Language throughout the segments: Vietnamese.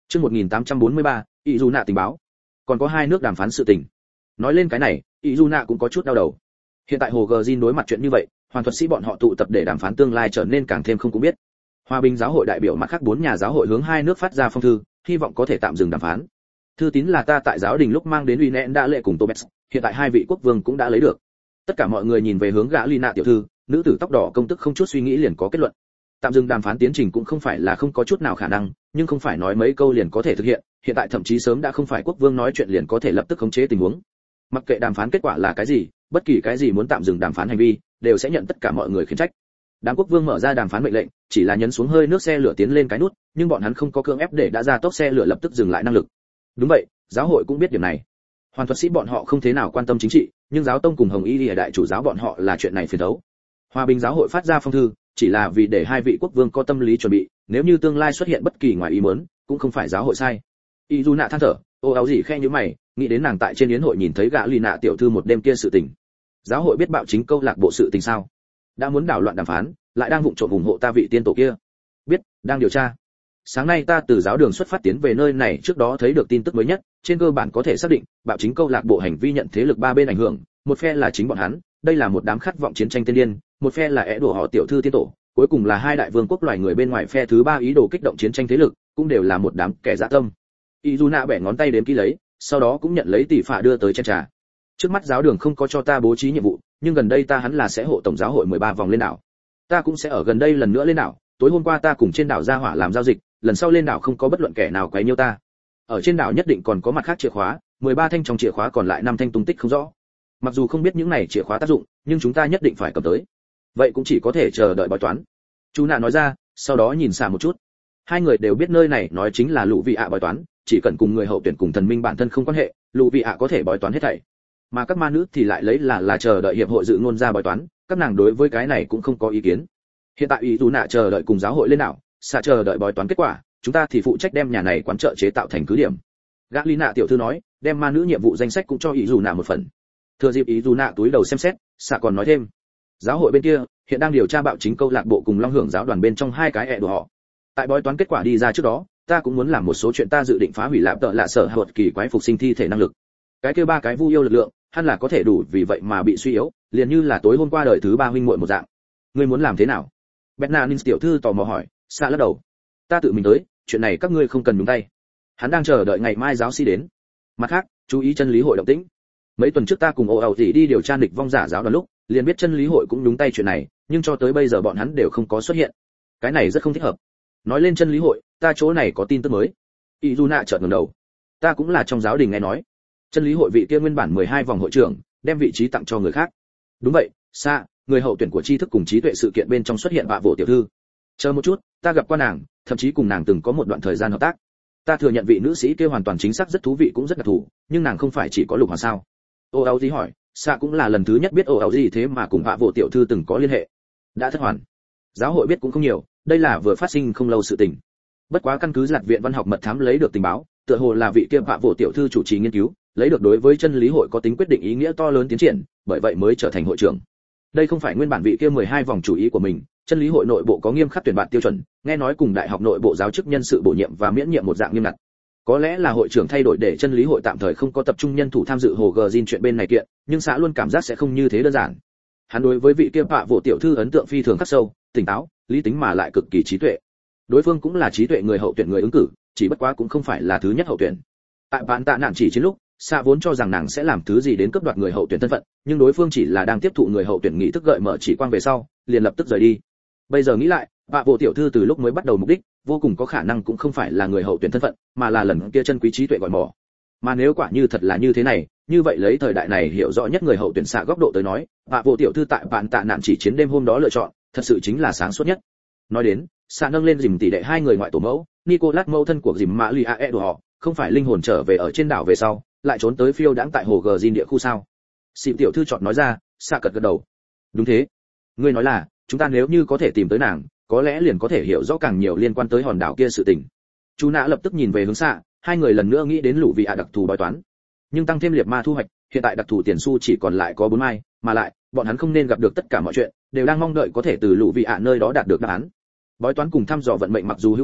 Chương 1843, ý dù nạ tình báo. Còn có hai nước đàm phán sự tình. Nói lên cái này, ý dù nạ cũng có chút đau đầu. Hiện tại Hồ Gjin đối mặt chuyện như vậy, hoàn thuật sĩ bọn họ tụ tập để đàm phán tương lai trở nên càng thêm không cũng biết. Hòa bình giáo hội đại biểu mặt khác 4 nhà giáo hội hướng hai nước phát ra phong thư, hy vọng có thể tạm dừng đàm phán. Thư tín là ta tại giáo đình lúc mang đến uy nén đã lệ cùng Tobes, hiện tại hai vị quốc vương cũng đã lấy được. Tất cả mọi người nhìn về hướng gã Lina tiểu thư, nữ tử tóc đỏ công tức không chút suy nghĩ liền có kết luận. Tạm dừng đàm phán tiến trình cũng không phải là không có chút nào khả năng, nhưng không phải nói mấy câu liền có thể thực hiện, hiện tại thậm chí sớm đã không phải quốc vương nói chuyện liền có thể lập tức khống chế tình huống. Mặc kệ đàm phán kết quả là cái gì, bất kỳ cái gì muốn tạm dừng đàm phán hành vi, đều sẽ nhận tất cả mọi người khiển trách. Đám quốc vương mở ra đàm phán mệnh lệnh, chỉ là nhấn xuống hơi nước xe lửa tiến lên cái nút, nhưng bọn hắn không có cưỡng ép để đã ra tốc xe lửa lập tức dừng lại năng lực. Đúng vậy, giáo hội cũng biết điểm này. Hoàn thuật sĩ bọn họ không thế nào quan tâm chính trị, nhưng giáo tông cùng Hồng Y Lìa đại chủ giáo bọn họ là chuyện này phiền đấu. Hòa bình giáo hội phát ra phong thư, chỉ là vì để hai vị quốc vương có tâm lý chuẩn bị, nếu như tương lai xuất hiện bất kỳ ngoài ý muốn, cũng không phải giáo hội sai. Y Du Nạ than thở, ô áo gì khe như mày, nghĩ đến nàng tại trên yến hội nhìn thấy gã Lì Nạ tiểu thư một đêm kia sự tình. Giáo hội biết bạo chính câu lạc bộ sự tình sao? Đã muốn đảo loạn đàm phán, lại đang vụng trộm ủng hộ ta vị tiên tổ kia. Biết, đang điều tra. Sáng nay ta từ giáo đường xuất phát tiến về nơi này trước đó thấy được tin tức mới nhất, trên cơ bản có thể xác định, bạo chính câu lạc bộ hành vi nhận thế lực ba bên ảnh hưởng, một phe là chính bọn hắn, đây là một đám khát vọng chiến tranh tiên điên, một phe là ẻ đùa họ tiểu thư tiên tổ, cuối cùng là hai đại vương quốc loài người bên ngoài phe thứ ba ý đồ kích động chiến tranh thế lực, cũng đều là một đám kẻ dã tâm. Izuna bẻ ngón tay đếm kỹ lấy, sau đó cũng nhận lấy tỷ phạ đưa tới chén trà. Trước mắt giáo đường không có cho ta bố trí nhiệm vụ, nhưng gần đây ta hắn là sẽ hộ tổng giáo hội 13 vòng lên đảo. Ta cũng sẽ ở gần đây lần nữa lên đảo, tối hôm qua ta cùng trên đảo Gia Hỏa làm giao dịch, lần sau lên đảo không có bất luận kẻ nào quấy nhiễu ta. Ở trên đảo nhất định còn có mặt khác chìa khóa, 13 thanh trong chìa khóa còn lại 5 thanh tung tích không rõ. Mặc dù không biết những này chìa khóa tác dụng, nhưng chúng ta nhất định phải cầm tới. Vậy cũng chỉ có thể chờ đợi bói toán. Chú nạ nói ra, sau đó nhìn xả một chút. Hai người đều biết nơi này nói chính là lũ vị ạ bói toán, chỉ cần cùng người hậu tuyển cùng thần minh bản thân không quan hệ, lũ vị ạ có thể bói toán hết thảy. Mà các ma nữ thì lại lấy là chờ đợi hiệp hội dự ngôn ra bói toán, các nàng đối với cái này cũng không có ý kiến. Hiện tại ý dù nạ chờ đợi cùng giáo hội lên đảo, xả chờ đợi bói toán kết quả, chúng ta thì phụ trách đem nhà này quán chợ chế tạo thành cứ điểm. Gã Lý nạ tiểu thư nói, đem ma nữ nhiệm vụ danh sách cũng cho ý dù nạ một phần. Thừa dịp ý dù nạ túi đầu xem xét, xả còn nói thêm, giáo hội bên kia hiện đang điều tra bạo chính câu lạc bộ cùng long hưởng giáo đoàn bên trong hai cái ẹ của họ. Tại bói toán kết quả đi ra trước đó, ta cũng muốn làm một số chuyện ta dự định phá hủy lạp tợ lạ sở hợp kỳ quái phục sinh thi thể năng lực. Cái kia ba cái vu yêu lực lượng, hẳn là có thể đủ vì vậy mà bị suy yếu, liền như là tối hôm qua đời thứ ba huynh muội một dạng. Ngươi muốn làm thế nào? Bernardin tiểu thư tò mò hỏi, xạ lắc đầu. Ta tự mình tới, chuyện này các ngươi không cần nhúng tay. Hắn đang chờ đợi ngày mai giáo sĩ đến. Mặt khác, chú ý chân lý hội động tĩnh. Mấy tuần trước ta cùng ồ thì đi điều tra nghịch vong giả giáo đoàn lúc, liền biết chân lý hội cũng nhúng tay chuyện này, nhưng cho tới bây giờ bọn hắn đều không có xuất hiện. Cái này rất không thích hợp. Nói lên chân lý hội, ta chỗ này có tin tức mới. Izuna chợt ngẩng đầu. Ta cũng là trong giáo đình nghe nói, chân lý hội vị kia nguyên bản 12 vòng hội trưởng, đem vị trí tặng cho người khác. Đúng vậy, xa, người hậu tuyển của tri thức cùng trí tuệ sự kiện bên trong xuất hiện bạ vỗ tiểu thư. Chờ một chút, ta gặp qua nàng, thậm chí cùng nàng từng có một đoạn thời gian hợp tác. Ta thừa nhận vị nữ sĩ kia hoàn toàn chính xác rất thú vị cũng rất đặc thù, nhưng nàng không phải chỉ có lục hoàng sao? Ô áo gì hỏi, xa cũng là lần thứ nhất biết ô áo gì thế mà cùng bạ vỗ tiểu thư từng có liên hệ. Đã thất hoàn. Giáo hội biết cũng không nhiều, đây là vừa phát sinh không lâu sự tình. Bất quá căn cứ Lạc viện văn học mật thám lấy được tình báo, tựa hồ là vị kia bạ vỗ tiểu thư chủ trì nghiên cứu, lấy được đối với chân lý hội có tính quyết định ý nghĩa to lớn tiến triển, bởi vậy mới trở thành hội trưởng. Đây không phải nguyên bản vị kia 12 vòng chủ ý của mình, chân lý hội nội bộ có nghiêm khắc tuyển bạn tiêu chuẩn, nghe nói cùng đại học nội bộ giáo chức nhân sự bổ nhiệm và miễn nhiệm một dạng nghiêm ngặt. Có lẽ là hội trưởng thay đổi để chân lý hội tạm thời không có tập trung nhân thủ tham dự Hồ Gjin chuyện bên này kiện, nhưng xã luôn cảm giác sẽ không như thế đơn giản. Hắn đối với vị kia bạ vỗ tiểu thư ấn tượng phi thường khắc sâu, tỉnh táo, lý tính mà lại cực kỳ trí tuệ. Đối phương cũng là trí tuệ người hậu tuyển người ứng cử, chỉ bất quá cũng không phải là thứ nhất hậu tuyển. Tại bạn tạ nạn chỉ chiến lúc, Sa vốn cho rằng nàng sẽ làm thứ gì đến cướp đoạt người hậu tuyển thân phận, nhưng đối phương chỉ là đang tiếp thụ người hậu tuyển nghị thức gợi mở chỉ quang về sau, liền lập tức rời đi. Bây giờ nghĩ lại, bạ vỗ tiểu thư từ lúc mới bắt đầu mục đích, vô cùng có khả năng cũng không phải là người hậu tuyển thân phận, mà là lần kia chân quý trí tuệ gọi mỏ. Mà nếu quả như thật là như thế này, như vậy lấy thời đại này hiểu rõ nhất người hậu tuyển xạ góc độ tới nói, bạ vỗ tiểu thư tại bạn tạ nạn chỉ chiến đêm hôm đó lựa chọn, thật sự chính là sáng suốt nhất. Nói đến, xạ nâng lên dìm tỷ đệ hai người ngoại tổ mẫu, Nicolas mẫu thân của dìm Maria e của họ, không phải linh hồn trở về ở trên đảo về sau, lại trốn tới phiêu đãng tại hồ Gjin địa khu sao? Xịp tiểu thư chọn nói ra, xạ gật gật đầu. Đúng thế. Ngươi nói là, chúng ta nếu như có thể tìm tới nàng, có lẽ liền có thể hiểu rõ càng nhiều liên quan tới hòn đảo kia sự tình. Chú nã lập tức nhìn về hướng xạ, hai người lần nữa nghĩ đến lũ vị ạ đặc thù bói toán. Nhưng tăng thêm liệt ma thu hoạch, hiện tại đặc thù tiền xu chỉ còn lại có 4 mai, mà lại, bọn hắn không nên gặp được tất cả mọi chuyện, đều đang mong đợi có thể từ lũ vị ạ nơi đó đạt được đáp án. Bói toán cùng thăm dò vận mệnh mặc dù hữu dụng,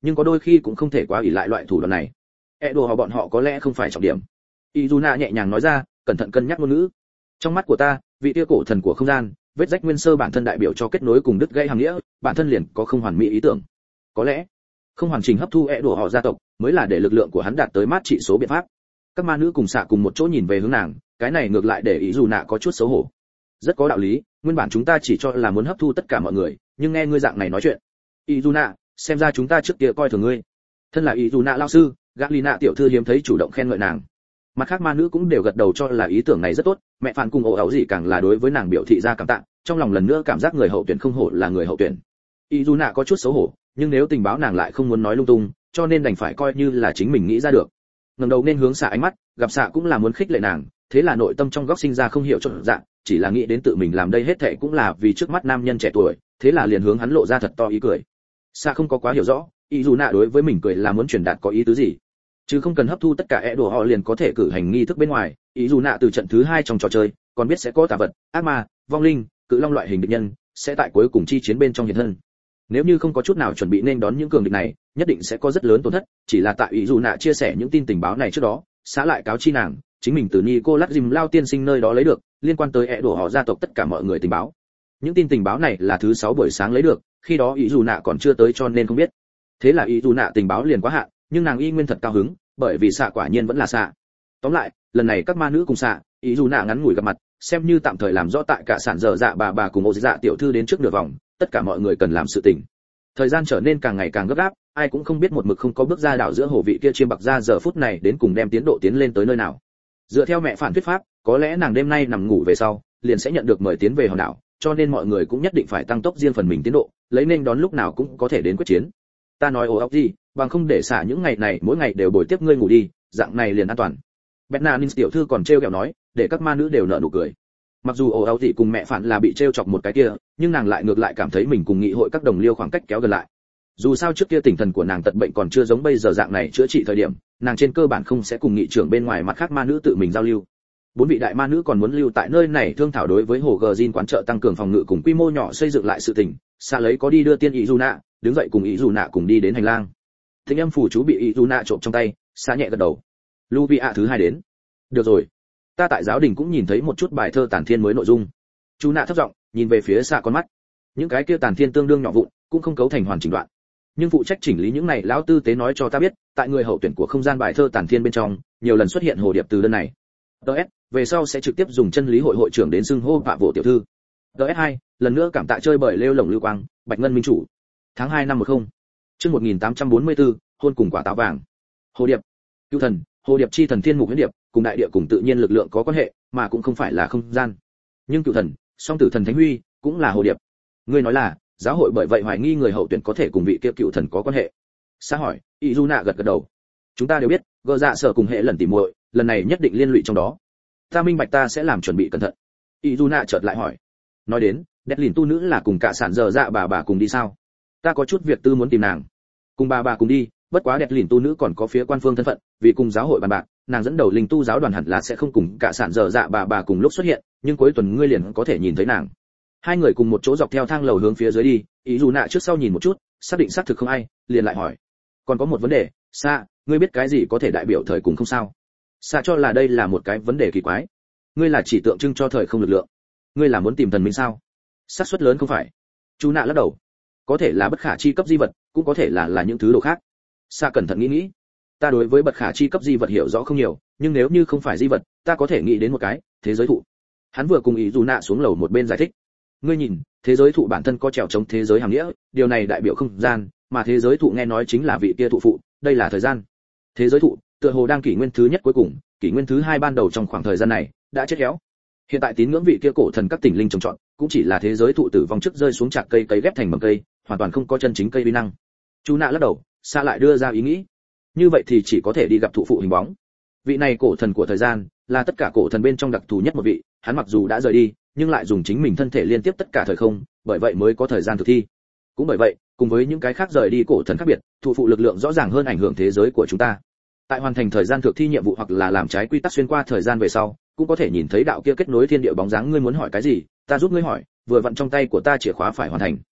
nhưng có đôi khi cũng không thể quá ỷ lại loại thủ đoạn này. Đồ họ bọn họ có lẽ không phải trọng điểm. Izuna nhẹ nhàng nói ra, cẩn thận cân nhắc ngôn ngữ. Trong mắt của ta, vị kia cổ thần của không gian, vết rách nguyên sơ bản thân đại biểu cho kết nối cùng đứt gãy hàm nghĩa, bản thân liền có không hoàn mỹ ý tưởng. Có lẽ, không hoàn chỉnh hấp thu đồ họ gia tộc, mới là để lực lượng của hắn đạt tới mát trị số biện pháp. Các ma nữ cùng xạ cùng một chỗ nhìn về hướng nàng, cái này ngược lại để Izuna có chút xấu hổ. Rất có đạo lý, nguyên bản chúng ta chỉ cho là muốn hấp thu tất cả mọi người, nhưng nghe ngươi dạng này nói chuyện, Izuna, xem ra chúng ta trước kia coi thường ngươi. Thân là Izuna lão sư, Galina tiểu thư hiếm thấy chủ động khen ngợi nàng. Mặt khác ma nữ cũng đều gật đầu cho là ý tưởng này rất tốt, mẹ phản cùng ổ ảo gì càng là đối với nàng biểu thị ra cảm tạ, trong lòng lần nữa cảm giác người hậu tuyển không hổ là người hậu tuyển. Izuna có chút xấu hổ, nhưng nếu tình báo nàng lại không muốn nói lung tung, cho nên đành phải coi như là chính mình nghĩ ra được. Ngẩng đầu nên hướng xạ ánh mắt, gặp xạ cũng là muốn khích lệ nàng, thế là nội tâm trong góc sinh ra không hiểu chột dạ, chỉ là nghĩ đến tự mình làm đây hết thảy cũng là vì trước mắt nam nhân trẻ tuổi, thế là liền hướng hắn lộ ra thật to ý cười. Xạ không có quá hiểu rõ, Izuna đối với mình cười là muốn truyền đạt có ý tứ gì, chứ không cần hấp thu tất cả đồ họ liền có thể cử hành nghi thức bên ngoài. Izuna từ trận thứ 2 trong trò chơi, còn biết sẽ có tà vật, ác ma, vong linh, cự long loại hình địch nhân, sẽ tại cuối cùng chi chiến bên trong hiện thân. Nếu như không có chút nào chuẩn bị nên đón những cường địch này, nhất định sẽ có rất lớn tổn thất, chỉ là tại Izuna chia sẻ những tin tình báo này trước đó, xã lại cáo chi nàng, chính mình từ Nicolas Jim Lao tiên sinh nơi đó lấy được, liên quan tới đồ họ gia tộc tất cả mọi người tình báo. Những tin tình báo này là thứ 6 buổi sáng lấy được, khi đó Izuna còn chưa tới cho nên không biết. Thế là Izuna tình báo liền quá hạn, nhưng nàng y nguyên thật cao hứng, bởi vì xạ quả nhiên vẫn là xạ. Tóm lại, lần này các ma nữ cùng xạ, Izuna ngắn ngủi gặp mặt, xem như tạm thời làm rõ tại cả sản dở dạ bà cùng ô dạ tiểu thư đến trước nửa vòng, tất cả mọi người cần làm sự tình. Thời gian trở nên càng ngày càng gấp gáp, ai cũng không biết một mực không có bước ra đảo giữa hồ vị kia chiêm bạc ra giờ phút này đến cùng đem tiến độ tiến lên tới nơi nào. Dựa theo mẹ phản thuyết pháp, có lẽ nàng đêm nay nằm ngủ về sau, liền sẽ nhận được mời tiến về hòn đảo, cho nên mọi người cũng nhất định phải tăng tốc riêng phần mình tiến độ, lấy nên đón lúc nào cũng có thể đến quyết chiến. Ta nói ồ óc gì, bằng không để xả những ngày này mỗi ngày đều bồi tiếp ngươi ngủ đi, dạng này liền an toàn. Bernardin tiểu thư còn trêu ghẹo nói, để các ma nữ đều nở nụ cười. Mặc dù ồ óc gì cùng mẹ phản là bị trêu chọc một cái kia, nhưng nàng lại ngược lại cảm thấy mình cùng nghị hội các đồng liêu khoảng cách kéo gần lại. Dù sao trước kia tinh thần của nàng tật bệnh còn chưa giống bây giờ dạng này chữa trị thời điểm, nàng trên cơ bản không sẽ cùng nghị trưởng bên ngoài mặt khác ma nữ tự mình giao lưu. 4 vị đại ma nữ còn muốn lưu tại nơi này thương thảo đối với hồ Gjin quán trợ tăng cường phòng ngự cùng quy mô nhỏ xây dựng lại sự tình. Xa lấy có đi đưa tiên Izuna, đứng dậy cùng Izuna cùng đi đến hành lang. Thính âm phù chú bị Izuna trộm trong tay, Xa nhẹ gật đầu. Luvia thứ 2 đến. Được rồi, ta tại giáo đình cũng nhìn thấy một chút bài thơ tản thiên mới nội dung. Chú nạ thấp giọng, nhìn về phía Xa con mắt. Những cái kia tản thiên tương đương nhỏ vụn, cũng không cấu thành hoàn chỉnh đoạn. Nhưng phụ trách chỉnh lý những này lão tư tế nói cho ta biết, tại người hậu tuyển của không gian bài thơ tản thiên bên trong, nhiều lần xuất hiện hồ điệp từ đơn này. DS, về sau sẽ trực tiếp dùng chân lý hội hội trưởng đến xưng hô Vạ Vụ tiểu thư. DS2, lần nữa cảm tạ chơi bởi lêu lồng lưu quang, Bạch Ngân minh chủ. Tháng 2 năm 10. Chương 1844, hôn cùng quả táo vàng. Hồ điệp. Cửu thần, hồ điệp chi thần thiên mục huyễn điệp, cùng đại địa cùng tự nhiên lực lượng có quan hệ, mà cũng không phải là không gian. Nhưng cửu thần, song tử thần thánh huy, cũng là hồ điệp. Ngươi nói là, giáo hội bởi vậy hoài nghi người hậu tuyển có thể cùng vị kia cựu thần có quan hệ. Sa hỏi, Izuna gật gật đầu. Chúng ta đều biết, gờ dạ sở cùng hệ lần tỉ muội, lần này nhất định liên lụy trong đó. Ta minh bạch, ta sẽ làm chuẩn bị cẩn thận. Izuna chợt lại hỏi. Nói đến, Deadlin tu nữ là cùng cả sản giờ dạ bà cùng đi sao? Ta có chút việc tư muốn tìm nàng. Cùng bà cùng đi, bất quá Deadlin tu nữ còn có phía quan phương thân phận, vì cùng giáo hội bàn bạc, nàng dẫn đầu linh tu giáo đoàn hẳn là sẽ không cùng cả sản giờ dạ bà cùng lúc xuất hiện, nhưng cuối tuần ngươi liền có thể nhìn thấy nàng. Hai người cùng một chỗ dọc theo thang lầu hướng phía dưới đi, Izuna trước sau nhìn một chút, xác định xác thực không ai, liền lại hỏi. Còn có một vấn đề, Sa, ngươi biết cái gì có thể đại biểu thời cùng không sao? Sa cho là đây là một cái vấn đề kỳ quái. Ngươi là chỉ tượng trưng cho thời không lực lượng. Ngươi là muốn tìm thần minh sao? Xác suất lớn không phải. Chú nạ lắc đầu. Có thể là bất khả chi cấp di vật, cũng có thể là những thứ đồ khác. Sa cẩn thận nghĩ. Ta đối với bất khả chi cấp di vật hiểu rõ không nhiều, nhưng nếu như không phải di vật, ta có thể nghĩ đến một cái, thế giới thụ. Hắn vừa cùng Izuna xuống lầu một bên giải thích. Ngươi nhìn, thế giới thụ bản thân có trèo chống thế giới hàm nghĩa, điều này đại biểu không gian, mà thế giới thụ nghe nói chính là vị kia thụ phụ, đây là thời gian. Thế giới thụ, tựa hồ đang kỷ nguyên thứ nhất cuối cùng, kỷ nguyên thứ 2 ban đầu trong khoảng thời gian này, đã chết héo. Hiện tại tín ngưỡng vị kia cổ thần các tỉnh linh trồng trọt, cũng chỉ là thế giới thụ tử vong trước rơi xuống chạc cây cấy ghép thành mầm cây, hoàn toàn không có chân chính cây uy năng. Chú nạ lắc đầu, xa lại đưa ra ý nghĩ. Như vậy thì chỉ có thể đi gặp thụ phụ hình bóng. Vị này cổ thần của thời gian, là tất cả cổ thần bên trong đặc thù nhất một vị, hắn mặc dù đã rời đi, nhưng lại dùng chính mình thân thể liên tiếp tất cả thời không, bởi vậy mới có thời gian thực thi. Cũng bởi vậy, cùng với những cái khác rời đi cổ thần khác biệt, thụ phụ lực lượng rõ ràng hơn ảnh hưởng thế giới của chúng ta. Tại hoàn thành thời gian thực thi nhiệm vụ hoặc là làm trái quy tắc xuyên qua thời gian về sau, cũng có thể nhìn thấy đạo kia kết nối thiên địa bóng dáng. Ngươi muốn hỏi cái gì, ta giúp ngươi hỏi, vừa vặn trong tay của ta chìa khóa phải hoàn thành.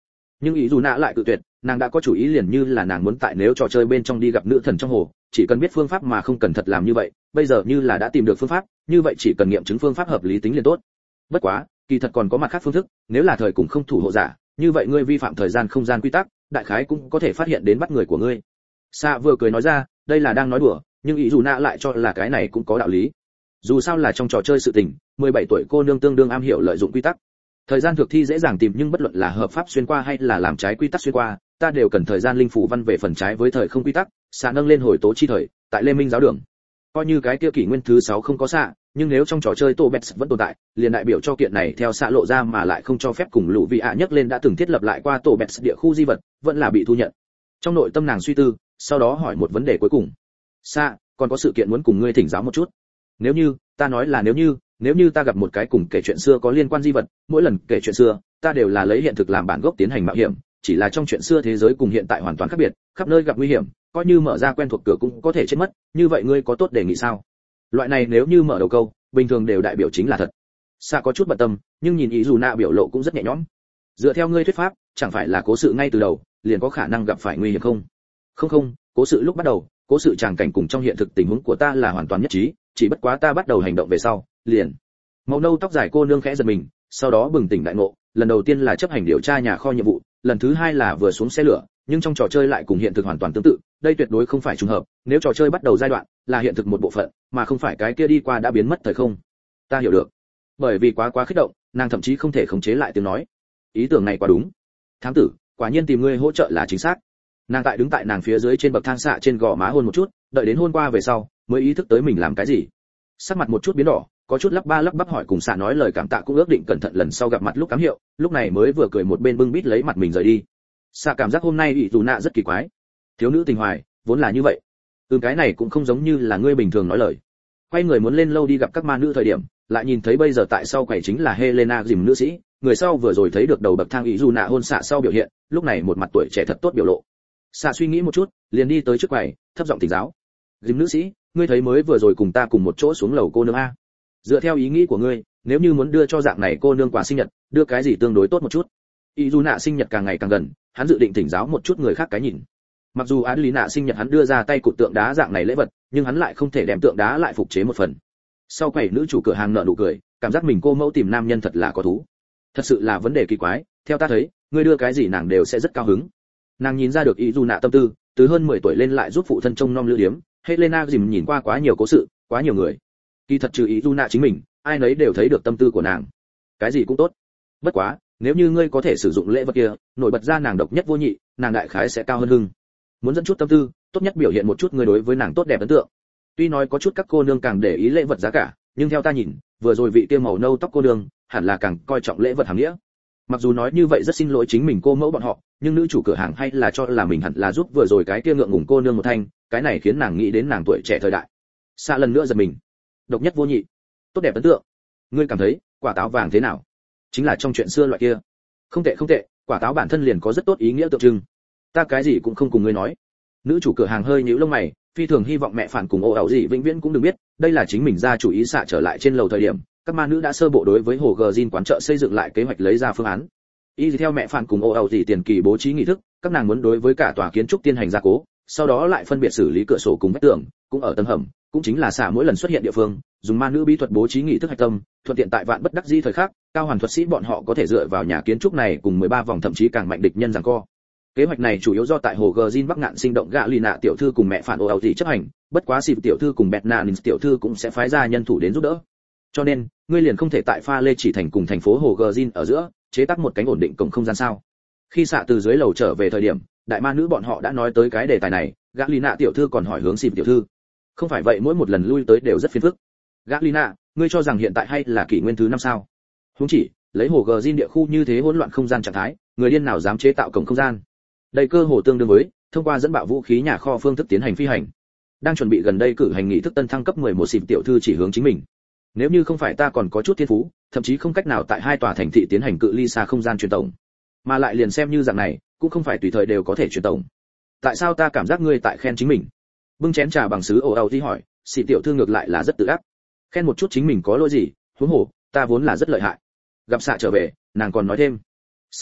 Nhưng ý dù nạ lại cự tuyệt, nàng đã có chủ ý, liền như là nàng muốn tại nếu trò chơi bên trong đi gặp nữ thần trong hồ, chỉ cần biết phương pháp mà không cần thật làm như vậy, bây giờ như là đã tìm được phương pháp, như vậy chỉ cần nghiệm chứng phương pháp hợp lý tính liền tốt. Bất quá, kỳ thật còn có mặt khác phương thức, nếu là thời cùng không thủ hộ giả, như vậy ngươi vi phạm thời gian không gian quy tắc, đại khái cũng có thể phát hiện đến bắt người của ngươi. Sa vừa cười nói ra, đây là đang nói đùa, nhưng ý dù nạ lại cho là cái này cũng có đạo lý. Dù sao là trong trò chơi sự tình, 17 tuổi cô nương tương đương am hiểu lợi dụng quy tắc. Thời gian thực thi dễ dàng tìm, nhưng bất luận là hợp pháp xuyên qua hay là làm trái quy tắc xuyên qua, ta đều cần thời gian linh phủ văn về phần trái với thời không quy tắc, xạ nâng lên hồi tố chi thời, tại Lê Minh giáo đường. Coi như cái kia kỷ nguyên thứ 6 không có xạ, nhưng nếu trong trò chơi Tô Bets vẫn tồn tại, liền đại biểu cho kiện này theo xạ lộ ra mà lại không cho phép cùng lũ vị ạ nhắc lên đã từng thiết lập lại qua Tô Bets địa khu di vật, vẫn là bị thu nhận. Trong nội tâm nàng suy tư, sau đó hỏi một vấn đề cuối cùng. Xạ, còn có sự kiện muốn cùng ngươi thỉnh giáo một chút. Nếu như, ta nói là nếu như ta gặp một cái cùng kể chuyện xưa có liên quan di vật, mỗi lần kể chuyện xưa, ta đều là lấy hiện thực làm bản gốc tiến hành mạo hiểm, chỉ là trong chuyện xưa thế giới cùng hiện tại hoàn toàn khác biệt, khắp nơi gặp nguy hiểm, coi như mở ra quen thuộc cửa cũng có thể chết mất, như vậy ngươi có tốt đề nghị sao? Loại này nếu như mở đầu câu, bình thường đều đại biểu chính là thật. Sa có chút bận tâm, nhưng nhìn ý dù nạ biểu lộ cũng rất nhẹ nhõm. Dựa theo ngươi thuyết pháp, chẳng phải là cố sự ngay từ đầu liền có khả năng gặp phải nguy hiểm không? Không, cố sự lúc bắt đầu, cố sự tràng cảnh cùng trong hiện thực tình huống của ta là hoàn toàn nhất trí, chỉ bất quá ta bắt đầu hành động về sau, liền. Màu nâu tóc dài cô nương khẽ giật mình, sau đó bừng tỉnh đại ngộ, lần đầu tiên là chấp hành điều tra nhà kho nhiệm vụ, lần thứ hai là vừa xuống xe lửa, nhưng trong trò chơi lại cùng hiện thực hoàn toàn tương tự, đây tuyệt đối không phải trùng hợp, nếu trò chơi bắt đầu giai đoạn là hiện thực một bộ phận, mà không phải cái kia đi qua đã biến mất thời không. Ta hiểu được. Bởi vì quá kích động, nàng thậm chí không thể khống chế lại tiếng nói. Ý tưởng này quá đúng. Thám tử, quả nhiên tìm ngươi hỗ trợ là chính xác. Nàng đứng tại nàng phía dưới trên bậc thang xạ trên gò má hôn một chút, đợi đến hôn qua về sau, mới ý thức tới mình làm cái gì. Sắc mặt một chút biến đỏ, có chút lắp bắp hỏi cùng xạ nói lời cảm tạ, cũng ước định cẩn thận lần sau gặp mặt lúc cám hiệu, lúc này mới vừa cười một bên bưng bít lấy mặt mình rời đi. Xạ cảm giác hôm nay ủy dù nạ rất kỳ quái. Thiếu nữ tình hoài, vốn là như vậy. Cái này cũng không giống như là ngươi bình thường nói lời. Quay người muốn lên lâu đi gặp các ma nữ thời điểm, lại nhìn thấy bây giờ tại sau quầy chính là Helena dìm nữ sĩ, người sau vừa rồi thấy được đầu bậc thang ủy dù nạ hôn xạ sau biểu hiện, lúc này một mặt tuổi trẻ thật tốt biểu lộ. Xạ suy nghĩ một chút, liền đi tới trước quầy, thấp giọng thỉnh giáo. Dìm nữ sĩ, ngươi thấy mới vừa rồi cùng ta cùng một chỗ xuống lầu cô nương a? Dựa theo ý nghĩ của ngươi, nếu như muốn đưa cho dạng này cô nương quà sinh nhật, đưa cái gì tương đối tốt một chút? Ý dù nạ sinh nhật càng ngày càng gần, hắn dự định thỉnh giáo một chút người khác cái nhìn. Mặc dù án lý nạ sinh nhật hắn đưa ra tay cụt tượng đá dạng này lễ vật, nhưng hắn lại không thể đem tượng đá lại phục chế một phần. Sau quầy nữ chủ cửa hàng nở nụ cười, cảm giác mình cô mẫu tìm nam nhân thật là có thú. Thật sự là vấn đề kỳ quái, theo ta thấy, ngươi đưa cái gì nàng đều sẽ rất cao hứng. Nàng nhìn ra được ý dù nạ tâm tư, từ hơn 10 tuổi lên lại giúp phụ thân trông nom lữ điếm. Helena dìm nhìn qua quá nhiều cố sự, quá nhiều người. Kỳ thật trừ ý dù nạ chính mình, ai nấy đều thấy được tâm tư của nàng. Cái gì cũng tốt. Bất quá, nếu như ngươi có thể sử dụng lễ vật kia, nổi bật ra nàng độc nhất vô nhị, nàng đại khái sẽ cao hơn hưng. Muốn dẫn chút tâm tư, tốt nhất biểu hiện một chút ngươi đối với nàng tốt đẹp ấn tượng. Tuy nói có chút các cô nương càng để ý lễ vật giá cả, nhưng theo ta nhìn, vừa rồi vị kia màu nâu tóc cô nương, hẳn là càng coi trọng lễ vật hàm nghĩa. Mặc dù nói như vậy rất xin lỗi chính mình cô mẫu bọn họ, nhưng nữ chủ cửa hàng hay là cho là mình hẳn là giúp vừa rồi cái kia ngượng ngùng cô nương một thanh, cái này khiến nàng nghĩ đến nàng tuổi trẻ thời đại. Xa lần nữa giật mình. Độc nhất vô nhị, tốt đẹp ấn tượng. Ngươi cảm thấy quả táo vàng thế nào? Chính là trong chuyện xưa loại kia. Không tệ, quả táo bản thân liền có rất tốt ý nghĩa tượng trưng. Ta cái gì cũng không cùng ngươi nói. Nữ chủ cửa hàng hơi nhíu lông mày, phi thường hy vọng mẹ phản cùng ồ ẩu gì vĩnh viễn cũng đừng biết, đây là chính mình ra chủ ý xạ trở lại trên lầu thời điểm, các ma nữ đã sơ bộ đối với hồ gờ Jin quán chợ xây dựng lại kế hoạch lấy ra phương án. Y theo mẹ phản cùng ồ ẩu gì tiền kỳ bố trí nghi thức, các nàng muốn đối với cả tòa kiến trúc tiến hành gia cố, sau đó lại phân biệt xử lý cửa sổ cùng vách tường, cũng ở tầng hầm, cũng chính là xả mỗi lần xuất hiện địa phương, dùng ma nữ bí thuật bố trí nghi thức hạch tâm, thuận tiện tại vạn bất đắc dĩ thời khắc, cao hoàn thuật sĩ bọn họ có thể dựa vào nhà kiến trúc này cùng 13 vòng thậm chí càng mạnh địch nhân giằng co. Kế hoạch này chủ yếu do tại hồ gờ Jin Bắc Ngạn sinh động gạ lì nạ tiểu thư cùng mẹ phản ồ ẩu gì chấp hành, bất quá xịp tiểu thư cùng bẹt nạ tiểu thư cũng sẽ phái ra nhân thủ đến giúp đỡ. Cho nên, ngươi liền không thể tại pha lê chỉ thành cùng thành phố hồ gờ Jin ở giữa chế tác một cánh ổn định cổng không gian sao? Khi xạ từ dưới lầu trở về thời điểm, đại ma nữ bọn họ đã nói tới cái đề tài này, gã lì nạ tiểu thư còn hỏi hướng xịp tiểu thư. Không phải vậy mỗi một lần lui tới đều rất phiền phức. Gã lì nạ, ngươi cho rằng hiện tại hay là kỷ nguyên thứ 5 sao? Huống chỉ, lấy hồ gờ Jin địa khu như thế hỗn loạn không gian trạng thái, người điên nào dám chế tạo cổng không gian? Đây cơ hồ tương đương với thông qua dẫn bạo vũ khí nhà kho phương thức tiến hành phi hành. Đang chuẩn bị gần đây cử hành nghị thức tân thăng cấp 11 xịp tiểu thư chỉ hướng chính mình. Nếu như không phải ta còn có chút thiên phú, thậm chí không cách nào tại hai tòa thành thị tiến hành cự ly xa không gian truyền tổng, mà lại liền xem như dạng này, cũng không phải tùy thời đều có thể truyền tổng. Tại sao ta cảm giác ngươi tại khen chính mình? Bưng chén trà bằng sứ ồ ẩu thì hỏi, xỉ tiểu thư ngược lại là rất tự ác. Khen một chút chính mình có lỗi gì, huống hồ, ta vốn là rất lợi hại. Gặp xạ trở về, nàng còn nói thêm, xạ,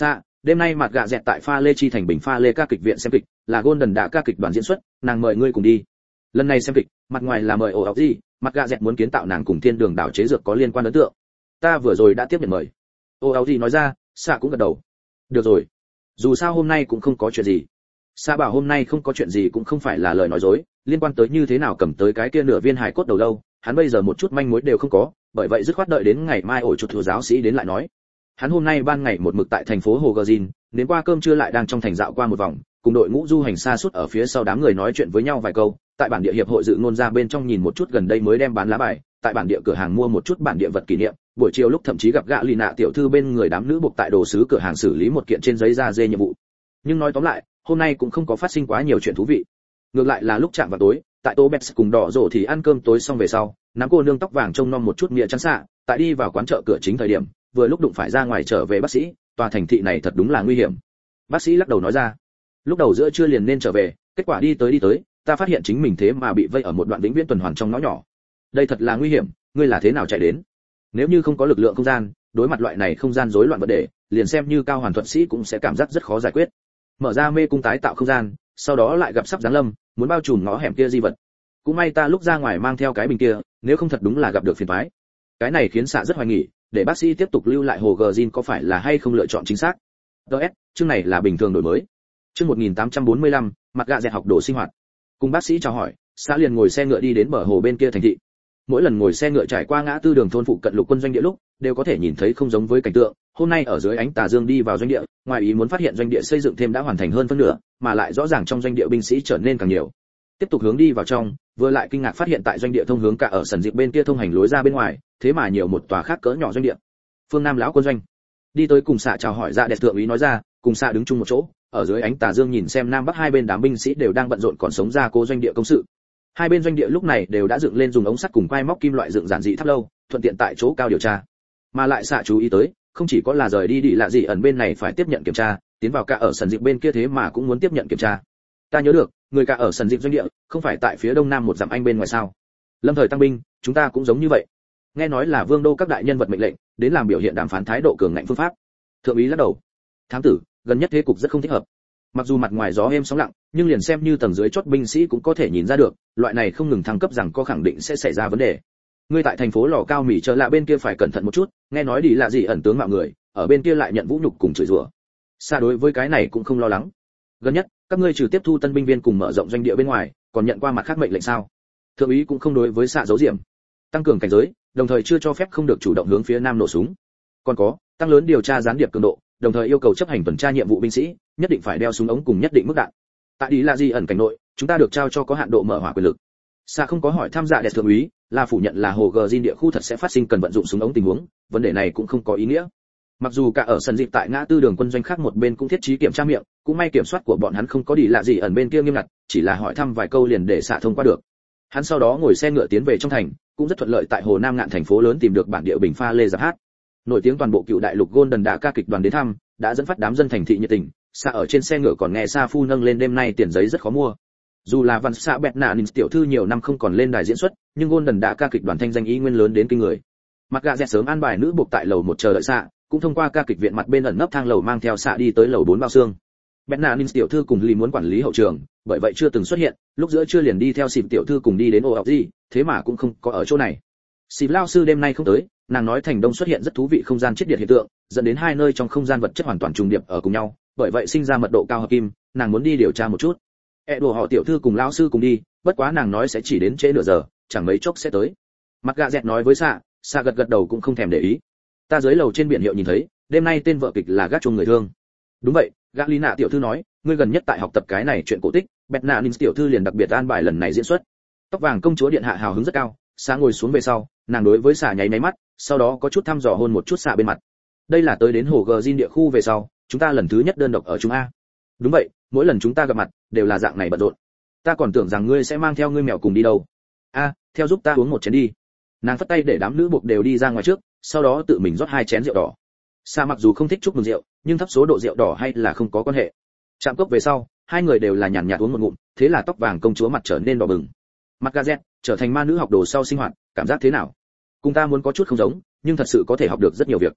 đêm nay mặt gạ dẹt tại pha lê chi thành bình pha lê ca kịch viện xem kịch, là Golden đã ca kịch đoàn diễn xuất, nàng mời ngươi cùng đi. Lần này xem kịch, mặt ngoài là mời ổ gì, mặt gạ dẹt muốn kiến tạo nàng cùng thiên đường đảo chế dược có liên quan ấn tượng. Ta vừa rồi đã tiếp nhận mời. Ổ gì nói ra, xạ cũng gật đầu. Được rồi, dù sao hôm nay cũng không có chuyện gì. Xạ bảo hôm nay không có chuyện gì cũng không phải là lời nói dối, liên quan tới như thế nào cầm tới cái kia nửa viên hài cốt đầu lâu, hắn bây giờ một chút manh mối đều không có, bởi vậy dứt khoát đợi đến ngày mai ổ chuột thừa giáo sĩ đến lại nói. Hắn hôm nay ban ngày một mực tại thành phố Hồ Gờ Dìn, đến qua cơm trưa lại đang trong thành dạo qua một vòng, cùng đội ngũ du hành xa suốt ở phía sau đám người nói chuyện với nhau vài câu, tại bản địa hiệp hội dự ngôn ra bên trong nhìn một chút gần đây mới đem bán lá bài, tại bản địa cửa hàng mua một chút bản địa vật kỷ niệm, buổi chiều lúc thậm chí gặp gạ lì nạ tiểu thư bên người đám nữ buộc tại đồ sứ cửa hàng xử lý một kiện trên giấy da dê nhiệm vụ. Nhưng nói tóm lại, hôm nay cũng không có phát sinh quá nhiều chuyện thú vị. Ngược lại là lúc chạm vào tối, tại Tô Bets cùng đỏ rổ thì ăn cơm tối xong về sau, nắm cô nương tóc vàng trông nom một chút nghĩa chắn xạ, tại đi vào quán chợ cửa chính thời điểm, vừa lúc đụng phải ra ngoài trở về bác sĩ, tòa thành thị này thật đúng là nguy hiểm. Bác sĩ lắc đầu nói ra, lúc đầu giữa trưa liền nên trở về, kết quả đi tới, ta phát hiện chính mình thế mà bị vây ở một đoạn vĩnh viễn tuần hoàn trong ngõ nhỏ. Đây thật là nguy hiểm, ngươi là thế nào chạy đến? Nếu như không có lực lượng không gian, đối mặt loại này không gian rối loạn vấn đề, liền xem như cao hoàn thuật sĩ cũng sẽ cảm giác rất khó giải quyết. Mở ra mê cung tái tạo không gian, sau đó lại gặp sắp giáng lâm, muốn bao trùm ngõ hẻm kia di vật. Cũng may ta lúc ra ngoài mang theo cái bình kia, nếu không thật đúng là gặp được phiền toái. Cái này khiến xạ rất hoài nghi, để bác sĩ tiếp tục lưu lại hồ gờ có phải là hay không lựa chọn chính xác. DS, chương này là bình thường đổi mới. Chương 1845, mặt gạ dẹt học đồ sinh hoạt. Cùng bác sĩ chào hỏi, xã liền ngồi xe ngựa đi đến bờ hồ bên kia thành thị. Mỗi lần ngồi xe ngựa trải qua ngã tư đường thôn phụ cận lục quân doanh địa lúc, đều có thể nhìn thấy không giống với cảnh tượng. Hôm nay ở dưới ánh tà dương đi vào doanh địa, ngoài ý muốn phát hiện doanh địa xây dựng thêm đã hoàn thành hơn phân nửa, mà lại rõ ràng trong doanh địa binh sĩ trở nên càng nhiều. Tiếp tục hướng đi vào trong, vừa lại kinh ngạc phát hiện tại doanh địa thông hướng cả ở sân dịp bên kia thông hành lối ra bên ngoài, thế mà nhiều một tòa khác cỡ nhỏ doanh địa. Phương Nam lão quân doanh. Đi tới cùng xạ chào hỏi ra đẹp thượng úy nói ra, cùng xạ đứng chung một chỗ, ở dưới ánh tà dương nhìn xem nam bắc hai bên đám binh sĩ đều đang bận rộn còn sống ra cố doanh địa công sự. Hai bên doanh địa lúc này đều đã dựng lên dùng ống sắt cùng quai móc kim loại dựng giản dị tháp lâu, thuận tiện tại chỗ cao điều tra. Mà lại xạ chú ý tới, không chỉ có là rời đi lạ gì ẩn bên này phải tiếp nhận kiểm tra, tiến vào cả ở sân dịp bên kia thế mà cũng muốn tiếp nhận kiểm tra. Ta nhớ được, người cả ở sân dịp doanh địa, không phải tại phía đông nam một dặm anh bên ngoài sao? Lâm thời tăng binh, chúng ta cũng giống như vậy. Nghe nói là vương đô các đại nhân vật mệnh lệnh, đến làm biểu hiện đàm phán thái độ cường ngạnh phương pháp. Thượng úy lắc đầu. Thám tử, gần nhất thế cục rất không thích hợp. Mặc dù mặt ngoài gió êm sóng lặng, nhưng liền xem như tầng dưới chót binh sĩ cũng có thể nhìn ra được, loại này không ngừng thăng cấp rằng có khẳng định sẽ xảy ra vấn đề. Ngươi tại thành phố lò cao mỉ chờ lạ bên kia phải cẩn thận một chút, nghe nói đi là gì ẩn tướng mạo người, ở bên kia lại nhận vũ nhục cùng chửi rủa. Xa đối với cái này cũng không lo lắng. Gần nhất, các ngươi trừ tiếp thu tân binh viên cùng mở rộng doanh địa bên ngoài, còn nhận qua mặt khác mệnh lệnh sao? Thượng úy cũng không đối với xạ giấu diệm. Tăng cường cảnh giới, đồng thời chưa cho phép không được chủ động hướng phía nam nổ súng. Còn có, tăng lớn điều tra gián điệp cường độ, đồng thời yêu cầu chấp hành tuần tra nhiệm vụ binh sĩ, nhất định phải đeo súng ống cùng nhất định mức đạn. Tại đi là gì ẩn cảnh nội, chúng ta được trao cho có hạn độ mở hỏa quyền lực. Xạ không có hỏi tham gia đẹp thượng úy, là phủ nhận là hồ gờ Jin địa khu thật sẽ phát sinh cần vận dụng súng ống tình huống, vấn đề này cũng không có ý nghĩa. Mặc dù cả ở sân dịp tại ngã tư đường quân doanh khác một bên cũng thiết trí kiểm tra miệng, cũng may kiểm soát của bọn hắn không có đi lạ gì ẩn bên kia nghiêm ngặt, chỉ là hỏi thăm vài câu liền để xạ thông qua được. Hắn sau đó ngồi xe ngựa tiến về trong thành, cũng rất thuận lợi tại hồ Nam Ngạn thành phố lớn tìm được bản địa bình pha lê giáp hát. Nổi tiếng toàn bộ cựu đại lục Golden đã ca kịch đoàn đến thăm, đã dẫn phát đám dân thành thị nhiệt tình. Xạ ở trên xe ngựa còn nghe Sa Phu nâng lên đêm nay tiền giấy rất khó mua. Dù là văn xạ bẹt nạ tiểu thư nhiều năm không còn lên đài diễn xuất, nhưng Golden đã ca kịch đoàn thanh danh ý nguyên lớn đến kinh người. Mặt gạ dẹt sớm an bài nữ buộc tại lầu một chờ đợi xạ, cũng thông qua ca kịch viện mặt bên ẩn nấp thang lầu mang theo xạ đi tới lầu 4 bao xương. Bẹt nạ tiểu thư cùng Lý muốn quản lý hậu trường, bởi vậy chưa từng xuất hiện, lúc giữa trưa liền đi theo Xịp tiểu thư cùng đi đến ổ gì, thế mà cũng không có ở chỗ này. Xịp lao sư đêm nay không tới, nàng nói thành đông xuất hiện rất thú vị không gian chết điện hiện tượng, dẫn đến hai nơi trong không gian vật chất hoàn toàn trùng điệp ở cùng nhau, bởi vậy sinh ra mật độ cao hợp kim, nàng muốn đi điều tra một chút. Đùa họ tiểu thư cùng lão sư cùng đi, bất quá nàng nói sẽ chỉ đến trễ nửa giờ, chẳng mấy chốc sẽ tới. Mặt gạ dẹt nói với xạ gật gật đầu cũng không thèm để ý. Ta dưới lầu trên biển hiệu nhìn thấy, đêm nay tên vợ kịch là gác chuông người thương. Đúng vậy, gã lý nạ tiểu thư nói, ngươi gần nhất tại học tập cái này chuyện cổ tích, bẹt nạ ninh tiểu thư liền đặc biệt an bài lần này diễn xuất. Tóc vàng công chúa điện hạ hào hứng rất cao, xạ ngồi xuống về sau, nàng đối với xạ nháy nháy mắt, sau đó có chút thăm dò hôn một chút xạ bên mặt. Đây là tới đến hồ gờ Jin địa khu về sau, chúng ta lần thứ nhất đơn độc ở chúng a. Đúng vậy, mỗi lần chúng ta gặp mặt đều là dạng này bận rộn. Ta còn tưởng rằng ngươi sẽ mang theo ngươi mèo cùng đi đâu. Theo giúp ta uống một chén đi. Nàng phất tay để đám nữ buộc đều đi ra ngoài trước, sau đó tự mình rót 2 chén rượu đỏ. Sa mặc dù không thích chúc mừng rượu, nhưng thấp số độ rượu đỏ hay là không có quan hệ. Chạm cốc về sau, hai người đều là nhàn nhạt uống một ngụm, thế là tóc vàng công chúa mặt trở nên đỏ bừng. Mặt Gazet trở thành ma nữ học đồ sau sinh hoạt, cảm giác thế nào? Cùng ta muốn có chút không giống, nhưng thật sự có thể học được rất nhiều việc.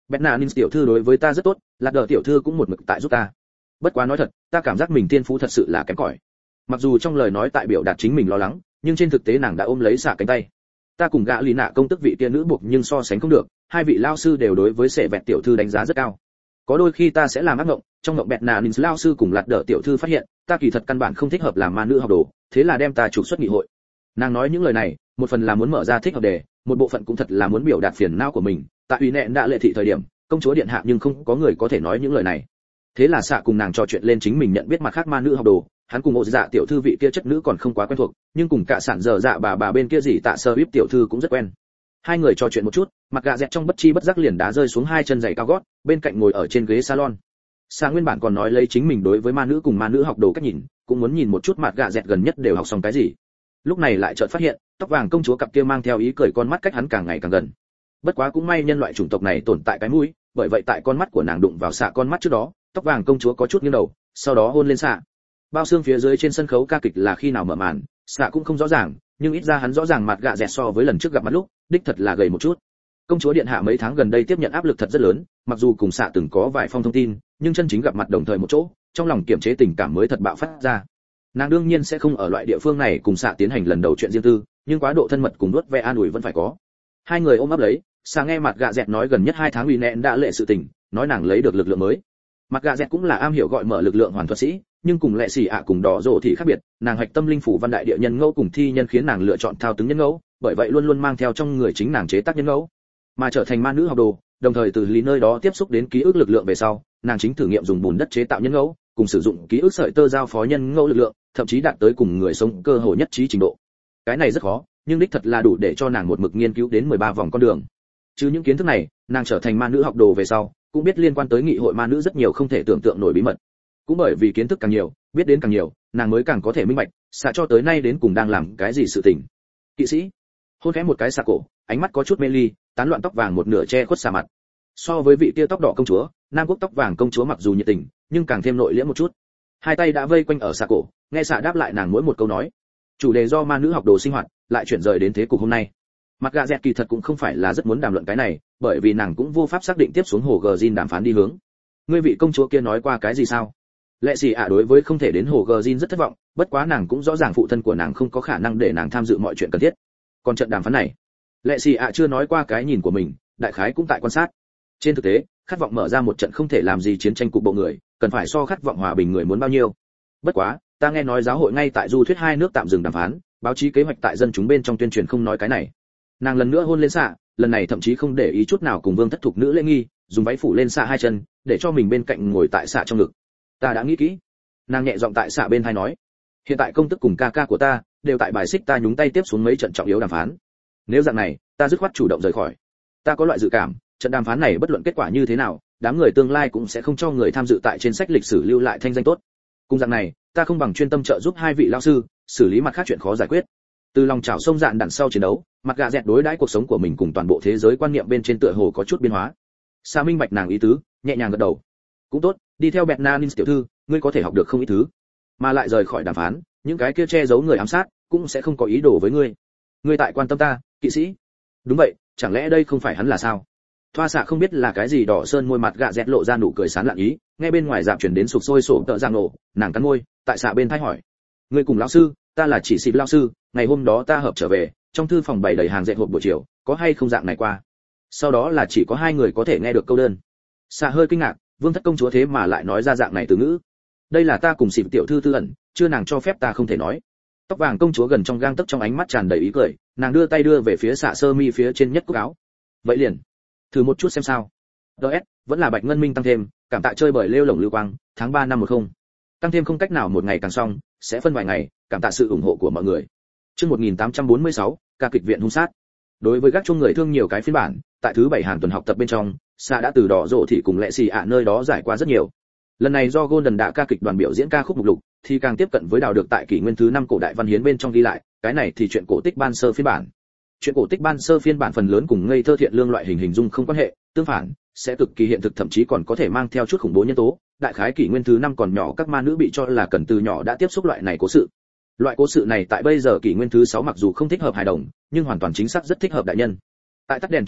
Bernardin tiểu thư đối với ta rất tốt, Lạc Đờ tiểu thư cũng một mực tại giúp ta. Bất quá nói thật, ta cảm giác mình tiên phú thật sự là kém cỏi. Mặc dù trong lời nói tại biểu đạt chính mình lo lắng, nhưng trên thực tế nàng đã ôm lấy xạ cánh tay. Ta cùng gã lì nạ công tức vị kia nữ buộc nhưng so sánh không được, hai vị lao sư đều đối với sệ vẹt tiểu thư đánh giá rất cao. Có đôi khi ta sẽ làm ác mộng, trong mộng Bernardin lao sư cùng Lạc Đờ tiểu thư phát hiện, ta kỳ thật căn bản không thích hợp làm ma nữ học đồ, thế là đem ta trục xuất nghị hội. Nàng nói những lời này, một phần là muốn mở ra thích hợp đề, một bộ phận cũng thật là muốn biểu đạt phiền não của mình. Tại ủy nẹn đã lệ thị thời điểm, công chúa điện hạ nhưng không có người có thể nói những lời này. Thế là xạ cùng nàng trò chuyện lên chính mình nhận biết mặt khác ma nữ học đồ, hắn cùng Ổ Dạ tiểu thư vị kia chất nữ còn không quá quen thuộc, nhưng cùng cả sản giờ dạ bà bên kia gì tạ sơ bíp tiểu thư cũng rất quen. Hai người trò chuyện một chút, mặt gạ dẹt trong bất chi bất giác liền đá rơi xuống hai chân giày cao gót, bên cạnh ngồi ở trên ghế salon. Xạ nguyên bản còn nói lấy chính mình đối với ma nữ cùng ma nữ học đồ cách nhìn, cũng muốn nhìn một chút mặt gạ dẹt gần nhất đều học xong cái gì. Lúc này lại chợt phát hiện, tóc vàng công chúa cặp kia mang theo ý cười con mắt cách hắn càng ngày càng gần. Bất quá cũng may nhân loại chủng tộc này tồn tại cái mũi, bởi vậy tại con mắt của nàng đụng vào xạ con mắt trước đó, tóc vàng công chúa có chút nghiêng đầu, sau đó hôn lên xạ. Bao xương phía dưới trên sân khấu ca kịch là khi nào mở màn, xạ cũng không rõ ràng, nhưng ít ra hắn rõ ràng mặt gạ dẹt so với lần trước gặp mặt lúc, đích thật là gầy một chút. Công chúa điện hạ mấy tháng gần đây tiếp nhận áp lực thật rất lớn, mặc dù cùng xạ từng có vài phong thông tin, nhưng chân chính gặp mặt đồng thời một chỗ, trong lòng kiềm chế tình cảm mới thật bạo phát ra. Nàng đương nhiên sẽ không ở loại địa phương này cùng xạ tiến hành lần đầu chuyện riêng tư, nhưng quá độ thân mật cùng nuốt ve an ủi vẫn phải có. Hai người ôm ấp lấy, xạ nghe mặt gạ dẹt nói gần nhất 2 tháng uy nẹn đã lệ sự tình, nói nàng lấy được lực lượng mới. Mặt gạ dẹt cũng là am hiểu gọi mở lực lượng hoàn thuật sĩ, nhưng cùng lệ xì ạ cùng đỏ rổ thì khác biệt, nàng hạch tâm linh phủ văn đại địa nhân ngẫu cùng thi nhân khiến nàng lựa chọn thao túng nhân ngẫu, bởi vậy luôn luôn mang theo trong người chính nàng chế tác nhân ngẫu. Mà trở thành ma nữ học đồ, đồng thời từ lý nơi đó tiếp xúc đến ký ức lực lượng về sau, nàng chính thử nghiệm dùng bùn đất chế tạo nhân ngẫu, cùng sử dụng ký ức sợi tơ giao phó nhân ngẫu lực lượng, thậm chí đạt tới cùng người sống cơ hội nhất trí trình độ. Cái này rất khó, nhưng đích thật là đủ để cho nàng một mực nghiên cứu đến 13 vòng con đường. Chứ những kiến thức này, nàng trở thành ma nữ học đồ về sau, cũng biết liên quan tới nghị hội ma nữ rất nhiều không thể tưởng tượng nổi bí mật. Cũng bởi vì kiến thức càng nhiều, biết đến càng nhiều, nàng mới càng có thể minh bạch, xạ cho tới nay đến cùng đang làm cái gì sự tình. Kỵ sĩ hôn khẽ một cái xạ cổ, ánh mắt có chút mê ly, tán loạn tóc vàng một nửa che khuất xạ mặt. So với vị tia tóc đỏ công chúa, nam quốc tóc vàng công chúa mặc dù nhiệt tình, nhưng càng thêm nội liễm một chút. Hai tay đã vây quanh ở xạ cổ, nghe xạ đáp lại nàng mỗi một câu nói. Chủ đề do ma nữ học đồ sinh hoạt lại chuyển rời đến thế cục hôm nay. Mặt gạ dẹt kỳ thật cũng không phải là rất muốn đàm luận cái này, bởi vì nàng cũng vô pháp xác định tiếp xuống hồ gờ Jin đàm phán đi hướng. Ngươi vị công chúa kia nói qua cái gì sao? Lệ xì ạ đối với không thể đến hồ gờ Jin rất thất vọng, bất quá nàng cũng rõ ràng phụ thân của nàng không có khả năng để nàng tham dự mọi chuyện cần thiết. Còn trận đàm phán này, lệ xì ạ chưa nói qua cái nhìn của mình, đại khái cũng tại quan sát. Trên thực tế, khát vọng mở ra một trận không thể làm gì chiến tranh cục bộ người, cần phải so khát vọng hòa bình người muốn bao nhiêu. Bất quá, ta nghe nói giáo hội ngay tại du thuyết 2 nước tạm dừng đàm phán, báo chí kế hoạch tại dân chúng bên trong tuyên truyền không nói cái này. Nàng lần nữa hôn lên xạ, lần này thậm chí không để ý chút nào cùng vương thất thục nữ lễ nghi, dùng váy phủ lên xạ 2 chân, để cho mình bên cạnh ngồi tại xạ trong ngực. Ta đã nghĩ kỹ. Nàng nhẹ giọng tại xạ bên tai nói, hiện tại công tức cùng ca ca của ta đều tại bài xích ta nhúng tay tiếp xuống mấy trận trọng yếu đàm phán. Nếu dạng này, ta dứt khoát chủ động rời khỏi. Ta có loại dự cảm, trận đàm phán này bất luận kết quả như thế nào, đám người tương lai cũng sẽ không cho người tham dự tại trên sách lịch sử lưu lại thanh danh tốt. Cùng dạng này, ta không bằng chuyên tâm trợ giúp hai vị lão sư xử lý mặt khác chuyện khó giải quyết. Từ lòng chảo sông dạn đằng sau chiến đấu, mặt gạ dẹt đối đãi cuộc sống của mình cùng toàn bộ thế giới quan niệm bên trên tựa hồ có chút biến hóa. Sa minh bạch nàng ý tứ, nhẹ nhàng gật đầu. Cũng tốt, đi theo Bernardin tiểu thư, ngươi có thể học được không ít thứ, mà lại rời khỏi đàm phán, những cái kia che giấu người ám sát cũng sẽ không có ý đồ với ngươi. Ngươi tại quan tâm ta, kỵ sĩ? Đúng vậy, chẳng lẽ đây không phải hắn là sao? Thoa xạ không biết là cái gì đỏ sơn môi mặt gạ dẹt lộ ra nụ cười sán lạn ý, nghe bên ngoài dạp truyền đến sục sôi sổ tợ giang nổ, nàng cắn môi, tại xạ bên thái hỏi, ngươi cùng lão sư, ta là chỉ xịp lão sư, ngày hôm đó ta hợp trở về, trong thư phòng bày đầy hàng dệt hộp buổi chiều, có hay không dạng này qua? Sau đó là chỉ có 2 người có thể nghe được câu đơn. Xạ hơi kinh ngạc, vương thất công chúa thế mà lại nói ra dạng này từ ngữ. Đây là ta cùng xịp tiểu thư tư ẩn, chưa nàng cho phép ta không thể nói. Tóc vàng công chúa gần trong gang tấc trong ánh mắt tràn đầy ý cười, nàng đưa tay đưa về phía xạ sơ mi phía trên nhất cúc áo. Vậy liền, thử một chút xem sao. DS, vẫn là bạch ngân minh tăng thêm, cảm tạ chơi bời lêu lổng lưu quang, tháng 3 năm 10. Tăng thêm không cách nào một ngày càng xong, sẽ phân vài ngày, cảm tạ sự ủng hộ của mọi người. Chương 1846, ca kịch viện hung sát. Đối với các chung người thương nhiều cái phiên bản, tại thứ 7 hàng tuần học tập bên trong, xạ đã từ đỏ rộ thì cùng lệ xì ạ nơi đó giải qua rất nhiều. Lần này do Golden đã ca kịch đoàn biểu diễn ca khúc mục lục, thì càng tiếp cận với đào được tại kỷ nguyên thứ 5 cổ đại văn hiến bên trong ghi lại, cái này thì chuyện cổ tích ban sơ phiên bản. Chuyện cổ tích ban sơ phiên bản phần lớn cùng ngây thơ thiện lương loại hình dung không quan hệ, tương phản, sẽ cực kỳ hiện thực, thậm chí còn có thể mang theo chút khủng bố nhân tố. Đại khái kỷ nguyên thứ 5 còn nhỏ, các ma nữ bị cho là cần từ nhỏ đã tiếp xúc loại này cố sự. Loại cố sự này tại bây giờ kỷ nguyên thứ 6 mặc dù không thích hợp hài đồng, nhưng hoàn toàn chính xác rất thích hợp đại nhân. Tại tắt đèn trong rạp,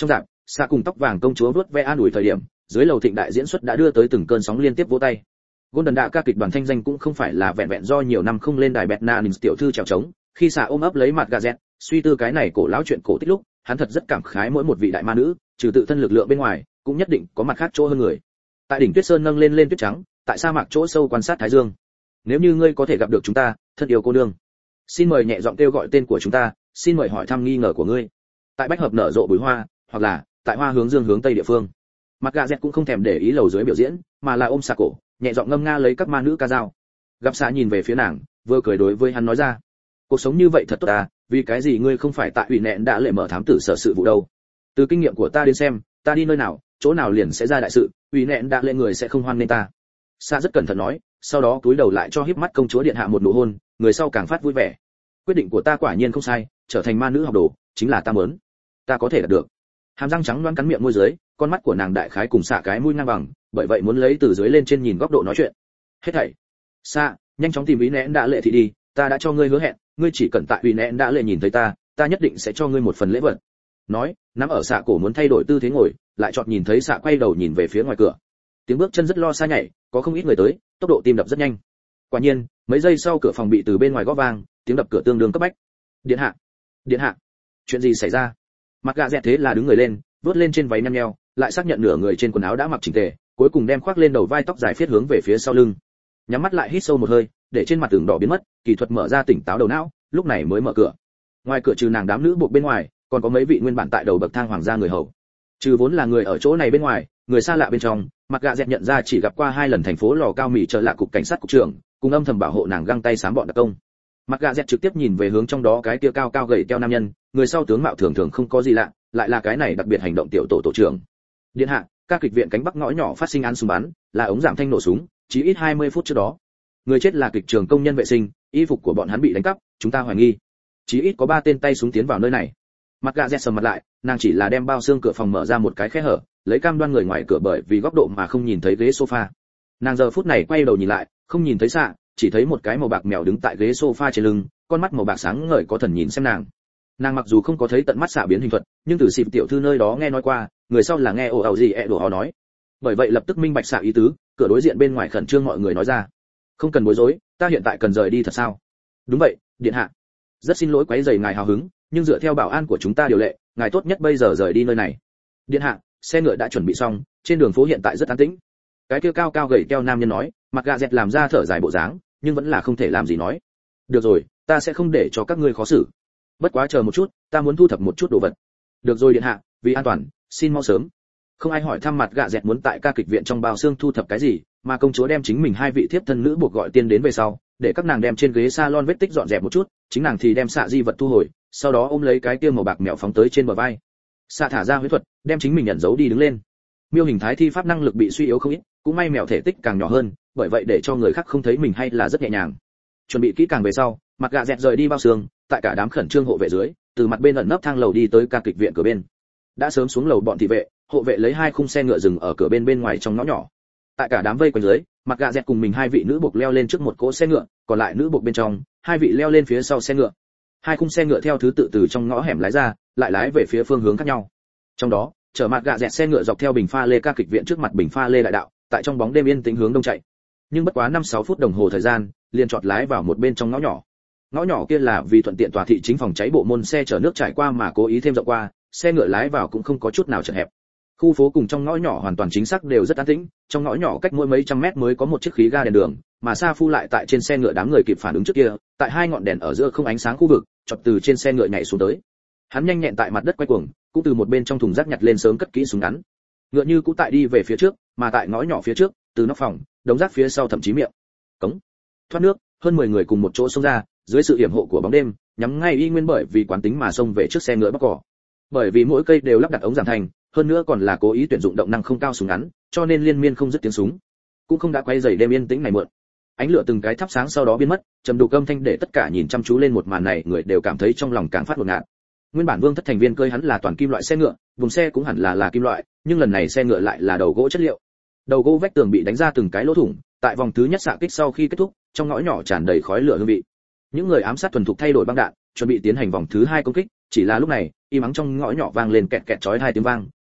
Xạ cùng tóc vàng công chúa vuốt ve an ủi thời điểm, dưới lầu thịnh đại diễn xuất đã đưa tới từng cơn sóng liên tiếp vỗ tay. Golden Đạ ca kịch đoàn thanh danh cũng không phải là vẹn vẹn do nhiều năm không lên đài bẹt na tiểu thư trèo trống, khi xạ ôm ấp lấy mặt gà dẹt, suy tư cái này cổ lão chuyện cổ tích lúc, hắn thật rất cảm khái mỗi một vị đại ma nữ, trừ tự thân lực lượng bên ngoài, cũng nhất định có mặt khác chỗ hơn người. Tại đỉnh Tuyết Sơn nâng lên tuyết trắng, tại sa mạc chỗ sâu quan sát thái dương. Nếu như ngươi có thể gặp được chúng ta, thân yêu cô nương, xin mời nhẹ giọng kêu gọi tên của chúng ta, xin mời hỏi thăm nghi ngờ của ngươi. Tại bách hợp nở rộ bụi hoa, hoặc là tại hoa hướng dương hướng tây địa phương. Mặt gà dẹt cũng không thèm để ý lầu dưới biểu diễn, mà là ôm xạ cổ, nhẹ giọng ngâm nga lấy các ma nữ ca dao. Gặp xạ nhìn về phía nàng, vừa cười đối với hắn nói ra, cuộc sống như vậy thật tốt à, vì cái gì ngươi không phải tại ủy nẹn đã lệ mở thám tử sở sự vụ đâu? Từ kinh nghiệm của ta đến xem, ta đi nơi nào, chỗ nào liền sẽ ra đại sự, ủy nẹn đã lệ người sẽ không hoan nghênh ta. Xạ rất cẩn thận nói, sau đó cúi đầu lại cho híp mắt công chúa điện hạ một nụ hôn, người sau càng phát vui vẻ. Quyết định của ta quả nhiên không sai, trở thành ma nữ học đồ, chính là ta muốn. Ta có thể đạt được. Hàm răng trắng loáng cắn miệng môi dưới, con mắt của nàng đại khái cùng xạ cái mũi ngang bằng, bởi vậy muốn lấy từ dưới lên trên nhìn góc độ nói chuyện. Hết thảy. Xạ, nhanh chóng tìm ý nén đã lệ thị đi, ta đã cho ngươi hứa hẹn, ngươi chỉ cần tại ý nén đã lệ nhìn thấy ta, ta nhất định sẽ cho ngươi một phần lễ vật. Nói, nắm ở xạ cổ muốn thay đổi tư thế ngồi, lại chợt nhìn thấy xạ quay đầu nhìn về phía ngoài cửa. Tiếng bước chân rất lo xa nhảy, có không ít người tới, tốc độ tim đập rất nhanh. Quả nhiên, mấy giây sau cửa phòng bị từ bên ngoài gõ vang, tiếng đập cửa tương đương cấp bách. Điện hạ, điện hạ, chuyện gì xảy ra? Mặt gà dẹt thế là đứng người lên, vớt lên trên váy nhăn nheo, lại xác nhận nửa người trên quần áo đã mặc chỉnh tề, cuối cùng đem khoác lên đầu vai tóc dài phiết hướng về phía sau lưng. Nhắm mắt lại hít sâu một hơi, để trên mặt tường đỏ biến mất, kỹ thuật mở ra tỉnh táo đầu não, lúc này mới mở cửa. Ngoài cửa trừ nàng đám nữ buộc bên ngoài, còn có mấy vị nguyên bản tại đầu bậc thang hoàng gia người hầu. Trừ vốn là người ở chỗ này bên ngoài, người xa lạ bên trong, Mặt gà dẹt nhận ra chỉ gặp qua 2 lần thành phố lò cao mì trở lạ cục cảnh sát cục trưởng, cùng âm thầm bảo hộ nàng găng tay xám bọn đặc công. Mặt gà dẹt trực tiếp nhìn về hướng trong đó cái kia cao cao gầy teo nam nhân, người sau tướng mạo thường thường không có gì lạ, lại là cái này đặc biệt hành động tiểu tổ tổ trưởng. Điện hạ, ca kịch viện cánh bắc ngõ nhỏ phát sinh án súng bắn, là ống giảm thanh nổ súng, chỉ ít 20 phút trước đó. Người chết là kịch trường công nhân vệ sinh, y phục của bọn hắn bị đánh cắp, chúng ta hoài nghi. Chỉ ít có 3 tên tay súng tiến vào nơi này. Mặt gà dẹt sầm mặt lại, nàng chỉ là đem bao xương cửa phòng mở ra một cái khe hở, lấy cam đoan người ngoài cửa bởi vì góc độ mà không nhìn thấy ghế sofa. Nàng giờ phút này quay đầu nhìn lại, không nhìn thấy xạ, chỉ thấy một cái màu bạc mèo đứng tại ghế sofa trên lưng, con mắt màu bạc sáng ngời có thần nhìn xem nàng. Nàng mặc dù không có thấy tận mắt xạ biến hình thuật, nhưng từ xịp tiểu thư nơi đó nghe nói qua, người sau là nghe ồ ào gì đồ họ nói. Bởi vậy lập tức minh bạch xạ ý tứ, cửa đối diện bên ngoài khẩn trương mọi người nói ra, không cần bối rối, ta hiện tại cần rời đi thật sao? Đúng vậy, điện hạ. Rất xin lỗi quấy rầy ngài hào hứng, nhưng dựa theo bảo an của chúng ta điều lệ, ngài tốt nhất bây giờ rời đi nơi này. Điện hạ, xe ngựa đã chuẩn bị xong, trên đường phố hiện tại rất an tĩnh. Cái kia cao cao gầy teo nam nhân nói, Mặt gà dẹt làm ra thở dài bộ dáng, nhưng vẫn là không thể làm gì nói. Được rồi, ta sẽ không để cho các ngươi khó xử. Bất quá chờ một chút, ta muốn thu thập một chút đồ vật. Được rồi điện hạ, vì an toàn, xin mau sớm. Không ai hỏi thăm Mặt gà dẹt muốn tại ca kịch viện trong bao xương thu thập cái gì, mà công chúa đem chính mình 2 vị thiếp thân nữ buộc gọi tiên đến về sau, để các nàng đem trên ghế salon vết tích dọn dẹp một chút, chính nàng thì đem xạ di vật thu hồi, sau đó ôm lấy cái kia màu bạc mèo phóng tới trên bờ vai. Xạ thả ra huyết thuật, đem chính mình nhận giấu đi đứng lên. Miêu hình thái thi pháp năng lực bị suy yếu không ít, cũng may mèo thể tích càng nhỏ hơn, bởi vậy để cho người khác không thấy mình hay là rất nhẹ nhàng. Chuẩn bị kỹ càng về sau, Mặt gà dẹt rời đi bao xương, tại cả đám khẩn trương hộ vệ dưới, từ mặt bên ẩn nấp thang lầu đi tới ca kịch viện cửa bên. Đã sớm xuống lầu bọn thị vệ, hộ vệ lấy 2 khung xe ngựa dừng ở cửa bên ngoài trong ngõ nhỏ. Tại cả đám vây quanh dưới, Mặt gà dẹt cùng mình 2 vị nữ buộc leo lên trước một cỗ xe ngựa, còn lại nữ buộc bên trong, 2 vị leo lên phía sau xe ngựa. 2 khung xe ngựa theo thứ tự từ trong ngõ hẻm lái ra, lại lái về phía phương hướng khác nhau. Trong đó, chở Mặt gà dẹt xe ngựa dọc theo bình pha lê ca kịch viện trước mặt bình pha lê đại đạo, tại trong bóng đêm yên tĩnh hướng đông chạy. Nhưng bất quá 5-6 phút đồng hồ thời gian, liền chọt lái vào một bên trong ngõ nhỏ. Ngõ nhỏ kia là vì thuận tiện tòa thị chính phòng cháy bộ môn xe chở nước trải qua mà cố ý thêm rộng qua, xe ngựa lái vào cũng không có chút nào chật hẹp. Khu phố cùng trong ngõ nhỏ hoàn toàn chính xác đều rất an tĩnh, trong ngõ nhỏ cách mỗi mấy trăm mét mới có một chiếc khí ga đèn đường, mà Sa Phu lại tại trên xe ngựa đám người kịp phản ứng trước kia, tại 2 ngọn đèn ở giữa không ánh sáng khu vực, chọt từ trên xe ngựa nhảy xuống tới. Hắn nhanh nhẹn tại mặt đất quay cuồng, cũng từ một bên trong thùng rác nhặt lên sớm cất kỹ súng ngắn. Ngựa như cũng tại đi về phía trước, mà tại ngõ nhỏ phía trước, từ nóc phòng, đống rác phía sau thậm chí miệng cống thoát nước, hơn 10 người cùng một chỗ xông ra, dưới sự yểm hộ của bóng đêm, nhắm ngay y nguyên bởi vì quán tính mà xông về trước xe ngựa bóc cỏ. Bởi vì mỗi cây đều lắp đặt ống giảm thanh, hơn nữa còn là cố ý tuyển dụng động năng không cao súng ngắn, cho nên liên miên không dứt tiếng súng, cũng không đã quay dày đêm yên tĩnh này mượn. Ánh lửa từng cái thắp sáng sau đó biến mất, trầm đục âm thanh để tất cả nhìn chăm chú lên một màn này người đều cảm thấy trong lòng càng phát hỗn loạn. Nguyên bản Vương Thất thành viên cơi hắn là toàn kim loại xe ngựa, vùng xe cũng hẳn là kim loại, nhưng lần này xe ngựa lại là đầu gỗ chất liệu. Đầu gỗ vách tường bị đánh ra từng cái lỗ thủng, tại vòng thứ nhất xạ kích sau khi kết thúc, trong ngõ nhỏ tràn đầy khói lửa hương vị. Những người ám sát thuần thục thay đổi băng đạn, chuẩn bị tiến hành vòng thứ 2 công kích, chỉ là lúc này, im ắng trong ngõ nhỏ vang lên kẹt kẹt chói 2 tiếng vang,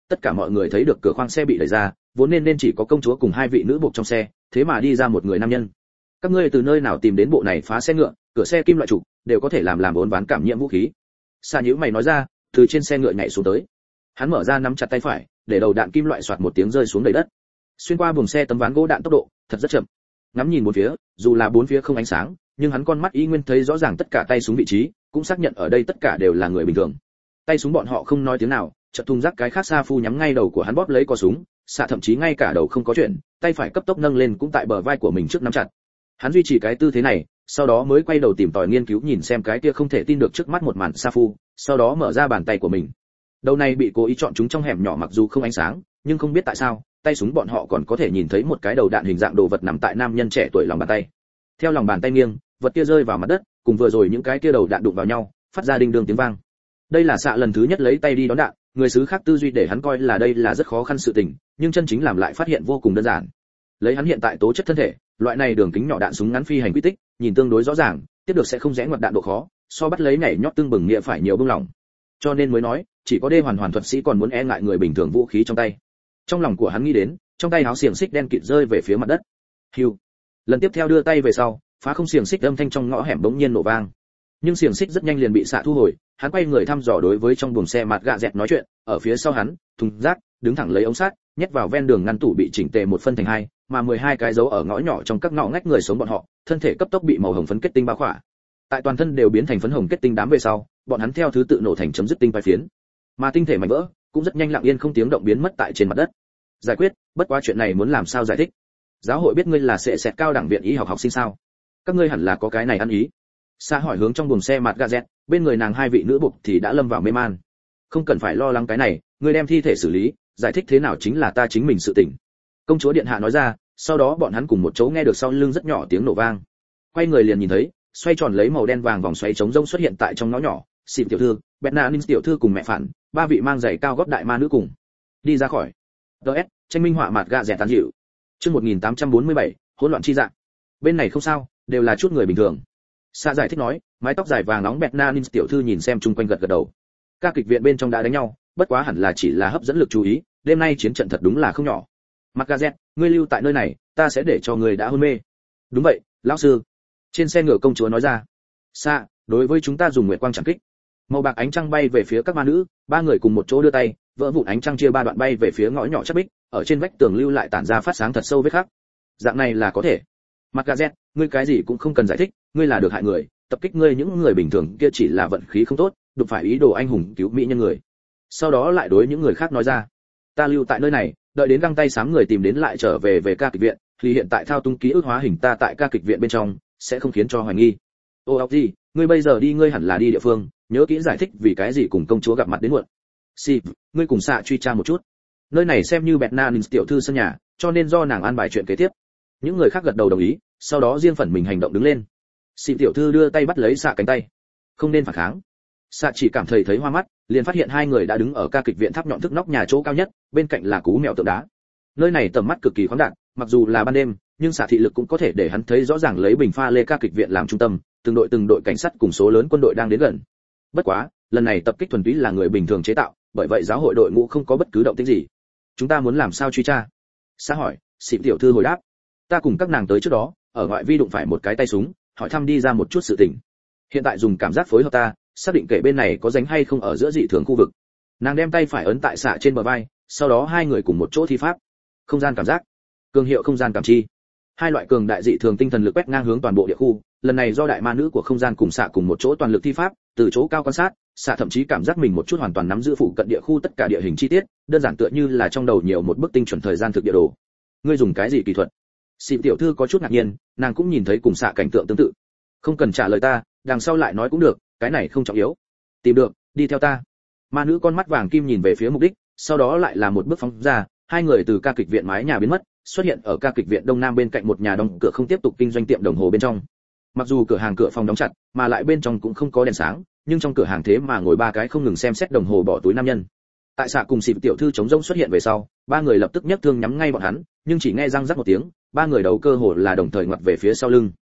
tất cả mọi người thấy được cửa khoang xe bị đẩy ra, vốn nên chỉ có công chúa cùng hai vị nữ buộc trong xe, thế mà đi ra một người nam nhân. Các ngươi từ nơi nào tìm đến bộ này phá xe ngựa, cửa xe kim loại trục đều có thể làm bốn ván cảm nhiễm vũ khí. Sa nhíu mày nói ra, từ trên xe ngựa nhảy xuống tới. Hắn mở ra nắm chặt tay phải, để đầu đạn kim loại xoạt một tiếng rơi xuống đầy đất. Xuyên qua buồng xe tấm ván gỗ đạn tốc độ thật rất chậm. Ngắm nhìn bốn phía, dù là bốn phía không ánh sáng, nhưng hắn con mắt y nguyên thấy rõ ràng tất cả tay súng vị trí, cũng xác nhận ở đây tất cả đều là người bình thường. Tay súng bọn họ không nói tiếng nào, chợt thùng rác cái khác Sa Phu nhắm ngay đầu của hắn bóp lấy cò súng, xạ thậm chí ngay cả đầu không có chuyện, tay phải cấp tốc nâng lên cũng tại bờ vai của mình trước nắm chặt. Hắn duy trì cái tư thế này, sau đó mới quay đầu tìm tòi nghiên cứu nhìn xem cái kia không thể tin được trước mắt một màn Sa Phu, sau đó mở ra bàn tay của mình. Đầu này bị cố ý chọn chúng trong hẻm nhỏ mặc dù không ánh sáng, nhưng không biết tại sao, tay súng bọn họ còn có thể nhìn thấy một cái đầu đạn hình dạng đồ vật nằm tại nam nhân trẻ tuổi lòng bàn tay. Theo lòng bàn tay nghiêng, vật kia rơi vào mặt đất, cùng vừa rồi những cái kia đầu đạn đụng vào nhau, phát ra đinh đương tiếng vang. Đây là xạ lần thứ nhất lấy tay đi đón đạn, người xứ khác tư duy để hắn coi là đây là rất khó khăn sự tình, nhưng chân chính làm lại phát hiện vô cùng đơn giản. Lấy hắn hiện tại tố chất thân thể, loại này đường kính nhỏ đạn súng ngắn phi hành quy tích, nhìn tương đối rõ ràng, tiếp được sẽ không rẽ ngoặt đạn độ khó, so bắt lấy nhảy nhót tương bừng nghĩa phải nhiều bưng lòng. Cho nên mới nói, chỉ có đê hoàn thuật sĩ còn muốn e ngại người bình thường vũ khí trong tay. Trong lòng của hắn nghĩ đến, trong tay áo xiềng xích đen kịt rơi về phía mặt đất. Hưu. Lần tiếp theo đưa tay về sau, phá không xiềng xích âm thanh trong ngõ hẻm bỗng nhiên nổ vang. Nhưng xiềng xích rất nhanh liền bị xạ thu hồi, hắn quay người thăm dò đối với trong buồng xe mặt gạ dẹt nói chuyện, ở phía sau hắn, thùng rác đứng thẳng lấy ống sắt, nhét vào ven đường ngăn tủ bị chỉnh tề một phân thành hai, mà 12 cái dấu ở ngõ nhỏ trong các ngõ ngách người sống bọn họ, thân thể cấp tốc bị màu hồng phấn kết tinh bao khỏa. Tại toàn thân đều biến thành phấn hồng kết tinh đám về sau, bọn hắn theo thứ tự nổ thành chấm dứt tinh phai phiến. Mà tinh thể mảnh vỡ cũng rất nhanh lặng yên không tiếng động biến mất tại trên mặt đất. Giải quyết, bất quá chuyện này muốn làm sao giải thích? Giáo hội biết ngươi là sẽ sẹt cao đẳng viện y học học sinh sao? Các ngươi hẳn là có cái này ăn ý. Sa hỏi hướng trong buồng xe mặt gà dẹt, bên người nàng hai vị nữ buộc thì đã lâm vào mê man. Không cần phải lo lắng cái này, ngươi đem thi thể xử lý, giải thích thế nào chính là ta chính mình sự tình. Công chúa điện hạ nói ra, sau đó bọn hắn cùng một chỗ nghe được sau lưng rất nhỏ tiếng nổ vang. Quay người liền nhìn thấy, xoay tròn lấy màu đen vàng vòng xoáy trống rông xuất hiện tại trong ngõ nhỏ, Xịp tiểu thư, Bernardin tiểu thư cùng mẹ phản, ba vị mang giày cao gót đại ma nữ cùng đi ra khỏi. DS, tranh minh họa mặt gạ rẻ tán dịu. Chương 1847, hỗn loạn chi dạng. Bên này không sao, đều là chút người bình thường. Sa giải thích nói, mái tóc dài vàng nóng Bernardin tiểu thư nhìn xem chung quanh gật gật đầu. Ca kịch viện bên trong đã đánh nhau, bất quá hẳn là chỉ là hấp dẫn lực chú ý, đêm nay chiến trận thật đúng là không nhỏ. Margaret, ngươi lưu tại nơi này, ta sẽ để cho ngươi đã hôn mê. Đúng vậy, lão sư. Trên xe ngựa công chúa nói ra. Sa, đối với chúng ta dùng nguyệt quang chẳng kích. Màu bạc ánh trăng bay về phía các ma nữ, ba người cùng một chỗ đưa tay, vỡ vụn ánh trăng chia ba đoạn bay về phía ngõ nhỏ chắc bích, ở trên vách tường lưu lại tản ra phát sáng thật sâu vết khắc. Dạng này là có thể. Margaret, ngươi cái gì cũng không cần giải thích, ngươi là được hại người, tập kích ngươi những người bình thường kia chỉ là vận khí không tốt, đụng phải ý đồ anh hùng cứu mỹ nhân người. Sau đó lại đối những người khác nói ra, ta lưu tại nơi này, đợi đến găng tay xám người tìm đến lại trở về ca kịch viện, thì hiện tại thao túng ký ức hóa hình ta tại ca kịch viện bên trong, sẽ không khiến cho hoài nghi. Ô học gì, ngươi bây giờ đi ngươi hẳn là đi địa phương, nhớ kỹ giải thích vì cái gì cùng công chúa gặp mặt đến muộn. Xịp, ngươi cùng xạ truy tra một chút. Nơi này xem như Bernardin tiểu thư sân nhà, cho nên do nàng an bài chuyện kế tiếp. Những người khác gật đầu đồng ý, sau đó riêng phần mình hành động đứng lên. Xịp tiểu thư đưa tay bắt lấy xạ cánh tay. Không nên phản kháng. Xạ chỉ cảm thấy hoa mắt, liền phát hiện hai người đã đứng ở ca kịch viện tháp nhọn thức nóc nhà chỗ cao nhất, bên cạnh là cú mèo tượng đá. Nơi này tầm mắt cực kỳ khoáng đạt, mặc dù là ban đêm, nhưng xạ thị lực cũng có thể để hắn thấy rõ ràng lấy bình pha lê ca kịch viện làm trung tâm, từng đội cảnh sát cùng số lớn quân đội đang đến gần. Bất quá, lần này tập kích thuần túy là người bình thường chế tạo, bởi vậy giáo hội đội ngũ không có bất cứ động tĩnh gì. Chúng ta muốn làm sao truy tra? Xạ hỏi. Xịp tiểu thư hồi đáp. Ta cùng các nàng tới trước đó, ở ngoại vi đụng phải một cái tay súng, hỏi thăm đi ra một chút sự tình. Hiện tại dùng cảm giác phối hợp ta, xác định kẻ bên này có dánh hay không ở giữa dị thường khu vực. Nàng đem tay phải ấn tại xạ trên bờ vai, sau đó hai người cùng một chỗ thi pháp. Không gian cảm giác, cường hiệu không gian cảm chi. Hai loại cường đại dị thường tinh thần lực quét ngang hướng toàn bộ địa khu, lần này do đại ma nữ của không gian cùng xạ cùng một chỗ toàn lực thi pháp, từ chỗ cao quan sát, xạ thậm chí cảm giác mình một chút hoàn toàn nắm giữ phụ cận địa khu tất cả địa hình chi tiết, đơn giản tựa như là trong đầu nhiều một bức tinh chuẩn thời gian thực địa đồ. Ngươi dùng cái gì kỹ thuật? Xịp tiểu thư có chút ngạc nhiên, nàng cũng nhìn thấy cùng xạ cảnh tượng tương tự. Không cần trả lời ta, đằng sau lại nói cũng được, cái này không trọng yếu. Tìm được, đi theo ta. Ma nữ con mắt vàng kim nhìn về phía mục đích, sau đó lại là một bước phóng ra, hai người từ ca kịch viện mái nhà biến mất, xuất hiện ở ca kịch viện đông nam bên cạnh một nhà đóng cửa không tiếp tục kinh doanh tiệm đồng hồ bên trong. Mặc dù cửa hàng cửa phòng đóng chặt, mà lại bên trong cũng không có đèn sáng, nhưng trong cửa hàng thế mà ngồi ba cái không ngừng xem xét đồng hồ bỏ túi nam nhân. Tại xạ cùng Xịp tiểu thư chống rông xuất hiện về sau, ba người lập tức nhấc thương nhắm ngay bọn hắn, nhưng chỉ nghe răng rắc một tiếng, ba người đầu cơ hồ là đồng thời ngoặt về phía sau lưng.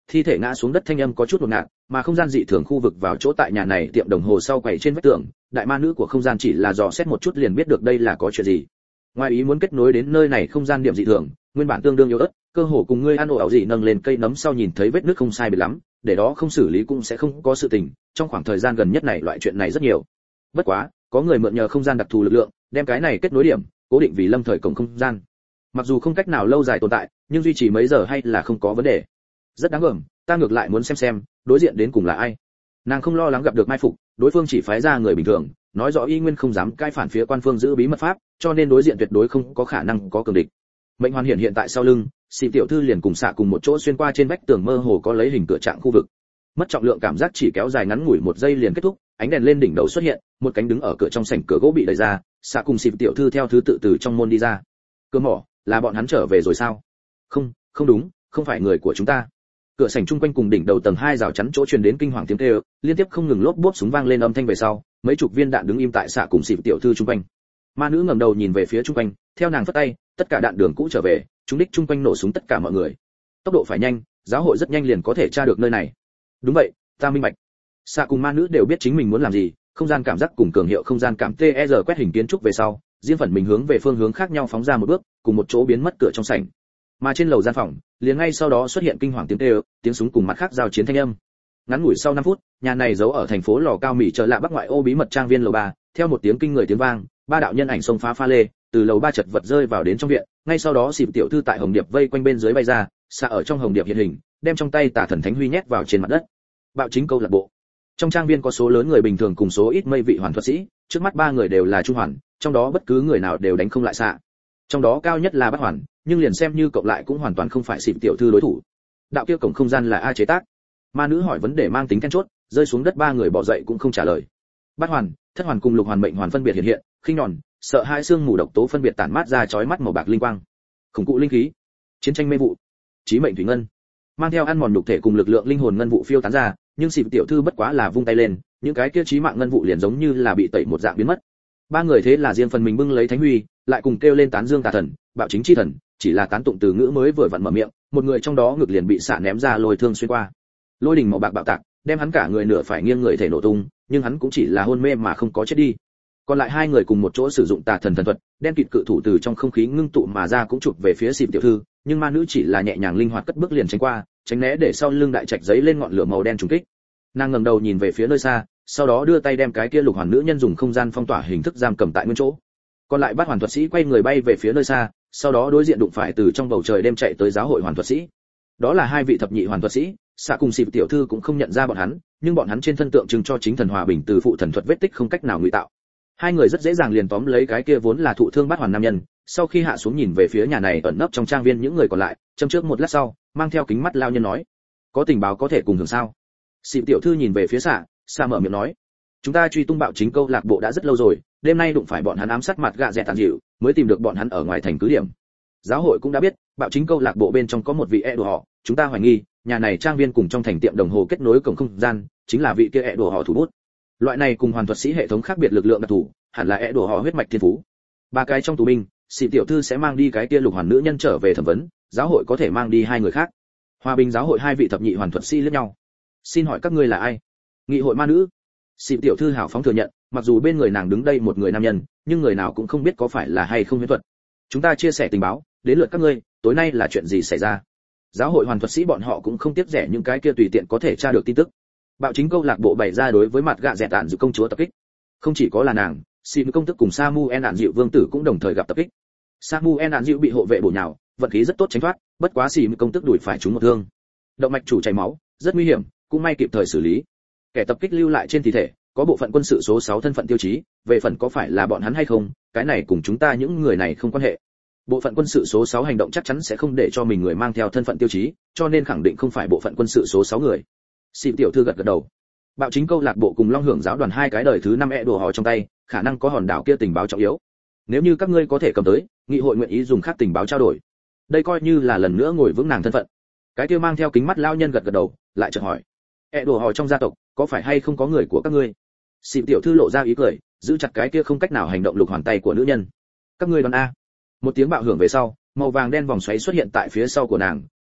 thi thể ngã xuống đất thanh âm có chút ngột ngạt, mà không gian dị thường khu vực vào chỗ tại nhà này tiệm đồng hồ sau quầy trên vách tường, đại ma nữ của không gian chỉ là dò xét một chút liền biết được đây là có chuyện gì. Ngoài ý muốn kết nối đến nơi này không gian điểm dị thường, nguyên bản tương đương yếu ớt, cơ hồ cùng ngươi ăn ổ ảo gì nâng lên cây nấm sau nhìn thấy vết nước không sai biệt lắm, để đó không xử lý cũng sẽ không có sự tình, trong khoảng thời gian gần nhất này loại chuyện này rất nhiều. Bất quá, có người mượn nhờ không gian đặc thù lực lượng, đem cái này kết nối điểm, cố định vì lâm thời cổng không gian. Mặc dù không cách nào lâu dài tồn tại, nhưng duy trì mấy giờ hay là không có vấn đề. Rất đáng gờm, ta ngược lại muốn xem đối diện đến cùng là ai. Nàng không lo lắng gặp được mai phục, đối phương chỉ phái ra người bình thường, nói rõ y nguyên không dám cai phản phía quan phương giữ bí mật pháp, cho nên đối diện tuyệt đối không có khả năng có cường địch. Mệnh hoàn hiện tại sau lưng, Xì tiểu thư liền cùng xạ cùng một chỗ xuyên qua trên vách tường mơ hồ có lấy hình cửa trạng khu vực. Mất trọng lượng cảm giác chỉ kéo dài ngắn ngủi một giây liền kết thúc, ánh đèn lên đỉnh đầu xuất hiện, một cánh đứng ở cửa trong sảnh cửa gỗ bị đẩy ra, xạ cùng Xì tiểu thư theo thứ tự từ trong môn đi ra. Cửa mỏ, là bọn hắn trở về rồi sao? Không đúng, không phải người của chúng ta. Cửa sảnh chung quanh cùng đỉnh đầu tầng 2 rào chắn chỗ truyền đến kinh hoàng tiếng kêu, liên tiếp không ngừng lốp bốp súng vang lên âm thanh về sau, mấy chục viên đạn đứng im tại xạ cùng Xì tiểu thư chung quanh. Ma nữ ngẩng đầu nhìn về phía chung quanh, theo nàng phất tay, tất cả đạn đường cũ trở về, chúng đích chung quanh nổ súng tất cả mọi người. Tốc độ phải nhanh, giáo hội rất nhanh liền có thể tra được nơi này. Đúng vậy, ta minh bạch. Xạ cùng ma nữ đều biết chính mình muốn làm gì, không gian cảm giác cùng cường hiệu không gian cảm TR quét hình kiến trúc về sau, riêng phần mình hướng về phương hướng khác nhau phóng ra một bước, cùng một chỗ biến mất cửa trong sảnh. Mà trên lầu gian phòng, liền ngay sau đó xuất hiện kinh hoàng tiếng kêu, tiếng súng cùng mặt khác giao chiến thanh âm. Ngắn ngủi sau 5 phút, nhà này giấu ở thành phố Lò Cao Mỹ trở lạ bắc ngoại ô bí mật trang viên lầu 3, theo một tiếng kinh người tiếng vang, ba đạo nhân ảnh xông phá pha lê, từ lầu 3 chật vật rơi vào đến trong viện, ngay sau đó Xịp tiểu thư tại hồng điệp vây quanh bên dưới bay ra, xạ ở trong hồng điệp hiện hình, đem trong tay tà thần thánh huy nhét vào trên mặt đất. Bạo chính câu lạc bộ. Trong trang viên có số lớn người bình thường cùng số ít mây vị hoàn thuật sĩ, trước mắt 3 người đều là trung hoàn, trong đó bất cứ người nào đều đánh không lại xạ. Trong đó cao nhất là Bát Hoàn, nhưng liền xem như cộng lại cũng hoàn toàn không phải Xịp tiểu thư đối thủ. Đạo kia cổng không gian là a chế tác? Ma nữ hỏi vấn đề mang tính then chốt, rơi xuống đất 3 người bỏ dậy cũng không trả lời. Bát Hoàn, Thất Hoàn cùng Lục Hoàn mệnh hoàn phân biệt hiện hiện, khinh nhọn, sợ hai xương mù độc tố phân biệt tản mát ra chói mắt màu bạc linh quang. Khủng cụ linh khí, chiến tranh mê vụ, chí mệnh thủy ngân, mang theo ăn mòn nhục thể cùng lực lượng linh hồn ngân vụ phiêu tán ra, nhưng Xịp tiểu thư bất quá là vung tay lên, những cái kia chí mạng ngân vụ liền giống như là bị tẩy một dạng biến mất. 3 người thế là riêng phần mình bưng lấy thánh huy, lại cùng kêu lên tán dương tà thần, bạo chính chi thần, chỉ là tán tụng từ ngữ mới vừa vặn mở miệng, một người trong đó ngực liền bị xạ ném ra lôi thương xuyên qua. Lôi đỉnh màu bạc bạo tạc, đem hắn cả người nửa phải nghiêng người thể nổ tung, nhưng hắn cũng chỉ là hôn mê mà không có chết đi. Còn lại 2 người cùng một chỗ sử dụng tà thần thần thuật, đen kịt cự thủ từ trong không khí ngưng tụ mà ra cũng chụp về phía Xịp tiểu thư, nhưng ma nữ chỉ là nhẹ nhàng linh hoạt cất bước liền tránh qua, tránh né để sau lưng đại trạch giấy lên ngọn lửa màu đen trùng kích. Nàng ngẩng đầu nhìn về phía nơi xa, sau đó đưa tay đem cái kia Lục Hoàn nữ nhân dùng không gian phong tỏa hình thức giam cầm tại nguyên chỗ. Còn lại Bát Hoàn thuật sĩ quay người bay về phía nơi xa, sau đó đối diện đụng phải từ trong bầu trời đêm chạy tới giáo hội hoàn thuật sĩ. Đó là 2 vị thập nhị hoàn thuật sĩ, xạ cùng Xịp tiểu thư cũng không nhận ra bọn hắn, nhưng bọn hắn trên thân tượng trưng cho chính thần hòa bình từ phụ thần thuật vết tích không cách nào ngụy tạo. 2 người rất dễ dàng liền tóm lấy cái kia vốn là thụ thương Bát Hoàn nam nhân, sau khi hạ xuống nhìn về phía nhà này ẩn nấp trong trang viên những người còn lại, châm trước một lát sau, mang theo kính mắt lao nhân nói: "Có tình báo có thể cùng hưởng sao?" Xịp tiểu thư nhìn về phía xạ mở miệng nói: "Chúng ta truy tung bạo chính câu lạc bộ đã rất lâu rồi, đêm nay đụng phải bọn hắn ám sát mặt gạ dẹt tàn dịu, mới tìm được bọn hắn ở ngoài thành cứ điểm. Giáo hội cũng đã biết, bạo chính câu lạc bộ bên trong có một vị đồ họ, chúng ta hoài nghi, nhà này trang viên cùng trong thành tiệm đồng hồ kết nối cổng không gian, chính là vị kia đồ họ thủ bút. Loại này cùng hoàn thuật sĩ hệ thống khác biệt lực lượng đặc thù, hẳn là đồ họ huyết mạch thiên phú. 3 cái trong tù binh, Xịp tiểu thư sẽ mang đi cái kia Lục Hoàn nữ nhân trở về thẩm vấn, giáo hội có thể mang đi 2 người khác." Hòa bình giáo hội 2 vị thập nhị hoàn thuật sĩ liếc nhau. "Xin hỏi các ngươi là ai?" "Nghị hội ma nữ." Xịp tiểu thư hào phóng thừa nhận, mặc dù bên người nàng đứng đây một người nam nhân, nhưng người nào cũng không biết có phải là hay không huyễn thuật. "Chúng ta chia sẻ tình báo, đến lượt các ngươi, tối nay là chuyện gì xảy ra?" Giáo hội hoàn thuật sĩ bọn họ cũng không tiếc rẻ những cái kia tùy tiện có thể tra được tin tức. Bạo chính câu lạc bộ bày ra đối với mặt gạ dẹt tản dự công chúa tập kích. Không chỉ có là nàng, xin công tức cùng Samuel ạn dịu vương tử cũng đồng thời gặp tập kích. Samuel ạn dịu bị hộ vệ bổ nhào, vận khí rất tốt tránh thoát, bất quá xin công tức đuổi phải trúng một thương. Động mạch chủ chảy máu, rất nguy hiểm, cũng may kịp thời xử lý. Kẻ tập kích lưu lại trên thi thể, có bộ phận quân sự số 6 thân phận tiêu chí, về phần có phải là bọn hắn hay không, cái này cùng chúng ta những người này không quan hệ. Bộ phận quân sự số 6 hành động chắc chắn sẽ không để cho mình người mang theo thân phận tiêu chí, cho nên khẳng định không phải bộ phận quân sự số 6 người. Xịp tiểu thư gật gật đầu. Bạo chính câu lạc bộ cùng Long Hưởng giáo đoàn 2 cái đời thứ 5 đồ họ trong tay, khả năng có hòn đảo kia tình báo trọng yếu. Nếu như các ngươi có thể cầm tới, nghị hội nguyện ý dùng khác tình báo trao đổi. Đây coi như là lần nữa ngồi vững nàng thân phận. Cái kia mang theo kính mắt lão nhân gật gật đầu, lại chợt hỏi: đồ họ trong gia tộc, có phải hay không có người của các ngươi?" Xịp tiểu thư lộ ra ý cười, giữ chặt cái kia không cách nào hành động Lục Hoàn tay của nữ nhân. "Các ngươi đoán a?" Một tiếng bạo hưởng về sau, màu vàng đen vòng xoáy xuất hiện tại phía sau của nàng,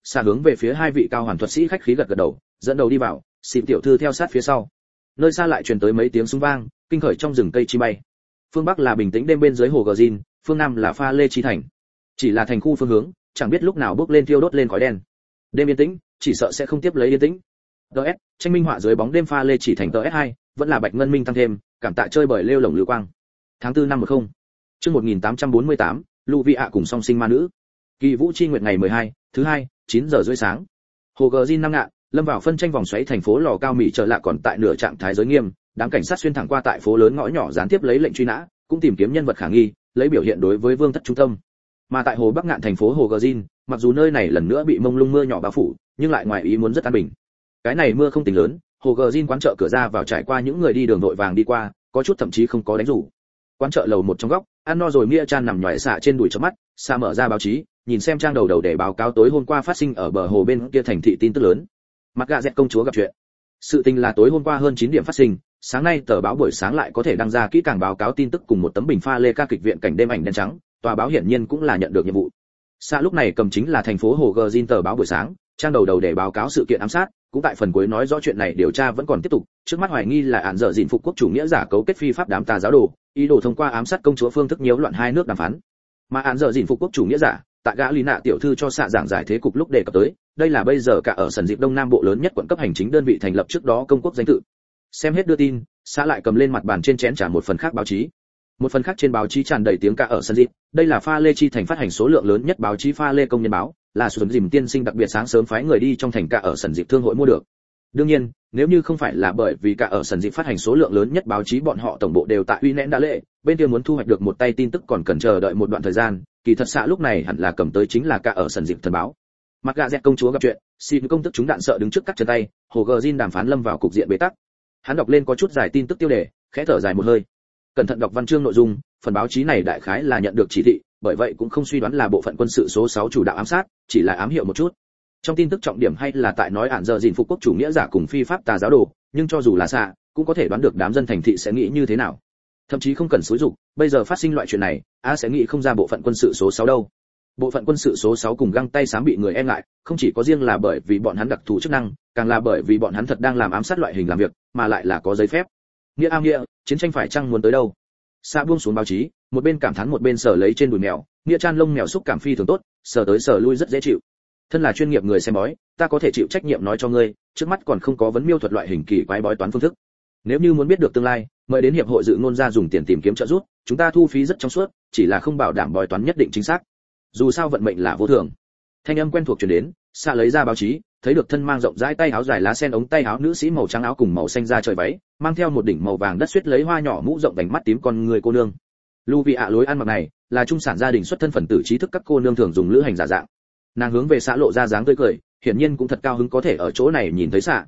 Xa hướng về phía hai vị cao hoàn thuật sĩ khách khí gật gật đầu, dẫn đầu đi vào, xịp tiểu thư theo sát phía sau. Nơi xa lại truyền tới mấy tiếng súng vang, kinh khởi trong rừng cây chi bay. Phương bắc là bình tĩnh đêm bên dưới hồ Gờ, phương nam là pha lê chi thành. Chỉ là thành khu phương hướng, chẳng biết lúc nào bốc lên thiêu đốt lên khói đen. Đêm yên tĩnh, chỉ sợ sẽ không tiếp lấy yên tĩnh. DS, tranh minh họa dưới bóng đêm pha lê chỉ thành DS2, vẫn là bạch ngân minh tăng thêm, cảm tạ chơi bởi lêu lổng lưu quang. Tháng 4 năm 10. Chương 1848, Lù Vi ạ cùng song sinh ma nữ. Kỳ Vũ chi nguyệt ngày 12, thứ hai, 9 giờ rưỡi sáng. Hồ Gờ năm ngạn, lâm vào phân tranh vòng xoáy thành phố lò cao mỹ trở lạ còn tại nửa trạng thái giới nghiêm, đám cảnh sát xuyên thẳng qua tại phố lớn ngõ nhỏ gián tiếp lấy lệnh truy nã, cũng tìm kiếm nhân vật khả nghi, lấy biểu hiện đối với vương thất trung tâm. Mà tại hồ Bắc ngạn thành phố Hồ Gờ, mặc dù nơi này lần nữa bị mông lung mưa nhỏ bao phủ, nhưng lại ngoài ý muốn rất an bình. Cái này mưa không tính lớn, Hồ Gờ quán chợ cửa ra vào trải qua những người đi đường nội vàng đi qua, có chút thậm chí không có đánh rủ. Quán chợ lầu một trong góc, ăn no rồi Mia Chan nằm nhòi xạ trên đùi chớp mắt, xạ mở ra báo chí, nhìn xem trang đầu để báo cáo tối hôm qua phát sinh ở bờ hồ bên kia thành thị tin tức lớn. Mặt gạ dẹt công chúa gặp chuyện. Sự tình là tối hôm qua hơn 9 điểm phát sinh, sáng nay tờ báo buổi sáng lại có thể đăng ra kỹ càng báo cáo tin tức cùng một tấm bình pha lê ca kịch viện cảnh đêm ảnh đen trắng, tòa báo hiển nhiên cũng là nhận được nhiệm vụ. Xạ lúc này cầm chính là thành phố Hồ Gờ tờ báo buổi sáng, trang đầu để báo cáo sự kiện ám sát, cũng tại phần cuối nói rõ chuyện này điều tra vẫn còn tiếp tục, trước mắt hoài nghi là án dở dịn phục quốc chủ nghĩa giả cấu kết phi pháp đám tà giáo đồ, ý đồ thông qua ám sát công chúa phương thức nhiễu loạn hai nước đàm phán. Mà án dở dịn phục quốc chủ nghĩa giả, tại gã Lý Nạ tiểu thư cho xạ giảng giải thế cục lúc đề cập tới, đây là bây giờ cả ở sần dịp đông nam bộ lớn nhất quận cấp hành chính đơn vị thành lập trước đó công quốc danh tự. Xem hết đưa tin, xã lại cầm lên mặt bàn trên chén trả một phần khác báo chí. Một phần khác trên báo chí tràn đầy tiếng cả ở sân dịp, đây là pha lê chi thành phát hành số lượng lớn nhất báo chí pha lê công nhân báo, là xuân dìm tiên sinh đặc biệt sáng sớm phái người đi trong thành cả ở sân dịp thương hội mua được. Đương nhiên, nếu như không phải là bởi vì cả ở sân dịp phát hành số lượng lớn nhất báo chí bọn họ tổng bộ đều tại uy nén đã lệ, bên kia muốn thu hoạch được một tay tin tức còn cần chờ đợi một đoạn thời gian, kỳ thật xạ lúc này hẳn là cầm tới chính là cả ở sân dịp thần báo. Mặt gạ dẹt công chúa gặp chuyện, xin công tức chúng đạn sợ đứng trước các chân tay, Hồ Gờ đàm phán lâm vào cục diện bế tắc. Hắn đọc lên có chút dài tin tức tiêu đề, khẽ thở dài một hơi. Cẩn thận đọc văn chương nội dung, phần báo chí này đại khái là nhận được chỉ thị, bởi vậy cũng không suy đoán là bộ phận quân sự số 6 chủ đạo ám sát, chỉ là ám hiệu một chút. Trong tin tức trọng điểm hay là tại nói ản giờ gìn phục quốc chủ nghĩa giả cùng phi pháp tà giáo đồ, nhưng cho dù là xạ, cũng có thể đoán được đám dân thành thị sẽ nghĩ như thế nào. Thậm chí không cần xúi dục, bây giờ phát sinh loại chuyện này, sẽ nghĩ không ra bộ phận quân sự số 6 đâu. Bộ phận quân sự số 6 cùng găng tay xám bị người e ngại, không chỉ có riêng là bởi vì bọn hắn đặc thù chức năng, càng là bởi vì bọn hắn thật đang làm ám sát loại hình làm việc, mà lại là có giấy phép. Nghĩa, chiến tranh phải chăng muốn tới đâu? Sa buông xuống báo chí, một bên cảm thán một bên sờ lấy trên đùi mèo, Nghĩa Chan lông mèo xúc cảm phi thường tốt, sờ tới sờ lui rất dễ chịu. Thân là chuyên nghiệp người xem bói, ta có thể chịu trách nhiệm nói cho ngươi, trước mắt còn không có vấn miêu thuật loại hình kỳ quái bói toán phương thức. Nếu như muốn biết được tương lai, mời đến hiệp hội dự ngôn ra dùng tiền tìm kiếm trợ giúp, chúng ta thu phí rất trong suốt, chỉ là không bảo đảm bói toán nhất định chính xác. Dù sao vận mệnh là vô thường. Thanh âm quen thuộc truyền đến, Sa lấy ra báo chí, thấy được thân mang rộng rãi tay áo dài lá sen ống tay áo nữ sĩ màu trắng áo cùng màu xanh da trời váy, mang theo một đỉnh màu vàng đất xuyết lấy hoa nhỏ mũ rộng vành mắt tím con người cô nương. Lưu vị ạ lối ăn mặc này, là trung sản gia đình xuất thân phần tử trí thức các cô nương thường dùng lữ hành giả dạng. Nàng hướng về xã lộ ra dáng tươi cười, hiển nhiên cũng thật cao hứng có thể ở chỗ này nhìn thấy xã.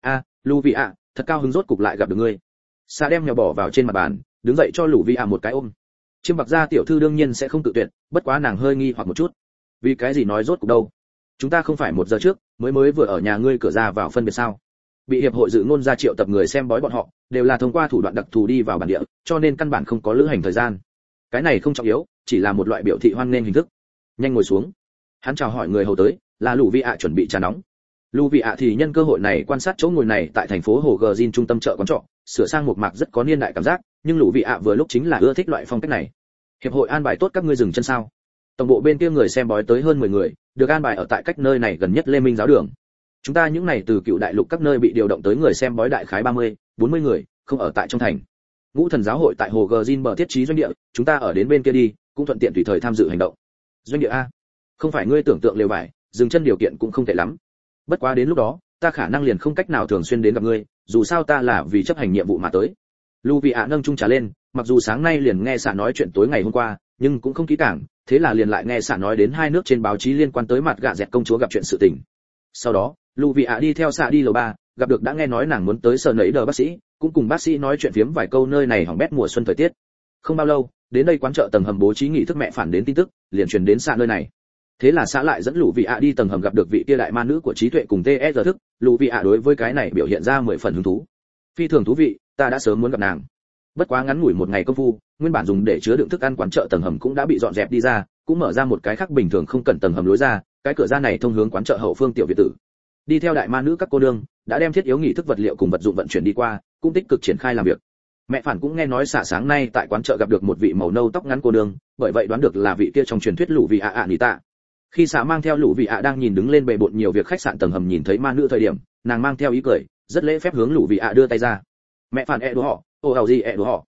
Lưu vị ạ, thật cao hứng rốt cục lại gặp được ngươi. Xã đem mèo bỏ vào trên mặt bàn, đứng dậy cho Lưu vị ạ một cái ôm. Chiêm bạc gia tiểu thư đương nhiên sẽ không tự tuyệt, bất quá nàng hơi nghi hoặc một chút. Vì cái gì nói rốt cục đâu? Chúng ta không phải 1 giờ trước mới vừa ở nhà ngươi cửa ra vào phân biệt sao? Bị hiệp hội dự ngôn ra triệu tập người xem bói bọn họ, đều là thông qua thủ đoạn đặc thù đi vào bản địa, cho nên căn bản không có lữ hành thời gian. Cái này không trọng yếu, chỉ là một loại biểu thị hoan nghênh hình thức. Nhanh ngồi xuống. Hắn chào hỏi người hầu tới, là Lù Vi ạ chuẩn bị trà nóng. Lù Vi ạ thì nhân cơ hội này quan sát chỗ ngồi này tại thành phố Hồ Gờ trung tâm chợ quán trọ, sửa sang một mạc rất có niên đại cảm giác, nhưng Lù Vi ạ vừa lúc chính là ưa thích loại phong cách này. Hiệp hội an bài tốt các ngươi dừng chân sao? Tổng bộ bên kia người xem bói tới hơn 10 người, được an bài ở tại cách nơi này gần nhất Lê Minh giáo đường. Chúng ta những này từ cựu đại lục các nơi bị điều động tới người xem bói đại khái 30, 40 người, không ở tại trong thành. Ngũ thần giáo hội tại Hồ Gờ bờ thiết trí doanh địa, chúng ta ở đến bên kia đi, cũng thuận tiện tùy thời tham dự hành động. Doanh địa a? Không phải ngươi tưởng tượng lều vải, dừng chân điều kiện cũng không tệ lắm. Bất quá đến lúc đó, ta khả năng liền không cách nào thường xuyên đến gặp ngươi, dù sao ta là vì chấp hành nhiệm vụ mà tới. Lưu Vị ạ nâng chung trà lên, mặc dù sáng nay liền nghe xạ nói chuyện tối ngày hôm qua, nhưng cũng không kỹ càng, thế là liền lại nghe xạ nói đến hai nước trên báo chí liên quan tới mặt gạ dẹt công chúa gặp chuyện sự tình. Sau đó, Lưu Vị ạ đi theo xạ đi lầu 3, gặp được đã nghe nói nàng muốn tới sở nấy đờ bác sĩ, cũng cùng bác sĩ nói chuyện phiếm vài câu nơi này hỏng bét mùa xuân thời tiết. Không bao lâu, đến đây quán chợ tầng hầm bố trí nghị thức mẹ phản đến tin tức, liền truyền đến xạ nơi này. Thế là xã lại dẫn Lưu Vị ạ đi tầng hầm gặp được vị kia đại ma nữ của trí tuệ cùng TS thức, Lưu Vị ạ đối với cái này biểu hiện ra 10 phần hứng thú. Phi thường thú vị, ta đã sớm muốn gặp nàng. Bất quá ngắn ngủi một ngày công phu, nguyên bản dùng để chứa đựng thức ăn quán chợ tầng hầm cũng đã bị dọn dẹp đi ra, cũng mở ra một cái khác bình thường không cần tầng hầm lối ra, cái cửa ra này thông hướng quán chợ hậu phương tiểu viện tử. Đi theo đại ma nữ các cô nương đã đem thiết yếu nghị thức vật liệu cùng vật dụng vận chuyển đi qua, cũng tích cực triển khai làm việc. Mẹ Phản cũng nghe nói xả sáng nay tại quán chợ gặp được một vị màu nâu tóc ngắn cô nương, bởi vậy đoán được là vị kia trong truyền thuyết Lũ Vị ạ nỉ tạ. Khi xả mang theo Lũ Vị ạ đang nhìn đứng lên bề bộn nhiều việc khách sạn tầng hầm nhìn thấy ma nữ thời điểm, nàng mang theo ý cười, rất lễ phép hướng Lũ Vị ạ đưa tay ra. Mẹ Phản đùa họ, gì đùa họ.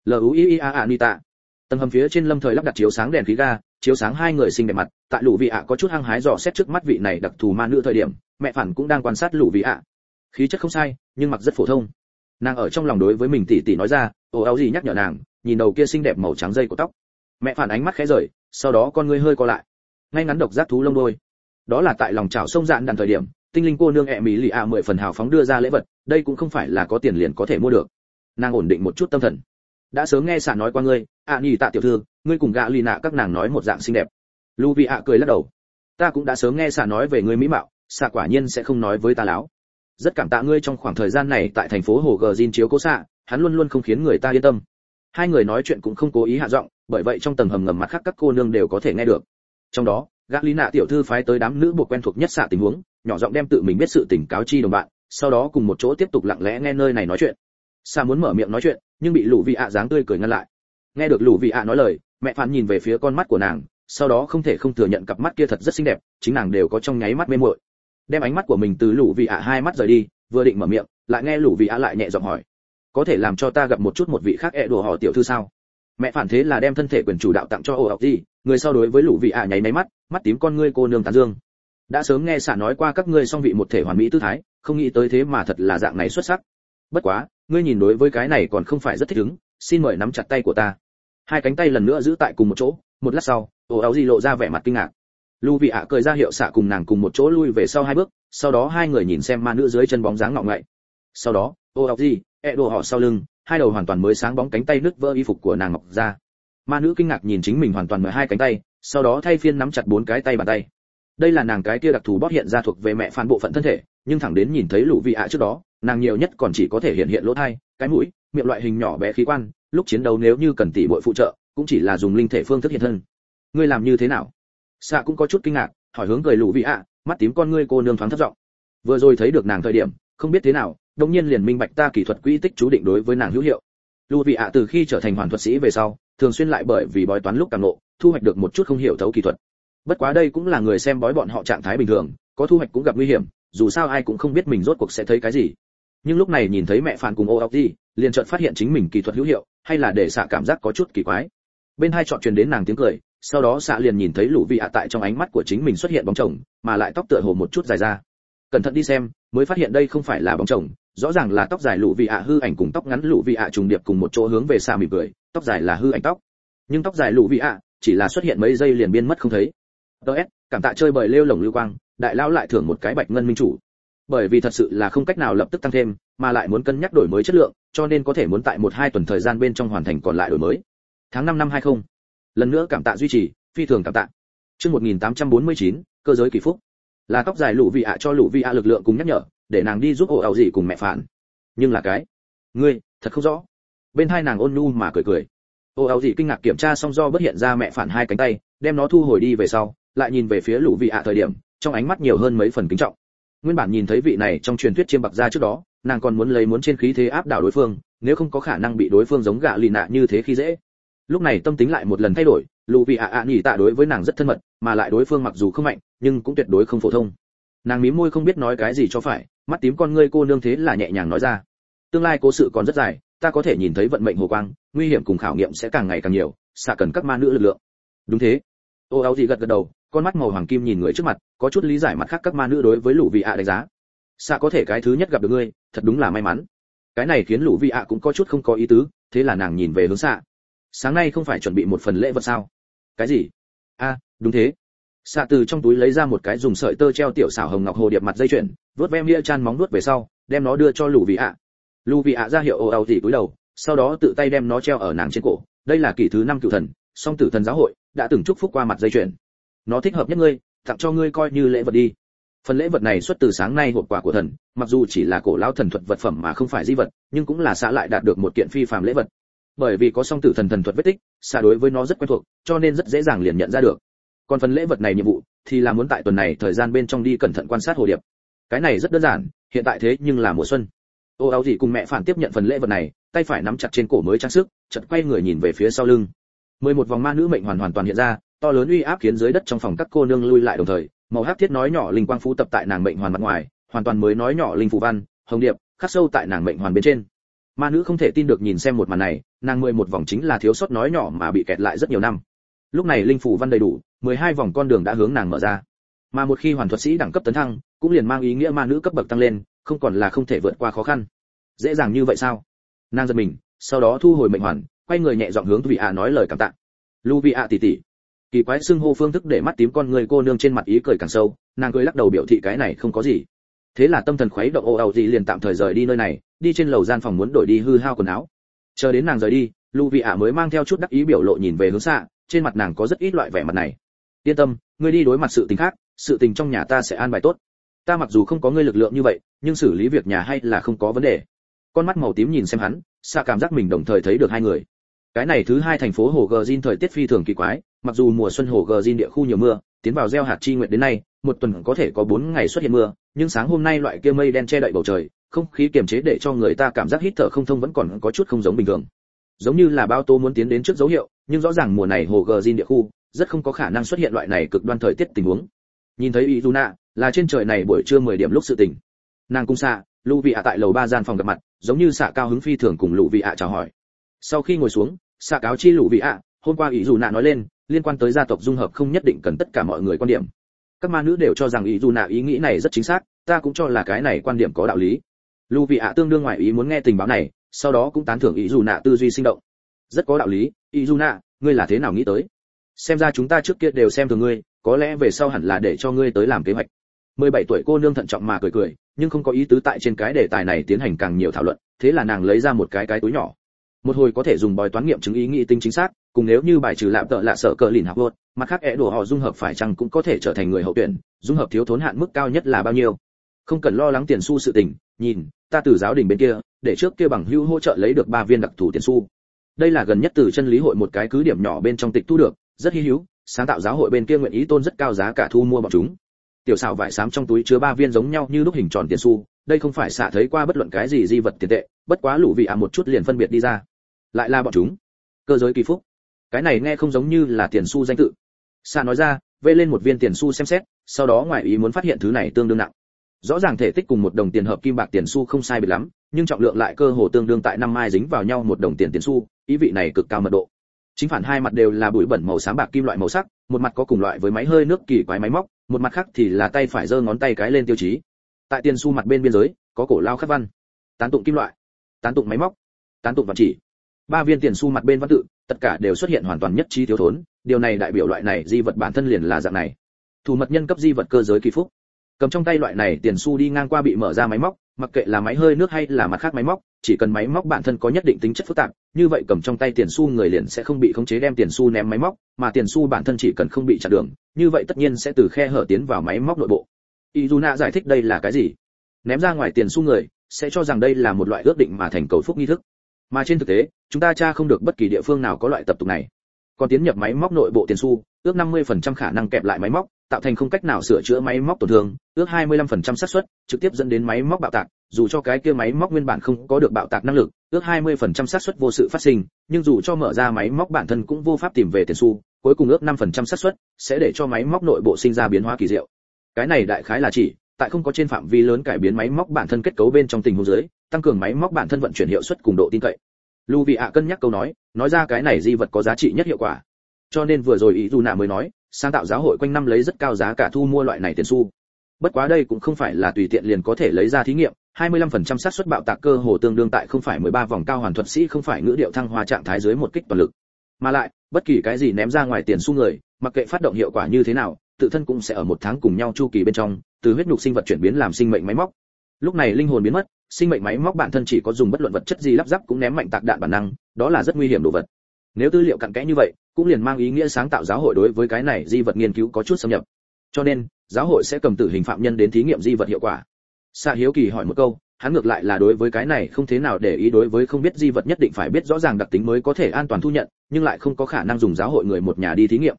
Luia nỉ tạ. Tầng hầm phía trên lâm thời lắp đặt chiếu sáng đèn khí ga, chiếu sáng hai người xinh đẹp mặt. Tại Lũ Vị ạ có chút hăng hái dò xét trước mắt vị này đặc thù ma nữ thời điểm, Mẹ Phản cũng đang quan sát Lũ Vị ạ. Khí chất không sai, nhưng mặc rất phổ thông. Nàng ở trong lòng đối với mình tỉ tỉ nói ra, gì nhắc nhở nàng, nhìn đầu kia xinh đẹp màu trắng dây của tóc. Mẹ Phản ánh mắt khẽ rời, sau đó con ngươi hơi co lại. Ngay ngắn độc giác thú lông đôi. Đó là tại lòng chảo sông dạn đàn thời điểm, tinh linh cô nương Mỹ lì ạ 10 phần hào phóng đưa ra lễ vật, đây cũng không phải là có tiền liền có thể mua được. Nàng ổn định một chút tâm thần. Đã sớm nghe xạ nói qua ngươi, nhỉ tạ tiểu thư, ngươi cùng gã lì nạ các nàng nói một dạng xinh đẹp. Lu Vi ạ cười lắc đầu. Ta cũng đã sớm nghe xạ nói về ngươi mỹ mạo, xạ quả nhiên sẽ không nói với ta láo. Rất cảm tạ ngươi trong khoảng thời gian này tại thành phố Hồ Gờ Jin chiếu cố xạ, hắn luôn luôn không khiến người ta yên tâm. Hai người nói chuyện cũng không cố ý hạ giọng, bởi vậy trong tầng hầm ngầm mặt khác các cô nương đều có thể nghe được. Trong đó, gã lý nạ tiểu thư phái tới đám nữ buộc quen thuộc nhất xạ tình huống, nhỏ giọng đem tự mình biết sự tình cáo chi đồng bạn, sau đó cùng một chỗ tiếp tục lặng lẽ nghe nơi này nói chuyện. Xạ muốn mở miệng nói chuyện, nhưng bị Lũ Vị ạ dáng tươi cười ngăn lại. Nghe được Lũ Vị ạ nói lời, Mẹ Phản nhìn về phía con mắt của nàng, sau đó không thể không thừa nhận cặp mắt kia thật rất xinh đẹp, chính nàng đều có trong nháy mắt mê muội. Đem ánh mắt của mình từ Lũ Vị ạ hai mắt rời đi, vừa định mở miệng, lại nghe Lũ Vị ạ lại nhẹ giọng hỏi, có thể làm cho ta gặp một chút một vị khác đùa họ tiểu thư sao? Mẹ Phản thế là đem thân thể quyền chủ đạo tặng cho gì, người sau đối với Lũ Vị ạ nháy máy mắt, mắt tím con ngươi cô nương tán dương. Đã sớm nghe xạ nói qua các ngươi song vị một thể hoàn mỹ tư thái, không nghĩ tới thế mà thật là dạng này xuất sắc. Bất quá, ngươi nhìn đối với cái này còn không phải rất thích ứng, xin mời nắm chặt tay của ta. Hai cánh tay lần nữa giữ tại cùng một chỗ, một lát sau, gì lộ ra vẻ mặt kinh ngạc. Lũ Vị ạ cười ra hiệu xạ cùng nàng cùng một chỗ lui về sau hai bước, sau đó hai người nhìn xem ma nữ dưới chân bóng dáng ngọ ngậy. Sau đó, gì, đùa họ sau lưng, hai đầu hoàn toàn mới sáng bóng cánh tay nứt vỡ y phục của nàng ngọc ra. Ma nữ kinh ngạc nhìn chính mình hoàn toàn mới hai cánh tay, sau đó thay phiên nắm chặt bốn cái tay bàn tay. Đây là nàng cái kia đặc thù bóp hiện ra thuộc về Mẹ Phản bộ phận thân thể, nhưng thẳng đến nhìn thấy Lũ Vị ạ trước đó, nàng nhiều nhất còn chỉ có thể hiện lỗ tai, cái mũi, miệng loại hình nhỏ bé khí quan, lúc chiến đấu nếu như cần tỷ bội phụ trợ, cũng chỉ là dùng linh thể phương thức hiện thân. Ngươi làm như thế nào? Xạ cũng có chút kinh ngạc, hỏi hướng cười Lũ Vị ạ, mắt tím con ngươi cô nương thoáng thấp giọng. Vừa rồi thấy được nàng thời điểm, không biết thế nào, đột nhiên liền minh bạch ta kỹ thuật quỹ tích chú định đối với nàng hữu hiệu. Lũ Vị ạ từ khi trở thành hoàn thuật sĩ về sau, thường xuyên lại bởi vì bói toán lúc càng nộ, thu hoạch được một chút không hiểu thấu kỹ thuật. Bất quá đây cũng là người xem bói bọn họ trạng thái bình thường, có thu hoạch cũng gặp nguy hiểm, dù sao ai cũng không biết mình rốt cuộc sẽ thấy cái gì. Nhưng lúc này nhìn thấy Mẹ Phản cùng gì, liền chợt phát hiện chính mình kỹ thuật hữu hiệu, hay là để xạ cảm giác có chút kỳ quái. Bên hai chọn truyền đến nàng tiếng cười, sau đó xạ liền nhìn thấy Lũ Vị ạ tại trong ánh mắt của chính mình xuất hiện bóng chồng, mà lại tóc tựa hồ một chút dài ra. Cẩn thận đi xem, mới phát hiện đây không phải là bóng chồng, rõ ràng là tóc dài Lũ Vị ạ hư ảnh cùng tóc ngắn Lũ Vị ạ trùng điệp cùng một chỗ hướng về xạ mỉm cười, tóc dài là hư ảnh tóc, nhưng tóc dài Lũ Vị ạ chỉ là xuất hiện mấy giây liền biến mất không thấy. Cảm tạ chơi bời lêu lổng lưu quang, đại lão lại thưởng một cái bạch ngân minh chủ. Bởi vì thật sự là không cách nào lập tức tăng thêm, mà lại muốn cân nhắc đổi mới chất lượng, cho nên có thể muốn tại 1-2 tuần thời gian bên trong hoàn thành còn lại đổi mới. Tháng 5 năm 20. Lần nữa cảm tạ duy trì, phi thường cảm tạ. Chương 1849, cơ giới kỳ phúc. Là tóc dài Lũ Vị ạ cho Lũ Vị ạ lực lượng cùng nhắc nhở, để nàng đi giúp gì cùng Mẹ Phản. Nhưng là cái, ngươi, thật không rõ. Bên hai nàng ôn nhu mà cười cười. gì kinh ngạc kiểm tra xong do bất hiện ra Mẹ Phản hai cánh tay, đem nó thu hồi đi về sau, lại nhìn về phía Lũ Vị ạ thời điểm, trong ánh mắt nhiều hơn mấy phần kính trọng. Nguyên bản nhìn thấy vị này trong truyền thuyết chiêm bạc gia trước đó, nàng còn muốn trên khí thế áp đảo đối phương, nếu không có khả năng bị đối phương giống gạ lì nạ như thế khi dễ. Lúc này tâm tính lại một lần thay đổi, Lũ Vị ạ nhỉ tạ đối với nàng rất thân mật, mà lại đối phương mặc dù không mạnh, nhưng cũng tuyệt đối không phổ thông. Nàng mím môi không biết nói cái gì cho phải, mắt tím con ngươi cô nương thế là nhẹ nhàng nói ra, tương lai cố sự còn rất dài, ta có thể nhìn thấy vận mệnh hồ quang, nguy hiểm cùng khảo nghiệm sẽ càng ngày càng nhiều, xạ cần các ma nữ lực lượng. Đúng thế. gì gật đầu, con mắt màu hoàng kim nhìn người trước mặt, có chút lý giải mặt khác các ma nữ đối với Lũ Vị ạ đánh giá. Xạ có thể cái thứ nhất gặp được ngươi, thật đúng là may mắn. Cái này khiến Lũ Vị ạ cũng có chút không có ý tứ, thế là nàng nhìn về hướng xạ. Sáng nay không phải chuẩn bị một phần lễ vật sao? Cái gì? Đúng thế. Xạ từ trong túi lấy ra một cái dùng sợi tơ treo tiểu xảo hồng ngọc hồ điệp mặt dây chuyền, vuốt ve mia chan móng vuốt về sau, đem nó đưa cho Lũ Vị ạ. Lũ Vị ạ ra hiệu gì cúi đầu, sau đó tự tay đem nó treo ở nàng trên cổ. Đây là kỷ thứ 5 cựu thần, song tử thần giáo hội đã từng chúc phúc qua mặt dây chuyền. Nó thích hợp nhất ngươi, tặng cho ngươi coi như lễ vật đi. Phần lễ vật này xuất từ sáng nay hộp quà của thần, mặc dù chỉ là cổ lão thần thuật vật phẩm mà không phải di vật, nhưng cũng là xã lại đạt được một kiện phi phàm lễ vật. Bởi vì có song tử thần thần thuật vết tích, xã đối với nó rất quen thuộc, cho nên rất dễ dàng liền nhận ra được. Còn phần lễ vật này nhiệm vụ thì là muốn tại tuần này thời gian bên trong đi cẩn thận quan sát hồ điệp. Cái này rất đơn giản, hiện tại thế nhưng là mùa xuân. Ô áo gì cùng mẹ phản tiếp nhận phần lễ vật này, tay phải nắm chặt trên cổ mới trang sức, chợt quay người nhìn về phía sau lưng. 11 vòng ma nữ mệnh hoàn toàn hiện ra, to lớn uy áp khiến dưới đất trong phòng các cô nương lui lại đồng thời, màu hắc thiết nói nhỏ linh quang phú tập tại nàng mệnh hoàn mặt ngoài, hoàn toàn mới nói nhỏ linh phù văn, hồng điệp, khắc sâu tại nàng mệnh hoàn bên trên. Ma nữ không thể tin được nhìn xem một màn này, nàng 11 vòng chính là thiếu sót nói nhỏ mà bị kẹt lại rất nhiều năm. Lúc này linh phù văn đầy đủ, 12 vòng con đường đã hướng nàng mở ra. Mà một khi hoàn thuật sĩ đẳng cấp tấn thăng, cũng liền mang ý nghĩa ma nữ cấp bậc tăng lên, không còn là không thể vượt qua khó khăn. Dễ dàng như vậy sao? Nàng giật mình, sau đó thu hồi mệnh hoàn, quay người nhẹ giọng hướng Vị ạ nói lời cảm tạ. Lu Vị ạ tỷ tỷ. Kỳ quái xưng hô phương thức để mắt tím con người cô nương trên mặt ý cười càng sâu, nàng cười lắc đầu biểu thị cái này không có gì. Thế là tâm thần khuấy động ồ ào gì liền tạm thời rời đi nơi này, đi trên lầu gian phòng muốn đổi đi hư hao quần áo. Chờ đến nàng rời đi, Lu Vị ạ mới mang theo chút đắc ý biểu lộ nhìn về hướng xa, trên mặt nàng có rất ít loại vẻ mặt này. Yên tâm, ngươi đi đối mặt sự tình khác, sự tình trong nhà ta sẽ an bài tốt. Ta mặc dù không có ngươi lực lượng như vậy, nhưng xử lý việc nhà hay là không có vấn đề. Con mắt màu tím nhìn xem hắn, xa cảm giác mình đồng thời thấy được hai người. Cái này thứ hai thành phố Hồ Gờ thời tiết phi thường kỳ quái, mặc dù mùa xuân Hồ Gờ địa khu nhiều mưa, tiến vào gieo hạt chi nguyện đến nay, một tuần có thể có 4 ngày xuất hiện mưa, nhưng sáng hôm nay loại kia mây đen che đậy bầu trời, không khí kiềm chế để cho người ta cảm giác hít thở không thông vẫn còn có chút không giống bình thường. Giống như là bao tố muốn tiến đến trước dấu hiệu, nhưng rõ ràng mùa này Hồ Gờ địa khu rất không có khả năng xuất hiện loại này cực đoan thời tiết tình huống. Nhìn thấy Izuna, là trên trời này buổi trưa 10 điểm lúc sự tình. Nàng cung xạ, Lu Vị ạ tại lầu 3 gian phòng gặp mặt, giống như xạ cao hứng phi thường cùng Lu Vị ạ chào hỏi. Sau khi ngồi xuống, xạ cáo chi Lu Vị ạ, hôm qua Izuna nói lên, liên quan tới gia tộc dung hợp không nhất định cần tất cả mọi người quan điểm. Các ma nữ đều cho rằng Izuna ý nghĩ này rất chính xác, ta cũng cho là cái này quan điểm có đạo lý. Lu Vị ạ tương đương ngoài ý muốn nghe tình báo này, sau đó cũng tán thưởng Izuna tư duy sinh động. Rất có đạo lý, Izuna, ngươi là thế nào nghĩ tới? Xem ra chúng ta trước kia đều xem thường ngươi, có lẽ về sau hẳn là để cho ngươi tới làm kế hoạch. 17 tuổi cô nương thận trọng mà cười, nhưng không có ý tứ tại trên cái đề tài này tiến hành càng nhiều thảo luận, thế là nàng lấy ra một cái túi nhỏ. Một hồi có thể dùng bói toán nghiệm chứng ý nghĩ tính chính xác, cùng nếu như bài trừ lạm tợ lạ sợ cờ lìn học vượt, mặt khác ẻ đổ họ dung hợp phải chăng cũng có thể trở thành người hậu tuyển, dung hợp thiếu thốn hạn mức cao nhất là bao nhiêu? Không cần lo lắng tiền xu sự tình, nhìn, ta từ giáo đình bên kia, để trước kia bằng hữu hỗ trợ lấy được 3 viên đặc thù tiền xu. Đây là gần nhất từ chân lý hội một cái cứ điểm nhỏ bên trong tịch thu được, rất hi hữu, sáng tạo giáo hội bên kia nguyện ý tôn rất cao giá cả thu mua bọn chúng. Tiểu xảo vải xám trong túi chứa 3 viên giống nhau như lúc hình tròn tiền xu, đây không phải xạ thấy qua bất luận cái gì di vật tiền tệ, bất quá Lũ Vị ạ một chút liền phân biệt đi ra. Lại là bọn chúng. Cơ giới kỳ phúc. Cái này nghe không giống như là tiền xu danh tự. Xạ nói ra, vê lên một viên tiền xu xem xét, sau đó ngoài ý muốn phát hiện thứ này tương đương nặng. Rõ ràng thể tích cùng một đồng tiền hợp kim bạc tiền xu không sai biệt lắm, nhưng trọng lượng lại cơ hồ tương đương tại 5 mai dính vào nhau một đồng tiền tiền xu, ý vị này cực cao mật độ. Chính phản hai mặt đều là bụi bẩn màu xám bạc kim loại màu sắc, một mặt có cùng loại với máy hơi nước kỳ quái máy móc, một mặt khác thì là tay phải giơ ngón tay cái lên tiêu chí. Tại tiền xu mặt bên biên giới, có cổ lao khắc văn. Tán tụng kim loại, tán tụng máy móc, tán tụng vật chỉ. 3 viên tiền xu mặt bên văn tự, tất cả đều xuất hiện hoàn toàn nhất trí thiếu thốn, điều này đại biểu loại này di vật bản thân liền là dạng này. Thủ mật nhân cấp di vật cơ giới kỳ phúc. Cầm trong tay loại này tiền xu đi ngang qua bị mở ra máy móc, mặc kệ là máy hơi nước hay là mặt khác máy móc, chỉ cần máy móc bản thân có nhất định tính chất phức tạp, như vậy cầm trong tay tiền xu người liền sẽ không bị khống chế đem tiền xu ném máy móc, mà tiền xu bản thân chỉ cần không bị chặn đường, như vậy tất nhiên sẽ từ khe hở tiến vào máy móc nội bộ. Izuna giải thích đây là cái gì? Ném ra ngoài tiền xu người sẽ cho rằng đây là một loại ước định mà thành cầu phúc nghi thức, mà trên thực tế, chúng ta tra không được bất kỳ địa phương nào có loại tập tục này. Còn tiến nhập máy móc nội bộ tiền xu, ước 50% khả năng kẹp lại máy móc, tạo thành không cách nào sửa chữa máy móc tổn thương, ước 25% xác suất trực tiếp dẫn đến máy móc bạo tạc, dù cho cái kia máy móc nguyên bản không có được bạo tạc năng lực, ước 20% xác suất vô sự phát sinh, nhưng dù cho mở ra máy móc bản thân cũng vô pháp tìm về tiền xu, cuối cùng ước 5% xác suất sẽ để cho máy móc nội bộ sinh ra biến hóa kỳ diệu. Cái này đại khái là chỉ tại không có trên phạm vi lớn cải biến máy móc bản thân kết cấu bên trong tình huống dưới, tăng cường máy móc bản thân vận chuyển hiệu suất cùng độ tin cậy. Lu Vị ạ cân nhắc câu nói ra cái này di vật có giá trị nhất hiệu quả. Cho nên vừa rồi Izuna mới nói, sáng tạo giáo hội quanh năm lấy rất cao giá cả thu mua loại này tiền xu. Bất quá đây cũng không phải là tùy tiện liền có thể lấy ra thí nghiệm, 25% xác suất bạo tạc cơ hồ tương đương tại không phải 13 vòng cao hoàn thuật sĩ không phải ngữ điệu thăng hoa trạng thái dưới một kích toàn lực. Mà lại, bất kỳ cái gì ném ra ngoài tiền xu người, mặc kệ phát động hiệu quả như thế nào, tự thân cũng sẽ ở một tháng cùng nhau chu kỳ bên trong, từ huyết nhục sinh vật chuyển biến làm sinh mệnh máy móc. Lúc này linh hồn biến mất, sinh mệnh máy móc bản thân chỉ có dùng bất luận vật chất gì lắp ráp cũng ném mạnh tạc đạn bản năng, đó là rất nguy hiểm đồ vật. Nếu tư liệu cặn kẽ như vậy, cũng liền mang ý nghĩa sáng tạo giáo hội đối với cái này di vật nghiên cứu có chút xâm nhập. Cho nên, giáo hội sẽ cầm tử hình phạm nhân đến thí nghiệm di vật hiệu quả. Sa hiếu kỳ hỏi một câu, hắn ngược lại là đối với cái này không thế nào để ý, đối với không biết di vật nhất định phải biết rõ ràng đặc tính mới có thể an toàn thu nhận, nhưng lại không có khả năng dùng giáo hội người một nhà đi thí nghiệm.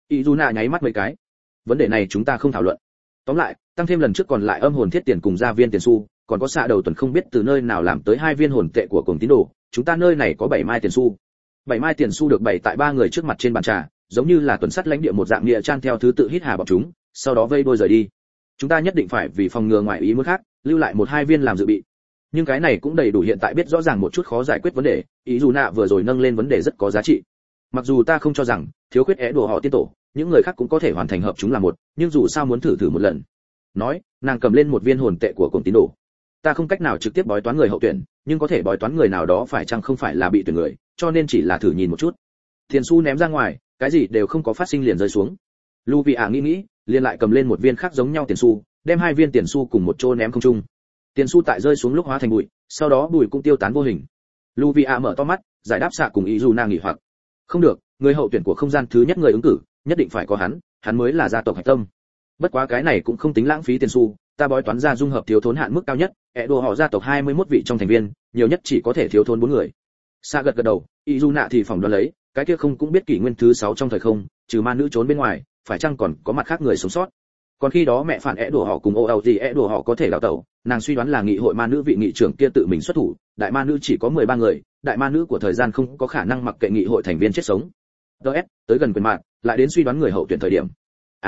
ý dù nạ nháy mắt mấy cái. Vấn đề này chúng ta không thảo luận. Tóm lại, tăng thêm lần trước còn lại âm hồn thiết tiền cùng gia viên tiền xu, còn có xạ đầu tuần không biết từ nơi nào làm tới 2 viên hồn tệ của cuồng tín đồ, chúng ta nơi này có 7 mai tiền xu. 7 mai tiền xu được bày tại 3 người trước mặt trên bàn trà, giống như là tuần sắt lãnh địa một dạng địa trang theo thứ tự hít hà bọn chúng, sau đó vây đôi rời đi. Chúng ta nhất định phải vì phòng ngừa ngoại ý muốn khác, lưu lại 1-2 viên làm dự bị. Nhưng cái này cũng đầy đủ hiện tại biết rõ ràng một chút khó giải quyết vấn đề, ý dù nạ vừa rồi nâng lên vấn đề rất có giá trị. Mặc dù ta không cho rằng thiếu khuyết é đồ họ tiên tổ, những người khác cũng có thể hoàn thành hợp chúng là một, nhưng dù sao muốn thử một lần. Nói, nàng cầm lên 1 viên hồn tệ của cuồng tín đồ. Ta không cách nào trực tiếp bói toán người hậu tuyển, nhưng có thể bói toán người nào đó phải chăng không phải là bị tuyển người, cho nên chỉ là thử nhìn một chút. Tiền xu ném ra ngoài, cái gì đều không có phát sinh liền rơi xuống. Luvia nghĩ, liền lại cầm lên 1 viên khác giống nhau tiền xu, đem 2 viên tiền xu cùng một chỗ ném không trung. Tiền xu tại rơi xuống lúc hóa thành bụi, sau đó bụi cũng tiêu tán vô hình. Luvia mở to mắt, giải đáp xạ cùng Izuna nghỉ hoặc. Không được, người hậu tuyển của không gian thứ nhất người ứng cử, nhất định phải có hắn mới là gia tộc hạch tâm. Bất quá cái này cũng không tính lãng phí tiền xu, ta bói toán ra dung hợp thiếu thốn hạn mức cao nhất, đồ họ gia tộc 21 vị trong thành viên, nhiều nhất chỉ có thể thiếu thốn 4 người. Sa gật đầu, Izuna thì phỏng đoán lấy, cái kia không cũng biết kỷ nguyên thứ 6 trong thời không, trừ ma nữ trốn bên ngoài, phải chăng còn có mặt khác người sống sót. Còn khi đó mẹ phản đồ họ cùng OLG đồ họ có thể đào tẩu, nàng suy đoán là nghị hội ma nữ vị nghị trưởng kia tự mình xuất thủ, đại ma nữ chỉ có 13 người, đại ma nữ của thời gian không có khả năng mặc kệ nghị hội thành viên chết sống. DS, tới gần quyền mạng, lại đến suy đoán người hậu tuyển thời điểm.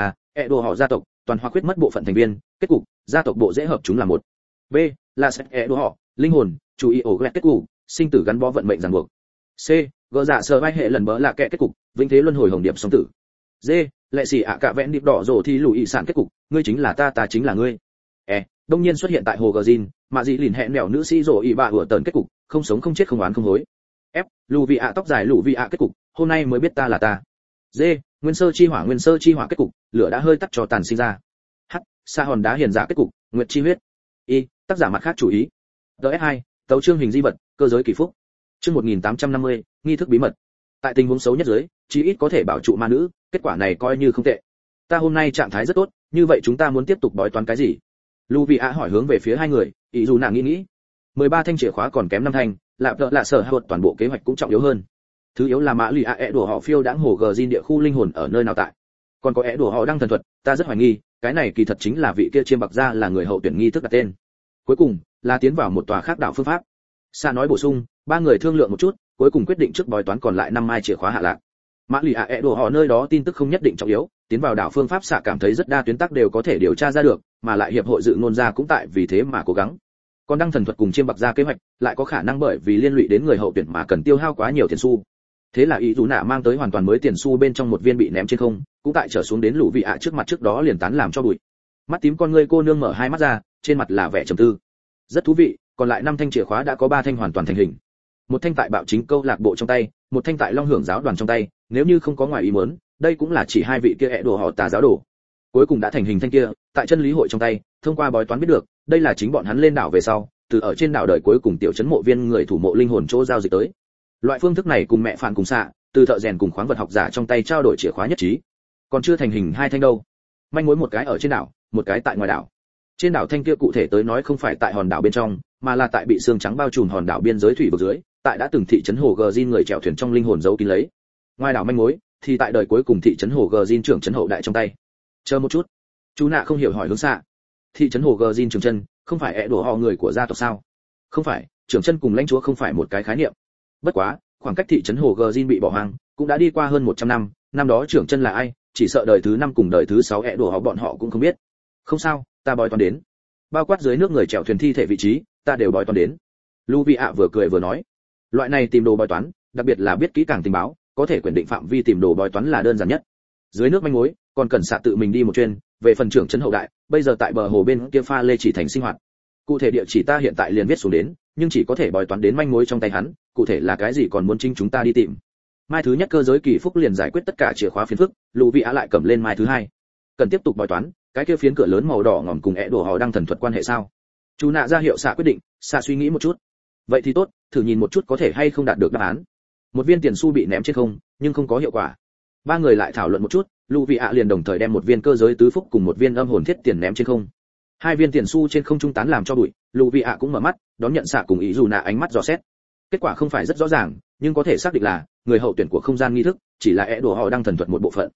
Đồ họ gia tộc, toàn hóa khuyết mất bộ phận thành viên, kết cục, gia tộc bộ dễ hợp chúng là một. B, là sẽ đồ họ, linh hồn, chú ý ổ ghét kết cục, sinh tử gắn bó vận mệnh ràng buộc. C, gỡ dạ sờ vai hệ lần bỡ là kẻ kết cục, vĩnh thế luân hồi hồng điểm song tử. D, lệ sĩ ạ cả vẽn điệp đỏ rồ thì lùi ý sản kết cục, ngươi chính là ta chính là ngươi. E, đông nhiên xuất hiện tại hồ gờ Jin, mà dị lìn hẹn mèo nữ sĩ rồ ý bạ ủa tần kết cục, không sống không chết không oán không hối. F, lù vị ạ tóc dài lù vị ạ kết cục, hôm nay mới biết ta là ta. D, nguyên sơ chi hỏa kết cục, lửa đã hơi tắt cho tàn sinh ra. H, sa hòn đá hiền giả kết cục, nguyệt chi huyết. Y, tác giả mặt khác chủ ý. DS2, tấu chương hình di vật, cơ giới kỳ phúc. Chương 1850, nghi thức bí mật. Tại tình huống xấu nhất dưới, chí ít có thể bảo trụ ma nữ, kết quả này coi như không tệ. Ta hôm nay trạng thái rất tốt, như vậy chúng ta muốn tiếp tục bói toán cái gì? Luvia hỏi hướng về phía hai người, ý dù nàng nghĩ. 13 thanh chìa khóa còn kém 5 thanh, lạ sở hạ toàn bộ kế hoạch cũng trọng yếu hơn. Thứ yếu là mã lì ạ đùa họ phiêu đãng hồ gờ Jin địa khu linh hồn ở nơi nào tại. Còn có đùa họ đang thần thuật, ta rất hoài nghi, cái này kỳ thật chính là vị kia chiêm bạc gia là người hậu tuyển nghi thức đặt tên. Cuối cùng là tiến vào một tòa khác đảo phương pháp. Sa nói bổ sung, ba người thương lượng một chút, cuối cùng quyết định trước bói toán còn lại 5 mai chìa khóa hạ lạc. Mã lì ạ đùa họ nơi đó tin tức không nhất định trọng yếu, tiến vào đảo phương pháp xạ cảm thấy rất đa tuyến tắc đều có thể điều tra ra được, mà lại hiệp hội dự ngôn gia cũng tại vì thế mà cố gắng. Còn đăng thần thuật cùng chiêm bạc gia kế hoạch, lại có khả năng bởi vì liên lụy đến người hậu tuyển mà cần tiêu hao quá nhiều tiền xu. Thế là ý dù nạ mang tới hoàn toàn mới tiền xu bên trong một viên bị ném trên không, cũng tại trở xuống đến lũ vị ạ trước mặt trước đó liền tán làm cho bụi. Mắt tím con ngươi cô nương mở hai mắt ra, trên mặt là vẻ trầm tư. Rất thú vị, còn lại 5 thanh chìa khóa đã có 3 thanh hoàn toàn thành hình. Một thanh tại bạo chính câu lạc bộ trong tay, một thanh tại long hưởng giáo đoàn trong tay, nếu như không có ngoài ý muốn, đây cũng là chỉ hai vị kia đồ họ tà giáo đồ. Cuối cùng đã thành hình thanh kia, tại chân lý hội trong tay, thông qua bói toán biết được, đây là chính bọn hắn lên đảo về sau, từ ở trên đảo đời cuối cùng tiểu trấn mộ viên người thủ mộ linh hồn chỗ giao dịch tới. Loại phương thức này cùng mẹ phản cùng xạ, từ thợ rèn cùng khoáng vật học giả trong tay trao đổi chìa khóa nhất trí. Còn chưa thành hình 2 thanh đâu. Manh mối một cái ở trên đảo, một cái tại ngoài đảo. Trên đảo thanh kia cụ thể tới nói không phải tại hòn đảo bên trong, mà là tại bị xương trắng bao trùm hòn đảo biên giới thủy vực dưới, tại đã từng thị trấn hồ gờ Jin người chèo thuyền trong linh hồn giấu kín lấy. Ngoài đảo manh mối thì tại đời cuối cùng thị trấn hồ gờ Jin trưởng trấn hậu đại trong tay. Chờ một chút. Chú nạ không hiểu hỏi hướng xạ. Thị trấn hồ gờ Jin trưởng chân, không phải đổ họ người của gia tộc sao? Không phải, trưởng chân cùng lãnh chúa không phải một cái khái niệm. Bất quá, khoảng cách thị trấn hồ gờ Jin bị bỏ hoang, cũng đã đi qua hơn 100 năm, năm đó trưởng chân là ai, chỉ sợ đời thứ 5 cùng đời thứ 6 đổ họ bọn họ cũng không biết. Không sao, ta bói toán đến. Bao quát dưới nước người chèo thuyền thi thể vị trí, ta đều bói toán đến. Luvia vừa cười vừa nói, loại này tìm đồ bói toán, đặc biệt là biết kỹ càng tình báo, có thể quyền định phạm vi tìm đồ bói toán là đơn giản nhất. Dưới nước manh mối, còn cần xạ tự mình đi một chuyến, về phần trưởng trấn hậu đại, bây giờ tại bờ hồ bên kia pha lê chỉ thành sinh hoạt. Cụ thể địa chỉ ta hiện tại liền viết xuống đến, nhưng chỉ có thể bói toán đến manh mối trong tay hắn, cụ thể là cái gì còn muốn chính chúng ta đi tìm. Mai thứ nhất cơ giới kỳ phúc liền giải quyết tất cả chìa khóa phiền phức, Luvia lại cầm lên mai thứ hai. Cần tiếp tục bói toán, cái kia phiến cửa lớn màu đỏ ngòm cùng đổ họ đang thần thuật quan hệ sao? Chú nạ ra hiệu xạ quyết định, xạ suy nghĩ một chút. Vậy thì tốt, thử nhìn một chút có thể hay không đạt được đáp án. Một viên tiền xu bị ném trên không, nhưng không có hiệu quả. Ba người lại thảo luận một chút, Luvia liền đồng thời đem một viên cơ giới tứ phúc cùng một viên âm hồn thiết tiền ném trên không. 2 viên tiền xu trên không trung tán làm cho bụi, Luvia cũng mở mắt, đón nhận xạ cùng ý dù nạ ánh mắt dò xét. Kết quả không phải rất rõ ràng, nhưng có thể xác định là người hậu tuyển của không gian nghi thức, chỉ là đổ họ đang thần thuật một bộ phận.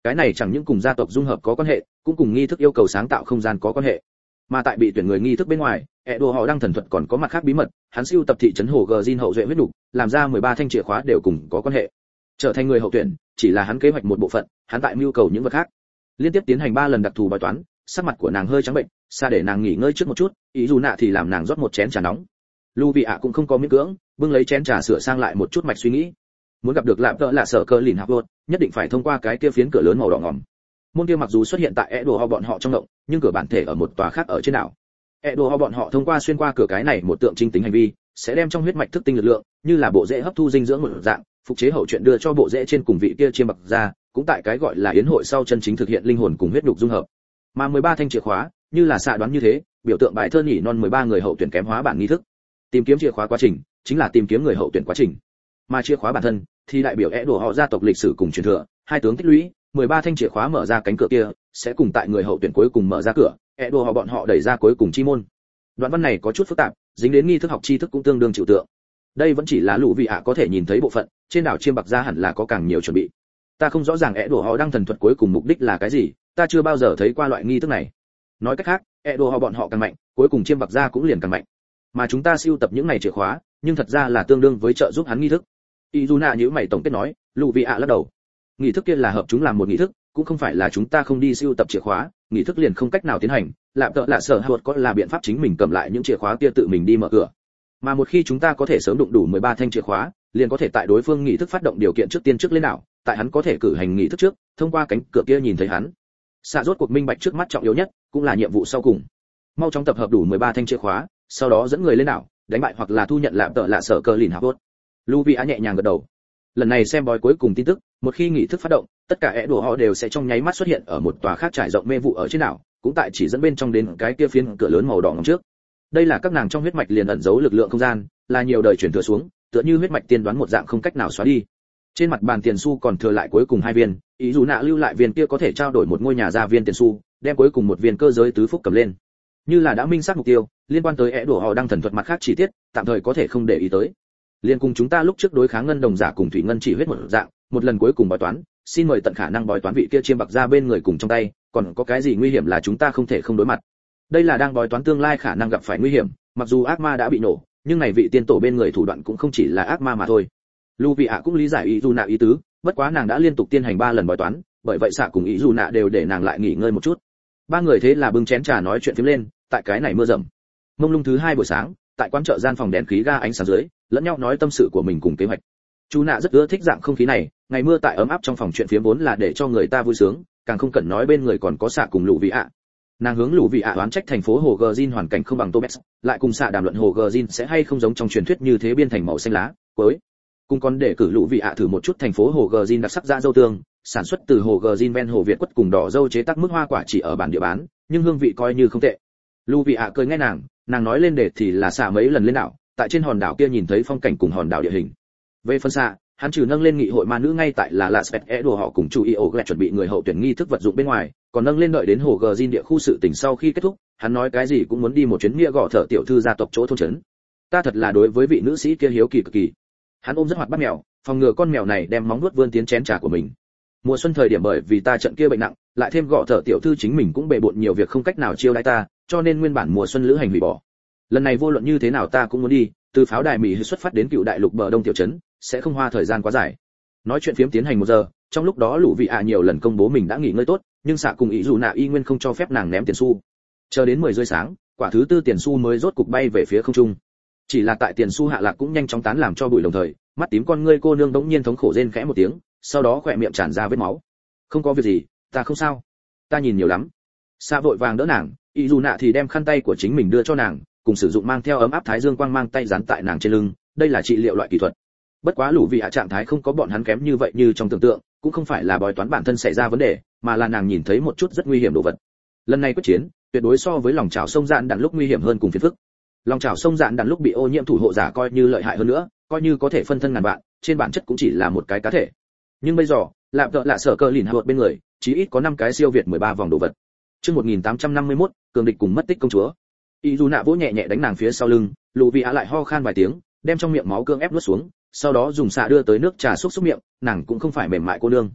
cái này chẳng những cùng gia tộc dung hợp có quan hệ, cũng cùng nghi thức yêu cầu sáng tạo không gian có quan hệ. Mà tại bị tuyển người nghi thức bên ngoài, Edo họ đang thần thuật còn có mặt khác bí mật, hắn siêu tập thị trấn hồ Gjin hậu duệ huyết nục, làm ra 13 thanh chìa khóa đều cùng có quan hệ. Trở thành người hậu tuyển, chỉ là hắn kế hoạch một bộ phận, hắn tại mưu cầu những vật khác. Liên tiếp tiến hành 3 lần đặc thù bói toán, sắc mặt của nàng hơi trắng bệnh, xa để nàng nghỉ ngơi trước một chút, ý dù nạ thì làm nàng rót một chén trà nóng. Lu Vị ạ cũng không có miễn cưỡng, bưng lấy chén trà sửa sang lại một chút mạch suy nghĩ. Muốn gặp được Lạp Tợ Lạ Sở Cơ Lìn Hạc Lột, nhất định phải thông qua cái kia phiến cửa lớn màu đỏ ngòm. Môn kia mặc dù xuất hiện tại Edo họ bọn họ trong động, nhưng cửa bản thể ở một tòa khác ở trên đảo. Edo họ bọn họ thông qua xuyên qua cửa cái này một tượng trinh tính hành vi, sẽ đem trong huyết mạch thức tinh lực lượng, như là bộ rễ hấp thu dinh dưỡng một dạng, phục chế hậu chuyện đưa cho bộ rễ trên cùng vị kia chiêm bạc ra, cũng tại cái gọi là yến hội sau chân chính thực hiện linh hồn cùng huyết nhục dung hợp. Mà 13 thanh chìa khóa, như là xạ đoán như thế, biểu tượng bài thơ nhỉ non 13 người hậu tuyển kém hóa bản nghi thức. Tìm kiếm chìa khóa quá trình, chính là tìm kiếm người hậu tuyển quá trình. Mà chìa khóa bản thân thì đại biểu Edo họ gia tộc lịch sử cùng truyền thừa, hai tướng tích lũy, 13 thanh chìa khóa mở ra cánh cửa kia, sẽ cùng tại người hậu tuyển cuối cùng mở ra cửa, Edo họ bọn họ đẩy ra cuối cùng chi môn. Đoạn văn này có chút phức tạp, dính đến nghi thức học tri thức cũng tương đương chịu tượng. Đây vẫn chỉ là Lũ Vị ạ có thể nhìn thấy bộ phận, trên đảo chiêm bạc gia hẳn là có càng nhiều chuẩn bị. Ta không rõ ràng Edo họ đang thần thuật cuối cùng mục đích là cái gì, ta chưa bao giờ thấy qua loại nghi thức này. Nói cách khác, Edo họ bọn họ càng mạnh, cuối cùng chiêm bạc gia cũng liền càng mạnh. Mà chúng ta siêu tập những này chìa khóa, nhưng thật ra là tương đương với trợ giúp hắn nghi thức. Izuna nhíu mày tổng kết nói, Lũ Vị ạ lắc đầu. Nghi thức kia là hợp chúng làm một nghi thức, cũng không phải là chúng ta không đi siêu tập chìa khóa, nghi thức liền không cách nào tiến hành, Lạp Tợ Lạ Sở Hột có là biện pháp chính mình cầm lại những chìa khóa kia tự mình đi mở cửa. Mà một khi chúng ta có thể sớm đụng đủ 13 thanh chìa khóa, liền có thể tại đối phương nghi thức phát động điều kiện trước tiên trước lên đảo, tại hắn có thể cử hành nghi thức trước, thông qua cánh cửa kia nhìn thấy hắn. Xạ rốt cuộc minh bạch trước mắt trọng yếu nhất, cũng là nhiệm vụ sau cùng. Mau chóng tập hợp đủ 13 thanh chìa khóa, sau đó dẫn người lên đảo, đánh bại hoặc là thu nhận Lạp Tợ Lạ Sở Cơ Lìn Hạc Lột. Luvia nhẹ nhàng gật đầu. Lần này xem bói cuối cùng tin tức, một khi nghi thức phát động, tất cả Edo họ đều sẽ trong nháy mắt xuất hiện ở một tòa khác trải rộng mê vụ ở trên đảo, cũng tại chỉ dẫn bên trong đến cái kia phiến cửa lớn màu đỏ ngầm trước. Đây là các nàng trong huyết mạch liền ẩn giấu lực lượng không gian, là nhiều đời truyền thừa xuống, tựa như huyết mạch tiên đoán một dạng không cách nào xóa đi. Trên mặt bàn tiền xu còn thừa lại cuối cùng 2 viên, ý dù nạ lưu lại viên kia có thể trao đổi một ngôi nhà ra viên tiền xu, đem cuối cùng một viên cơ giới tứ phúc cầm lên. Như là đã minh xác mục tiêu, liên quan tới Edo họ đang thần thuật mặt khác chi tiết, tạm thời có thể không để ý tới. Liên cùng chúng ta lúc trước đối kháng ngân đồng giả cùng thủy ngân chỉ huyết một dạng, một lần cuối cùng bói toán, xin mời tận khả năng bói toán vị kia chiêm bạc ra bên người cùng trong tay, còn có cái gì nguy hiểm là chúng ta không thể không đối mặt. Đây là đang bói toán tương lai khả năng gặp phải nguy hiểm, mặc dù ác ma đã bị nổ, nhưng này vị tiên tổ bên người thủ đoạn cũng không chỉ là ác ma mà thôi. Luvia cũng lý giải ý dù nạ ý tứ, bất quá nàng đã liên tục tiến hành 3 lần bói toán, bởi vậy xạ cùng ý dù nạ đều để nàng lại nghỉ ngơi một chút. 3 người thế là bưng chén trà nói chuyện phím lên, tại cái này mưa rầm. Mông lung thứ 2 buổi sáng, tại quán chợ gian phòng đèn khí ga ánh sáng dưới, lẫn nhau nói tâm sự của mình cùng kế hoạch. Chú nạ rất ưa thích dạng không khí này, ngày mưa tại ấm áp trong phòng chuyện phiếm vốn là để cho người ta vui sướng, càng không cần nói bên người còn có xạ cùng Luvia. Nàng hướng Luvia oán trách thành phố hồ Gjin hoàn cảnh không bằng Tobes, lại cùng xạ đàm luận hồ Gjin sẽ hay không giống trong truyền thuyết như thế biên thành màu xanh lá, cuối cùng còn để cử Luvia thử một chút thành phố hồ Gjin đặc sắc dã dâu tương, sản xuất từ hồ Gjin ven hồ Việt quất cùng đỏ dâu chế tác mức hoa quả chỉ ở bản địa bán, nhưng hương vị coi như không tệ. Luvia cười nghe nàng nói lên để thì là xạ mấy lần lên đảo, tại trên hòn đảo kia nhìn thấy phong cảnh cùng hòn đảo địa hình. Về phần xạ, hắn trừ nâng lên nghị hội ma nữ ngay tại là Spet Edo họ cùng chú ý chuẩn bị người hậu tuyển nghi thức vật dụng bên ngoài, còn nâng lên đợi đến hồ Gjin địa khu sự tình sau khi kết thúc, hắn nói cái gì cũng muốn đi một chuyến nghĩa gõ thở tiểu thư gia tộc chỗ thôn trấn. Ta thật là đối với vị nữ sĩ kia hiếu kỳ cực kỳ. Hắn ôm rất hoạt bát mèo, phòng ngừa con mèo này đem móng vuốt vươn tiến chén trà của mình. Mùa xuân thời điểm bởi vì ta trận kia bệnh nặng, lại thêm gõ thở tiểu thư chính mình cũng bề bộn nhiều việc không cách nào chiêu đãi ta, cho nên nguyên bản mùa xuân lữ hành hủy bỏ. Lần này vô luận như thế nào ta cũng muốn đi, từ pháo đài Mỹ xuất phát đến cựu đại lục bờ đông tiểu trấn, sẽ không hoa thời gian quá dài. Nói chuyện phiếm tiến hành 1 giờ, trong lúc đó Lũ Vị ạ nhiều lần công bố mình đã nghỉ ngơi tốt, nhưng xạ cùng ý dù nạ y nguyên không cho phép nàng ném tiền xu. Chờ đến 10 rưỡi sáng, quả thứ 4 tiền xu mới rốt cục bay về phía không trung. Chỉ là tại tiền xu hạ lạc cũng nhanh chóng tán làm cho bụi đồng thời, mắt tím con ngươi cô nương bỗng nhiên thống khổ rên khẽ một tiếng, sau đó khỏe miệng tràn ra vết máu. Không có việc gì, ta không sao, ta nhìn nhiều lắm. Xạ vội vàng đỡ nàng, ý dù nạ thì đem khăn tay của chính mình đưa cho nàng, cùng sử dụng mang theo ấm áp thái dương quang mang tay dán tại nàng trên lưng, đây là trị liệu loại kỹ thuật. Bất quá Lũ Vị ạ trạng thái không có bọn hắn kém như vậy như trong tưởng tượng, cũng không phải là bói toán bản thân xảy ra vấn đề, mà là nàng nhìn thấy một chút rất nguy hiểm đồ vật. Lần này quyết chiến, tuyệt đối so với lòng chảo sông dạn đàn lúc nguy hiểm hơn cùng phiền phức. Lòng chảo sông dạn đàn lúc bị ô nhiễm thủ hộ giả coi như lợi hại hơn nữa, coi như có thể phân thân ngàn vạn, trên bản chất cũng chỉ là một cái cá thể. Nhưng bây giờ, Lạp Tợ Lạ Sở Cơ Lìn Hạc bên người, chí ít có 5 cái siêu việt 13 vòng đồ vật. Chương 1851, cường địch cùng mất tích công chúa. Izuna vỗ nhẹ nhẹ đánh nàng phía sau lưng, Luvia lại ho khan vài tiếng, đem trong miệng máu cương ép nuốt xuống, sau đó dùng xạ đưa tới nước trà xúc xúc miệng, nàng cũng không phải mềm mại cô nương.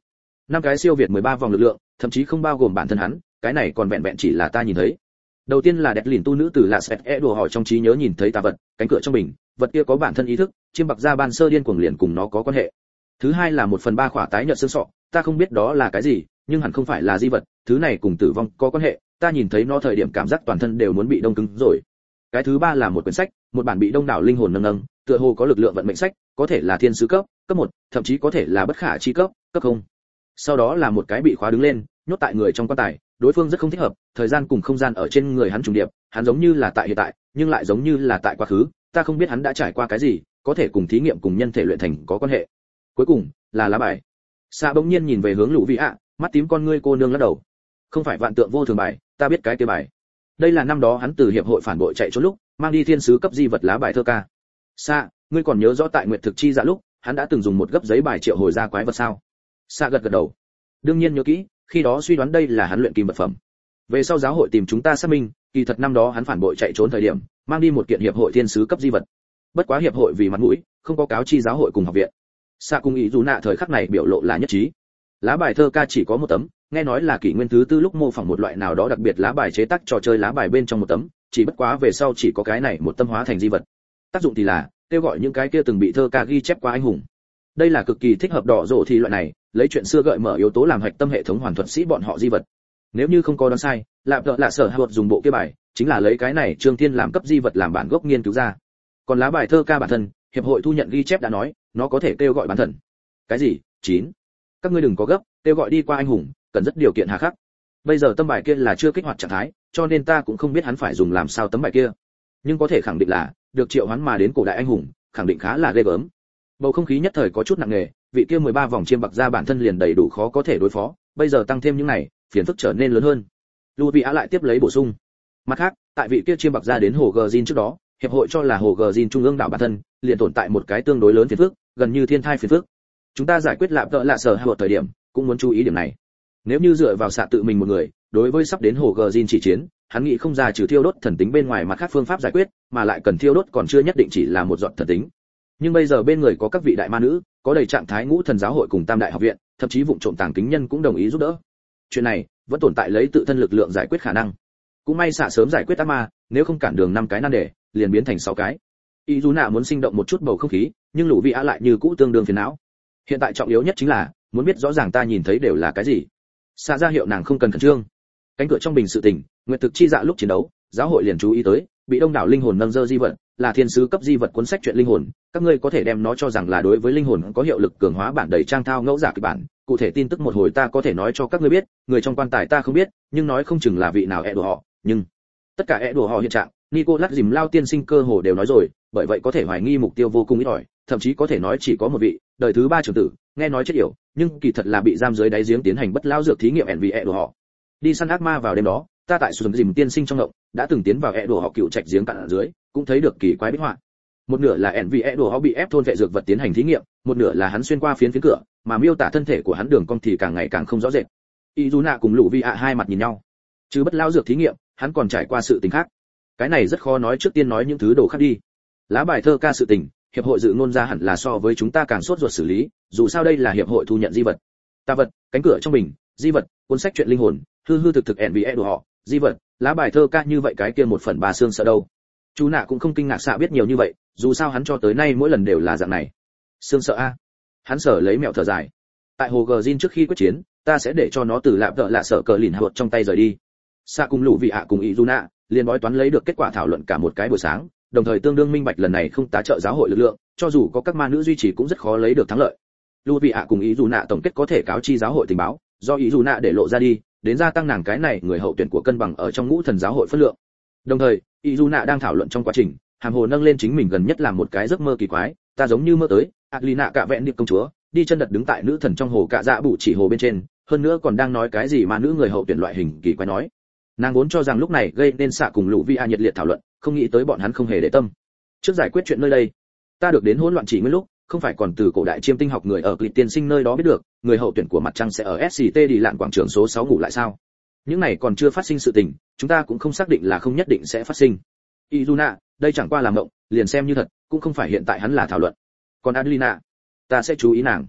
năm cái siêu việt 13 vòng lực lượng, thậm chí không bao gồm bản thân hắn, cái này còn vẹn vẹn chỉ là ta nhìn thấy. Đầu tiên là đẹp lìn tu nữ từ là sẽ đùa hỏi trong trí nhớ nhìn thấy tà vật, cánh cửa trong bình, vật kia có bản thân ý thức, chiêm bạc ra ban sơ điên cuồng liền cùng nó có quan hệ. Thứ hai là 1/3 khỏa tái nhợt xương sọ, ta không biết đó là cái gì, nhưng hẳn không phải là di vật, thứ này cùng tử vong có quan hệ, ta nhìn thấy nó thời điểm cảm giác toàn thân đều muốn bị đông cứng rồi. Cái thứ ba là một quyển sách, một bản bị đông đảo linh hồn nâng nâng, tựa hồ có lực lượng vận mệnh sách, có thể là thiên sứ cấp, cấp 1, thậm chí có thể là bất khả chi cấp, cấp 0. Sau đó là một cái bị khóa đứng lên, nhốt tại người trong quan tài, đối phương rất không thích hợp, thời gian cùng không gian ở trên người hắn trùng điệp, hắn giống như là tại hiện tại, nhưng lại giống như là tại quá khứ, ta không biết hắn đã trải qua cái gì, có thể cùng thí nghiệm cùng nhân thể luyện thành có quan hệ. Cuối cùng là lá bài. Sa bỗng nhiên nhìn về hướng Lũ Vị ạ, mắt tím con ngươi cô nương lắc đầu. Không phải vạn tượng vô thường bài, ta biết cái kia bài. Đây là năm đó hắn từ hiệp hội phản bội chạy trốn lúc, mang đi thiên sứ cấp di vật lá bài thơ ca. Sa, ngươi còn nhớ rõ tại Nguyệt Thực Chi Dạ lúc, hắn đã từng dùng một gấp giấy bài triệu hồi ra quái vật sao? Sa gật gật đầu. Đương nhiên nhớ kỹ, khi đó suy đoán đây là hắn luyện kim vật phẩm. Về sau giáo hội tìm chúng ta xác minh, kỳ thật năm đó hắn phản bội chạy trốn thời điểm, mang đi một kiện hiệp hội thiên sứ cấp di vật. Bất quá hiệp hội vì mặt mũi, không có cáo chi giáo hội cùng học viện. Sa cùng ý dù nạ thời khắc này biểu lộ là nhất trí. Lá bài thơ ca chỉ có một tấm, nghe nói là kỷ nguyên thứ tư lúc mô phỏng một loại nào đó đặc biệt lá bài chế tác trò chơi lá bài bên trong một tấm, chỉ bất quá về sau chỉ có cái này một tâm hóa thành di vật. Tác dụng thì là kêu gọi những cái kia từng bị thơ ca ghi chép qua anh hùng. Đây là cực kỳ thích hợp đỏ rổ thì loại này, lấy chuyện xưa gợi mở yếu tố làm hạch tâm hệ thống hoàn thuật sĩ bọn họ di vật. Nếu như không có đoán sai, lạp đợ lạ sở hợp dùng bộ kia bài, chính là lấy cái này Trương Thiên làm cấp di vật làm bản gốc nghiên cứu ra. Còn lá bài thơ ca bản thân, hiệp hội thu nhận ghi chép đã nói, nó có thể kêu gọi bản thần. Cái gì? 9. Các ngươi đừng có gấp, kêu gọi đi qua anh hùng, cần rất điều kiện hà khắc. Bây giờ tâm bài kia là chưa kích hoạt trạng thái, cho nên ta cũng không biết hắn phải dùng làm sao tấm bài kia. Nhưng có thể khẳng định là, được triệu hoán mà đến cổ đại anh hùng, khẳng định khá là ghê gớm. Bầu không khí nhất thời có chút nặng nề, vị kia 13 vòng chiêm bạc ra bản thân liền đầy đủ khó có thể đối phó, bây giờ tăng thêm những này, phiền phức trở nên lớn hơn. Louis Á lại tiếp lấy bổ sung. Mặt khác, tại vị kia chiêm bạc ra đến hồ Gjin trước đó, hiệp hội cho là hồ Gjin trung ương đảo bản thân, liền tồn tại một cái tương đối lớn phiền phức, gần như thiên thai phiền phức. Chúng ta giải quyết lạp tợ lạ sở hạ thời điểm, cũng muốn chú ý điểm này. Nếu như dựa vào xạ tự mình một người, đối với sắp đến hồ Gjin chỉ chiến, hắn nghĩ không ra trừ thiêu đốt thần tính bên ngoài mặt khác phương pháp giải quyết, mà lại cần thiêu đốt còn chưa nhất định chỉ là một giọt thần tính. Nhưng bây giờ bên người có các vị đại ma nữ, có đầy trạng thái ngũ thần giáo hội cùng tam đại học viện, thậm chí vụng trộm tàng kính nhân cũng đồng ý giúp đỡ. Chuyện này vẫn tồn tại lấy tự thân lực lượng giải quyết khả năng. Cũng may xạ sớm giải quyết ác ma, nếu không cản đường 5 cái nan đề, liền biến thành 6 cái. Izuna muốn sinh động một chút bầu không khí, nhưng Lũ Vị Á lại như cũ tương đương phiền não. Hiện tại trọng yếu nhất chính là muốn biết rõ ràng ta nhìn thấy đều là cái gì. Xạ ra hiệu nàng không cần khẩn trương. Cánh cửa trong bình sự tình, Nguyệt Thực Chi Dạ lúc chiến đấu, giáo hội liền chú ý tới, bị đông đảo linh hồn nâng dơ di vật, là thiên sứ cấp di vật cuốn sách truyện linh hồn, các ngươi có thể đem nó cho rằng là đối với linh hồn có hiệu lực cường hóa bản đầy trang thao ngẫu giả kịch bản, cụ thể tin tức một hồi ta có thể nói cho các ngươi biết, người trong quan tài ta không biết, nhưng nói không chừng là vị nào đùa họ, nhưng tất cả đùa họ hiện trạng, Nicolas dìm lao tiên sinh cơ hồ đều nói rồi, bởi vậy có thể hoài nghi mục tiêu vô cùng ít ỏi, thậm chí có thể nói chỉ có một vị, đời thứ 3 trưởng tử, nghe nói chết yểu, nhưng kỳ thật là bị giam dưới đáy giếng tiến hành bất lao dược thí nghiệm vì đùa họ. Đi săn ác ma vào đêm đó, ta tại sườn dìm tiên sinh trong ngộng, đã từng tiến vào đùa họ cựu trạch giếng cạn ở dưới, cũng thấy được kỳ quái bích họa. Một nửa là vì đùa họ bị ép thôn vệ dược vật tiến hành thí nghiệm, một nửa là hắn xuyên qua phiến cửa, mà miêu tả thân thể của hắn đường cong thì càng ngày càng không rõ rệt. Izuna cùng Lũ Vi ạ hai mặt nhìn nhau. Chứ bất lao dược thí nghiệm, hắn còn trải qua sự tình khác. Cái này rất khó nói, trước tiên nói những thứ đồ khác đi. Lá bài thơ ca sự tình, hiệp hội dự ngôn ra hẳn là so với chúng ta càng sốt ruột xử lý, dù sao đây là hiệp hội thu nhận di vật. Tà vật, cánh cửa trong bình, di vật, cuốn sách truyện linh hồn, hư hư thực thực vì đùa họ, di vật, lá bài thơ ca như vậy cái kia 1/3 xương sợ đâu. Chú nạ cũng không kinh ngạc xạ biết nhiều như vậy, dù sao hắn cho tới nay mỗi lần đều là dạng này. Xương sợ a. Hắn sở lấy mẹo thở dài. Tại hồ Gjin trước khi quyết chiến, ta sẽ để cho nó từ lạp đợ lạ sở cờ lìn hạ trong tay rời đi. Xạ cùng Lũ Vị ạ cùng Izuna liền bói toán lấy được kết quả thảo luận cả một cái buổi sáng, đồng thời tương đương minh bạch lần này không tá trợ giáo hội lực lượng, cho dù có các ma nữ duy trì cũng rất khó lấy được thắng lợi. Lũ Vị ạ cùng Izuna tổng kết có thể cáo chi giáo hội tình báo, do Izuna để lộ ra đi, đến gia tăng nàng cái này người hậu tuyển của cân bằng ở trong ngũ thần giáo hội phân lượng. Đồng thời, Izuna đang thảo luận trong quá trình, hàm hồ nâng lên chính mình gần nhất làm một cái giấc mơ kỳ quái, ta giống như mơ tới, Atlina cạ vẹn điệp công chúa, đi chân đật đứng tại nữ thần trong hồ cạ dạ bụ chỉ hồ bên trên, hơn nữa còn đang nói cái gì mà nữ người hậu tuyển loại hình kỳ quái nói. Nàng vốn cho rằng lúc này gây nên xạ cùng Lũ Vi A nhiệt liệt thảo luận, không nghĩ tới bọn hắn không hề để tâm. Trước giải quyết chuyện nơi đây, ta được đến hỗn loạn chỉ nguyên lúc, không phải còn từ cổ đại chiêm tinh học người ở Clip tiên sinh nơi đó biết được, người hậu tuyển của mặt trăng sẽ ở SCT đi lạn quảng trường số 6 ngủ lại sao? Những này còn chưa phát sinh sự tình, chúng ta cũng không xác định là không nhất định sẽ phát sinh. Izuna, đây chẳng qua là mộng, liền xem như thật, cũng không phải hiện tại hắn là thảo luận. Còn Adelina, ta sẽ chú ý nàng.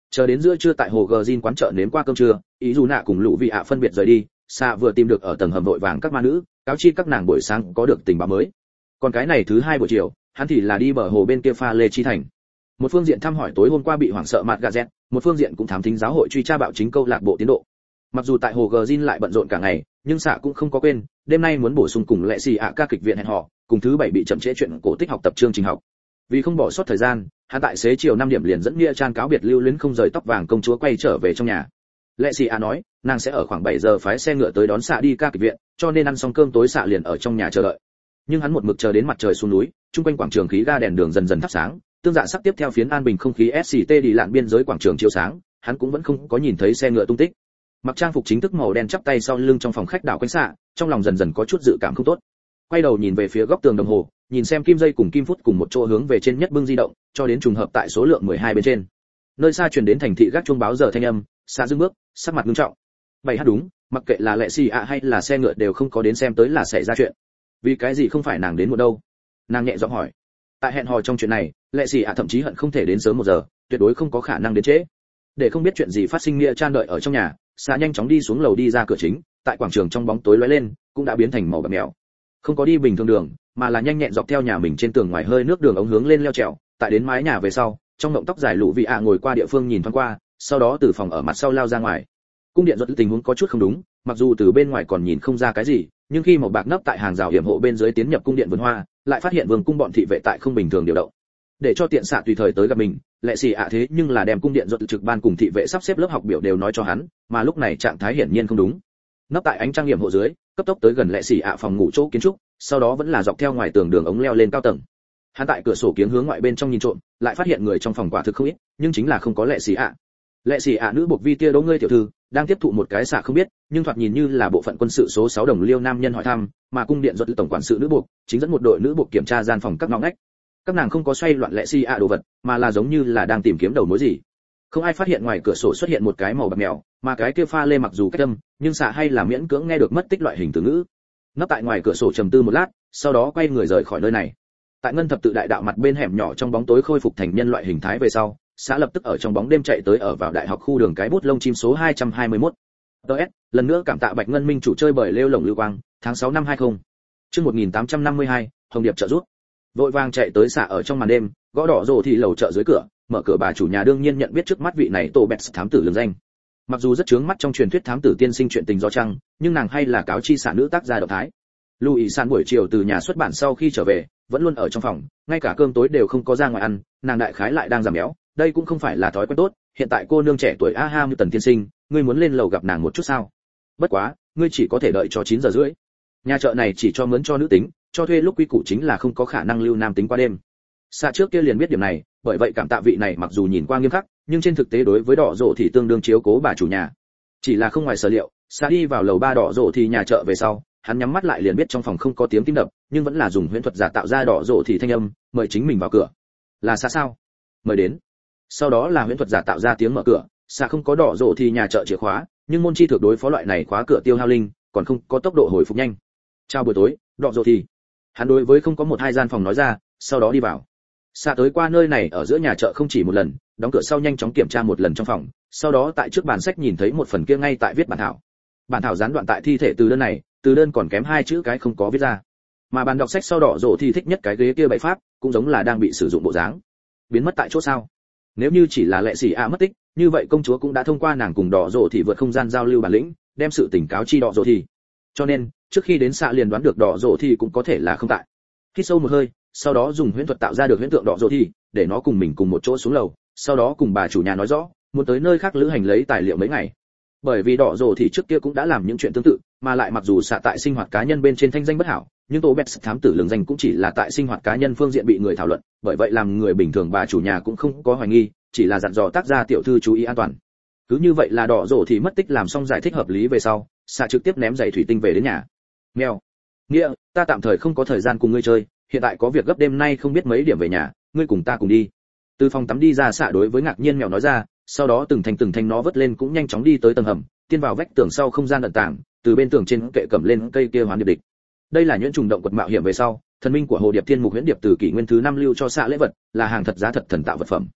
Chờ đến giữa trưa tại hồ gờ Jin quán chợ nếm qua cơm trưa, ý dù nạ cùng lũ vị ạ phân biệt rời đi, xạ vừa tìm được ở tầng hầm vội vàng các ma nữ, cáo chi các nàng buổi sáng có được tình báo mới. Còn cái này thứ hai buổi chiều, hắn thì là đi bờ hồ bên kia pha lê chi thành. Một phương diện thăm hỏi tối hôm qua bị hoảng sợ mặt gà dẹt, một phương diện cũng thám thính giáo hội truy tra bạo chính câu lạc bộ tiến độ. Mặc dù tại hồ gờ Jin lại bận rộn cả ngày, nhưng xạ cũng không có quên, đêm nay muốn bổ sung cùng lệ xì ạ ca kịch viện hẹn hò, cùng thứ bảy bị chậm trễ chuyện cổ tích học tập chương trình học. Vì không bỏ sót thời gian, hắn tại xế chiều 5 điểm liền dẫn Nghĩa Trang cáo biệt lưu luyến không rời tóc vàng công chúa quay trở về trong nhà. Lệ xì ạ nói, nàng sẽ ở khoảng 7 giờ phái xe ngựa tới đón xạ đi ca kịch viện, cho nên ăn xong cơm tối xạ liền ở trong nhà chờ đợi. Nhưng hắn một mực chờ đến mặt trời xuống núi, chung quanh quảng trường khí ga đèn đường dần dần thắp sáng, tương dạ sắc tiếp theo phiến an bình không khí SCT đi lạn biên giới quảng trường chiếu sáng, hắn cũng vẫn không có nhìn thấy xe ngựa tung tích. Mặc trang phục chính thức màu đen chắp tay sau lưng trong phòng khách đảo quanh xạ, trong lòng dần dần có chút dự cảm không tốt. Quay đầu nhìn về phía góc tường đồng hồ, nhìn xem kim dây cùng kim phút cùng một chỗ hướng về trên nhất bưng di động, cho đến trùng hợp tại số lượng 12 bên trên. Nơi xa truyền đến thành thị gác chuông báo giờ thanh âm, xạ dừng bước, sắc mặt nghiêm trọng. Vậy hát đúng, mặc kệ là lệ xì ạ hay là xe ngựa đều không có đến xem tới là xảy ra chuyện. Vì cái gì không phải nàng đến muộn đâu? Nàng nhẹ giọng hỏi. Tại hẹn hò trong chuyện này, lệ xì ạ thậm chí hận không thể đến sớm 1 giờ, tuyệt đối không có khả năng đến trễ. Để không biết chuyện gì phát sinh, Nghĩa Trang đợi ở trong nhà, xạ nhanh chóng đi xuống lầu đi ra cửa chính, tại quảng trường trong bóng tối lóe lên, cũng đã biến thành màu bạc mèo. Không có đi bình thường đường, mà là nhanh nhẹn dọc theo nhà mình trên tường ngoài hơi nước đường ống hướng lên leo trèo, tại đến mái nhà về sau, trong ngộng tóc dài lũ vị ạ ngồi qua địa phương nhìn thoáng qua, sau đó từ phòng ở mặt sau lao ra ngoài. Cung điện ruột tình huống có chút không đúng, mặc dù từ bên ngoài còn nhìn không ra cái gì, nhưng khi một bạc nấp tại hàng rào hiểm hộ bên dưới tiến nhập cung điện vườn hoa, lại phát hiện vương cung bọn thị vệ tại không bình thường điều động. Để cho tiện xạ tùy thời tới gặp mình, lệ xì ạ thế nhưng là đem cung điện ruột trực ban cùng thị vệ sắp xếp lớp học biểu đều nói cho hắn, mà lúc này trạng thái hiển nhiên không đúng. Nấp tại ánh trăng hiểm hộ dưới, cấp tốc tới gần lệ xì ạ phòng ngủ chỗ kiến trúc, sau đó vẫn là dọc theo ngoài tường đường ống leo lên cao tầng. Hắn tại cửa sổ kiếng hướng ngoại bên trong nhìn trộm, lại phát hiện người trong phòng quả thực không ít, nhưng chính là không có lệ xì ạ. Lệ xì ạ nữ buộc vi tia đỗ ngươi tiểu thư đang tiếp thụ một cái xạ không biết, nhưng thoạt nhìn như là bộ phận quân sự số 6 đồng liêu nam nhân hỏi thăm, mà cung điện ruột tổng quản sự nữ buộc chính dẫn một đội nữ buộc kiểm tra gian phòng các ngõ ngách. Các nàng không có xoay loạn lệ xì ạ đồ vật, mà là giống như là đang tìm kiếm đầu mối gì. Không ai phát hiện ngoài cửa sổ xuất hiện một cái màu bạc mèo, mà cái kia pha lê mặc dù cách âm, nhưng xạ hay là miễn cưỡng nghe được mất tích loại hình từ ngữ. Nấp tại ngoài cửa sổ trầm tư một lát, sau đó quay người rời khỏi nơi này. Tại ngân thập tự đại đạo mặt bên hẻm nhỏ trong bóng tối khôi phục thành nhân loại hình thái về sau, xã lập tức ở trong bóng đêm chạy tới ở vào đại học khu đường cái bút lông chim số 221. DS, lần nữa cảm tạ Bạch Ngân Minh chủ chơi bời lêu lổng lưu quang, tháng 6 năm 20. Chương 1852, Hồng Điệp trợ rút. Vội vàng chạy tới xạ ở trong màn đêm, gõ đỏ rồ thì lầu chợ dưới cửa, mở cửa bà chủ nhà đương nhiên nhận biết trước mắt vị này Tô Bẹt thám tử lừng danh. Mặc dù rất chướng mắt trong truyền thuyết thám tử tiên sinh chuyện tình do trăng, nhưng nàng hay là cáo chi xạ nữ tác gia động thái. Louis San buổi chiều từ nhà xuất bản sau khi trở về, vẫn luôn ở trong phòng, ngay cả cơm tối đều không có ra ngoài ăn, nàng đại khái lại đang giảm béo, đây cũng không phải là thói quen tốt, hiện tại cô nương trẻ tuổi aha như Tần tiên sinh, ngươi muốn lên lầu gặp nàng một chút sao? Bất quá, ngươi chỉ có thể đợi cho 9 giờ rưỡi. Nhà chợ này chỉ cho mướn cho nữ tính, cho thuê lúc quy củ chính là không có khả năng lưu nam tính qua đêm. Xạ trước kia liền biết điểm này, bởi vậy cảm tạ vị này mặc dù nhìn qua nghiêm khắc, nhưng trên thực tế đối với đỏ rộ thì tương đương chiếu cố bà chủ nhà. Chỉ là không ngoài sở liệu, Xạ đi vào lầu 3 đỏ rộ thì nhà chợ về sau, hắn nhắm mắt lại liền biết trong phòng không có tiếng tim đập, nhưng vẫn là dùng huyễn thuật giả tạo ra đỏ rộ thì thanh âm, mời chính mình vào cửa. Là Xạ sao? Mời đến. Sau đó là huyễn thuật giả tạo ra tiếng mở cửa, Xạ không có đỏ rộ thì nhà chợ chìa khóa, nhưng môn chi thực đối phó loại này khóa cửa tiêu hao linh, còn không có tốc độ hồi phục nhanh. Chào buổi tối, đỏ rộ thì. Hắn đối với không có một hai gian phòng nói ra, sau đó đi vào. Xạ tới qua nơi này ở giữa nhà chợ không chỉ một lần, đóng cửa sau nhanh chóng kiểm tra một lần trong phòng, sau đó tại trước bàn sách nhìn thấy một phần kia ngay tại viết bản thảo. Bản thảo gián đoạn tại thi thể từ đơn này, từ đơn còn kém 2 chữ cái không có viết ra. Mà bàn đọc sách sau đỏ rộ thì thích nhất cái ghế kia bày pháp, cũng giống là đang bị sử dụng bộ dáng. Biến mất tại chỗ sao? Nếu như chỉ là lệ sĩ ạ mất tích, như vậy công chúa cũng đã thông qua nàng cùng đỏ rộ thì vượt không gian giao lưu bản lĩnh, đem sự tình cáo chi đỏ rộ thì. Cho nên, trước khi đến Xạ liền đoán được đỏ rộ thì cũng có thể là không tại. Hít sâu một hơi, sau đó dùng huyễn thuật tạo ra được huyễn tượng đỏ rộ thì, để nó cùng mình cùng một chỗ xuống lầu, sau đó cùng bà chủ nhà nói rõ, muốn tới nơi khác lữ hành lấy tài liệu mấy ngày. Bởi vì đỏ rộ thì trước kia cũng đã làm những chuyện tương tự, mà lại mặc dù Xạ tại sinh hoạt cá nhân bên trên thanh danh bất hảo, nhưng Tô Bẹt thám tử lừng danh cũng chỉ là tại sinh hoạt cá nhân phương diện bị người thảo luận, bởi vậy làm người bình thường bà chủ nhà cũng không có hoài nghi, chỉ là dặn dò tác gia tiểu thư chú ý an toàn. Cứ như vậy là đỏ rộ thì mất tích làm xong giải thích hợp lý về sau, Xạ trực tiếp ném giày thủy tinh về đến nhà. Mèo, Nghĩa, ta tạm thời không có thời gian cùng ngươi chơi, hiện tại có việc gấp đêm nay không biết mấy điểm về nhà, ngươi cùng ta cùng đi. Từ phòng tắm đi ra Xạ đối với ngạc nhiên mèo nói ra, sau đó từng thành nó vớt lên cũng nhanh chóng đi tới tầng hầm, tiên vào vách tường sau không gian ẩn tàng, từ bên tường trên kệ cầm lên cây kia hoán điệp địch. Đây là nhuyễn trùng động quật mạo hiểm về sau, thần minh của hồ điệp thiên mục huyễn điệp từ kỷ nguyên thứ 5 lưu cho Xạ lễ vật, là hàng thật giá thật thần tạo vật phẩm.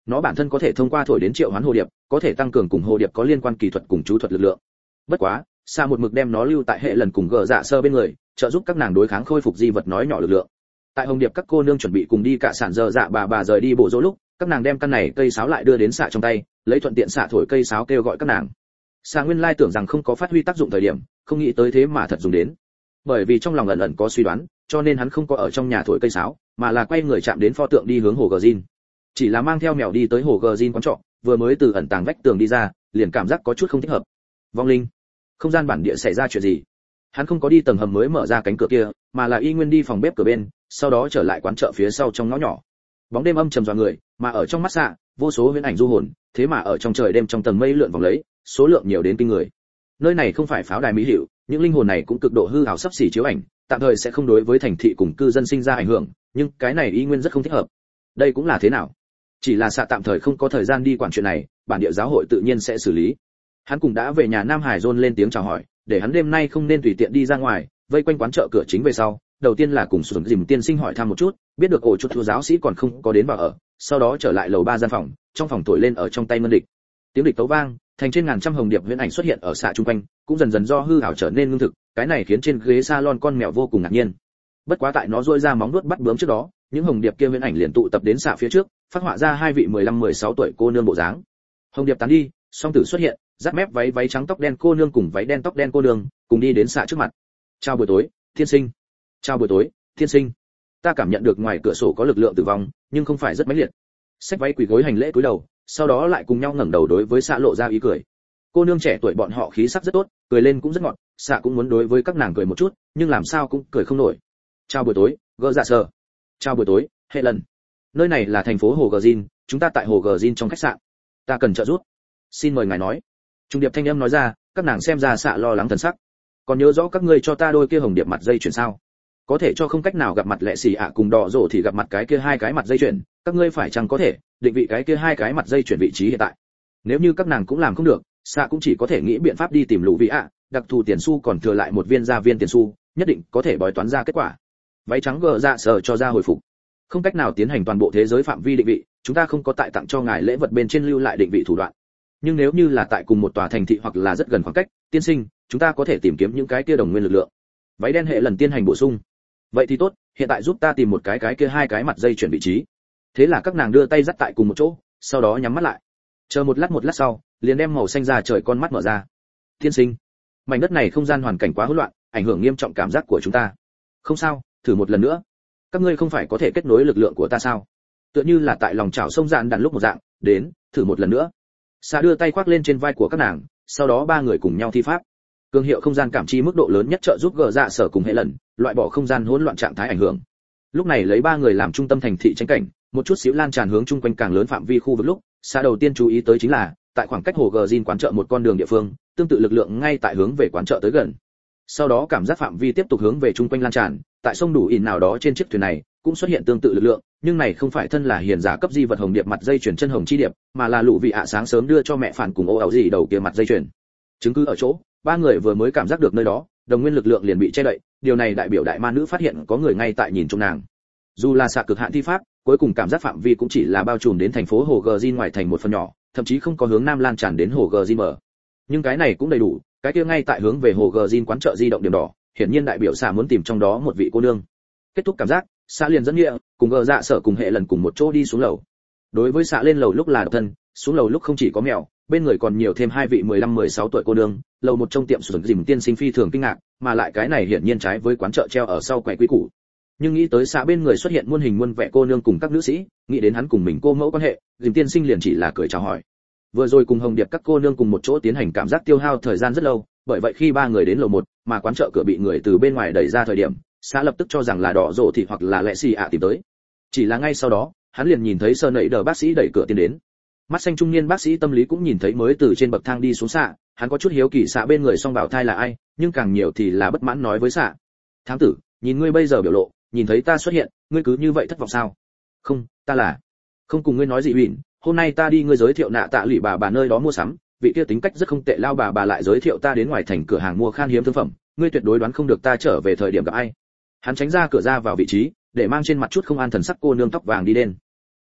Nó bản thân có thể thông qua thổi đến triệu hoán hồ điệp, có thể tăng cường cùng hồ điệp có liên quan kỳ thuật cùng chú thuật lực lượng. Bất quá, xa một mực đem nó lưu tại hệ lần cùng gờ dạ sơ bên người, trợ giúp các nàng đối kháng khôi phục di vật nói nhỏ lực lượng. Tại hồng điệp các cô nương chuẩn bị cùng đi cả sản giờ dạ bà rời đi bộ dỗ lúc, các nàng đem căn này cây sáo lại đưa đến xạ trong tay, lấy thuận tiện xạ thổi cây sáo kêu gọi các nàng. Xạ nguyên lai tưởng rằng không có phát huy tác dụng thời điểm, không nghĩ tới thế mà thật dùng đến. Bởi vì trong lòng ẩn ẩn có suy đoán, cho nên hắn không có ở trong nhà thổi cây sáo, mà là quay người chạm đến pho tượng đi hướng hồ gờ Jin. Chỉ là mang theo mèo đi tới hồ gờ Jin quán trọ, vừa mới từ ẩn tàng vách tường đi ra, liền cảm giác có chút không thích hợp. Vong linh, không gian bản địa xảy ra chuyện gì? Hắn không có đi tầng hầm mới mở ra cánh cửa kia, mà là y nguyên đi phòng bếp cửa bên, sau đó trở lại quán chợ phía sau trong ngõ nhỏ. Bóng đêm âm trầm dọa người, mà ở trong mắt xạ, vô số huyễn ảnh du hồn, thế mà ở trong trời đêm trong tầng mây lượn vòng lấy, số lượng nhiều đến kinh người. Nơi này không phải pháo đài mỹ hiệu, những linh hồn này cũng cực độ hư ảo sắp xỉ chiếu ảnh, tạm thời sẽ không đối với thành thị cùng cư dân sinh ra ảnh hưởng, nhưng cái này y nguyên rất không thích hợp. Đây cũng là thế nào? Chỉ là xạ tạm thời không có thời gian đi quản chuyện này, bản địa giáo hội tự nhiên sẽ xử lý. Hắn cũng đã về nhà Nam Hải John lên tiếng chào hỏi, để hắn đêm nay không nên tùy tiện đi ra ngoài, vây quanh quán chợ cửa chính về sau, đầu tiên là cùng Sùn Dìm tiên sinh hỏi thăm một chút, biết được ổ chuột thua giáo sĩ còn không có đến vào ở, sau đó trở lại lầu 3 gian phòng, trong phòng thổi lên ở trong tay ngân địch. Tiếng địch tấu vang, thành trên ngàn trăm hồng điệp huyễn ảnh xuất hiện ở xạ chung quanh, cũng dần dần do hư ảo trở nên ngưng thực, cái này khiến trên ghế salon con mèo vô cùng ngạc nhiên. Bất quá tại nó duỗi ra móng vuốt bắt bướm trước đó, những hồng điệp kia huyễn ảnh liền tụ tập đến xạ phía trước, phát họa ra hai vị 15-16 tuổi cô nương bộ dáng. Hồng điệp tán đi, song tử xuất hiện, dắt mép váy trắng tóc đen cô nương cùng váy đen tóc đen cô nương, cùng đi đến xạ trước mặt. Chào buổi tối, thiên sinh. Chào buổi tối, thiên sinh. Ta cảm nhận được ngoài cửa sổ có lực lượng tử vong, nhưng không phải rất mãnh liệt. Xách váy quỳ gối hành lễ cúi đầu, sau đó lại cùng nhau ngẩng đầu đối với xạ lộ ra ý cười. Cô nương trẻ tuổi bọn họ khí sắc rất tốt, cười lên cũng rất ngọt, xạ cũng muốn đối với các nàng cười một chút, nhưng làm sao cũng cười không nổi. Chào buổi tối, gỡ dạ sờ. Chào buổi tối, hệ lần. Nơi này là thành phố hồ gờ Jin, chúng ta tại hồ gờ Jin trong khách sạn. Ta cần trợ giúp. Xin mời ngài nói. Trung điệp thanh âm nói ra, các nàng xem ra xạ lo lắng thần sắc. Còn nhớ rõ các ngươi cho ta đôi kia hồng điệp mặt dây chuyền sao? Có thể cho không cách nào gặp mặt lệ xì ạ cùng đỏ rổ thì gặp mặt cái kia hai cái mặt dây chuyền, các ngươi phải chăng có thể định vị cái kia hai cái mặt dây chuyền vị trí hiện tại? Nếu như các nàng cũng làm không được, xạ cũng chỉ có thể nghĩ biện pháp đi tìm lũ vị ạ, đặc thù tiền xu còn thừa lại một viên gia viên tiền xu, nhất định có thể bói toán ra kết quả. Váy trắng gờ dạ sờ cho ra hồi phục. Không cách nào tiến hành toàn bộ thế giới phạm vi định vị, chúng ta không có tại tặng cho ngài lễ vật bên trên lưu lại định vị thủ đoạn. Nhưng nếu như là tại cùng một tòa thành thị hoặc là rất gần khoảng cách, tiên sinh, chúng ta có thể tìm kiếm những cái kia đồng nguyên lực lượng. Váy đen hệ lần tiên hành bổ sung. Vậy thì tốt, hiện tại giúp ta tìm một cái kia hai cái mặt dây chuyển vị trí. Thế là các nàng đưa tay dắt tại cùng một chỗ, sau đó nhắm mắt lại. Chờ một lát sau, liền đem màu xanh ra trời con mắt mở ra. Tiên sinh, mảnh đất này không gian hoàn cảnh quá hỗn loạn, ảnh hưởng nghiêm trọng cảm giác của chúng ta. Không sao, thử một lần nữa. Các ngươi không phải có thể kết nối lực lượng của ta sao? Tựa như là tại lòng chảo sông dạn đàn lúc một dạng, đến, thử một lần nữa. Sa đưa tay khoác lên trên vai của các nàng, sau đó ba người cùng nhau thi pháp. Cương hiệu không gian cảm chi mức độ lớn nhất trợ giúp gỡ dạ sở cùng hệ lần, loại bỏ không gian hỗn loạn trạng thái ảnh hưởng. Lúc này lấy ba người làm trung tâm thành thị tranh cảnh, một chút xíu lan tràn hướng chung quanh càng lớn phạm vi khu vực lúc, Sa đầu tiên chú ý tới chính là, tại khoảng cách hồ gờ Jin quán chợ một con đường địa phương, tương tự lực lượng ngay tại hướng về quán chợ tới gần. Sau đó cảm giác phạm vi tiếp tục hướng về chung quanh lan tràn, tại sông đủ ỉn nào đó trên chiếc thuyền này, cũng xuất hiện tương tự lực lượng, nhưng này không phải thân là hiền giả cấp di vật hồng điệp mặt dây chuyền chân hồng chi điệp, mà là lũ vị ạ sáng sớm đưa cho mẹ phản cùng ô ảo gì đầu kia mặt dây chuyền. Chứng cứ ở chỗ, ba người vừa mới cảm giác được nơi đó, đồng nguyên lực lượng liền bị che đậy, điều này đại biểu đại ma nữ phát hiện có người ngay tại nhìn trộm nàng. Dù là xạ cực hạn thi pháp, cuối cùng cảm giác phạm vi cũng chỉ là bao trùm đến thành phố hồ gờ Jin ngoài thành một phần nhỏ, thậm chí không có hướng nam lan tràn đến hồ gờ Jin mở. Nhưng cái này cũng đầy đủ, cái kia ngay tại hướng về hồ gờ Jin quán chợ di động điểm đỏ, hiển nhiên đại biểu xạ muốn tìm trong đó một vị cô nương. Kết thúc cảm giác, xạ liền dẫn nghĩa cùng gờ dạ sở cùng hệ lần cùng một chỗ đi xuống lầu. Đối với xạ lên lầu lúc là độc thân, xuống lầu lúc không chỉ có mèo, bên người còn nhiều thêm hai vị 15-16 tuổi cô nương. Lầu một trong tiệm sườn dìm tiên sinh phi thường kinh ngạc, mà lại cái này hiển nhiên trái với quán chợ treo ở sau quầy quý củ. Nhưng nghĩ tới xạ bên người xuất hiện muôn hình muôn vẻ cô nương cùng các nữ sĩ, nghĩ đến hắn cùng mình cô mẫu quan hệ, dìm tiên sinh liền chỉ là cười chào hỏi. Vừa rồi cùng hồng điệp các cô nương cùng một chỗ tiến hành cảm giác tiêu hao thời gian rất lâu, bởi vậy khi ba người đến lầu một, mà quán chợ cửa bị người từ bên ngoài đẩy ra thời điểm, xã lập tức cho rằng là đỏ rổ thì hoặc là lẹ xì ạ tìm tới. Chỉ là ngay sau đó, hắn liền nhìn thấy sơ nẩy đờ bác sĩ đẩy cửa tiến đến. Mắt xanh trung niên bác sĩ tâm lý cũng nhìn thấy mới từ trên bậc thang đi xuống xạ, hắn có chút hiếu kỳ xạ bên người song bảo thai là ai, nhưng càng nhiều thì là bất mãn nói với xạ: "Thám tử, nhìn ngươi bây giờ biểu lộ, nhìn thấy ta xuất hiện, ngươi cứ như vậy thất vọng sao?" "Không, ta là không cùng ngươi nói gì huỳnh, hôm nay ta đi ngươi giới thiệu nạ tạ lụy bà nơi đó mua sắm, vị kia tính cách rất không tệ lao bà lại giới thiệu ta đến ngoài thành cửa hàng mua khan hiếm thương phẩm, ngươi tuyệt đối đoán không được ta trở về thời điểm gặp ai." Hắn tránh ra cửa ra vào vị trí, để mang trên mặt chút không an thần sắc cô nương tóc vàng đi đến.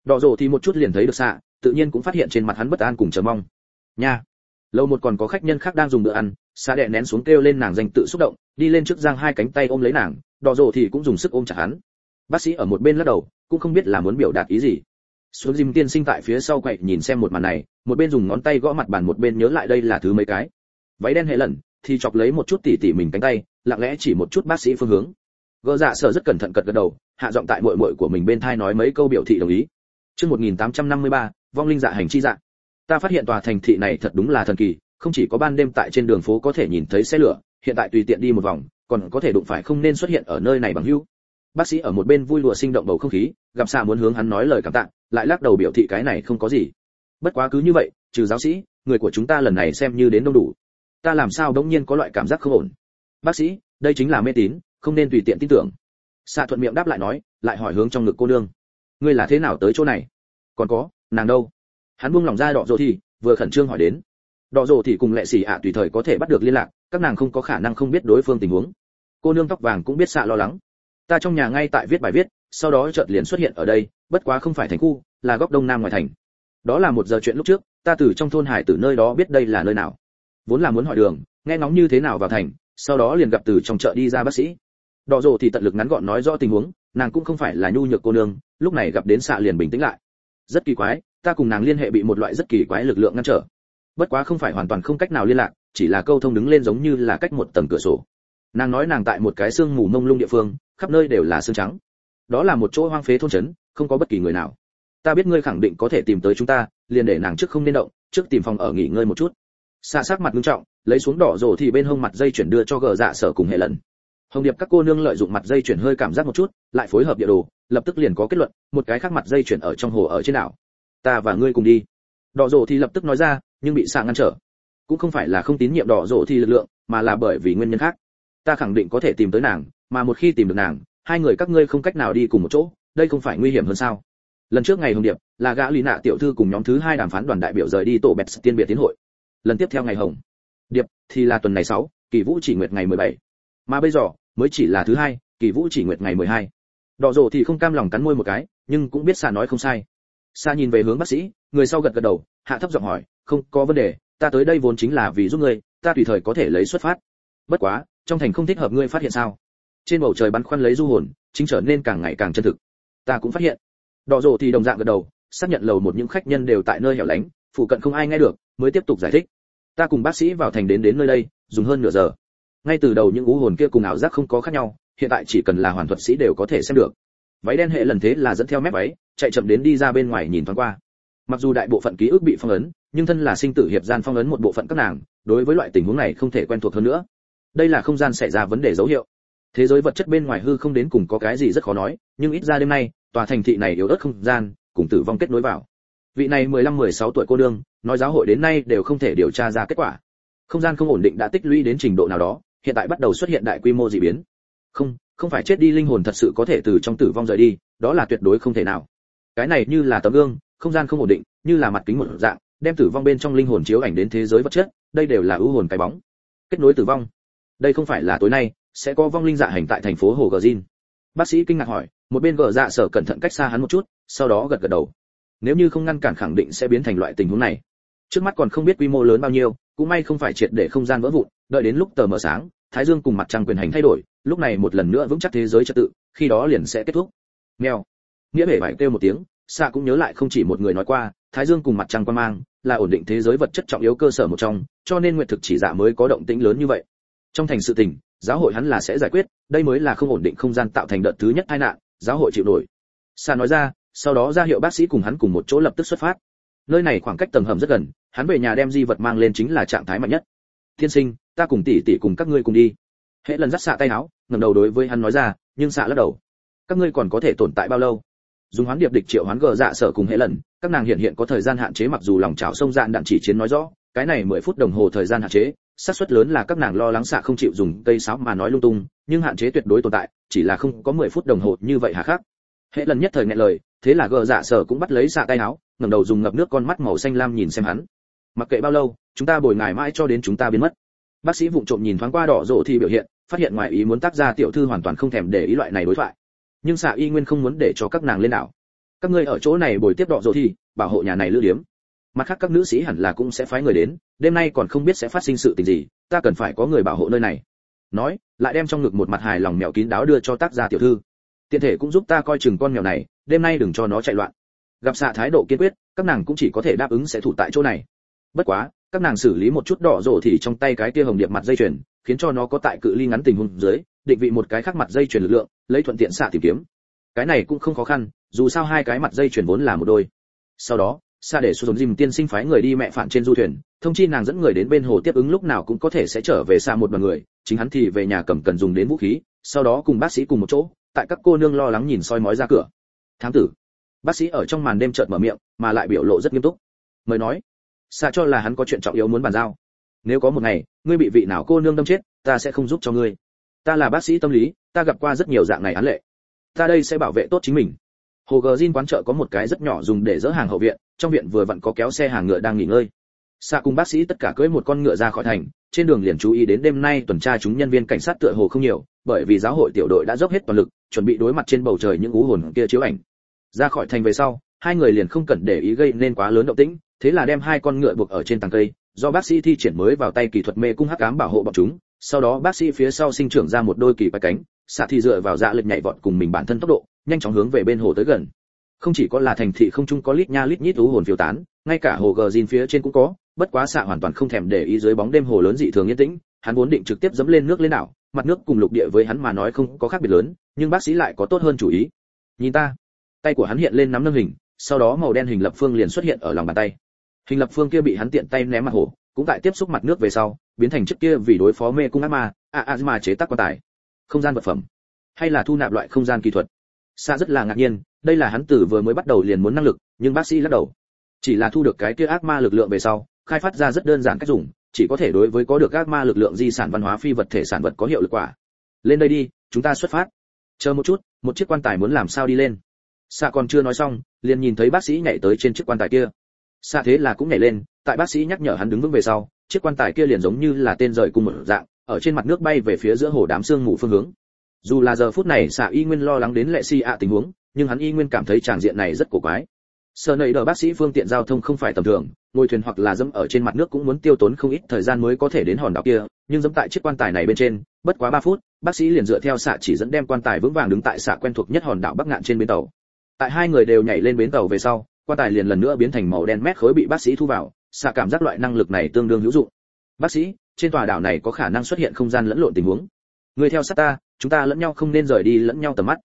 Đỏ rồ thì một chút liền thấy được xạ, tự nhiên cũng phát hiện trên mặt hắn bất an cùng chờ mong. Nha, lâu một còn có khách nhân khác đang dùng bữa ăn, xạ đè nén xuống kêu lên nàng danh tự xúc động, đi lên trước giang hai cánh tay ôm lấy nàng, đỏ rồ thì cũng dùng sức ôm chặt hắn. Bác sĩ ở một bên lắc đầu, cũng không biết là muốn biểu đạt ý gì. Xuống Jim tiên sinh tại phía sau quậy nhìn xem một màn này, một bên dùng ngón tay gõ mặt bàn một bên nhớ lại đây là thứ mấy cái. Váy đen hệ lần thì chọc lấy một chút tỉ mình cánh tay, lặng lẽ chỉ một chút bác sĩ phương hướng. Gỡ dạ sở rất cẩn thận gật đầu, hạ giọng tại muội muội của mình bên thai nói mấy câu biểu thị đồng ý. Chương 1853, vong linh dạ hành chi dạ. Ta phát hiện tòa thành thị này thật đúng là thần kỳ, không chỉ có ban đêm tại trên đường phố có thể nhìn thấy xe lửa, hiện tại tùy tiện đi một vòng, còn có thể đụng phải không nên xuất hiện ở nơi này bằng hữu. Bác sĩ ở một bên vui lùa sinh động bầu không khí, gặp xạ muốn hướng hắn nói lời cảm tạ, lại lắc đầu biểu thị cái này không có gì. Bất quá cứ như vậy, trừ giáo sĩ, người của chúng ta lần này xem như đến đông đủ. Ta làm sao đống nhiên có loại cảm giác không ổn. Bác sĩ, đây chính là mê tín, không nên tùy tiện tin tưởng. Xạ thuận miệng đáp lại nói, lại hỏi hướng trong ngực cô nương, ngươi là thế nào tới chỗ này? Còn có, nàng đâu? Hắn buông lòng ra đỏ rồ thì, vừa khẩn trương hỏi đến. Đỏ rồ thì cùng lệ xỉ ạ tùy thời có thể bắt được liên lạc, các nàng không có khả năng không biết đối phương tình huống. Cô nương tóc vàng cũng biết xạ lo lắng. Ta trong nhà ngay tại viết bài viết, sau đó chợt liền xuất hiện ở đây, bất quá không phải thành khu, là góc đông nam ngoài thành. Đó là 1 giờ chuyện lúc trước, ta từ trong thôn hải tử nơi đó biết đây là nơi nào. Vốn là muốn hỏi đường, nghe ngóng như thế nào vào thành, sau đó liền gặp từ trong chợ đi ra bác sĩ. Đỏ rồ thì tận lực ngắn gọn nói rõ tình huống, nàng cũng không phải là nhu nhược cô nương, lúc này gặp đến xạ liền bình tĩnh lại. Rất kỳ quái, ta cùng nàng liên hệ bị một loại rất kỳ quái lực lượng ngăn trở. Bất quá không phải hoàn toàn không cách nào liên lạc, chỉ là câu thông đứng lên giống như là cách một tầng cửa sổ. Nàng nói nàng tại một cái sương mù mông lung địa phương, khắp nơi đều là sương trắng. Đó là một chỗ hoang phế thôn trấn, không có bất kỳ người nào. Ta biết ngươi khẳng định có thể tìm tới chúng ta, liền để nàng trước không nên động, trước tìm phòng ở nghỉ ngơi một chút. Xạ sắc mặt nghiêm trọng, lấy xuống đỏ rồ thì bên hông mặt dây chuyển đưa cho gờ dạ sở cùng hệ lần. Hồng điệp các cô nương lợi dụng mặt dây chuyển hơi cảm giác một chút, lại phối hợp địa đồ, lập tức liền có kết luận, một cái khác mặt dây chuyển ở trong hồ ở trên đảo. Ta và ngươi cùng đi. Đỏ rồ thì lập tức nói ra, nhưng bị xạ ngăn trở. Cũng không phải là không tín nhiệm đỏ rồ thì lực lượng, mà là bởi vì nguyên nhân khác. Ta khẳng định có thể tìm tới nàng, mà một khi tìm được nàng, hai người các ngươi không cách nào đi cùng một chỗ, đây không phải nguy hiểm hơn sao? Lần trước ngày hồng điệp, là gã Lý Nạ tiểu thư cùng nhóm thứ 2 đàm phán đoàn đại biểu rời đi tổ bẹt tiên biệt tiến hội. Lần tiếp theo ngày hồng điệp thì là tuần này 6, kỳ vũ chỉ nguyệt ngày 17. Mà bây giờ mới chỉ là thứ 2, kỳ vũ chỉ nguyệt ngày 12. Đỏ rồ thì không cam lòng cắn môi một cái, nhưng cũng biết xạ nói không sai. Xạ nhìn về hướng bác sĩ, người sau gật gật đầu, hạ thấp giọng hỏi, không có vấn đề, ta tới đây vốn chính là vì giúp ngươi, ta tùy thời có thể lấy xuất phát. Bất quá, trong thành không thích hợp ngươi phát hiện sao? Trên bầu trời bắn khoăn lấy du hồn, chính trở nên càng ngày càng chân thực. Ta cũng phát hiện. Đỏ rồ thì đồng dạng gật đầu, xác nhận lầu một những khách nhân đều tại nơi hẻo lánh, phụ cận không ai nghe được, mới tiếp tục giải thích. Ta cùng bác sĩ vào thành đến nơi đây, dùng hơn nửa giờ. Ngay từ đầu những u hồn kia cùng ảo giác không có khác nhau, hiện tại chỉ cần là hoàn thuật sĩ đều có thể xem được. Váy đen hệ lần thế là dẫn theo mép váy, chạy chậm đến đi ra bên ngoài nhìn thoáng qua. Mặc dù đại bộ phận ký ức bị phong ấn, nhưng thân là sinh tử hiệp gian phong ấn một bộ phận các nàng, đối với loại tình huống này không thể quen thuộc hơn nữa. Đây là không gian xảy ra vấn đề dấu hiệu. Thế giới vật chất bên ngoài hư không đến cùng có cái gì rất khó nói, nhưng ít ra đêm nay, tòa thành thị này yếu ớt không gian, cùng tử vong kết nối vào. Vị này 15-16 tuổi cô nương, nói giáo hội đến nay đều không thể điều tra ra kết quả. Không gian không ổn định đã tích lũy đến trình độ nào đó, hiện tại bắt đầu xuất hiện đại quy mô dị biến. Không phải chết đi linh hồn thật sự có thể từ trong tử vong rời đi, đó là tuyệt đối không thể nào. Cái này như là tấm gương, không gian không ổn định, như là mặt kính một dạng, đem tử vong bên trong linh hồn chiếu ảnh đến thế giới vật chất, đây đều là ưu hồn cái bóng. Kết nối tử vong. Đây không phải là tối nay sẽ có vong linh dạ hành tại thành phố Hồ Gordin. Bác sĩ kinh ngạc hỏi, một bên gờ dạ sở cẩn thận cách xa hắn một chút, sau đó gật gật đầu. Nếu như không ngăn cản khẳng định sẽ biến thành loại tình huống này. Trước mắt còn không biết quy mô lớn bao nhiêu, cũng may không phải triệt để không gian vỡ vụn, đợi đến lúc tờ mờ sáng, thái dương cùng mặt trăng quyền hành thay đổi, lúc này một lần nữa vững chắc thế giới trật tự, khi đó liền sẽ kết thúc. Mèo. Nghĩa bể vải kêu một tiếng, Sa cũng nhớ lại không chỉ một người nói qua, thái dương cùng mặt trăng quan mang là ổn định thế giới vật chất trọng yếu cơ sở một trong, cho nên nguyện thực chỉ dạ mới có động tĩnh lớn như vậy. Trong thành sự tình, giáo hội hắn là sẽ giải quyết, đây mới là không ổn định không gian tạo thành đợt thứ nhất tai nạn, giáo hội chịu nổi. Sa nói ra, sau đó ra hiệu bác sĩ cùng hắn cùng một chỗ lập tức xuất phát. Nơi này khoảng cách tầng hầm rất gần, hắn về nhà đem di vật mang lên chính là trạng thái mạnh nhất. Tiên sinh, ta cùng tỷ tỷ cùng các ngươi cùng đi. Hệ lần dắt Xạ tay áo, ngẩng đầu đối với hắn nói ra, nhưng Xạ lắc đầu. Các ngươi còn có thể tồn tại bao lâu? Dùng hoán điệp địch triệu hoán gờ dạ sở cùng Hệ lần, các nàng hiện có thời gian hạn chế, mặc dù lòng trào sông dạn đạn chỉ chiến nói rõ, cái này 10 phút đồng hồ thời gian hạn chế, xác suất lớn là các nàng lo lắng Xạ không chịu dùng cây sáo mà nói lung tung, nhưng hạn chế tuyệt đối tồn tại, chỉ là không có 10 phút đồng hồ như vậy hà khắc. Hệ lần nhất thời nghẹn lời, thế là gờ dạ sở cũng bắt lấy Xạ tay áo, ngẩng đầu dùng ngập nước con mắt màu xanh lam nhìn xem hắn. Mặc kệ bao lâu, chúng ta bồi ngài mãi cho đến chúng ta biến mất. Bác sĩ vụng trộm nhìn thoáng qua đỏ rộ thì biểu hiện, phát hiện ngoài ý muốn tác gia tiểu thư hoàn toàn không thèm để ý loại này đối thoại. Nhưng Xạ y nguyên không muốn để cho các nàng lên đảo. các ngươi ở chỗ này bồi tiếp đọ dỗ thì bảo hộ nhà này lữ điếm. Mặt khác các nữ sĩ hẳn là cũng sẽ phái người đến, đêm nay còn không biết sẽ phát sinh sự tình gì, ta cần phải có người bảo hộ nơi này. Nói, lại đem trong ngực một mặt hài lòng mèo kín đáo đưa cho tác gia tiểu thư. Tiện thể cũng giúp ta coi chừng con mèo này, đêm nay đừng cho nó chạy loạn. Gặp xạ thái độ kiên quyết, các nàng cũng chỉ có thể đáp ứng sẽ thủ tại chỗ này. Bất quá, các nàng xử lý một chút đỏ rổ thì trong tay cái kia hồng điệp mặt dây chuyền, khiến cho nó có tại cự ly ngắn tình huống dưới, định vị một cái khác mặt dây chuyền lực lượng, lấy thuận tiện xạ tìm kiếm. Cái này cũng không khó khăn, dù sao hai cái mặt dây chuyền vốn là một đôi. Sau đó, xạ để xuống dìm tiên sinh phái người đi mẹ phạn trên du thuyền, thông chi nàng dẫn người đến bên hồ tiếp ứng lúc nào cũng có thể sẽ trở về xa một đoàn người, chính hắn thì về nhà cầm cần dùng đến vũ khí, sau đó cùng bác sĩ cùng một chỗ, tại các cô nương lo lắng nhìn soi mói ra cửa. Thám tử. Bác sĩ ở trong màn đêm chợt mở miệng, mà lại biểu lộ rất nghiêm túc. Mời nói. Xạ cho là hắn có chuyện trọng yếu muốn bàn giao. Nếu có một ngày, ngươi bị vị nào cô nương đâm chết, ta sẽ không giúp cho ngươi. Ta là bác sĩ tâm lý, ta gặp qua rất nhiều dạng này án lệ. Ta đây sẽ bảo vệ tốt chính mình. Hồ Gờ Jin quán chợ có một cái rất nhỏ dùng để dỡ hàng hậu viện, trong viện vừa vặn có kéo xe hàng ngựa đang nghỉ ngơi. Xạ cùng bác sĩ tất cả cưỡi một con ngựa ra khỏi thành, trên đường liền chú ý đến đêm nay tuần tra chúng nhân viên cảnh sát tựa hồ không nhiều, bởi vì giáo hội tiểu đội đã dốc hết toàn lực, chuẩn bị đối mặt trên bầu trời những ú hồn kia chiếu ảnh. Ra khỏi thành về sau, hai người liền không cần để ý gây nên quá lớn động tĩnh, thế là đem hai con ngựa buộc ở trên tàng cây, do bác sĩ thi triển mới vào tay kỹ thuật mê cung hắc ám bảo hộ bọn chúng. Sau đó bác sĩ phía sau sinh trưởng ra một đôi kỳ quái cánh, xạ thì dựa vào dạ lực nhảy vọt cùng mình bản thân tốc độ, nhanh chóng hướng về bên hồ tới gần. Không chỉ có là thành thị không trung có lít nha lít nhít ú hồn phiêu tán, ngay cả hồ Gờ Jin phía trên cũng có, bất quá xạ hoàn toàn không thèm để ý dưới bóng đêm hồ lớn dị thường yên tĩnh, hắn vốn định trực tiếp dẫm lên nước lên đảo, mặt nước cùng lục địa với hắn mà nói không có khác biệt lớn, nhưng bác sĩ lại có tốt hơn chủ ý. Nhìn ta. Tay của hắn hiện lên nắm nâng hình, sau đó màu đen hình lập phương liền xuất hiện ở lòng bàn tay. Hình lập phương kia bị hắn tiện tay ném mặt hồ, cũng tại tiếp xúc mặt nước về sau, biến thành chiếc kia vì đối phó mê cung ác ma, mà chế tác quan tài. Không gian vật phẩm, hay là thu nạp loại không gian kỹ thuật. Sa rất là ngạc nhiên, đây là hắn từ vừa mới bắt đầu liền muốn năng lực, nhưng bác sĩ lắc đầu. Chỉ là thu được cái kia ác ma lực lượng về sau, khai phát ra rất đơn giản cách dùng, chỉ có thể đối với có được ác ma lực lượng di sản văn hóa phi vật thể sản vật có hiệu lực quả. Lên đây đi, chúng ta xuất phát. Chờ một chút, một chiếc quan tài muốn làm sao đi lên? Sa còn chưa nói xong, liền nhìn thấy bác sĩ nhảy tới trên chiếc quan tài kia. Sa thế là cũng nhảy lên, tại bác sĩ nhắc nhở hắn đứng vững về sau, chiếc quan tài kia liền giống như là tên rời cùng một dạng, ở trên mặt nước bay về phía giữa hồ đám sương mù phương hướng. Dù là giờ phút này Sa y nguyên lo lắng đến lệ si tình huống, nhưng hắn y nguyên cảm thấy tràng diện này rất cổ quái. Sở nảy đờ bác sĩ phương tiện giao thông không phải tầm thường, ngồi thuyền hoặc là dẫm ở trên mặt nước cũng muốn tiêu tốn không ít thời gian mới có thể đến hòn đảo kia, nhưng dẫm tại chiếc quan tài này bên trên, bất quá 3 phút, bác sĩ liền dựa theo xạ chỉ dẫn đem quan tài vững vàng đứng tại xạ quen thuộc nhất hòn đảo Bắc Ngạn trên bến tàu. Tại hai người đều nhảy lên bến tàu về sau, quan tài liền lần nữa biến thành màu đen mét khối bị bác sĩ thu vào, xạ cảm giác loại năng lực này tương đương hữu dụng. Bác sĩ, trên tòa đảo này có khả năng xuất hiện không gian lẫn lộn tình huống. Người theo sát ta, chúng ta lẫn nhau không nên rời đi lẫn nhau tầm mắt.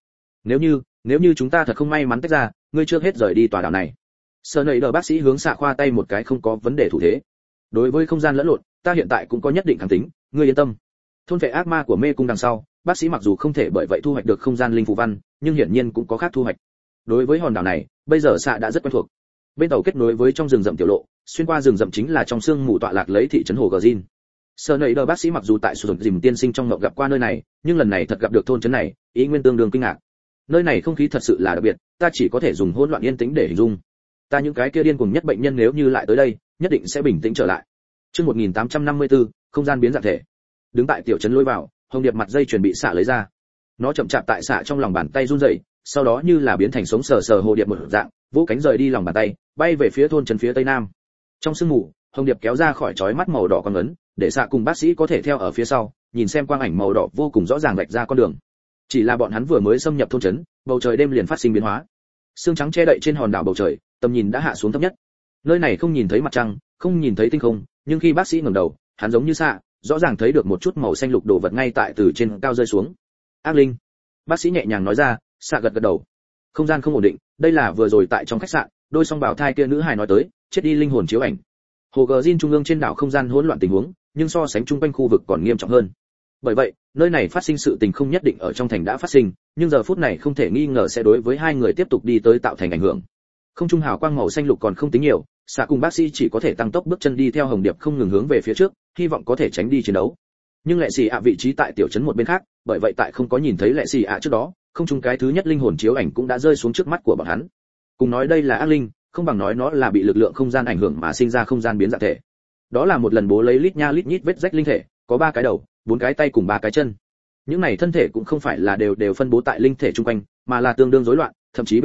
Nếu như chúng ta thật không may mắn tách ra, ngươi trước hết rời đi tòa đảo này. Sở nảy đờ bác sĩ hướng xạ khoa tay một cái không có vấn đề thủ thế. Đối với không gian lẫn lộn, ta hiện tại cũng có nhất định kháng tính, ngươi yên tâm. Thôn vệ ác ma của mê cung đằng sau, bác sĩ mặc dù không thể bởi vậy thu hoạch được không gian linh phù văn, nhưng hiển nhiên cũng có khác thu hoạch. Đối với hòn đảo này, bây giờ xạ đã rất quen thuộc. Bên tàu kết nối với trong rừng rậm tiểu lộ, xuyên qua rừng rậm chính là trong sương mù tọa lạc lấy thị trấn hồ Gờ Jin. Sở nảy đờ bác sĩ mặc dù tại sử dụng dìm tiên sinh trong ngộng gặp qua nơi này, nhưng lần này thật gặp được thôn trấn này, ý nguyên tương đương kinh ngạc. Nơi này không khí thật sự là đặc biệt, ta chỉ có thể dùng hỗn loạn yên tĩnh để hình dung. Ta những cái kia điên cuồng nhất bệnh nhân nếu như lại tới đây, nhất định sẽ bình tĩnh trở lại. Chương 1854, không gian biến dạng thể. Đứng tại tiểu trấn lối vào, hồng điệp mặt dây chuẩn bị xạ lấy ra. Nó chậm chạp tại xạ trong lòng bàn tay run rẩy, sau đó như là biến thành sống sờ sờ hồ điệp một dạng, vỗ cánh rời đi lòng bàn tay, bay về phía thôn trấn phía tây nam. Trong sương mù, hồng điệp kéo ra khỏi chói mắt màu đỏ con ấn, để xạ cùng bác sĩ có thể theo ở phía sau, nhìn xem quang ảnh màu đỏ vô cùng rõ ràng vạch ra con đường. Chỉ là bọn hắn vừa mới xâm nhập thôn trấn, bầu trời đêm liền phát sinh biến hóa. Sương trắng che đậy trên hòn đảo bầu trời, tầm nhìn đã hạ xuống thấp nhất. Nơi này không nhìn thấy mặt trăng, không nhìn thấy tinh không, nhưng khi bác sĩ ngẩng đầu, hắn giống như xạ, rõ ràng thấy được một chút màu xanh lục đồ vật ngay tại từ trên cao rơi xuống. Ác linh. Bác sĩ nhẹ nhàng nói ra, xạ gật gật đầu. Không gian không ổn định, đây là vừa rồi tại trong khách sạn, đôi song bảo thai kia nữ hài nói tới, chết đi linh hồn chiếu ảnh. Hồ Gờ Jin trung ương trên đảo không gian hỗn loạn tình huống, nhưng so sánh chung quanh khu vực còn nghiêm trọng hơn. Bởi vậy, nơi này phát sinh sự tình không nhất định ở trong thành đã phát sinh, nhưng giờ phút này không thể nghi ngờ sẽ đối với hai người tiếp tục đi tới tạo thành ảnh hưởng. Không trung hào quang màu xanh lục còn không tính nhiều, xạ cùng bác sĩ chỉ có thể tăng tốc bước chân đi theo hồng điệp không ngừng hướng về phía trước, hy vọng có thể tránh đi chiến đấu. Nhưng lệ xì ạ vị trí tại tiểu trấn một bên khác, bởi vậy tại không có nhìn thấy lệ xì ạ trước đó, không trung cái thứ nhất linh hồn chiếu ảnh cũng đã rơi xuống trước mắt của bọn hắn. Cùng nói đây là ác linh, không bằng nói nó là bị lực lượng không gian ảnh hưởng mà sinh ra không gian biến dạng thể. Đó là một lần bố lấy lít nha lít nhít vết rách linh thể, có 3 cái đầu, 4 cái tay cùng 3 cái chân. Những này thân thể cũng không phải là đều phân bố tại linh thể chung quanh, mà là tương đương rối loạn, thậm chí bên hông,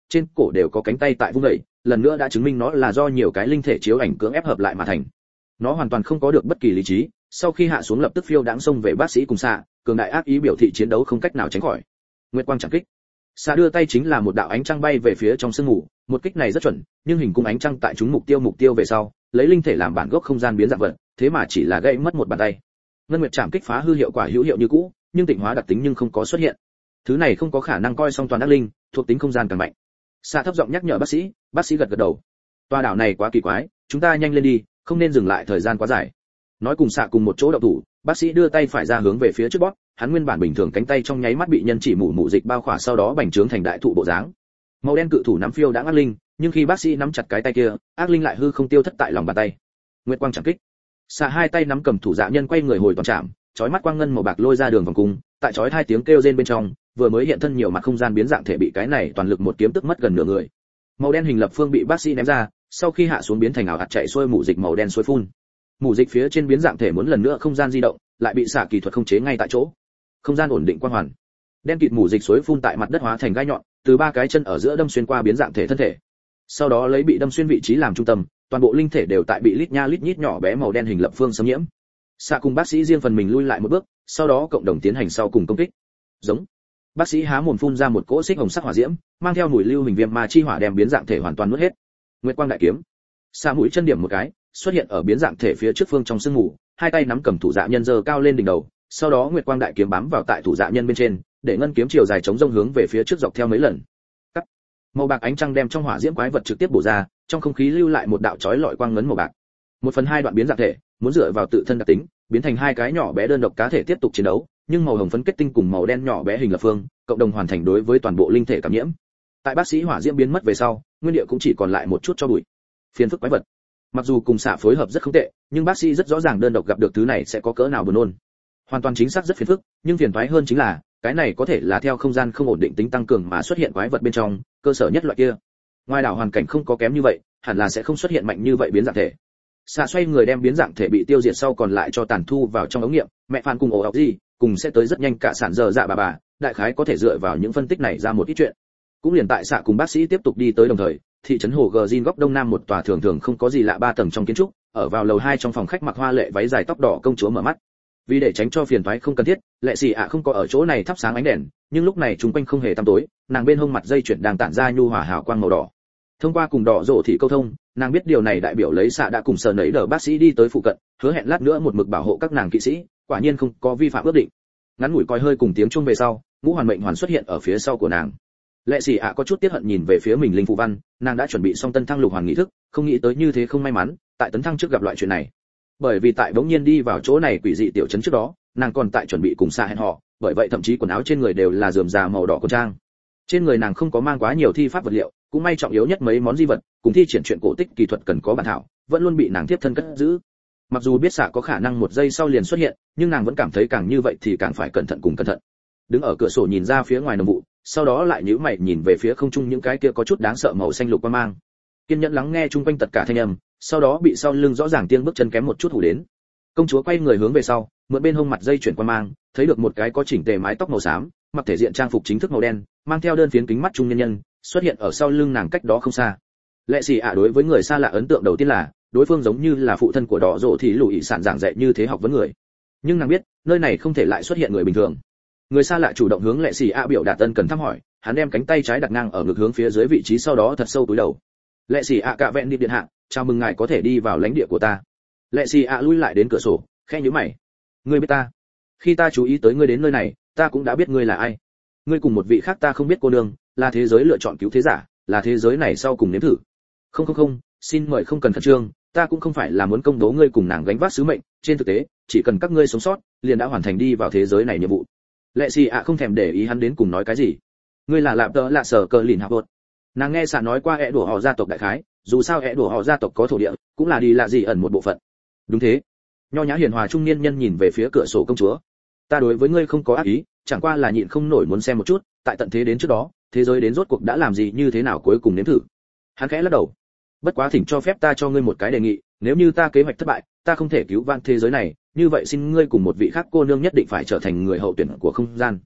trên cổ đều có cánh tay tại vung dậy, lần nữa đã chứng minh nó là do nhiều cái linh thể chiếu ảnh cưỡng ép hợp lại mà thành. Nó hoàn toàn không có được bất kỳ lý trí, sau khi hạ xuống lập tức phiêu đãng xông về bác sĩ cùng xạ, cường đại ác ý biểu thị chiến đấu không cách nào tránh khỏi. Nguyệt quang chạm kích. Xạ đưa tay chính là một đạo ánh trăng bay về phía trong sương mù, một kích này rất chuẩn, nhưng hình cung ánh trăng tại trúng mục tiêu về sau, lấy linh thể làm bản gốc không gian biến dạng vật, thế mà chỉ là gãy mất một bàn tay. Ngân Nguyệt chạm kích phá hư hiệu quả hữu hiệu như cũ, nhưng tịnh hóa đặc tính nhưng không có xuất hiện. Thứ này không có khả năng coi song toàn ác linh, thuộc tính không gian càng mạnh. Xạ thấp giọng nhắc nhở bác sĩ gật đầu. Tòa đảo này quá kỳ quái, chúng ta nhanh lên đi, không nên dừng lại thời gian quá dài. Nói cùng Xạ cùng một chỗ động thủ, bác sĩ đưa tay phải ra hướng về phía trước bóp, hắn nguyên bản bình thường cánh tay trong nháy mắt bị nhân chỉ mủ dịch bao khỏa, sau đó bành trướng thành đại thụ bộ dáng. Màu đen cự thủ nắm phiêu đã ác linh, nhưng khi bác sĩ nắm chặt cái tay kia, ác linh lại hư không tiêu thất tại lòng bàn tay. Nguyệt quang chạm kích. Xạ hai tay nắm cầm thủ dạ nhân quay người hồi toàn chạm, chói mắt quang ngân màu bạc lôi ra đường vòng cung, tại chói hai tiếng kêu rên bên trong, vừa mới hiện thân nhiều mặt không gian biến dạng thể bị cái này toàn lực một kiếm tức mất gần nửa người. Màu đen hình lập phương bị bác sĩ ném ra, sau khi hạ xuống biến thành ảo ạt chạy xuôi mủ dịch màu đen suối phun. Mủ dịch phía trên biến dạng thể muốn lần nữa không gian di động, lại bị xạ kỳ thuật không chế ngay tại chỗ. Không gian ổn định quang hoàn. Đen kịt mủ dịch suối phun tại mặt đất hóa thành gai nhọn, từ ba cái chân ở giữa đâm xuyên qua biến dạng thể thân thể. Sau đó lấy bị đâm xuyên vị trí làm trung tâm, toàn bộ linh thể đều tại bị lít nha lít nhít nhỏ bé màu đen hình lập phương xâm nhiễm. Xạ cùng bác sĩ riêng phần mình lui lại một bước, sau đó cộng đồng tiến hành sau cùng công kích. Giống. Bác sĩ há mồm phun ra một cỗ xích hồng sắc hỏa diễm, mang theo mùi lưu hình viêm ma chi hỏa đem biến dạng thể hoàn toàn nuốt hết. Nguyệt quang đại kiếm. Xạ mũi chân điểm một cái, xuất hiện ở biến dạng thể phía trước phương trong sương mù, hai tay nắm cầm thủ dạ nhân giơ cao lên đỉnh đầu, sau đó Nguyệt quang đại kiếm bám vào tại thủ dạ nhân bên trên, để ngân kiếm chiều dài chống rông hướng về phía trước dọc theo mấy lần. Cắt. Màu bạc ánh trăng đem trong hỏa diễm quái vật trực tiếp bổ ra, trong không khí lưu lại một đạo chói lọi quang ngấn màu bạc. 1/2 đoạn biến dạng thể, muốn dựa vào tự thân đặc tính, biến thành hai cái nhỏ bé đơn độc cá thể tiếp tục chiến đấu, nhưng màu hồng phấn kết tinh cùng màu đen nhỏ bé hình lập phương, cộng đồng hoàn thành đối với toàn bộ linh thể cảm nhiễm. Tại bác sĩ hỏa diễm biến mất về sau, nguyên địa cũng chỉ còn lại một chút cho bụi. Phiền phức quái vật. Mặc dù cùng xạ phối hợp rất không tệ, nhưng bác sĩ rất rõ ràng đơn độc gặp được thứ này sẽ có cỡ nào buồn nôn. Hoàn toàn chính xác rất phiền phức, nhưng phiền toái hơn chính là, cái này có thể là theo không gian không ổn định tính tăng cường mà xuất hiện quái vật bên trong, cơ sở nhất loại kia. Ngoài đảo hoàn cảnh không có kém như vậy, hẳn là sẽ không xuất hiện mạnh như vậy biến dạng thể. Xạ xoay người đem biến dạng thể bị tiêu diệt sau còn lại cho tàn thu vào trong ống nghiệm, mẹ Phan cùng ổ ọc gì, cùng sẽ tới rất nhanh cả sản giờ dạ bà, đại khái có thể dựa vào những phân tích này ra một ít chuyện. Cũng liền tại xạ cùng bác sĩ tiếp tục đi tới đồng thời, thị trấn hồ Gờ góc đông nam một tòa thường thường không có gì lạ 3 tầng trong kiến trúc, ở vào lầu 2 trong phòng khách mặc hoa lệ váy dài tóc đỏ công chúa mở mắt. Vì để tránh cho phiền toái không cần thiết, Lệ Sĩ ạ không có ở chỗ này thắp sáng ánh đèn, nhưng lúc này chúng quanh không hề tăm tối, nàng bên hông mặt dây chuyền đang tản ra nhu hòa hào quang màu đỏ. Thông qua cùng đỏ rổ thị câu thông, nàng biết điều này đại biểu lấy xạ đã cùng sờ nấy đờ bác sĩ đi tới phụ cận, hứa hẹn lát nữa một mực bảo hộ các nàng kỵ sĩ, quả nhiên không có vi phạm ước định. Ngắn ngủi coi hơi cùng tiếng chuông về sau, ngũ hoàn mệnh hoàn xuất hiện ở phía sau của nàng. Lệ Sĩ ạ có chút tiếc hận nhìn về phía mình linh phụ văn, nàng đã chuẩn bị xong tân thăng lục hoàn nghị thức, không nghĩ tới như thế không may mắn, tại tấn thăng trước gặp loại chuyện này. Bởi vì tại bỗng nhiên đi vào chỗ này quỷ dị tiểu trấn trước đó, nàng còn tại chuẩn bị cùng xạ hẹn họ, bởi vậy thậm chí quần áo trên người đều là rườm rà màu đỏ cổ trang. Trên người nàng không có mang quá nhiều thi pháp vật liệu, cũng may trọng yếu nhất mấy món di vật, cùng thi triển chuyện cổ tích kỳ thuật cần có bản thảo, vẫn luôn bị nàng tiếp thân cất giữ. Mặc dù biết xạ có khả năng một giây sau liền xuất hiện, nhưng nàng vẫn cảm thấy càng như vậy thì càng phải cẩn thận cùng cẩn thận. Đứng ở cửa sổ nhìn ra phía ngoài nồng vụ, sau đó lại nhíu mày nhìn về phía không trung những cái kia có chút đáng sợ màu xanh lục quang mang. Kiên nhẫn lắng nghe chung quanh tất cả thanh âm, sau đó bị sau lưng rõ ràng tiếng bước chân kém một chút hù đến. Công chúa quay người hướng về sau, mượn bên hông mặt dây chuyển quang mang, thấy được một cái có chỉnh tề mái tóc màu xám, mặc thể diện trang phục chính thức màu đen, mang theo đơn phiến kính mắt trung nhân nhân, xuất hiện ở sau lưng nàng cách đó không xa. Lệ Sĩ ạ đối với người xa lạ ấn tượng đầu tiên là, đối phương giống như là phụ thân của đỏ rộ thì lùi sản giảng dạy như thế học vấn người. Nhưng nàng biết, nơi này không thể lại xuất hiện người bình thường. Người xa lạ chủ động hướng Lệ Sĩ ạ biểu đạt ân cần thăm hỏi, hắn đem cánh tay trái đặt ngang ở ngực hướng phía dưới vị trí, sau đó thật sâu cúi đầu. Lệ Sĩ ạ cạ vẹn đi điện hạ, chào mừng ngài có thể đi vào lãnh địa của ta. Lệ Sĩ ạ lui lại đến cửa sổ, khẽ nhíu mày. Ngươi biết ta? Khi ta chú ý tới ngươi đến nơi này, ta cũng đã biết ngươi là ai. Ngươi cùng một vị khác ta không biết cô nương, là thế giới lựa chọn cứu thế giả, là thế giới này sau cùng nếm thử. Không, xin mời không cần khẩn trương, ta cũng không phải là muốn công bố ngươi cùng nàng gánh vác sứ mệnh, trên thực tế, chỉ cần các ngươi sống sót, liền đã hoàn thành đi vào thế giới này nhiệm vụ. Lệ Sĩ ạ không thèm để ý hắn đến cùng nói cái gì. Ngươi là lạp tợ lạ sở cờ lìn học bột. Nàng nghe xạ nói qua ẻ đùa họ gia tộc đại khái, dù sao ẻ đùa họ gia tộc có thổ địa, cũng là đi lạ gì ẩn một bộ phận. Đúng thế. Nho nhã hiền hòa trung niên nhân nhìn về phía cửa sổ công chúa. Ta đối với ngươi không có ác ý, chẳng qua là nhịn không nổi muốn xem một chút, tại tận thế đến trước đó, thế giới đến rốt cuộc đã làm gì như thế nào cuối cùng nếm thử. Hắn khẽ lắc đầu. Bất quá thỉnh cho phép ta cho ngươi một cái đề nghị, nếu như ta kế hoạch thất bại, ta không thể cứu vãn thế giới này, như vậy xin ngươi cùng một vị khác cô nương nhất định phải trở thành người hậu tuyển của không gian.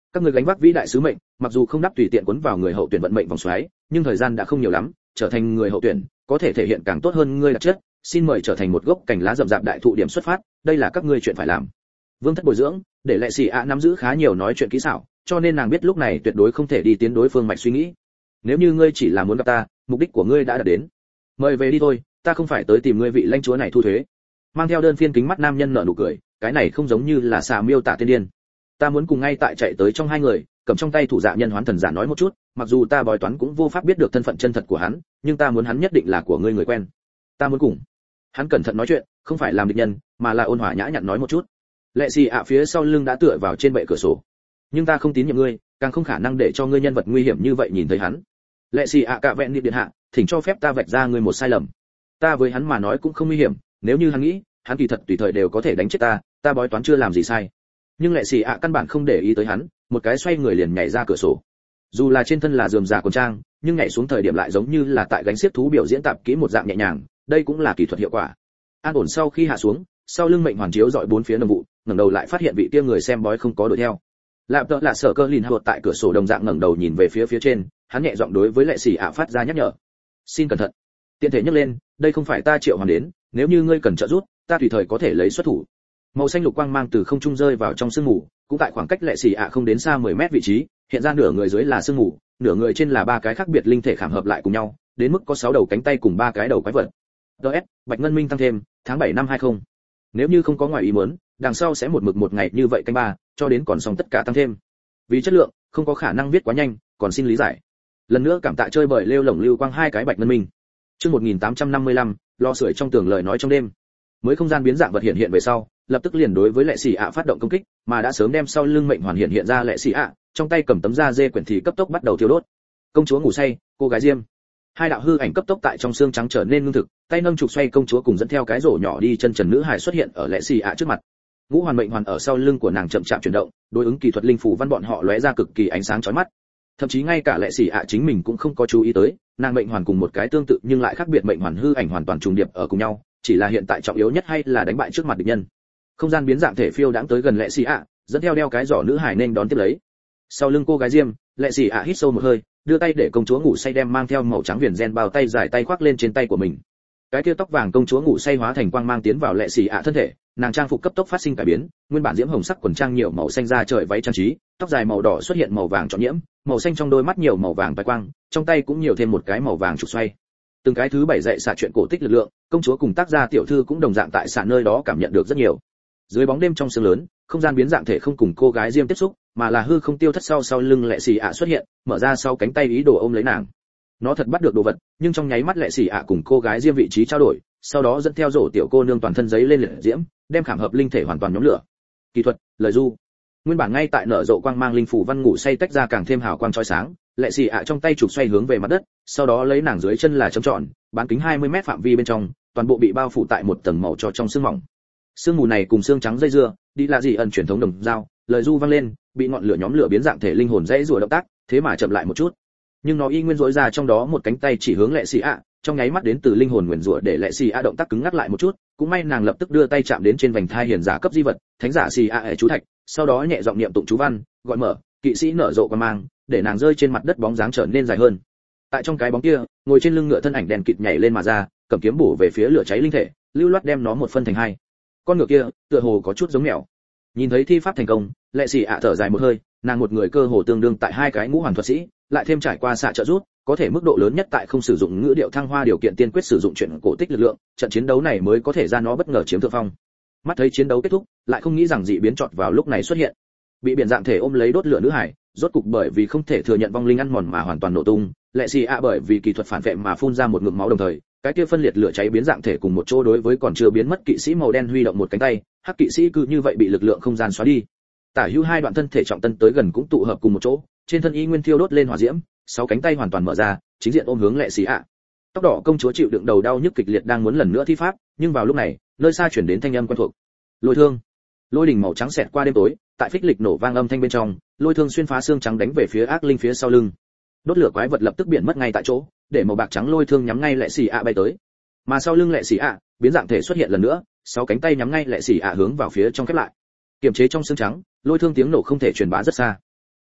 Các ngươi gánh vác vĩ đại sứ mệnh, mặc dù không đáp tùy tiện cuốn vào người hậu tuyển vận mệnh vòng xoáy, nhưng thời gian đã không nhiều lắm, trở thành người hậu tuyển, có thể thể hiện càng tốt hơn ngươi đặc chất, xin mời trở thành một gốc cành lá rậm rạp đại thụ điểm xuất phát, đây là các ngươi chuyện phải làm. Vương thất bồi dưỡng, để lệ xì ạ nắm giữ khá nhiều nói chuyện kỹ xảo, cho nên nàng biết lúc này tuyệt đối không thể đi tiến đối phương mạch suy nghĩ. Nếu như ngươi chỉ là muốn gặp ta, mục đích của ngươi đã đạt đến. Mời về đi thôi, ta không phải tới tìm ngươi vị lãnh chúa này thu thuế. Mang theo đơn phiên kính mắt nam nhân nở nụ cười, cái này không giống như là xà miêu tả tiên điên. Ta muốn cùng ngay tại chạy tới trong hai người, cầm trong tay thủ dạ nhân hoán thần giả nói một chút, mặc dù ta bói toán cũng vô pháp biết được thân phận chân thật của hắn, nhưng ta muốn hắn nhất định là của ngươi người quen. Ta muốn cùng hắn cẩn thận nói chuyện, không phải làm địch nhân, mà là ôn hòa nhã nhặn nói một chút. Lệ xì ạ phía sau lưng đã tựa vào trên bệ cửa sổ. Nhưng ta không tín nhiệm ngươi, càng không khả năng để cho ngươi nhân vật nguy hiểm như vậy nhìn thấy hắn. Lệ xì ạ cạ vẹn điện hạ, thỉnh cho phép ta vạch ra ngươi một sai lầm. Ta với hắn mà nói cũng không nguy hiểm, nếu như hắn nghĩ, hắn kỳ thật tùy thời đều có thể đánh chết ta bói toán chưa làm gì sai. Nhưng lệ xì ạ căn bản không để ý tới hắn, một cái xoay người liền nhảy ra cửa sổ. Dù là trên thân là rườm rà quần trang, nhưng nhảy xuống thời điểm lại giống như là tại gánh xiếc thú biểu diễn tạp kỹ một dạng nhẹ nhàng, đây cũng là kỹ thuật hiệu quả. An ổn sau khi hạ xuống, sau lưng mệnh hoàn chiếu dọi bốn phía nồng vụ, ngẩng đầu lại phát hiện vị kia người xem bói không có đuổi theo. Lạp tợ lạ sở cơ lìn hụt tại cửa sổ đồng dạng ngẩng đầu nhìn về phía trên, hắn nhẹ giọng đối với lệ xì ạ phát ra nhắc nhở. Xin cẩn thận. Tiện thể nhắc lên, đây không phải ta triệu hoàn đến, nếu như ngươi cần trợ giúp, ta tùy thời có thể lấy xuất thủ. Màu xanh lục quang mang từ không trung rơi vào trong sương mù, cũng tại khoảng cách lệ xì ạ không đến xa 10 mét vị trí, hiện ra nửa người dưới là sương mù, nửa người trên là ba cái khác biệt linh thể khảm hợp lại cùng nhau, đến mức có 6 đầu cánh tay cùng ba cái đầu quái vật. DS, Bạch Ngân Minh tăng thêm, tháng 7 năm 20. Nếu như không có ngoài ý muốn, đằng sau sẽ một mực một ngày như vậy canh ba, cho đến còn xong tất cả tăng thêm. Vì chất lượng, không có khả năng viết quá nhanh, còn xin lý giải. Lần nữa cảm tạ chơi bời lêu lổng lưu quang hai cái Bạch Ngân Minh. Chương 1855, lo sưởi trong tường lời nói trong đêm. Mới không gian biến dạng vật hiện về sau, lập tức liền đối với lệ xì ạ phát động công kích, mà đã sớm đem sau lưng mệnh hoàn hiện ra lệ xì ạ, trong tay cầm tấm da dê quyển thì cấp tốc bắt đầu thiêu đốt. Công chúa ngủ say, cô gái diêm. Hai đạo hư ảnh cấp tốc tại trong xương trắng trở nên ngưng thực, tay nâng trục xoay công chúa cùng dẫn theo cái rổ nhỏ đi chân trần nữ hài xuất hiện ở lệ xì ạ trước mặt. Ngũ hoàn mệnh hoàn ở sau lưng của nàng chậm chạp chuyển động, đối ứng kỳ thuật linh phủ văn bọn họ lóe ra cực kỳ ánh sáng chói mắt. Thậm chí ngay cả lệ xì ạ chính mình cũng không có chú ý tới, nàng mệnh hoàn cùng một cái tương tự nhưng lại khác biệt mệnh hoàn hư ảnh hoàn toàn trùng điệp ở cùng nhau, chỉ là hiện tại trọng yếu nhất hay là đánh bại trước mặt địch nhân. Không gian biến dạng thể phiêu đãng tới gần lệ xì ạ, dẫn theo đeo cái giỏ nữ hài nên đón tiếp lấy. Sau lưng cô gái diêm, lệ xì ạ hít sâu một hơi, đưa tay để công chúa ngủ say đem mang theo màu trắng viền gen bao tay dài tay khoác lên trên tay của mình. Cái kia tóc vàng công chúa ngủ say hóa thành quang mang tiến vào lệ xì ạ thân thể, nàng trang phục cấp tốc phát sinh cải biến, nguyên bản diễm hồng sắc quần trang nhiều màu xanh da trời váy trang trí, tóc dài màu đỏ xuất hiện màu vàng trọn nhiễm, màu xanh trong đôi mắt nhiều màu vàng vai quang, trong tay cũng nhiều thêm một cái màu vàng trục xoay. Từng cái thứ bảy dạy xạ chuyện cổ tích lực lượng, công chúa cùng tác gia tiểu thư cũng đồng dạng tại xạ nơi đó cảm nhận được rất nhiều. Dưới bóng đêm trong sương lớn, không gian biến dạng thể không cùng cô gái diêm tiếp xúc, mà là hư không tiêu thất sau lưng lệ xì ạ xuất hiện, mở ra sau cánh tay ý đồ ôm lấy nàng. Nó thật bắt được đồ vật, nhưng trong nháy mắt lệ xì ạ cùng cô gái diêm vị trí trao đổi, sau đó dẫn theo rổ tiểu cô nương toàn thân giấy lên liệt diễm, đem khảm hợp linh thể hoàn toàn nhóm lửa. Kỹ thuật, lời du. Nguyên bản ngay tại nở rộ quang mang linh phủ văn ngủ say tách ra càng thêm hào quang chói sáng, lệ xì ạ trong tay chụp xoay hướng về mặt đất, sau đó lấy nàng dưới chân là chấm tròn, bán kính 20 mét phạm vi bên trong, toàn bộ bị bao phủ tại một tầng màu cho trong sương mỏng. Sương mù này cùng xương trắng dây dưa, đi là gì ẩn truyền thống đồng dao, lời du vang lên, bị ngọn lửa nhóm lửa biến dạng thể linh hồn dãy rùa động tác, thế mà chậm lại một chút. Nhưng nó y nguyên rỗi ra trong đó một cánh tay chỉ hướng lệ xì ạ, trong nháy mắt đến từ linh hồn nguyền rủa để lệ xì ạ động tác cứng ngắc lại một chút, cũng may nàng lập tức đưa tay chạm đến trên vành thai hiền giả cấp di vật, thánh giả xì ạ chú thạch, sau đó nhẹ giọng niệm tụng chú văn, gọi mở, kỵ sĩ nở rộ quang mang, để nàng rơi trên mặt đất bóng dáng trở nên dài hơn. Tại trong cái bóng kia, ngồi trên lưng ngựa thân ảnh đèn kịt nhảy lên mà ra, cầm kiếm bổ về phía lửa cháy linh thể, lưu loát đem nó một phân thành hai. Con ngựa kia, tựa hồ có chút giống mèo. Nhìn thấy thi pháp thành công, lệ xì ạ thở dài một hơi, nàng một người cơ hồ tương đương tại hai cái ngũ hoàn thuật sĩ, lại thêm trải qua xạ trợ rút, có thể mức độ lớn nhất tại không sử dụng ngữ điệu thăng hoa điều kiện tiên quyết sử dụng chuyện cổ tích lực lượng, trận chiến đấu này mới có thể ra nó bất ngờ chiếm thượng phong. Mắt thấy chiến đấu kết thúc, lại không nghĩ rằng dị biến chọt vào lúc này xuất hiện. Bị biển dạng thể ôm lấy đốt lửa nữ hải, rốt cục bởi vì không thể thừa nhận vong linh ăn mòn mà hoàn toàn nổ tung, lệ xì ạ bởi vì kỳ thuật phản vệ mà phun ra một ngụm máu đồng thời, cái kia phân liệt lửa cháy biến dạng thể cùng một chỗ đối với còn chưa biến mất kỵ sĩ màu đen huy động một cánh tay, hắc kỵ sĩ cứ như vậy bị lực lượng không gian xóa đi. Tả hữu hai đoạn thân thể trọng tân tới gần cũng tụ hợp cùng một chỗ, trên thân y nguyên thiêu đốt lên hỏa diễm, sáu cánh tay hoàn toàn mở ra, chính diện ôm hướng lệ xì ạ. Tóc đỏ công chúa chịu đựng đầu đau nhức kịch liệt đang muốn lần nữa thi pháp, nhưng vào lúc này, nơi xa chuyển đến thanh âm quen thuộc. Lôi thương. Lôi đỉnh màu trắng xẹt qua đêm tối, tại phích lịch nổ vang âm thanh bên trong, lôi thương xuyên phá xương trắng đánh về phía ác linh phía sau lưng. Đốt lửa quái vật lập tức biến mất ngay tại chỗ, để màu bạc trắng lôi thương nhắm ngay lệ xì ạ bay tới. Mà sau lưng lệ xì ạ, biến dạng thể xuất hiện lần nữa, sáu cánh tay nhắm ngay lệ xì ạ hướng vào phía trong khép lại. Kiềm chế trong xương trắng, lôi thương tiếng nổ không thể truyền bá rất xa.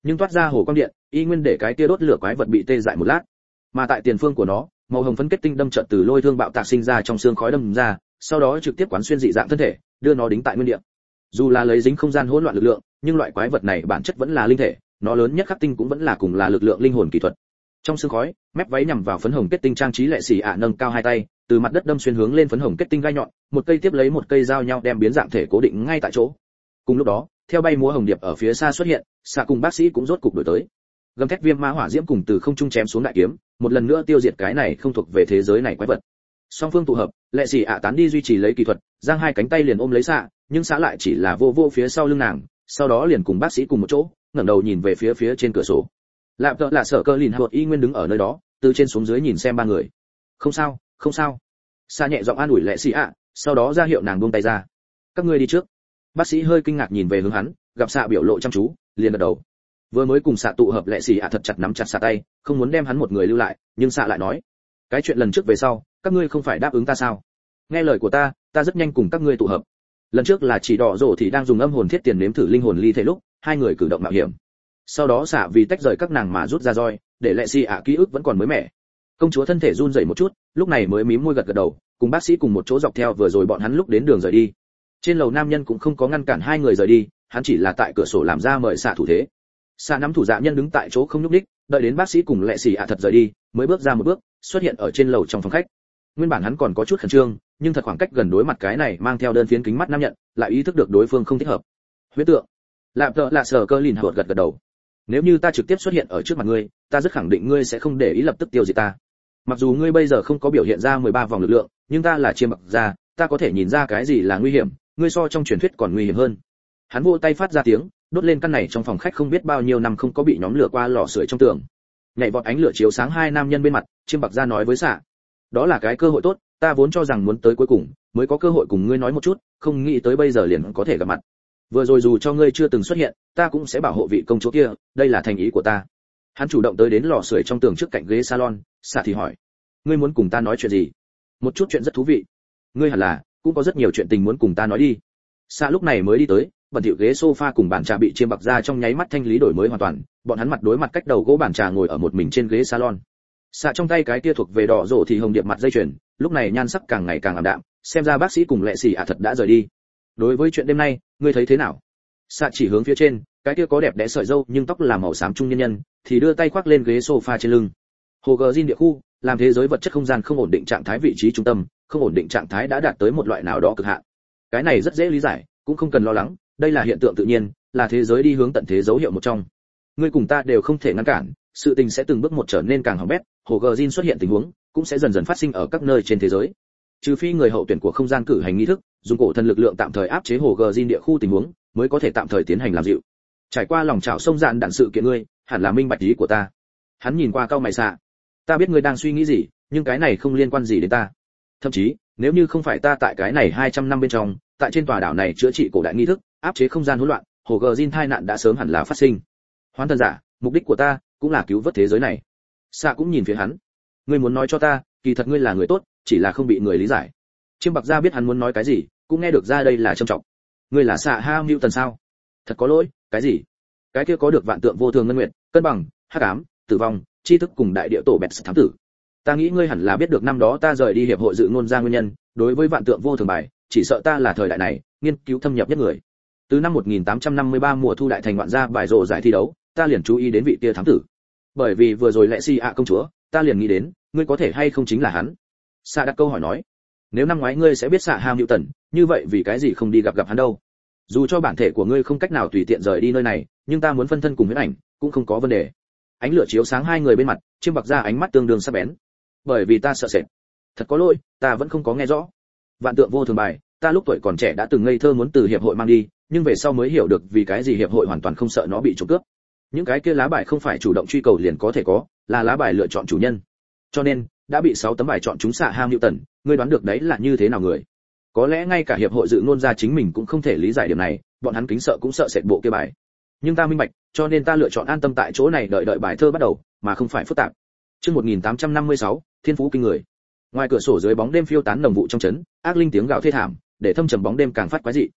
nhưng toát ra hồ quang điện y nguyên để cái tia đốt lửa quái vật bị tê dại một lát. Mà tại tiền phương của nó, màu hồng phấn kết tinh đâm trận từ lôi thương bạo tạc sinh ra trong xương khói đâm ra, sau đó trực tiếp quán xuyên dị dạng thân thể, đưa nó đính tại nguyên địa. Dù là lấy dính không gian hỗn loạn lực lượng, nhưng loại quái vật này bản chất vẫn là linh thể, nó lớn nhất khắc tinh cũng vẫn là cùng là lực lượng linh hồn kỹ thuật. Trong xương khói, mép váy nhằm vào phấn hồng kết tinh trang trí lệ xỉ ạ nâng cao hai tay, từ mặt đất đâm xuyên hướng lên phấn hồng kết tinh gai nhọn, một cây tiếp lấy một cây giao nhau đem biến dạng thể cố định ngay tại chỗ. Cùng lúc đó, theo bay múa hồng điệp ở phía xa xuất hiện, xạ cùng bác sĩ cũng rốt cục đuổi tới. Gầm thét viêm ma hỏa diễm cùng từ không trung chém xuống đại kiếm, một lần nữa tiêu diệt cái này không thuộc về thế giới này quái vật. Song phương tụ hợp, lệ xỉ ạ tán đi duy trì lấy kỹ thuật, giang hai cánh tay liền ôm lấy xạ, nhưng xạ lại chỉ là vô phía sau lưng nàng, sau đó liền cùng bác sĩ cùng một chỗ, ngẩng đầu nhìn về phía trên cửa sổ. Lạp tợ là sở cơ lìn hợt y nguyên đứng ở nơi đó, từ trên xuống dưới nhìn xem ba người. Không sao, không sao. Xạ nhẹ giọng an ủi lệ xỉ ạ, sau đó ra hiệu nàng buông tay ra. Các ngươi đi trước. Bác sĩ hơi kinh ngạc nhìn về hướng hắn, gặp xạ biểu lộ chăm chú, liền gật đầu. Vừa mới cùng xạ tụ hợp lệ xỉ ạ thật chặt nắm chặt xạ tay, không muốn đem hắn một người lưu lại, nhưng xạ lại nói, cái chuyện lần trước về sau, các ngươi không phải đáp ứng ta sao? Nghe lời của ta rất nhanh cùng các ngươi tụ hợp. Lần trước là chỉ đỏ rổ thì đang dùng âm hồn thiết tiền nếm thử linh hồn ly thể lúc, hai người cử động mạo hiểm. Sau đó xạ vì tách rời các nàng mà rút ra roi, để lệ xỉ ạ ký ức vẫn còn mới mẻ. Công chúa thân thể run rẩy một chút, lúc này mới mím môi gật gật đầu, cùng bác sĩ cùng một chỗ dọc theo vừa rồi bọn hắn lúc đến đường rời đi. Trên lầu nam nhân cũng không có ngăn cản hai người rời đi, hắn chỉ là tại cửa sổ làm ra mời xạ thủ thế. Xạ nắm thủ dạ nhân đứng tại chỗ không nhúc nhích, đợi đến bác sĩ cùng lệ xỉ ạ thật rời đi, mới bước ra một bước, xuất hiện ở trên lầu trong phòng khách. Nguyên bản hắn còn có chút khẩn trương, nhưng thật khoảng cách gần đối mặt cái này mang theo đơn phiến kính mắt nam nhận, lại ý thức được đối phương không thích hợp. Huyễn tượng. Lạp tợ là sở cơ lìn hợt gật gật đầu. Nếu như ta trực tiếp xuất hiện ở trước mặt ngươi, ta rất khẳng định ngươi sẽ không để ý lập tức tiêu diệt ta. Mặc dù ngươi bây giờ không có biểu hiện ra 13 vòng lực lượng, nhưng ta là chiêm bạc gia, ta có thể nhìn ra cái gì là nguy hiểm, ngươi so trong truyền thuyết còn nguy hiểm hơn. Hắn vỗ tay phát ra tiếng, đốt lên căn này trong phòng khách không biết bao nhiêu năm không có bị nhóm lửa qua lò sưởi trong tường. Nhảy vọt ánh lửa chiếu sáng hai nam nhân bên mặt, chiêm bạc gia nói với xạ, đó là cái cơ hội tốt, ta vốn cho rằng muốn tới cuối cùng mới có cơ hội cùng ngươi nói một chút, không nghĩ tới bây giờ liền có thể gặp mặt. Vừa rồi dù cho ngươi chưa từng xuất hiện, ta cũng sẽ bảo hộ vị công chúa kia, đây là thành ý của ta. Hắn chủ động tới đến lò sưởi trong tường trước cạnh ghế salon, xạ thì hỏi, ngươi muốn cùng ta nói chuyện gì? Một chút chuyện rất thú vị. Ngươi hẳn là cũng có rất nhiều chuyện tình muốn cùng ta nói đi. Xạ lúc này mới đi tới, bẩn thỉu ghế sofa cùng bàn trà bị chiêm bạc ra trong nháy mắt thanh lý đổi mới hoàn toàn, bọn hắn mặt đối mặt cách đầu gỗ bàn trà ngồi ở một mình trên ghế salon. Xạ trong tay cái kia thuộc về đỏ rổ thì hồng điệp mặt dây chuyền, lúc này nhan sắc càng ngày càng ảm đạm, xem ra bác sĩ cùng lệ xỉ ạ thật đã rời đi. Đối với chuyện đêm nay, ngươi thấy thế nào? Xạ chỉ hướng phía trên, cái kia có đẹp đẽ sợi râu nhưng tóc là màu xám trung nhân nhân, thì đưa tay khoác lên ghế sofa trên lưng. Hồ gờ Jin địa khu, làm thế giới vật chất không gian không ổn định trạng thái vị trí trung tâm, không ổn định trạng thái đã đạt tới một loại nào đó cực hạn. Cái này rất dễ lý giải, cũng không cần lo lắng, đây là hiện tượng tự nhiên, là thế giới đi hướng tận thế dấu hiệu một trong. Ngươi cùng ta đều không thể ngăn cản, sự tình sẽ từng bước một trở nên càng hỏng bét, hồ gờ Jin xuất hiện tình huống, cũng sẽ dần dần phát sinh ở các nơi trên thế giới. Trừ phi người hậu tuyển của không gian cử hành nghi thức, dùng cổ thần lực lượng tạm thời áp chế hồ gờ Jin địa khu tình huống, mới có thể tạm thời tiến hành làm dịu. Trải qua lòng trào sông dạn đạn sự kiện ngươi, hẳn là minh bạch ý của ta. Hắn nhìn qua cao mày xạ. Ta biết ngươi đang suy nghĩ gì, nhưng cái này không liên quan gì đến ta. Thậm chí, nếu như không phải ta tại cái này 200 năm bên trong, tại trên tòa đảo này chữa trị cổ đại nghi thức, áp chế không gian hỗn loạn, hồ gờ Jin tai nạn đã sớm hẳn là phát sinh. Hoán thần giả, mục đích của ta cũng là cứu vớt thế giới này. Xạ cũng nhìn phía hắn. Ngươi muốn nói cho ta, kỳ thật ngươi là người tốt, chỉ là không bị người lý giải. Chiêm bạc gia biết hắn muốn nói cái gì, cũng nghe được ra đây là trâm trọng. Ngươi là xạ Hamilton sao? Thật có lỗi, cái gì? Cái kia có được vạn tượng vô thường ngân nguyện, cân bằng, hắc ám, tử vong, tri thức cùng đại địa tổ bẹt thám tử. Ta nghĩ ngươi hẳn là biết được năm đó ta rời đi hiệp hội dự ngôn ra nguyên nhân, đối với vạn tượng vô thường bài, chỉ sợ ta là thời đại này nghiên cứu thâm nhập nhất người. Từ năm 1853 mùa thu đại thành vạn gia bài rồ giải thi đấu, ta liền chú ý đến vị kia thám tử. Bởi vì vừa rồi lệ si ạ công chúa, ta liền nghĩ đến, ngươi có thể hay không chính là hắn. Sa đặt câu hỏi nói, nếu năm ngoái ngươi sẽ biết xạ Hamilton, như vậy vì cái gì không đi gặp hắn đâu? Dù cho bản thể của ngươi không cách nào tùy tiện rời đi nơi này, nhưng ta muốn phân thân cùng huyễn ảnh, cũng không có vấn đề. Ánh lửa chiếu sáng hai người bên mặt, chiêm bạc ra ánh mắt tương đương sắc bén. Bởi vì ta sợ sệt. Thật có lỗi, ta vẫn không có nghe rõ. Vạn tượng vô thường bài, ta lúc tuổi còn trẻ đã từng ngây thơ muốn từ hiệp hội mang đi, nhưng về sau mới hiểu được vì cái gì hiệp hội hoàn toàn không sợ nó bị trộm cướp. Những cái kia lá bài không phải chủ động truy cầu liền có thể có, là lá bài lựa chọn chủ nhân. Cho nên, đã bị 6 tấm bài chọn chúng xạ Hamilton, ngươi đoán được đấy là như thế nào người? Có lẽ ngay cả hiệp hội dự ngôn ra chính mình cũng không thể lý giải điểm này, bọn hắn kính sợ cũng sợ sệt bộ kia bài. Nhưng ta minh bạch, cho nên ta lựa chọn an tâm tại chỗ này đợi bài thơ bắt đầu, mà không phải phức tạp. Chương 1856, Thiên phú kinh người. Ngoài cửa sổ dưới bóng đêm phiêu tán nồng vụ trong trấn, ác linh tiếng gào thê thảm, để thâm trầm bóng đêm càng phát quái dị.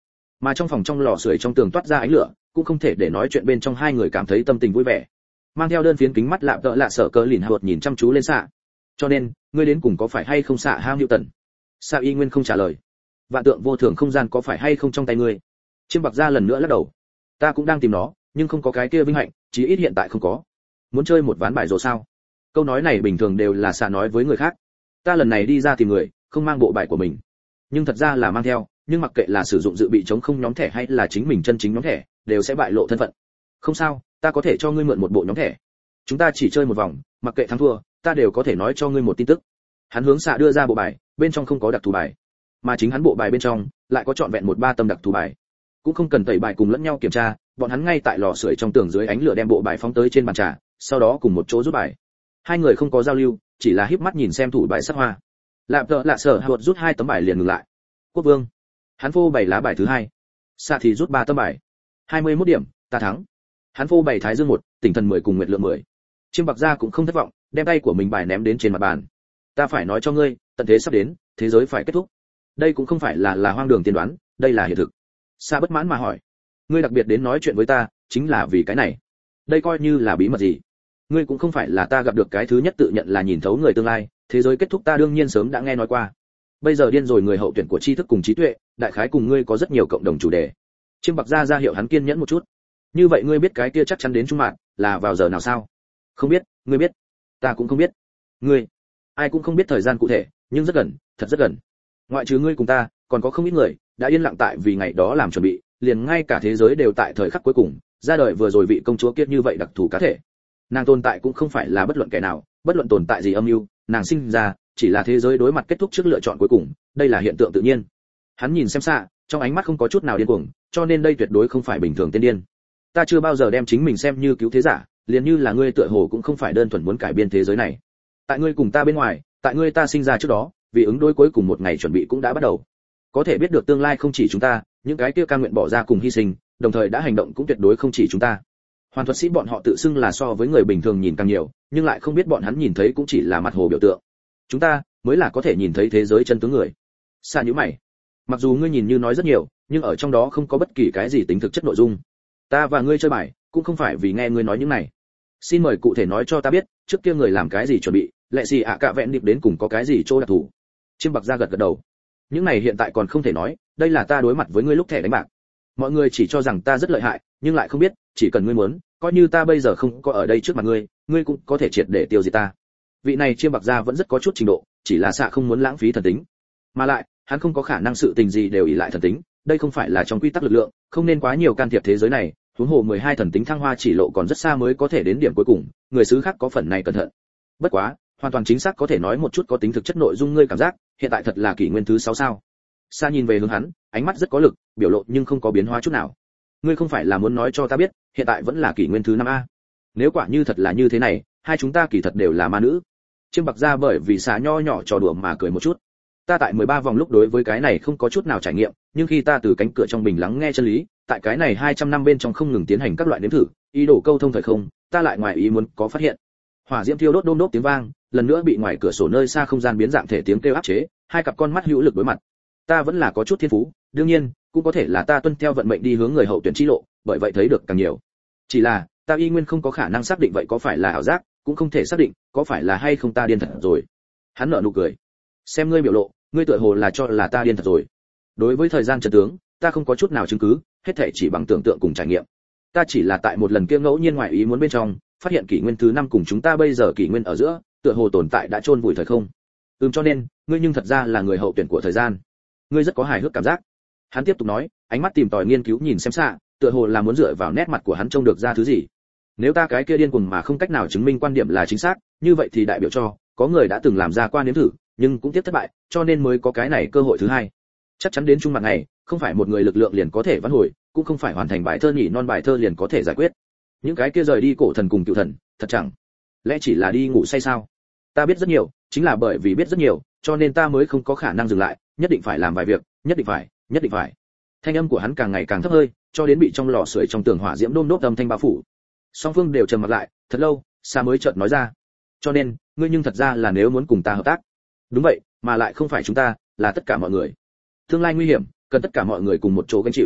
Mà trong phòng trong lò sưởi trong tường toát ra ánh lửa, cũng không thể để nói chuyện bên trong hai người cảm thấy tâm tình vui vẻ. Mang theo đơn phiến kính mắt lạ tợ lạ sợ cỡ lìn hột nhìn chăm chú lên xạ. Cho nên, ngươi đến cùng có phải hay không xạ Ham Newton? Xạ y nguyên không trả lời. Vạn tượng vô thường không gian có phải hay không trong tay ngươi? Chiêm Bạc Gia lần nữa lắc đầu. Ta cũng đang tìm nó, nhưng không có cái kia vinh hạnh, chí ít hiện tại không có. Muốn chơi một ván bài rồi sao? Câu nói này bình thường đều là xạ nói với người khác. Ta lần này đi ra tìm người, không mang bộ bài của mình, nhưng thật ra là mang theo, nhưng mặc kệ là sử dụng dự bị chống không nhóm thẻ hay là chính mình chân chính nhóm thẻ, đều sẽ bại lộ thân phận. Không sao, ta có thể cho ngươi mượn một bộ nhóm thẻ. Chúng ta chỉ chơi một vòng, mặc kệ thắng thua, ta đều có thể nói cho ngươi một tin tức. Hắn hướng xạ đưa ra bộ bài, bên trong không có đặc thù bài, mà chính hắn bộ bài bên trong lại có trọn vẹn một ba tấm đặc thù bài. Cũng không cần tẩy bài cùng lẫn nhau kiểm tra, bọn hắn ngay tại lò sưởi trong tường dưới ánh lửa đem bộ bài phóng tới trên bàn trà, sau đó cùng một chỗ rút bài. Hai người không có giao lưu, chỉ là híp mắt nhìn xem thủ bài sắc hoa. Lạp tợ lạ sở hột rút 2 tấm bài liền ngừng lại. Quốc vương, hắn phô 7 lá bài thứ hai. Xạ thì rút 3 tấm bài. 21 điểm, ta thắng. Hắn phô 7 thái dương 1, tỉnh thần 10 cùng nguyệt lượng 10. Chiêm Bạc Gia cũng không thất vọng, đem tay của mình bài ném đến trên mặt bàn. Ta phải nói cho ngươi, tận thế sắp đến, thế giới phải kết thúc. Đây cũng không phải là hoang đường tiên đoán, đây là hiện thực. Sa bất mãn mà hỏi, ngươi đặc biệt đến nói chuyện với ta, chính là vì cái này? Đây coi như là bí mật gì? Ngươi cũng không phải là ta gặp được cái thứ nhất tự nhận là nhìn thấu người tương lai, thế giới kết thúc ta đương nhiên sớm đã nghe nói qua. Bây giờ điên rồi người hậu tuyển của tri thức cùng trí tuệ, đại khái cùng ngươi có rất nhiều cộng đồng chủ đề. Chiêm Bạc Gia ra hiệu hắn kiên nhẫn một chút. Như vậy ngươi biết cái kia chắc chắn đến trung mạng, là vào giờ nào sao? Không biết, ngươi biết? Ta cũng không biết. Ngươi, ai cũng không biết thời gian cụ thể, nhưng rất gần, thật rất gần. Ngoại trừ ngươi cùng ta, còn có không ít người đã yên lặng tại vì ngày đó làm chuẩn bị, liền ngay cả thế giới đều tại thời khắc cuối cùng, ra đời vừa rồi vị công chúa kia như vậy đặc thù cá thể. Nàng tồn tại cũng không phải là bất luận kẻ nào, bất luận tồn tại gì âm mưu, nàng sinh ra chỉ là thế giới đối mặt kết thúc trước lựa chọn cuối cùng, đây là hiện tượng tự nhiên. Hắn nhìn xem xạ, trong ánh mắt không có chút nào điên cuồng, cho nên đây tuyệt đối không phải bình thường tên điên. Ta chưa bao giờ đem chính mình xem như cứu thế giả, liền như là ngươi tựa hồ cũng không phải đơn thuần muốn cải biên thế giới này. Tại ngươi cùng ta bên ngoài, tại ngươi ta sinh ra trước đó, vì ứng đối cuối cùng một ngày chuẩn bị cũng đã bắt đầu. Có thể biết được tương lai không chỉ chúng ta, những cái kia cam nguyện bỏ ra cùng hy sinh, đồng thời đã hành động cũng tuyệt đối không chỉ chúng ta. Hoàn thuật sĩ bọn họ tự xưng là so với người bình thường nhìn càng nhiều, nhưng lại không biết bọn hắn nhìn thấy cũng chỉ là mặt hồ biểu tượng. Chúng ta mới là có thể nhìn thấy thế giới chân tướng người. Xa nhíu mày. Mặc dù ngươi nhìn như nói rất nhiều, nhưng ở trong đó không có bất kỳ cái gì tính thực chất nội dung. Ta và ngươi chơi bài, cũng không phải vì nghe ngươi nói những này. Xin mời cụ thể nói cho ta biết, trước kia người làm cái gì chuẩn bị, lệ gì ạ cả vẹn điệp đến cùng có cái gì chỗ đặc thù. Chiêm Bạc Gia gật gật đầu. Những này hiện tại còn không thể nói, đây là ta đối mặt với ngươi lúc thẻ đánh bạc. Mọi người chỉ cho rằng ta rất lợi hại, nhưng lại không biết, chỉ cần ngươi muốn, coi như ta bây giờ không có ở đây trước mặt ngươi, ngươi cũng có thể triệt để tiêu diệt ta. Vị này Chiêm Bạc Gia vẫn rất có chút trình độ, chỉ là xạ không muốn lãng phí thần tính. Mà lại, hắn không có khả năng sự tình gì đều ỷ lại thần tính, đây không phải là trong quy tắc lực lượng, không nên quá nhiều can thiệp thế giới này, huống hồ 12 thần tính thăng hoa chỉ lộ còn rất xa mới có thể đến điểm cuối cùng, người xứ khác có phần này cẩn thận. Bất quá, hoàn toàn chính xác có thể nói một chút có tính thực chất nội dung ngươi cảm giác, hiện tại thật là kỷ nguyên thứ 6 sao? Sa nhìn về hướng hắn, ánh mắt rất có lực, biểu lộ nhưng không có biến hóa chút nào. Ngươi không phải là muốn nói cho ta biết, hiện tại vẫn là kỷ nguyên thứ 5 a? Nếu quả như thật là như thế này, hai chúng ta kỳ thật đều là ma nữ. Chiêm Bạc Gia bởi vì xà nho nhỏ trò đùa mà cười một chút. Ta tại 13 vòng lúc đối với cái này không có chút nào trải nghiệm, nhưng khi ta từ cánh cửa trong bình lắng nghe chân lý, tại cái này 200 năm bên trong không ngừng tiến hành các loại nếm thử, ý đồ câu thông thời không, ta lại ngoài ý muốn có phát hiện. Hỏa diễm thiêu đốt đôm đốp tiếng vang, lần nữa bị ngoài cửa sổ nơi xa không gian biến dạng thể tiếng kêu áp chế, hai cặp con mắt hữu lực đối mặt. Ta vẫn là có chút thiên phú, đương nhiên, cũng có thể là ta tuân theo vận mệnh đi hướng người hậu tuyển chi lộ, bởi vậy thấy được càng nhiều. Chỉ là, ta y nguyên không có khả năng xác định vậy có phải là ảo giác, cũng không thể xác định có phải là hay không ta điên thật rồi. Hắn nở nụ cười. Xem ngươi biểu lộ, ngươi tựa hồ là cho là ta điên thật rồi. Đối với thời gian trận tướng, ta không có chút nào chứng cứ, hết thảy chỉ bằng tưởng tượng cùng trải nghiệm. Ta chỉ là tại một lần kia ngẫu nhiên ngoài ý muốn bên trong, phát hiện kỷ nguyên thứ 5 cùng chúng ta bây giờ kỷ nguyên ở giữa, tựa hồ tồn tại đã chôn vùi thời không. Cho nên, ngươi nhưng thật ra là người hậu tuyển của thời gian. Ngươi rất có hài hước cảm giác. Hắn tiếp tục nói, ánh mắt tìm tòi nghiên cứu nhìn xem xạ, tựa hồ là muốn dựa vào nét mặt của hắn trông được ra thứ gì. Nếu ta cái kia điên cuồng mà không cách nào chứng minh quan điểm là chính xác, như vậy thì đại biểu cho có người đã từng làm ra qua nếm thử, nhưng cũng tiếp thất bại, cho nên mới có cái này cơ hội thứ hai. Chắc chắn đến trung mặt này, không phải một người lực lượng liền có thể vãn hồi, cũng không phải hoàn thành bài thơ nhỉ non bài thơ liền có thể giải quyết. Những cái kia rời đi cổ thần cùng cựu thần, thật chẳng lẽ chỉ là đi ngủ say sao? Ta biết rất nhiều, chính là bởi vì biết rất nhiều, cho nên ta mới không có khả năng dừng lại, nhất định phải làm vài việc, nhất định phải. Thanh âm của hắn càng ngày càng thấp hơi, cho đến bị trong lò sưởi trong tường hỏa diễm đôm đốp âm thanh bao phủ. Song phương đều trầm mặt lại, thật lâu, Sa mới chợt nói ra. Cho nên, ngươi nhưng thật ra là nếu muốn cùng ta hợp tác. Đúng vậy, mà lại không phải chúng ta, là tất cả mọi người. Tương lai nguy hiểm, cần tất cả mọi người cùng một chỗ gánh chịu.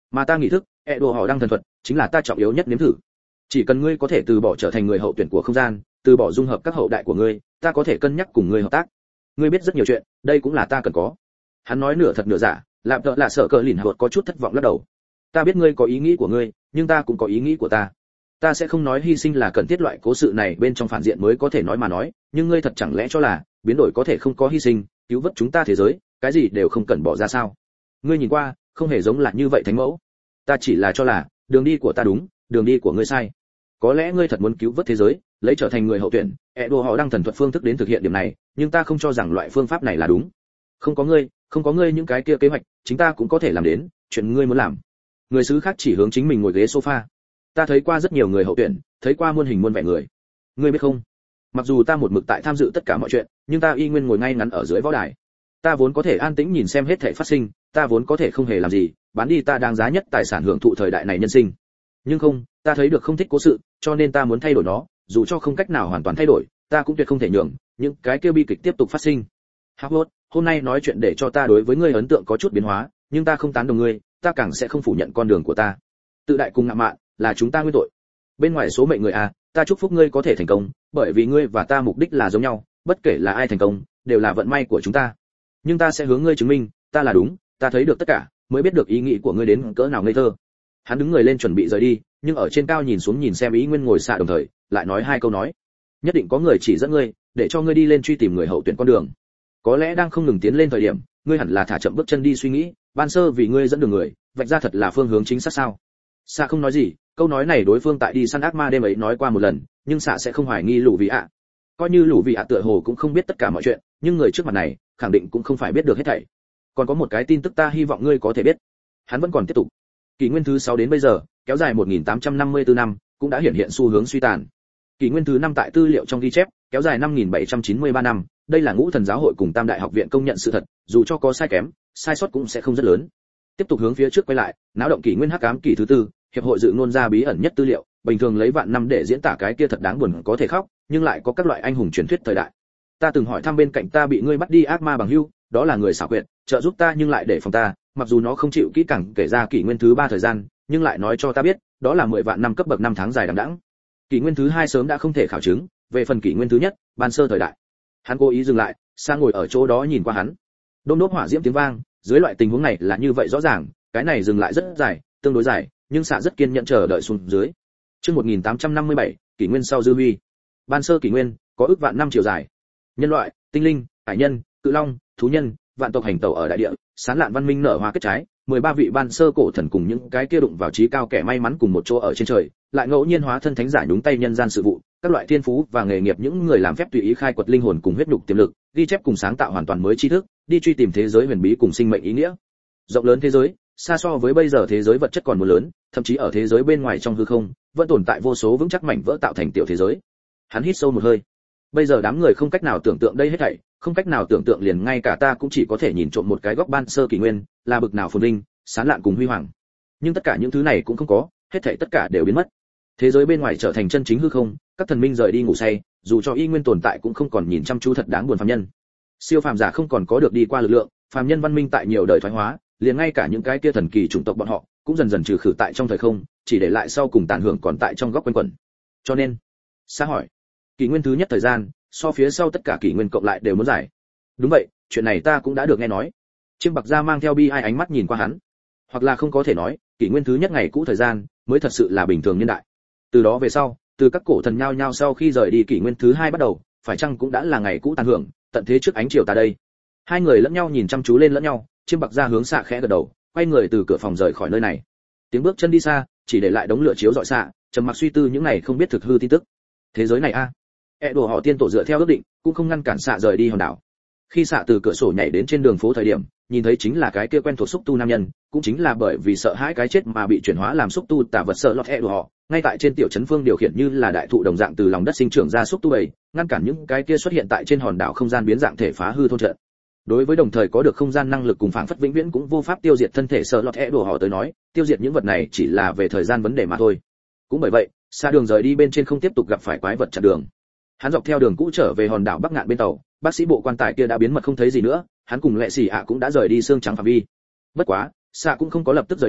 Mà ta nghĩ thức, đồ họ đang thần thuật, chính là ta trọng yếu nhất nếm thử. Chỉ cần ngươi có thể từ bỏ trở thành người hậu tuyển của không gian, từ bỏ dung hợp các hậu đại của ngươi, ta có thể cân nhắc cùng ngươi hợp tác. Ngươi biết rất nhiều chuyện, đây cũng là ta cần có. Hắn nói nửa thật nửa giả, làm tợ là sợ cờ lìn hợt có chút thất vọng lắc đầu. Ta biết ngươi có ý nghĩ của ngươi, nhưng ta cũng có ý nghĩ của ta. Ta sẽ không nói hy sinh là cần thiết, loại cố sự này bên trong phản diện mới có thể nói mà nói, nhưng ngươi thật chẳng lẽ cho là biến đổi có thể không có hy sinh, cứu vớt chúng ta thế giới, cái gì đều không cần bỏ ra sao? Ngươi nhìn qua, không hề giống là như vậy thánh mẫu. Ta chỉ là cho là đường đi của ta đúng, đường đi của ngươi sai. Có lẽ ngươi thật muốn cứu vớt thế giới, lấy trở thành người hậu tuyển, đồ họ đang thần thuật phương thức đến thực hiện điểm này, nhưng ta không cho rằng loại phương pháp này là đúng. Không có ngươi những cái kia kế hoạch, chính ta cũng có thể làm đến, chuyện ngươi muốn làm. Người xứ khác chỉ hướng chính mình ngồi ghế sofa. Ta thấy qua rất nhiều người hậu tuyển, thấy qua muôn hình muôn vẻ người. Ngươi biết không? Mặc dù ta một mực tại tham dự tất cả mọi chuyện, nhưng ta y nguyên ngồi ngay ngắn ở dưới võ đài. Ta vốn có thể an tĩnh nhìn xem hết thảy phát sinh, ta vốn có thể không hề làm gì, bán đi ta đáng giá nhất tài sản hưởng thụ thời đại này nhân sinh. Nhưng không, ta thấy được không thích cố sự, cho nên ta muốn thay đổi nó, dù cho không cách nào hoàn toàn thay đổi, ta cũng tuyệt không thể nhường những cái kia bi kịch tiếp tục phát sinh. Howard, hôm nay nói chuyện để cho ta đối với ngươi ấn tượng có chút biến hóa, nhưng ta không tán đồng ngươi, ta càng sẽ không phủ nhận con đường của ta. Tự đại cùng ngạo mạn là chúng ta nguyên tội. Bên ngoài số mệnh người à, ta chúc phúc ngươi có thể thành công, bởi vì ngươi và ta mục đích là giống nhau, bất kể là ai thành công, đều là vận may của chúng ta. Nhưng ta sẽ hướng ngươi chứng minh, ta là đúng, ta thấy được tất cả, mới biết được ý nghĩ của ngươi đến cỡ nào ngây thơ. Hắn đứng người lên chuẩn bị rời đi, nhưng ở trên cao nhìn xuống nhìn xem ý nguyên ngồi xạ đồng thời, lại nói hai câu nói. Nhất định có người chỉ dẫn ngươi, để cho ngươi đi lên truy tìm người hậu tuyển con đường. Có lẽ đang không ngừng tiến lên thời điểm, ngươi hẳn là thả chậm bước chân đi suy nghĩ, ban sơ vì ngươi dẫn đường người, vạch ra thật là phương hướng chính xác sao? Xạ không nói gì, câu nói này đối phương tại đi săn ác ma đêm ấy nói qua một lần, nhưng xạ sẽ không hoài nghi lũ vị ạ. Coi như lũ vị ạ tựa hồ cũng không biết tất cả mọi chuyện, nhưng người trước mặt này khẳng định cũng không phải biết được hết thảy. Còn có một cái tin tức ta hy vọng ngươi có thể biết. Hắn vẫn còn tiếp tục. Kỷ nguyên thứ 6 đến bây giờ, kéo dài 1854 năm, cũng đã hiện xu hướng suy tàn. Kỷ nguyên thứ 5 tại tư liệu trong ghi chép, kéo dài 5793 năm, đây là Ngũ Thần giáo hội cùng Tam đại học viện công nhận sự thật, dù cho có sai kém, sai sót cũng sẽ không rất lớn. Tiếp tục hướng phía trước quay lại, náo động kỷ nguyên hắc ám kỷ thứ 4, hiệp hội dự ngôn ra bí ẩn nhất tư liệu, bình thường lấy vạn năm để diễn tả cái kia thật đáng buồn có thể khóc, nhưng lại có các loại anh hùng truyền thuyết thời đại. Ta từng hỏi thăm bên cạnh ta bị ngươi bắt đi ác ma bằng hữu, đó là người xảo quyệt, trợ giúp ta nhưng lại để phòng ta, mặc dù nó không chịu kỹ càng kể ra kỷ nguyên thứ 3 thời gian, nhưng lại nói cho ta biết, đó là 10 vạn năm cấp bậc năm tháng dài đằng đẵng. Kỷ nguyên thứ 2 sớm đã không thể khảo chứng, về phần kỷ nguyên thứ nhất, ban sơ thời đại. Hắn cố ý dừng lại, sang ngồi ở chỗ đó nhìn qua hắn. Đôm đốt hỏa diễm tiếng vang, dưới loại tình huống này là như vậy rõ ràng, cái này dừng lại rất dài, tương đối dài, nhưng xạ rất kiên nhẫn chờ đợi xuống dưới. Chương 1857, kỷ nguyên sau dư huy. Ban sơ kỷ nguyên, có ước vạn năm chiều dài. Nhân loại, tinh linh, hải nhân, cự long, thú nhân, vạn tộc hành tẩu ở đại địa, sán lạn văn minh nở hoa kết trái, 13 vị ban sơ cổ thần cùng những cái kia đụng vào trí cao kẻ may mắn cùng một chỗ ở trên trời, lại ngẫu nhiên hóa thân thánh giả nhúng tay nhân gian sự vụ, các loại thiên phú và nghề nghiệp những người làm phép tùy ý khai quật linh hồn cùng huyết nhục tiềm lực, ghi chép cùng sáng tạo hoàn toàn mới tri thức, đi truy tìm thế giới huyền bí cùng sinh mệnh ý nghĩa. Rộng lớn thế giới, xa so với bây giờ thế giới vật chất còn muốn lớn, thậm chí ở thế giới bên ngoài trong hư không, vẫn tồn tại vô số vững chắc mảnh vỡ tạo thành tiểu thế giới. Hắn hít sâu một hơi. Bây giờ đám người không cách nào tưởng tượng đây hết thảy, không cách nào tưởng tượng liền ngay cả ta cũng chỉ có thể nhìn trộm một cái góc ban sơ kỷ nguyên, là bực nào phồn vinh, sáng lạn cùng huy hoàng. Nhưng tất cả những thứ này cũng không có, hết thảy tất cả đều biến mất. Thế giới bên ngoài trở thành chân chính hư không, các thần minh rời đi ngủ say, dù cho y nguyên tồn tại cũng không còn nhìn chăm chú thật đáng buồn phàm nhân. Siêu phàm giả không còn có được đi qua lực lượng, phàm nhân văn minh tại nhiều đời thoái hóa, liền ngay cả những cái kia thần kỳ chủng tộc bọn họ cũng dần dần trừ khử tại trong thời không, chỉ để lại sau cùng tàn hưởng còn tại trong góc quanh quẩn. Cho nên, xã hỏi, kỷ nguyên thứ nhất thời gian, so phía sau tất cả kỷ nguyên cộng lại đều muốn giải. Đúng vậy, chuyện này ta cũng đã được nghe nói. Chiêm Bạc Gia mang theo bi ai ánh mắt nhìn qua hắn. Hoặc là không có thể nói, kỷ nguyên thứ nhất ngày cũ thời gian mới thật sự là bình thường nhân đại. Từ đó về sau, từ các cổ thần nhao nhao sau khi rời đi kỷ nguyên thứ 2 bắt đầu, phải chăng cũng đã là ngày cũ tàn hưởng, tận thế trước ánh chiều ta đây. Hai người lẫn nhau nhìn chăm chú lên lẫn nhau, Chiêm Bạc Gia hướng xạ khẽ gật đầu, quay người từ cửa phòng rời khỏi nơi này. Tiếng bước chân đi xa, chỉ để lại đống lửa chiếu rọi xạ, trầm mặc suy tư những này không biết thực hư tin tức. Thế giới này a, đồ họ tiên tổ dựa theo ước định, cũng không ngăn cản xạ rời đi hòn đảo. Khi xạ từ cửa sổ nhảy đến trên đường phố thời điểm, nhìn thấy chính là cái kia quen thuộc xúc tu nam nhân, cũng chính là bởi vì sợ hãi cái chết mà bị chuyển hóa làm xúc tu tà vật sợ lọt đồ họ, ngay tại trên tiểu trấn phương điều khiển như là đại thụ đồng dạng từ lòng đất sinh trưởng ra xúc tu bầy, ngăn cản những cái kia xuất hiện tại trên hòn đảo không gian biến dạng thể phá hư thôn trận. Đối với đồng thời có được không gian năng lực cùng phảng phất vĩnh viễn cũng vô pháp tiêu diệt thân thể sợ lọt đồ họ tới nói, tiêu diệt những vật này chỉ là về thời gian vấn đề mà thôi. Cũng bởi vậy, xa đường rời đi bên trên không tiếp tục gặp phải quái vật chặn đường. Hắn dọc theo đường cũ trở về hòn đảo Bắc Ngạn bên tàu, bác sĩ bộ quan tài kia đã biến mất không thấy gì nữa, hắn cùng Lệ Sĩ ạ cũng đã rời đi xương trắng phạm vi. Bất quá, xạ cũng không có lập tức rời đi,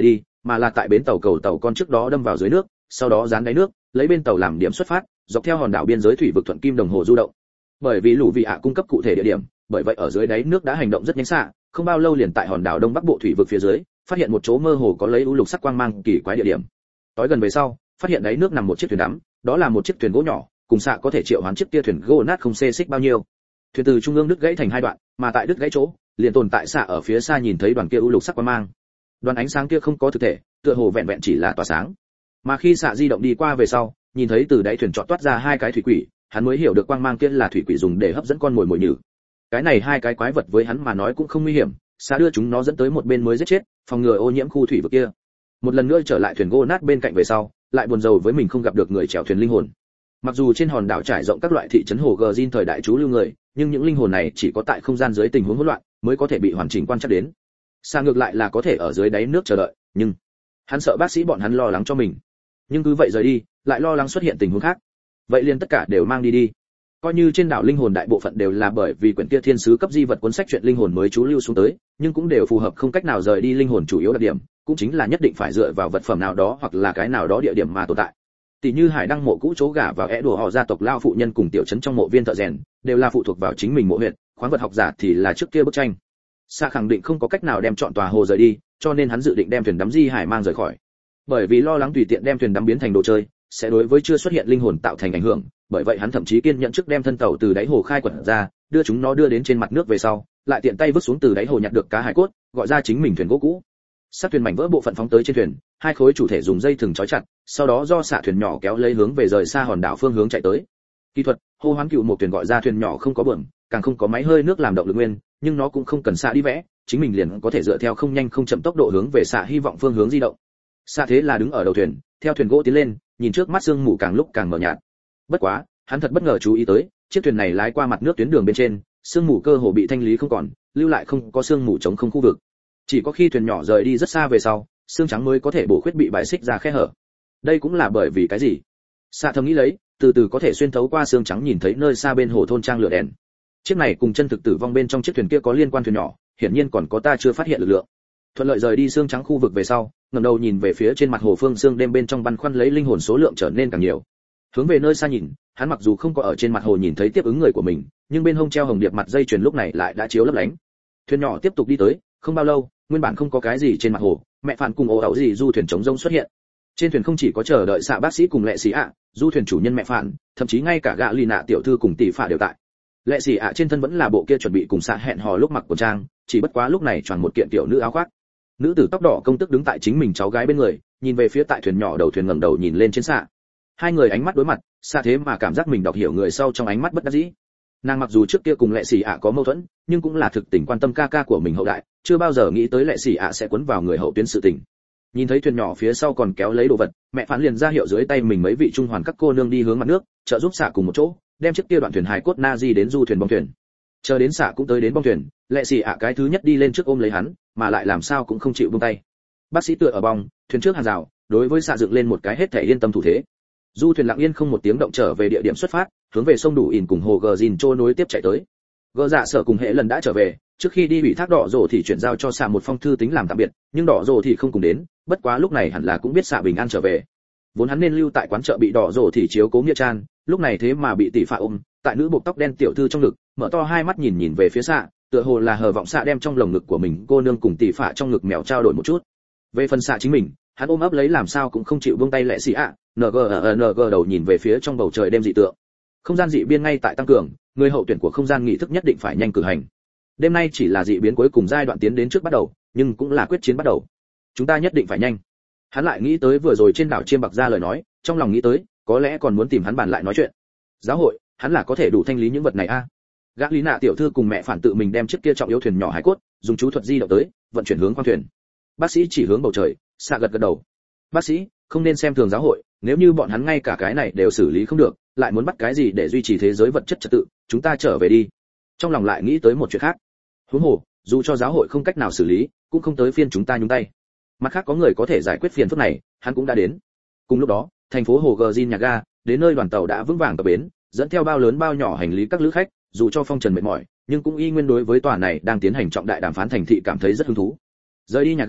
mà là tại bến tàu cầu tàu con trước đó đâm vào dưới nước, sau đó dán đáy nước, lấy bên tàu làm điểm xuất phát, dọc theo hòn đảo biên giới thủy vực thuận kim đồng hồ du động. Bởi vì lũ vị ạ cung cấp cụ thể địa điểm, bởi vậy ở dưới đáy nước đã hành động rất nhanh xạ, không bao lâu liền tại hòn đảo đông bắc bộ thủy vực phía dưới, phát hiện một chỗ mơ hồ có lấy u lục sắc quang mang kỳ quái địa điểm. Tối gần về sau, phát hiện đáy nước nằm một chiếc thuyền đắm, đó là một chiếc thuyền gỗ nhỏ, cùng xạ có thể triệu hoán chiếc kia thuyền gỗ nát không xê xích bao nhiêu. Thuyền từ trung ương đứt gãy thành hai đoạn, mà tại đứt gãy chỗ, liền tồn tại xạ ở phía xa nhìn thấy đoàn kia u lục sắc quang mang. Đoàn ánh sáng kia không có thực thể, tựa hồ vẹn vẹn chỉ là tỏa sáng. Mà khi xạ di động đi qua về sau, nhìn thấy từ đáy thuyền trọt toát ra hai cái thủy quỷ, hắn mới hiểu được quang mang kia là thủy quỷ dùng để hấp dẫn con mồi mồi nhử. Cái này hai cái quái vật với hắn mà nói cũng không nguy hiểm, xạ đưa chúng nó dẫn tới một bên mới giết chết, phòng ngừa ô nhiễm khu thủy vực kia. Một lần nữa trở lại thuyền gỗ nát bên cạnh về sau, lại buồn rầu với mình không gặp được người chèo thuyền linh hồn. Mặc dù trên hòn đảo trải rộng các loại thị trấn hồ Gjin thời đại trú lưu người, nhưng những linh hồn này chỉ có tại không gian dưới tình huống hỗn loạn mới có thể bị hoàn chỉnh quan trắc đến. Xa ngược lại là có thể ở dưới đáy nước chờ đợi, nhưng hắn sợ bác sĩ bọn hắn lo lắng cho mình. Nhưng cứ vậy rời đi, lại lo lắng xuất hiện tình huống khác. Vậy liền tất cả đều mang đi đi. Coi như trên đảo linh hồn đại bộ phận đều là bởi vì quyển kia thiên sứ cấp di vật cuốn sách truyện linh hồn mới trú lưu xuống tới, nhưng cũng đều phù hợp không cách nào rời đi linh hồn chủ yếu đặc điểm, cũng chính là nhất định phải dựa vào vật phẩm nào đó hoặc là cái nào đó địa điểm mà tồn tại. Tỷ như hải đăng mộ cũ chỗ gả vào é đùa họ gia tộc lao phụ nhân cùng tiểu trấn trong mộ viên thợ rèn, đều là phụ thuộc vào chính mình mộ huyện, khoáng vật học giả thì là trước kia bức tranh. Sa khẳng định không có cách nào đem chọn tòa hồ rời đi, cho nên hắn dự định đem thuyền đắm di hải mang rời khỏi. Bởi vì lo lắng tùy tiện đem thuyền đắm biến thành đồ chơi, sẽ đối với chưa xuất hiện linh hồn tạo thành ảnh hưởng, bởi vậy hắn thậm chí kiên nhẫn trước đem thân tàu từ đáy hồ khai quật ra, đưa chúng nó đưa đến trên mặt nước về sau, lại tiện tay vứt xuống từ đáy hồ nhặt được cá hải cốt, gọi ra chính mình thuyền gỗ cũ. Sát thuyền mảnh vỡ bộ phận phóng tới trên thuyền, hai khối chủ thể dùng dây thừng trói chặt, sau đó do xạ thuyền nhỏ kéo lấy hướng về rời xa hòn đảo phương hướng chạy tới. Kỹ thuật, hô hoán cựu một thuyền gọi ra thuyền nhỏ không có bờm, càng không có máy hơi nước làm động lực nguyên, nhưng nó cũng không cần xạ đi vẽ, chính mình liền có thể dựa theo không nhanh không chậm tốc độ hướng về xạ hy vọng phương hướng di động. Xạ thế là đứng ở đầu thuyền, theo thuyền gỗ tiến lên, nhìn trước mắt sương mù càng lúc càng mờ nhạt. Bất quá, hắn thật bất ngờ chú ý tới, chiếc thuyền này lái qua mặt nước tuyến đường bên trên, sương mù cơ hồ bị thanh lý không còn, lưu lại không có sương mù chống không khu vực. Chỉ có khi thuyền nhỏ rời đi rất xa về sau, xương trắng mới có thể bổ khuyết bị bài xích ra khe hở. Đây cũng là bởi vì cái gì? Xạ thầm nghĩ lấy, từ từ có thể xuyên thấu qua xương trắng nhìn thấy nơi xa bên hồ thôn trang lửa đèn. Chiếc này cùng chân thực tử vong bên trong chiếc thuyền kia có liên quan thuyền nhỏ, hiển nhiên còn có ta chưa phát hiện lực lượng. Thuận lợi rời đi xương trắng khu vực về sau, ngẩng đầu nhìn về phía trên mặt hồ phương xương đêm bên trong băn khoăn lấy linh hồn số lượng trở nên càng nhiều. Hướng về nơi xa nhìn, hắn mặc dù không có ở trên mặt hồ nhìn thấy tiếp ứng người của mình, nhưng bên hông treo hồng điệp mặt dây chuyền lúc này lại đã chiếu lấp lánh. Thuyền nhỏ tiếp tục đi tới, không bao lâu, nguyên bản không có cái gì trên mặt hồ, mẹ phản cùng ồ ẩu gì du thuyền chống rông xuất hiện. Trên thuyền không chỉ có chờ đợi xạ bác sĩ cùng lệ sĩ ạ, du thuyền chủ nhân mẹ phản, thậm chí ngay cả gã lì nạ tiểu thư cùng tỷ phả đều tại. Lệ sĩ ạ trên thân vẫn là bộ kia chuẩn bị cùng xạ hẹn hò lúc mặc quần trang, chỉ bất quá lúc này choàng một kiện tiểu nữ áo khoác. Nữ tử tóc đỏ công tức đứng tại chính mình cháu gái bên người, nhìn về phía tại thuyền nhỏ đầu thuyền ngẩng đầu nhìn lên trên xạ. Hai người ánh mắt đối mặt, xạ thế mà cảm giác mình đọc hiểu người sau trong ánh mắt bất đắc dĩ. Nàng mặc dù trước kia cùng lệ sĩ ạ có mâu thuẫn, nhưng cũng là thực tình quan tâm ca ca của mình hậu đại, chưa bao giờ nghĩ tới lệ sĩ ạ sẽ cuốn vào người hậu tuyến sự tình. Nhìn thấy thuyền nhỏ phía sau còn kéo lấy đồ vật, mẹ phán liền ra hiệu dưới tay mình mấy vị trung hoàn các cô nương đi hướng mặt nước, trợ giúp xạ cùng một chỗ, đem chiếc kia đoạn thuyền hài cốt na di đến du thuyền bong thuyền. Chờ đến xạ cũng tới đến bong thuyền, lệ sĩ ạ cái thứ nhất đi lên trước ôm lấy hắn, mà lại làm sao cũng không chịu buông tay. Bác sĩ tựa ở bong thuyền trước hàng rào, đối với xạ dựng lên một cái hết thể yên tâm thủ thế. Du thuyền lặng yên không một tiếng động trở về địa điểm xuất phát, hướng về sông đủ ỉn cùng hồ Gjin trôi nối tiếp chạy tới. Gờ dạ sở cùng hệ lần đã trở về, trước khi đi ủy thác đỏ rồ thì chuyển giao cho xạ một phong thư tính làm tạm biệt, nhưng đỏ rồ thì không cùng đến, bất quá lúc này hẳn là cũng biết xạ bình an trở về. Vốn hắn nên lưu tại quán chợ bị đỏ rồ thì chiếu cố nghĩa trang, lúc này thế mà bị tỷ phạ ôm, tại nữ buộc tóc đen tiểu thư trong ngực, mở to hai mắt nhìn về phía xạ, tựa hồ là hờ vọng xạ đem trong lồng ngực của mình cô nương cùng tỷ phạ trong ngực mèo trao đổi một chút. Về phần xạ chính mình, hắn ôm ấp lấy làm sao cũng không chịu buông tay lệ sĩ ạ, ng đầu nhìn về phía trong bầu trời đêm dị tượng. Không gian dị biên ngay tại tăng cường, người hậu tuyển của không gian nghị thức nhất định phải nhanh cử hành. Đêm nay chỉ là dị biến cuối cùng giai đoạn tiến đến trước bắt đầu, nhưng cũng là quyết chiến bắt đầu. Chúng ta nhất định phải nhanh. Hắn lại nghĩ tới vừa rồi trên đảo chiêm bạc ra lời nói, trong lòng nghĩ tới, có lẽ còn muốn tìm hắn bàn lại nói chuyện. Giáo hội, hắn là có thể đủ thanh lý những vật này a. Gã lý nạ tiểu thư cùng mẹ phản tự mình đem chiếc kia trọng yếu thuyền nhỏ hải cốt, dùng chú thuật di động tới, vận chuyển hướng khoang thuyền. Bác sĩ chỉ hướng bầu trời, xạ gật đầu. Bác sĩ, không nên xem thường giáo hội, nếu như bọn hắn ngay cả cái này đều xử lý không được, lại muốn bắt cái gì để duy trì thế giới vật chất trật tự, chúng ta trở về đi. Trong lòng lại nghĩ tới một chuyện khác. Huống hồ, dù cho giáo hội không cách nào xử lý, cũng không tới phiên chúng ta nhúng tay. Mặt khác có người có thể giải quyết phiền phức này, hắn cũng đã đến. Cùng lúc đó, thành phố hồ Gjin nhà ga, đến nơi đoàn tàu đã vững vàng cập bến, dẫn theo bao lớn bao nhỏ hành lý các lữ khách, dù cho phong trần mệt mỏi, nhưng cũng y nguyên đối với tòa này đang tiến hành trọng đại đàm phán thành thị cảm thấy rất hứng thú. Rời đi nhà ga,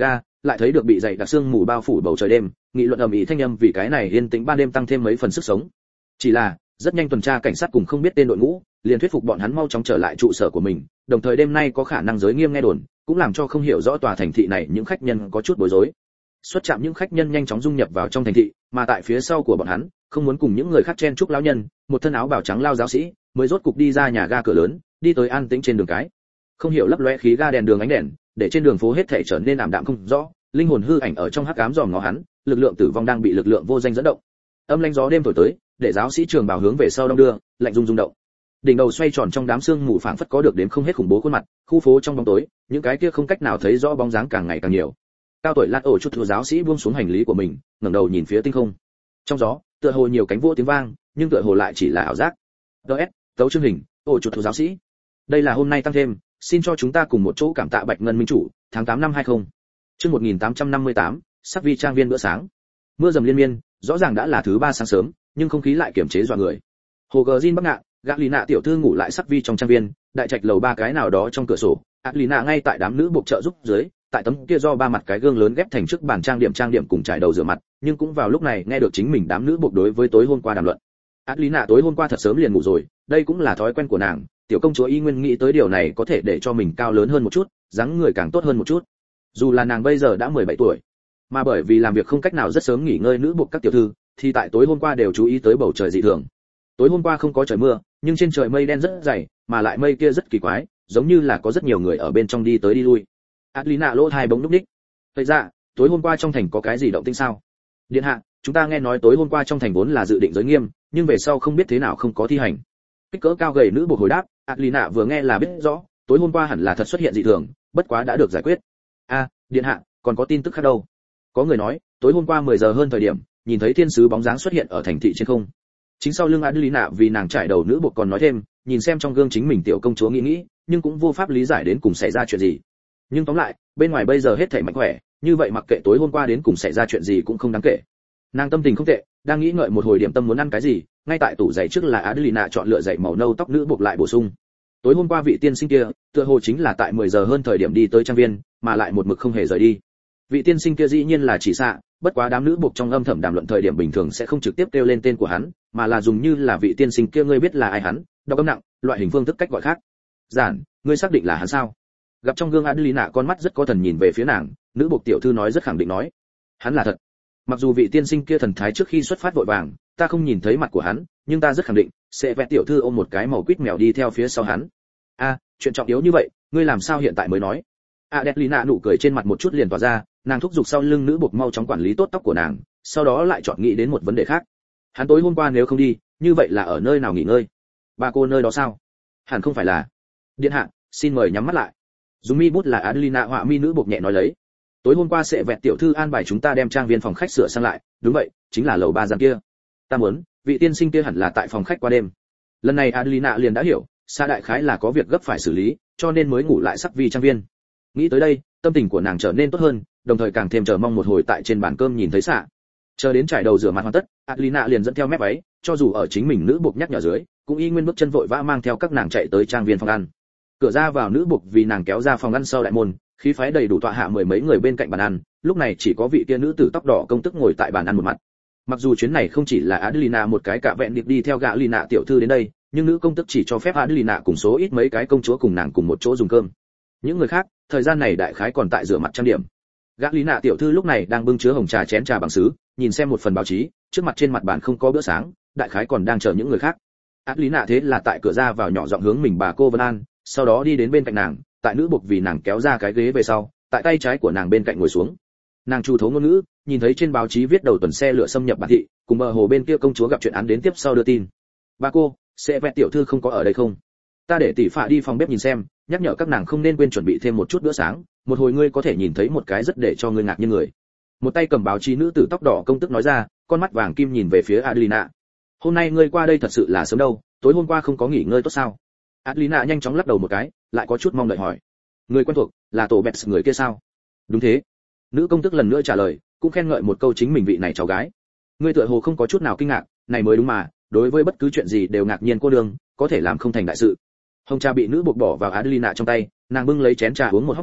lại thấy được bị dày đặc sương mù bao phủ bầu trời đêm, nghị luận ầm ĩ thanh âm vì cái này yên tĩnh ban đêm tăng thêm mấy phần sức sống. Chỉ là, rất nhanh tuần tra cảnh sát cùng không biết tên đội ngũ, liền thuyết phục bọn hắn mau chóng trở lại trụ sở của mình, đồng thời đêm nay có khả năng giới nghiêm nghe đồn, cũng làm cho không hiểu rõ tòa thành thị này những khách nhân có chút bối rối. Xuất trạm những khách nhân nhanh chóng dung nhập vào trong thành thị, mà tại phía sau của bọn hắn, không muốn cùng những người khác chen chúc lão nhân, một thân áo bào trắng lao giáo sĩ, mới rốt cục đi ra nhà ga cửa lớn, đi tới an tĩnh trên đường cái. Không hiểu lấp lóe khí ga đèn đường ánh đèn, để trên đường phố hết thảy trở nên ảm đạm không rõ, linh hồn hư ảnh ở trong hắc ám dòm ngó hắn, lực lượng tử vong đang bị lực lượng vô danh dẫn động. Âm lãnh gió đêm thổi tới, để giáo sĩ trường bào hướng về sau đông đưa, lạnh rung động. Đỉnh đầu xoay tròn trong đám sương mù phảng phất có được đếm không hết khủng bố khuôn mặt, khu phố trong bóng tối, những cái kia không cách nào thấy rõ bóng dáng càng ngày càng nhiều. Cao tuổi lát ổ chút thừa giáo sĩ buông xuống hành lý của mình, ngẩng đầu nhìn phía tinh không. Trong gió, tựa hồ nhiều cánh vỗ tiếng vang, nhưng tựa hồ lại chỉ là ảo giác. DS, tấu chương hình, ổ chút thừa giáo sĩ. Đây là hôm nay tăng thêm, xin cho chúng ta cùng một chỗ cảm tạ Bạch Ngân Minh chủ, tháng 8 năm 20. Chương 1858, sắc vi trang viên bữa sáng. Mưa dầm liên miên, rõ ràng đã là thứ ba sáng sớm, nhưng không khí lại kiềm chế dọa người. Hồ gờ Jin Bắc Ngạn, Gatlina tiểu thư ngủ lại sắc vi trong trang viên, đại trạch lầu ba cái nào đó trong cửa sổ, Atlina ngay tại đám nữ buộc trợ giúp dưới, tại tấm kia do ba mặt cái gương lớn ghép thành trước bàn trang điểm cùng trải đầu rửa mặt, nhưng cũng vào lúc này nghe được chính mình đám nữ buộc đối với tối hôm qua đàm luận. Atlina tối hôm qua thật sớm liền ngủ rồi, đây cũng là thói quen của nàng, tiểu công chúa y nguyên nghĩ tới điều này có thể để cho mình cao lớn hơn một chút, dáng người càng tốt hơn một chút. Dù là nàng bây giờ đã 17 tuổi, mà bởi vì làm việc không cách nào rất sớm nghỉ ngơi nữ buộc các tiểu thư, thì tại tối hôm qua đều chú ý tới bầu trời dị thường. Tối hôm qua không có trời mưa, nhưng trên trời mây đen rất dày, mà lại mây kia rất kỳ quái, giống như là có rất nhiều người ở bên trong đi tới đi lui. Atlina lỗ tai bỗng lúc ních. Vậy ra, tối hôm qua trong thành có cái gì động tĩnh sao? Điện hạ, chúng ta nghe nói tối hôm qua trong thành vốn là dự định giới nghiêm, nhưng về sau không biết thế nào không có thi hành. Kích cỡ cao gầy nữ buộc hồi đáp, Atlina vừa nghe là biết rõ, tối hôm qua hẳn là thật xuất hiện dị thường, bất quá đã được giải quyết. Điện hạ, còn có tin tức khác đâu? Có người nói, tối hôm qua 10 giờ hơn thời điểm, nhìn thấy thiên sứ bóng dáng xuất hiện ở thành thị trên không. Chính sau lưng Adelina vì nàng trải đầu nữ buộc còn nói thêm, nhìn xem trong gương chính mình tiểu công chúa nghĩ, nhưng cũng vô pháp lý giải đến cùng xảy ra chuyện gì. Nhưng tóm lại, bên ngoài bây giờ hết thảy mạnh khỏe, như vậy mặc kệ tối hôm qua đến cùng xảy ra chuyện gì cũng không đáng kể. Nàng tâm tình không tệ, đang nghĩ ngợi một hồi điểm tâm muốn ăn cái gì, ngay tại tủ giày trước là Adelina chọn lựa giày màu nâu tóc nữ buộc lại bổ sung. Tối hôm qua vị tiên sinh kia, tựa hồ chính là tại 10 giờ hơn thời điểm đi tới trang viên, mà lại một mực không hề rời đi. Vị tiên sinh kia dĩ nhiên là chỉ xạ, bất quá đám nữ buộc trong âm thầm đàm luận thời điểm bình thường sẽ không trực tiếp kêu lên tên của hắn, mà là dùng như là vị tiên sinh kia ngươi biết là ai hắn, đọc âm nặng, loại hình phương thức cách gọi khác. Giản, ngươi xác định là hắn sao? Gặp trong gương Adelina con mắt rất có thần nhìn về phía nàng, nữ buộc tiểu thư nói rất khẳng định nói, hắn là thật. Mặc dù vị tiên sinh kia thần thái trước khi xuất phát vội vàng, ta không nhìn thấy mặt của hắn, nhưng ta rất khẳng định, sẽ vẽ tiểu thư ôm một cái màu quýt mèo đi theo phía sau hắn. Chuyện trọng yếu như vậy, ngươi làm sao hiện tại mới nói? Adelina nụ cười trên mặt một chút liền tỏa ra, nàng thúc giục sau lưng nữ buộc mau chóng quản lý tốt tóc của nàng, sau đó lại chọn nghĩ đến một vấn đề khác. Hắn tối hôm qua nếu không đi, như vậy là ở nơi nào nghỉ ngơi? Ba cô nơi đó sao? Hẳn không phải là. Điện hạ, xin mời nhắm mắt lại. Dùng mi bút là Adelina họa mi nữ buộc nhẹ nói lấy. Tối hôm qua sẽ vẹt tiểu thư an bài chúng ta đem trang viên phòng khách sửa sang lại, đúng vậy, chính là lầu 3 gian kia. Ta muốn, vị tiên sinh kia hẳn là tại phòng khách qua đêm. Lần này Adelina liền đã hiểu, Sa đại khái là có việc gấp phải xử lý, cho nên mới ngủ lại sắc vi trang viên. Nghĩ tới đây, tâm tình của nàng trở nên tốt hơn, đồng thời càng thêm chờ mong một hồi tại trên bàn cơm nhìn thấy xạ. Chờ đến trải đầu rửa mặt hoàn tất, Adelina liền dẫn theo mép váy, cho dù ở chính mình nữ buộc nhắc nhở dưới, cũng y nguyên bước chân vội vã mang theo các nàng chạy tới trang viên phòng ăn. Cửa ra vào nữ buộc vì nàng kéo ra phòng ăn sau đại môn, khí phái đầy đủ tọa hạ mười mấy người bên cạnh bàn ăn, lúc này chỉ có vị kia nữ tử tóc đỏ công tức ngồi tại bàn ăn một mặt. Mặc dù chuyến này không chỉ là Adelina một cái cả vẹn điệp đi theo gã Lina tiểu thư đến đây, nhưng nữ công tức chỉ cho phép Adelina cùng số ít mấy cái công chúa cùng nàng cùng một chỗ dùng cơm. Những người khác, thời gian này đại khái còn tại rửa mặt trang điểm. Gã Lina tiểu thư lúc này đang bưng chứa hồng trà chén trà bằng sứ, nhìn xem một phần báo chí, trước mặt trên mặt bàn không có bữa sáng, đại khái còn đang chờ những người khác. Adelina thế là tại cửa ra vào nhỏ giọng hướng mình bà cô Vân An, sau đó đi đến bên cạnh nàng, tại nữ buộc vì nàng kéo ra cái ghế về sau, tại tay trái của nàng bên cạnh ngồi xuống. Nàng chu thấu ngôn ngữ, nhìn thấy trên báo chí viết đầu tuần xe lửa xâm nhập bản thị, cùng bờ hồ bên kia công chúa gặp chuyện án đến tiếp sau đưa tin. Bà cô, sẽ vẹt tiểu thư không có ở đây không? Ta để tỷ phạ đi phòng bếp nhìn xem, nhắc nhở các nàng không nên quên chuẩn bị thêm một chút bữa sáng, một hồi ngươi có thể nhìn thấy một cái rất để cho ngươi ngạc nhiên người. Một tay cầm báo chí nữ tử tóc đỏ công tức nói ra, con mắt vàng kim nhìn về phía Adelina. Hôm nay ngươi qua đây thật sự là sớm đâu, tối hôm qua không có nghỉ ngơi tốt sao? Adelina nhanh chóng lắc đầu một cái, lại có chút mong đợi hỏi. Người quen thuộc, là tổ bẹt người kia sao? Đúng thế. Nữ công tức lần nữa trả lời, cũng khen ngợi một câu chính mình vị này cháu gái. Ngươi tựa hồ không có chút nào kinh ngạc, này mới đúng mà, đối với bất cứ chuyện gì đều ngạc nhiên cô đương, có thể làm không thành đại sự. Hồng trà bị nữ buộc bỏ vào Adelina trong tay, nàng bưng lấy chén trà uống một hớp nhỏ,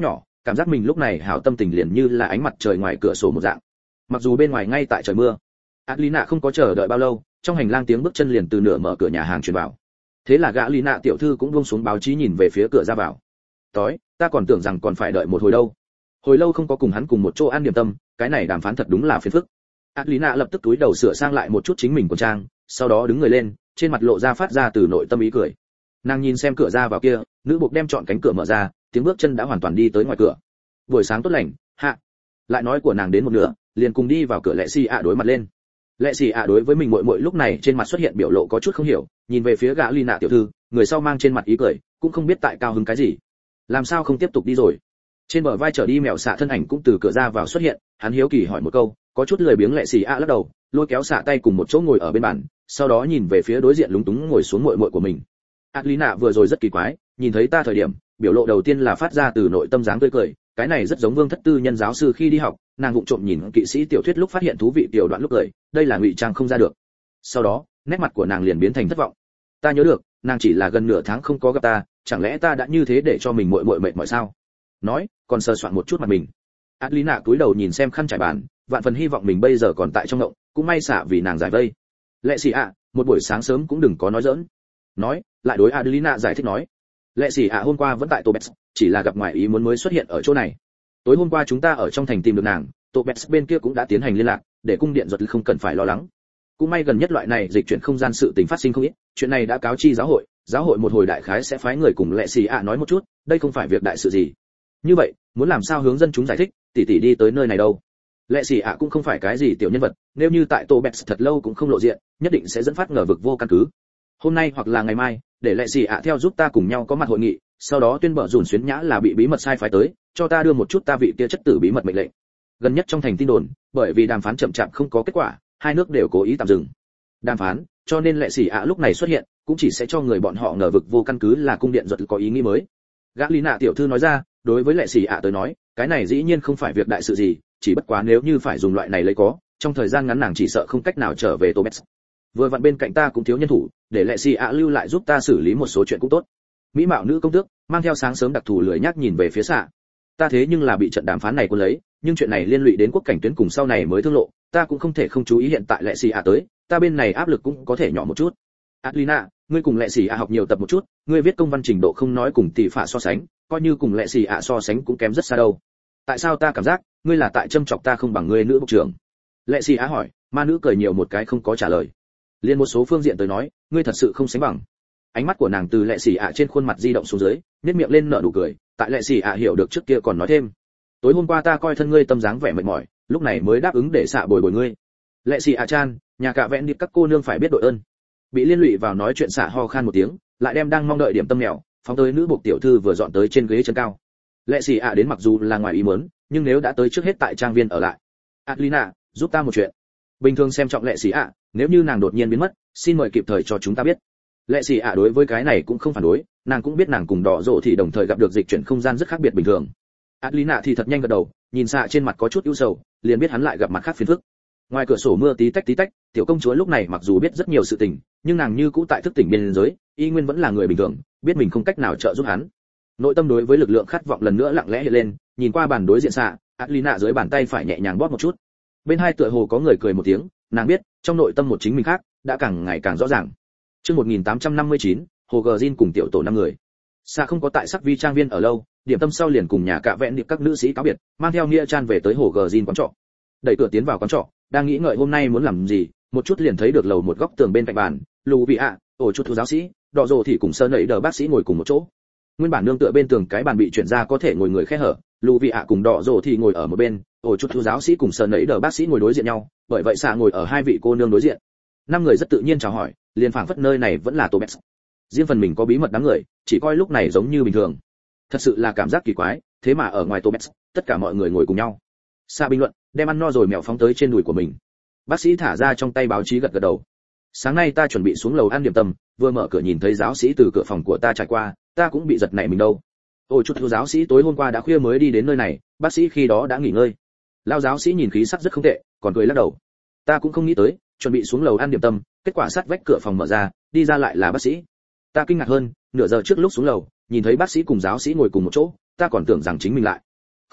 cảm giác mình lúc này hảo tâm tình liền như là ánh mặt trời ngoài cửa sổ một dạng. Mặc dù bên ngoài ngay tại trời mưa, Adelina không có chờ đợi bao lâu, trong hành lang tiếng bước chân liền từ nửa mở cửa nhà hàng truyền vào. Thế là gã Lina tiểu thư cũng buông xuống báo chí nhìn về phía cửa ra vào. "Tối, ta còn tưởng rằng còn phải đợi một hồi đâu. Hồi lâu không có cùng hắn cùng một chỗ ăn điểm tâm, cái này đàm phán thật đúng là phiền phức." Adelina lập tức túi đầu sửa sang lại một chút chính mình quần trang, sau đó đứng người lên, trên mặt lộ ra phát ra từ nội tâm ý cười. Nàng nhìn xem cửa ra vào kia, nữ buộc đem chọn cánh cửa mở ra, tiếng bước chân đã hoàn toàn đi tới ngoài cửa. "Buổi sáng tốt lành, hạ." Lại nói của nàng đến một nửa, liền cùng đi vào cửa Lệ Xì ạ đối mặt lên. Lệ Xì ạ đối với mình muội muội lúc này trên mặt xuất hiện biểu lộ có chút không hiểu, nhìn về phía gã Lina tiểu thư, người sau mang trên mặt ý cười, cũng không biết tại cao hứng cái gì. Làm sao không tiếp tục đi rồi? Trên bờ vai trở đi mèo xạ thân ảnh cũng từ cửa ra vào xuất hiện, hắn hiếu kỳ hỏi một câu, có chút lười biếng Lệ Xì ạ lắc đầu, lôi kéo xạ tay cùng một chỗ ngồi ở bên bàn, sau đó nhìn về phía đối diện lúng túng ngồi xuống muội muội của mình. Adelina vừa rồi rất kỳ quái, nhìn thấy ta thời điểm, biểu lộ đầu tiên là phát ra từ nội tâm dáng tươi cười, cái này rất giống Vương Thất Tư nhân giáo sư khi đi học, nàng vụng trộm nhìn kỵ sĩ tiểu thuyết lúc phát hiện thú vị tiểu đoạn lúc cười, đây là ngụy trang không ra được. Sau đó, nét mặt của nàng liền biến thành thất vọng. Ta nhớ được, nàng chỉ là gần nửa tháng không có gặp ta, chẳng lẽ ta đã như thế để cho mình muội muội mệt mỏi sao? Nói, còn sờ soạn một chút mặt mình. Adelina cúi đầu nhìn xem khăn trải bàn, vạn phần hy vọng mình bây giờ còn tại trong ngộng, cũng may xả vì nàng giải vây. Lệ Xì ạ, một buổi sáng sớm cũng đừng có nói giỡn. Nói, lại đối Adelina giải thích nói. Lệ Xì ạ hôm qua vẫn tại Tobet, chỉ là gặp ngoài ý muốn mới xuất hiện ở chỗ này. Tối hôm qua chúng ta ở trong thành tìm được nàng, Tobet bên kia cũng đã tiến hành liên lạc, để cung điện ruột không cần phải lo lắng. Cũng may gần nhất loại này dịch chuyển không gian sự tình phát sinh không ít, chuyện này đã cáo chi giáo hội một hồi đại khái sẽ phái người cùng Lệ Xì ạ nói một chút, đây không phải việc đại sự gì. Như vậy, muốn làm sao hướng dân chúng giải thích, tỷ tỷ đi tới nơi này đâu? Lệ Xì ạ cũng không phải cái gì tiểu nhân vật, nếu như tại Tobet thật lâu cũng không lộ diện, nhất định sẽ dẫn phát ngờ vực vô căn cứ. Hôm nay hoặc là ngày mai, để Lệ Xì ạ theo giúp ta cùng nhau có mặt hội nghị, sau đó tuyên bở dùn xuyến nhã là bị bí mật sai phái tới, cho ta đưa một chút ta vị kia chất tử bí mật mệnh lệnh. Gần nhất trong thành tin đồn, bởi vì đàm phán chậm chạp không có kết quả, hai nước đều cố ý tạm dừng đàm phán, cho nên Lệ Xì ạ lúc này xuất hiện, cũng chỉ sẽ cho người bọn họ ngờ vực vô căn cứ là cung điện ruột có ý nghĩ mới. Gã Lina tiểu thư nói ra, đối với Lệ Xì ạ tới nói, cái này dĩ nhiên không phải việc đại sự gì, chỉ bất quá nếu như phải dùng loại này lấy có, trong thời gian ngắn nàng chỉ sợ không cách nào trở về Tobet. Vừa vặn bên cạnh ta cũng thiếu nhân thủ, để Lệ Xì ạ lưu lại giúp ta xử lý một số chuyện cũng tốt. Mỹ mạo nữ công tước mang theo sáng sớm đặc thù lười nhác nhìn về phía xạ. Ta thế nhưng là bị trận đàm phán này cuốn lấy, nhưng chuyện này liên lụy đến quốc cảnh tuyến cùng sau này mới thương lộ, ta cũng không thể không chú ý hiện tại Lệ Xì ạ tới, ta bên này áp lực cũng có thể nhỏ một chút. Adelina, ngươi cùng Lệ Xì ạ học nhiều tập một chút, ngươi viết công văn trình độ không nói cùng tỷ phạ so sánh, coi như cùng Lệ Xì ạ so sánh cũng kém rất xa đâu. Tại sao ta cảm giác ngươi là tại châm chọc ta không bằng ngươi nữ bộ trưởng? Lệ Xì ạ hỏi, ma nữ cười nhiều một cái không có trả lời. Liên một số phương diện tới nói, ngươi thật sự không sánh bằng. Ánh mắt của nàng từ Lệ Xì ạ trên khuôn mặt di động xuống dưới, nhếch miệng lên nở nụ cười, tại Lệ Xì ạ hiểu được trước kia còn nói thêm, tối hôm qua ta coi thân ngươi tâm dáng vẻ mệt mỏi, lúc này mới đáp ứng để xạ bồi bồi ngươi. Lệ Xì ạ chan, nhà cả vẹn điệp các cô nương phải biết đội ơn. Bị liên lụy vào nói chuyện xạ ho khan một tiếng, lại đem đang mong đợi điểm tâm mèo phóng tới nữ buộc tiểu thư vừa dọn tới trên ghế chân cao. Lệ Xì ạ đến mặc dù là ngoài ý muốn, nhưng nếu đã tới trước hết tại trang viên ở lại. Adelina, giúp ta một chuyện. Bình thường xem trọng Lệ Xì ạ, nếu như nàng đột nhiên biến mất, xin mời kịp thời cho chúng ta biết. Lệ Xì ạ đối với cái này cũng không phản đối, nàng cũng biết nàng cùng đỏ rộ thì đồng thời gặp được dịch chuyển không gian rất khác biệt bình thường. Adelina thì thật nhanh gật đầu, nhìn xạ trên mặt có chút ưu sầu, liền biết hắn lại gặp mặt khác phiền phức. Ngoài cửa sổ mưa tí tách, tiểu công chúa lúc này mặc dù biết rất nhiều sự tình, nhưng nàng như cũ tại thức tỉnh biên giới, y nguyên vẫn là người bình thường, biết mình không cách nào trợ giúp hắn. Nội tâm đối với lực lượng khát vọng lần nữa lặng lẽ hiện lên, nhìn qua bàn đối diện xạ, Adelina dưới bàn tay phải nhẹ nhàng bóp một chút. Bên hai tựa hồ có người cười một tiếng, nàng biết, trong nội tâm một chính mình khác đã càng ngày càng rõ ràng. Chương 1859, Hồ Gờ Jin cùng tiểu tổ 5 người. Xạ không có tại sắc vi trang viên ở lâu, điểm tâm sau liền cùng nhà cạ vẹn điệp các nữ sĩ cáo biệt, mang theo Nia Chan về tới Hồ Gờ Jin quán trọ. Đẩy cửa tiến vào quán trọ, đang nghĩ ngợi hôm nay muốn làm gì, một chút liền thấy được lầu một góc tường bên cạnh bàn, Lù Vị ạ, ổ chút thu giáo sĩ, đỏ rồ thì cùng sơn nảy đờ bác sĩ ngồi cùng một chỗ. Nguyên bản nương tựa bên tường cái bàn bị chuyển ra có thể ngồi người khe hở, Lù Vị ạ cùng đỏ rồ thì ngồi ở một bên, ổ chút thu giáo sĩ cùng sơn nảy đờ bác sĩ ngồi đối diện nhau, bởi vậy xạ ngồi ở hai vị cô nương đối diện. 5 người rất tự nhiên chào hỏi, liền phảng phất nơi này vẫn là Tobet. Riêng phần mình có bí mật đám người, chỉ coi lúc này giống như bình thường. Thật sự là cảm giác kỳ quái, thế mà ở ngoài Tobet, tất cả mọi người ngồi cùng nhau. Xạ bình luận, đem ăn no rồi mèo phóng tới trên đùi của mình. Bác sĩ thả ra trong tay báo chí gật gật đầu. Sáng nay ta chuẩn bị xuống lầu ăn điểm tâm, vừa mở cửa nhìn thấy giáo sĩ từ cửa phòng của ta trải qua, ta cũng bị giật nảy mình đâu. Ôi chút thiếu giáo sĩ tối hôm qua đã khuya mới đi đến nơi này, bác sĩ khi đó đã nghỉ ngơi. Lao giáo sĩ nhìn khí sắc rất không tệ, còn cười lắc đầu. Ta cũng không nghĩ tới, chuẩn bị xuống lầu ăn điểm tâm, kết quả sát vách cửa phòng mở ra, đi ra lại là bác sĩ. Ta kinh ngạc hơn, nửa giờ trước lúc xuống lầu, nhìn thấy bác sĩ cùng giáo sĩ ngồi cùng một chỗ, ta còn tưởng rằng chính mình lại.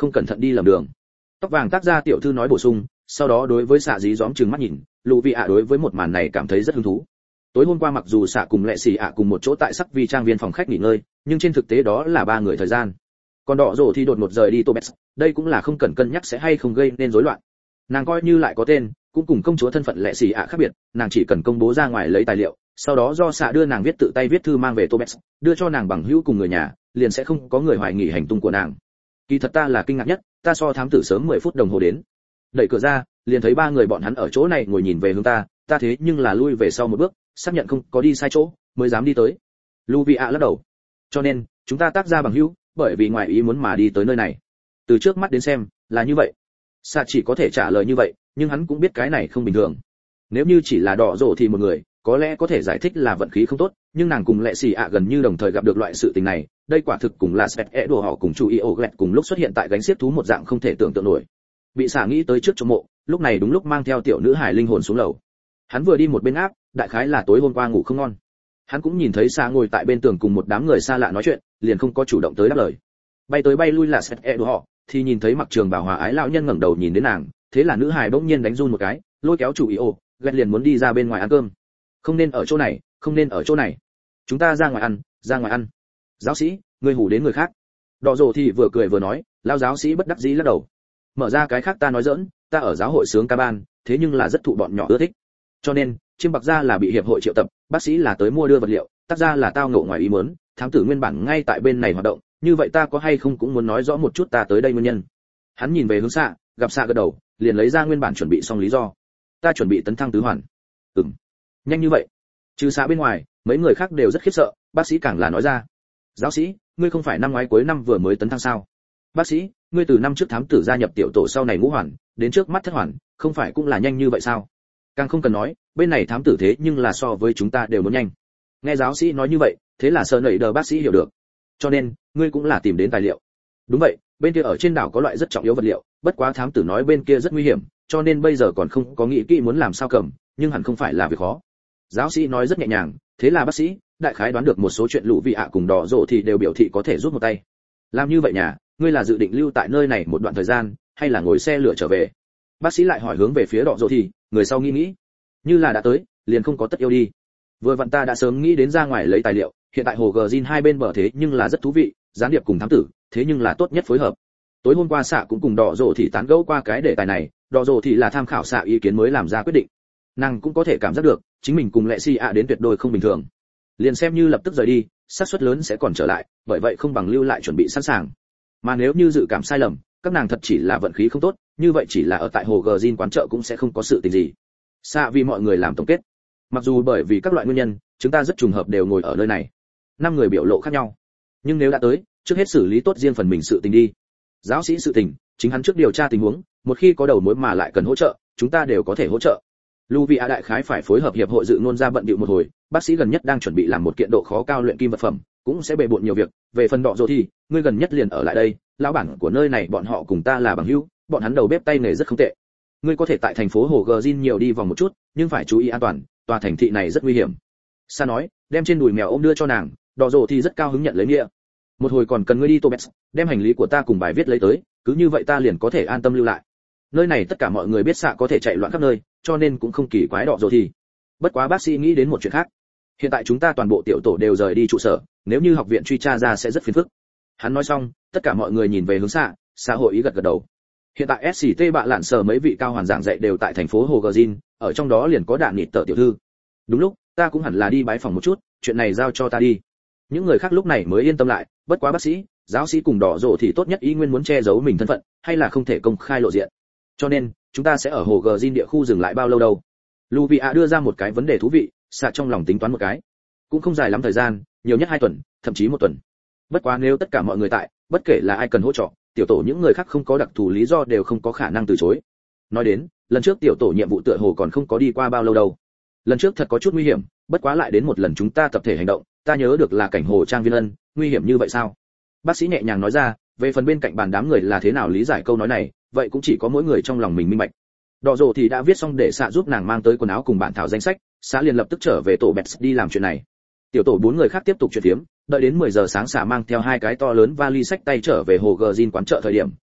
không cẩn thận đi lầm đường. Tóc vàng tác gia tiểu thư nói bổ sung, sau đó đối với xạ dí gióm trừng mắt nhìn, lù vị ạ đối với một màn này cảm thấy rất hứng thú. Tối hôm qua mặc dù xạ cùng lệ xì ạ cùng một chỗ tại sắc vi trang viên phòng khách nghỉ ngơi, nhưng trên thực tế đó là 3 người thời gian. Còn đỏ rổ thì đột ngột rời đi Tobes, đây cũng là không cần cân nhắc sẽ hay không gây nên rối loạn. Nàng coi như lại có tên, cũng cùng công chúa thân phận lệ xì ạ khác biệt, nàng chỉ cần công bố ra ngoài lấy tài liệu, sau đó do xạ đưa nàng viết tự tay viết thư mang về Tobes, đưa cho nàng bằng hữu cùng người nhà, liền sẽ không có người hoài nghi hành tung của nàng. Kỳ thật ta là kinh ngạc nhất, ta so thám tử sớm 10 phút đồng hồ đến. Đẩy cửa ra, liền thấy 3 người bọn hắn ở chỗ này ngồi nhìn về hướng ta thế nhưng là lui về sau một bước, xác nhận không có đi sai chỗ, mới dám đi tới. Luvia lắc đầu. Cho nên, chúng ta tác ra bằng hữu, bởi vì ngoài ý muốn mà đi tới nơi này. Từ trước mắt đến xem, là như vậy. Sạ chỉ có thể trả lời như vậy, nhưng hắn cũng biết cái này không bình thường. Nếu như chỉ là đỏ rổ thì một người, có lẽ có thể giải thích là vận khí không tốt, nhưng nàng cùng lệ xì ạ gần như đồng thời gặp được loại sự tình này, đây quả thực cùng là Svet đồ họ cùng chú ý ổ gẹt cùng lúc xuất hiện tại gánh xiếc thú một dạng không thể tưởng tượng nổi. Bị xả nghĩ tới trước trong mộ, lúc này đúng lúc mang theo tiểu nữ hải linh hồn xuống lầu. Hắn vừa đi một bên áp, đại khái là tối hôm qua ngủ không ngon. Hắn cũng nhìn thấy xả ngồi tại bên tường cùng một đám người xa lạ nói chuyện, liền không có chủ động tới đáp lời. Bay tới bay lui là Svet đồ họ, thì nhìn thấy mặc trường bào hòa ái lão nhân ngẩng đầu nhìn đến nàng, thế là nữ hải bỗng nhiên đánh run một cái, lôi kéo chủ ý ổ gẹt liền muốn đi ra bên ngoài ăn cơm. Không nên ở chỗ này, không nên ở chỗ này. Chúng ta ra ngoài ăn, ra ngoài ăn. Giáo sĩ, ngươi hù đến người khác. Đỏ rồ thì vừa cười vừa nói, lao giáo sĩ bất đắc dĩ lắc đầu. Mở ra cái khác ta nói giỡn, ta ở giáo hội sướng ca ban, thế nhưng là rất thụ bọn nhỏ ưa thích. Cho nên, chiêm bạc gia là bị hiệp hội triệu tập, bác sĩ là tới mua đưa vật liệu, tác gia là tao ngộ ngoài ý muốn, thám tử nguyên bản ngay tại bên này hoạt động, như vậy ta có hay không cũng muốn nói rõ một chút ta tới đây nguyên nhân. Hắn nhìn về hướng xạ, gặp xạ gật đầu, liền lấy ra nguyên bản chuẩn bị xong lý do. Ta chuẩn bị tấn thăng tứ hoàn. Nhanh như vậy? Trừ xạ bên ngoài, mấy người khác đều rất khiếp sợ, bác sĩ càng là nói ra. Giáo sĩ, ngươi không phải năm ngoái cuối năm vừa mới tấn thăng sao? Bác sĩ, ngươi từ năm trước thám tử gia nhập tiểu tổ sau này ngũ hoàn, đến trước mắt thất hoàn, không phải cũng là nhanh như vậy sao? Càng không cần nói, bên này thám tử thế nhưng là so với chúng ta đều muốn nhanh. Nghe giáo sĩ nói như vậy, thế là sợ nảy đờ bác sĩ hiểu được. Cho nên, ngươi cũng là tìm đến tài liệu. Đúng vậy, bên kia ở trên đảo có loại rất trọng yếu vật liệu, bất quá thám tử nói bên kia rất nguy hiểm, cho nên bây giờ còn không có nghĩ kỹ muốn làm sao cầm, nhưng hẳn không phải là việc khó. Giáo sĩ nói rất nhẹ nhàng, thế là bác sĩ đại khái đoán được một số chuyện lũ vị ạ cùng đỏ rộ thì đều biểu thị có thể rút một tay. Làm như vậy nhà, ngươi là dự định lưu tại nơi này một đoạn thời gian, hay là ngồi xe lửa trở về? Bác sĩ lại hỏi hướng về phía đỏ rộ thì, người sau nghĩ, như là đã tới, liền không có tất yêu đi. Vừa vặn ta đã sớm nghĩ đến ra ngoài lấy tài liệu, hiện tại hồ G진 hai bên bờ thế nhưng là rất thú vị, gián điệp cùng thám tử, thế nhưng là tốt nhất phối hợp. Tối hôm qua xạ cũng cùng đỏ rộ thì tán gẫu qua cái đề tài này, đỏ rộ thì là tham khảo xạ ý kiến mới làm ra quyết định. Nàng cũng có thể cảm giác được, chính mình cùng lệ si ạ đến tuyệt đối không bình thường. Liền xem như lập tức rời đi, xác suất lớn sẽ còn trở lại, bởi vậy không bằng lưu lại chuẩn bị sẵn sàng. Mà nếu như dự cảm sai lầm, các nàng thật chỉ là vận khí không tốt, như vậy chỉ là ở tại hồ G진 quán chợ cũng sẽ không có sự tình gì. Xạ vì mọi người làm tổng kết. Mặc dù bởi vì các loại nguyên nhân, chúng ta rất trùng hợp đều ngồi ở nơi này. 5 người biểu lộ khác nhau. Nhưng nếu đã tới, trước hết xử lý tốt riêng phần mình sự tình đi. Giáo sĩ sự tình, chính hắn trước điều tra tình huống, một khi có đầu mối mà lại cần hỗ trợ, chúng ta đều có thể hỗ trợ. Luvia đại khái phải phối hợp hiệp hội dự ngôn ra bận bịu một hồi, bác sĩ gần nhất đang chuẩn bị làm một kiện độ khó cao luyện kim vật phẩm, cũng sẽ bề bộn nhiều việc. Về phần đỏ rồi thì, ngươi gần nhất liền ở lại đây, lão bản của nơi này bọn họ cùng ta là bằng hữu, bọn hắn đầu bếp tay nghề rất không tệ. Ngươi có thể tại thành phố Hồ G진 nhiều đi vòng một chút, nhưng phải chú ý an toàn, tòa thành thị này rất nguy hiểm. Sa nói, đem trên đùi mèo ôm đưa cho nàng, đỏ rồi thì rất cao hứng nhận lấy nghĩa. Một hồi còn cần ngươi đi Tobes, đem hành lý của ta cùng bài viết lấy tới, cứ như vậy ta liền có thể an tâm lưu lại. Nơi này tất cả mọi người biết xạ có thể chạy loạn khắp nơi, cho nên cũng không kỳ quái đỏ rồi thì. Bất quá bác sĩ nghĩ đến một chuyện khác. Hiện tại chúng ta toàn bộ tiểu tổ đều rời đi trụ sở, nếu như học viện truy tra ra sẽ rất phiền phức. Hắn nói xong, tất cả mọi người nhìn về hướng xạ, xã hội ý gật gật đầu. Hiện tại SCT bạ lạn sở mấy vị cao hoàn giảng dạy đều tại thành phố Hồ G진, ở trong đó liền có Đạn Nịt Tở tiểu thư. Đúng lúc, ta cũng hẳn là đi bái phòng một chút, chuyện này giao cho ta đi. Những người khác lúc này mới yên tâm lại, bất quá bác sĩ, giáo sĩ cùng đỏ rộ thì tốt nhất ý nguyên muốn che giấu mình thân phận, hay là không thể công khai lộ diện. Cho nên, chúng ta sẽ ở hồ G진 địa khu dừng lại bao lâu đâu? Luvia đưa ra một cái vấn đề thú vị, xạ trong lòng tính toán một cái. Cũng không dài lắm thời gian, nhiều nhất 2 tuần, thậm chí 1 tuần. Bất quá nếu tất cả mọi người tại, bất kể là ai cần hỗ trợ, tiểu tổ những người khác không có đặc thù lý do đều không có khả năng từ chối. Nói đến, lần trước tiểu tổ nhiệm vụ tựa hồ còn không có đi qua bao lâu đâu. Lần trước thật có chút nguy hiểm, bất quá lại đến một lần chúng ta tập thể hành động, ta nhớ được là cảnh hồ trang viên ân, nguy hiểm như vậy sao? Bác sĩ nhẹ nhàng nói ra, về phần bên cạnh bàn đám người là thế nào lý giải câu nói này, vậy cũng chỉ có mỗi người trong lòng mình minh bạch. Đỏ rồ thì đã viết xong để xạ giúp nàng mang tới quần áo cùng bản thảo danh sách, xạ liền lập tức trở về tổ Bets đi làm chuyện này. Tiểu tổ 4 người khác tiếp tục chuyện tiếm, đợi đến 10 giờ sáng xạ mang theo 2 cái to lớn vali sách tay trở về hồ G진 quán chợ thời điểm,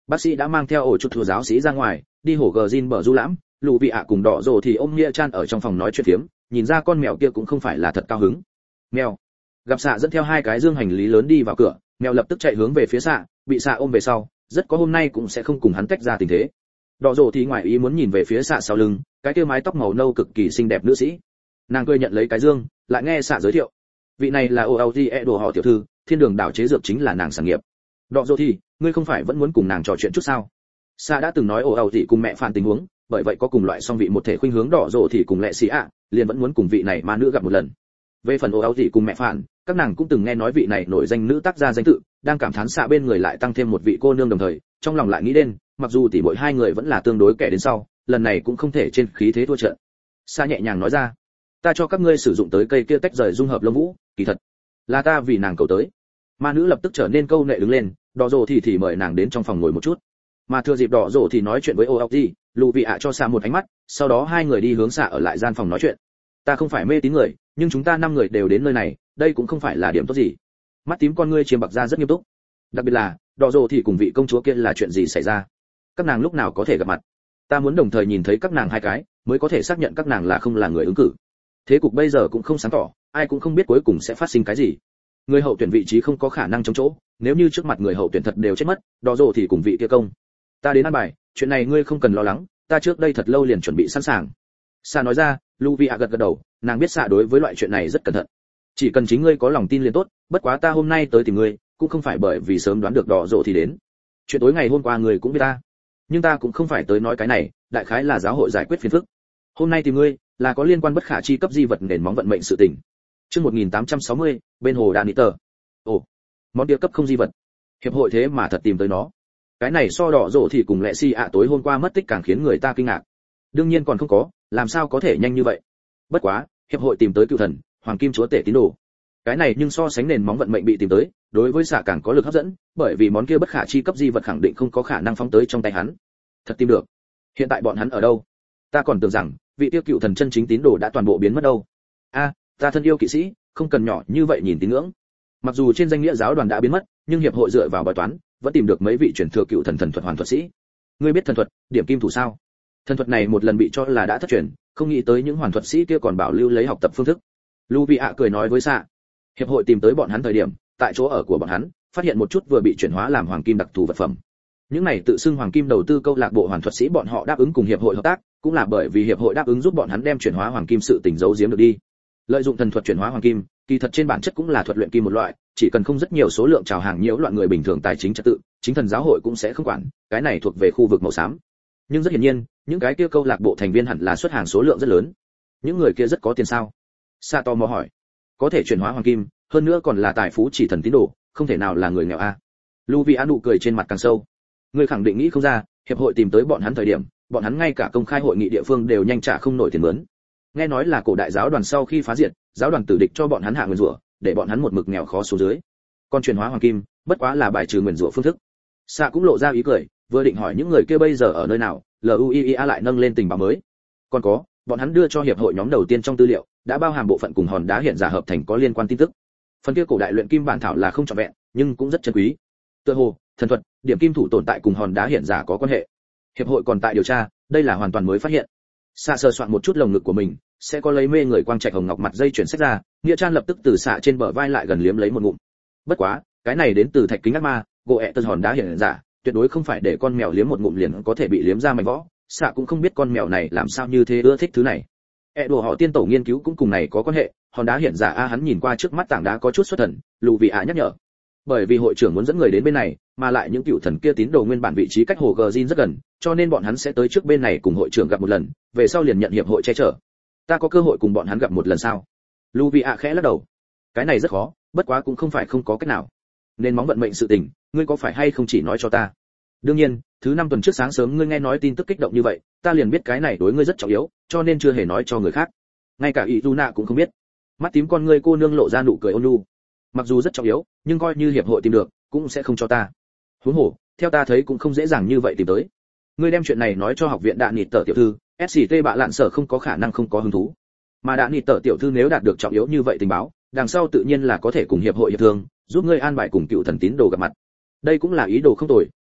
bác sĩ đã mang theo ổ chuột thừa giáo sĩ ra ngoài, đi hồ gờ Jin bờ du lãm, lù vị ạ cùng đỏ rồ thì ôm Nghĩa Chan ở trong phòng nói chuyện phiếm, nhìn ra con mèo kia cũng không phải là thật cao hứng. Mèo. Gặp xạ dẫn theo hai cái dương hành lý lớn đi vào cửa, mèo lập tức chạy hướng về phía xạ, bị xạ ôm về sau, rất có hôm nay cũng sẽ không cùng hắn tách ra tình thế. Đỏ rồ thì ngoài ý muốn nhìn về phía xạ sau lưng, cái kia mái tóc màu nâu cực kỳ xinh đẹp nữ sĩ. Nàng cười nhận lấy cái dương, lại nghe xạ giới thiệu. Vị này là OLTE đồ họ tiểu thư, thiên đường đảo chế dược chính là nàng sản nghiệp. Đỏ rồ thì, ngươi không phải vẫn muốn cùng nàng trò chuyện chút sao? Xạ đã từng nói OLTE cùng mẹ phản tình huống, bởi vậy có cùng loại song vị một thể khuynh hướng. Đỏ rồ thì cùng lệ sĩ ạ, liền vẫn muốn cùng vị này ma nữ gặp một lần. Về phần OLTE cùng mẹ phản, các nàng cũng từng nghe nói vị này nổi danh nữ tác gia danh tự, đang cảm thán xạ bên người lại tăng thêm một vị cô nương đồng thời, trong lòng lại nghĩ đến, mặc dù tỷ muội hai người vẫn là tương đối kẻ đến sau, lần này cũng không thể trên khí thế thua trận. Xạ nhẹ nhàng nói ra, ta cho các ngươi sử dụng tới cây kia tách rời dung hợp lông vũ, kỳ thật là ta vì nàng cầu tới. Ma nữ lập tức trở nên câu nệ đứng lên, đỏ rồ thì mời nàng đến trong phòng ngồi một chút. Mà thừa dịp đỏ rồ thì nói chuyện với OLTE, lù vị ạ cho xạ một ánh mắt, sau đó hai người đi hướng xạ ở lại gian phòng nói chuyện. Ta không phải mê tín người, nhưng chúng ta 5 người đều đến nơi này, đây cũng không phải là điểm tốt gì. Mắt tím con ngươi chiêm bạc ra rất nghiêm túc. Đặc biệt là, đỏ rồ thì cùng vị công chúa kia là chuyện gì xảy ra? Các nàng lúc nào có thể gặp mặt? Ta muốn đồng thời nhìn thấy các nàng hai cái, mới có thể xác nhận các nàng là không là người ứng cử. Thế cục bây giờ cũng không sáng tỏ, ai cũng không biết cuối cùng sẽ phát sinh cái gì. Người hậu tuyển vị trí không có khả năng chống chỗ, nếu như trước mặt người hậu tuyển thật đều chết mất, đỏ rồ thì cùng vị kia công. Ta đến ăn bài, chuyện này ngươi không cần lo lắng, ta trước đây thật lâu liền chuẩn bị sẵn sàng. Sa nói ra, Luvia gật gật đầu, nàng biết Sa đối với loại chuyện này rất cẩn thận. Chỉ cần chính ngươi có lòng tin liền tốt, bất quá ta hôm nay tới tìm ngươi, cũng không phải bởi vì sớm đoán được đỏ rồ thì đến. Chuyện tối ngày hôm qua ngươi cũng biết ta, nhưng ta cũng không phải tới nói cái này, đại khái là giáo hội giải quyết phiền phức. Hôm nay tìm ngươi, là có liên quan bất khả chi cấp di vật nền móng vận mệnh sự tình. Chương 1860, bên hồ Đan Niter. Ồ, món địa cấp không di vật. Hiệp hội thế mà thật tìm tới nó. Cái này so đỏ rồ thì cùng lệ si ạ tối hôm qua mất tích càng khiến người ta kinh ngạc. Đương nhiên còn không có, làm sao có thể nhanh như vậy. Bất quá, hiệp hội tìm tới cựu thần, hoàng kim chúa tể tín đồ. Cái này nhưng so sánh nền móng vận mệnh bị tìm tới, đối với xạ càng có lực hấp dẫn, bởi vì món kia bất khả chi cấp di vật khẳng định không có khả năng phóng tới trong tay hắn. Thật tìm được. Hiện tại bọn hắn ở đâu? Ta còn tưởng rằng vị tiêu cựu thần chân chính tín đồ đã toàn bộ biến mất đâu. A, ta thân yêu kỵ sĩ, không cần nhỏ như vậy nhìn tín ngưỡng. Mặc dù trên danh nghĩa giáo đoàn đã biến mất, nhưng hiệp hội dựa vào bài toán, vẫn tìm được mấy vị truyền thừa cựu thần thần thuật hoàn thuật sĩ. Ngươi biết thần thuật, điểm kim thủ sao? Thần thuật này một lần bị cho là đã thất truyền, không nghĩ tới những hoàn thuật sĩ kia còn bảo lưu lấy học tập phương thức. Luvia cười nói với xạ, hiệp hội tìm tới bọn hắn thời điểm, tại chỗ ở của bọn hắn, phát hiện một chút vừa bị chuyển hóa làm hoàng kim đặc thù vật phẩm. Những này tự xưng hoàng kim đầu tư câu lạc bộ hoàn thuật sĩ bọn họ đáp ứng cùng hiệp hội hợp tác, cũng là bởi vì hiệp hội đáp ứng giúp bọn hắn đem chuyển hóa hoàng kim sự tình giấu giếm được đi. Lợi dụng thần thuật chuyển hóa hoàng kim, kỳ thật trên bản chất cũng là thuật luyện kim một loại, chỉ cần không rất nhiều số lượng chào hàng nhiễu loạn người bình thường tài chính trật tự, chính thần giáo hội cũng sẽ không quản, cái này thuộc về khu vực màu xám. Nhưng rất hiển nhiên, những cái kia câu lạc bộ thành viên hẳn là xuất hàng số lượng rất lớn. Những người kia rất có tiền sao? Sato mò hỏi. Có thể chuyển hóa hoàng kim, hơn nữa còn là tài phú chỉ thần tín đồ, không thể nào là người nghèo a. Luvia nụ cười trên mặt càng sâu. Người khẳng định nghĩ không ra, hiệp hội tìm tới bọn hắn thời điểm, bọn hắn ngay cả công khai hội nghị địa phương đều nhanh trả không nổi tiền mướn. Nghe nói là cổ đại giáo đoàn sau khi phá diệt, giáo đoàn tử địch cho bọn hắn hạ nguyền rủa, để bọn hắn một mực nghèo khó xuống dưới. Còn chuyển hóa hoàng kim, bất quá là bài trừ nguyền rủa phương thức. Sa cũng lộ ra ý cười, vừa định hỏi những người kia bây giờ ở nơi nào, Luia lại nâng lên tình báo mới. Còn có, bọn hắn đưa cho hiệp hội nhóm đầu tiên trong tư liệu, đã bao hàm bộ phận cùng hòn đá hiện giả hợp thành có liên quan tin tức. Phần kia cổ đại luyện kim bản thảo là không trọn vẹn, nhưng cũng rất chân quý. Tựa hồ, thần thuật, điểm kim thủ tồn tại cùng hòn đá hiện giả có quan hệ. Hiệp hội còn tại điều tra, đây là hoàn toàn mới phát hiện. Sa sờ soạn một chút lồng ngực của mình, sẽ có lấy mê người quang trạch hồng ngọc mặt dây chuyển sách ra, Nghĩa Chan lập tức từ xạ trên bờ vai lại gần liếm lấy một ngụm. Bất quá, cái này đến từ thạch kính ác ma, gỗ tơ hòn đá hiện giả, tuyệt đối không phải để con mèo liếm một ngụm liền có thể bị liếm ra mảnh võ. Xạ cũng không biết con mèo này làm sao như thế ưa thích thứ này. Đùa họ tiên tổ nghiên cứu cũng cùng này có quan hệ, hòn đá hiện giả a hắn nhìn qua trước mắt tảng đá có chút xuất thần, Luvia nhắc nhở. Bởi vì hội trưởng muốn dẫn người đến bên này, mà lại những cựu thần kia tín đồ nguyên bản vị trí cách hồ Gjin rất gần, cho nên bọn hắn sẽ tới trước bên này cùng hội trưởng gặp một lần, về sau liền nhận hiệp hội che chở. Ta có cơ hội cùng bọn hắn gặp một lần sao? Luvia khẽ lắc đầu. Cái này rất khó, bất quá cũng không phải không có cách nào. Nên móng vận mệnh sự tình, ngươi có phải hay không chỉ nói cho ta? Đương nhiên, thứ 5 tuần trước sáng sớm ngươi nghe nói tin tức kích động như vậy, ta liền biết cái này đối ngươi rất trọng yếu, cho nên chưa hề nói cho người khác. Ngay cả Izuna cũng không biết. Mắt tím con ngươi cô nương lộ ra nụ cười ôn nhu. Mặc dù rất trọng yếu, nhưng coi như hiệp hội tìm được, cũng sẽ không cho ta. Huống hồ, theo ta thấy cũng không dễ dàng như vậy tìm tới. Ngươi đem chuyện này nói cho học viện Đạn Nịt Tở tiểu thư, SCT bạ lạn sở không có khả năng không có hứng thú. Mà Đạn Nịt Tở tiểu thư nếu đạt được trọng yếu như vậy tình báo, đằng sau tự nhiên là có thể cùng hiệp hội hiệp thương, giúp ngươi an bài cùng cựu thần tín đồ gặp mặt. Đây cũng là ý đồ không tồi,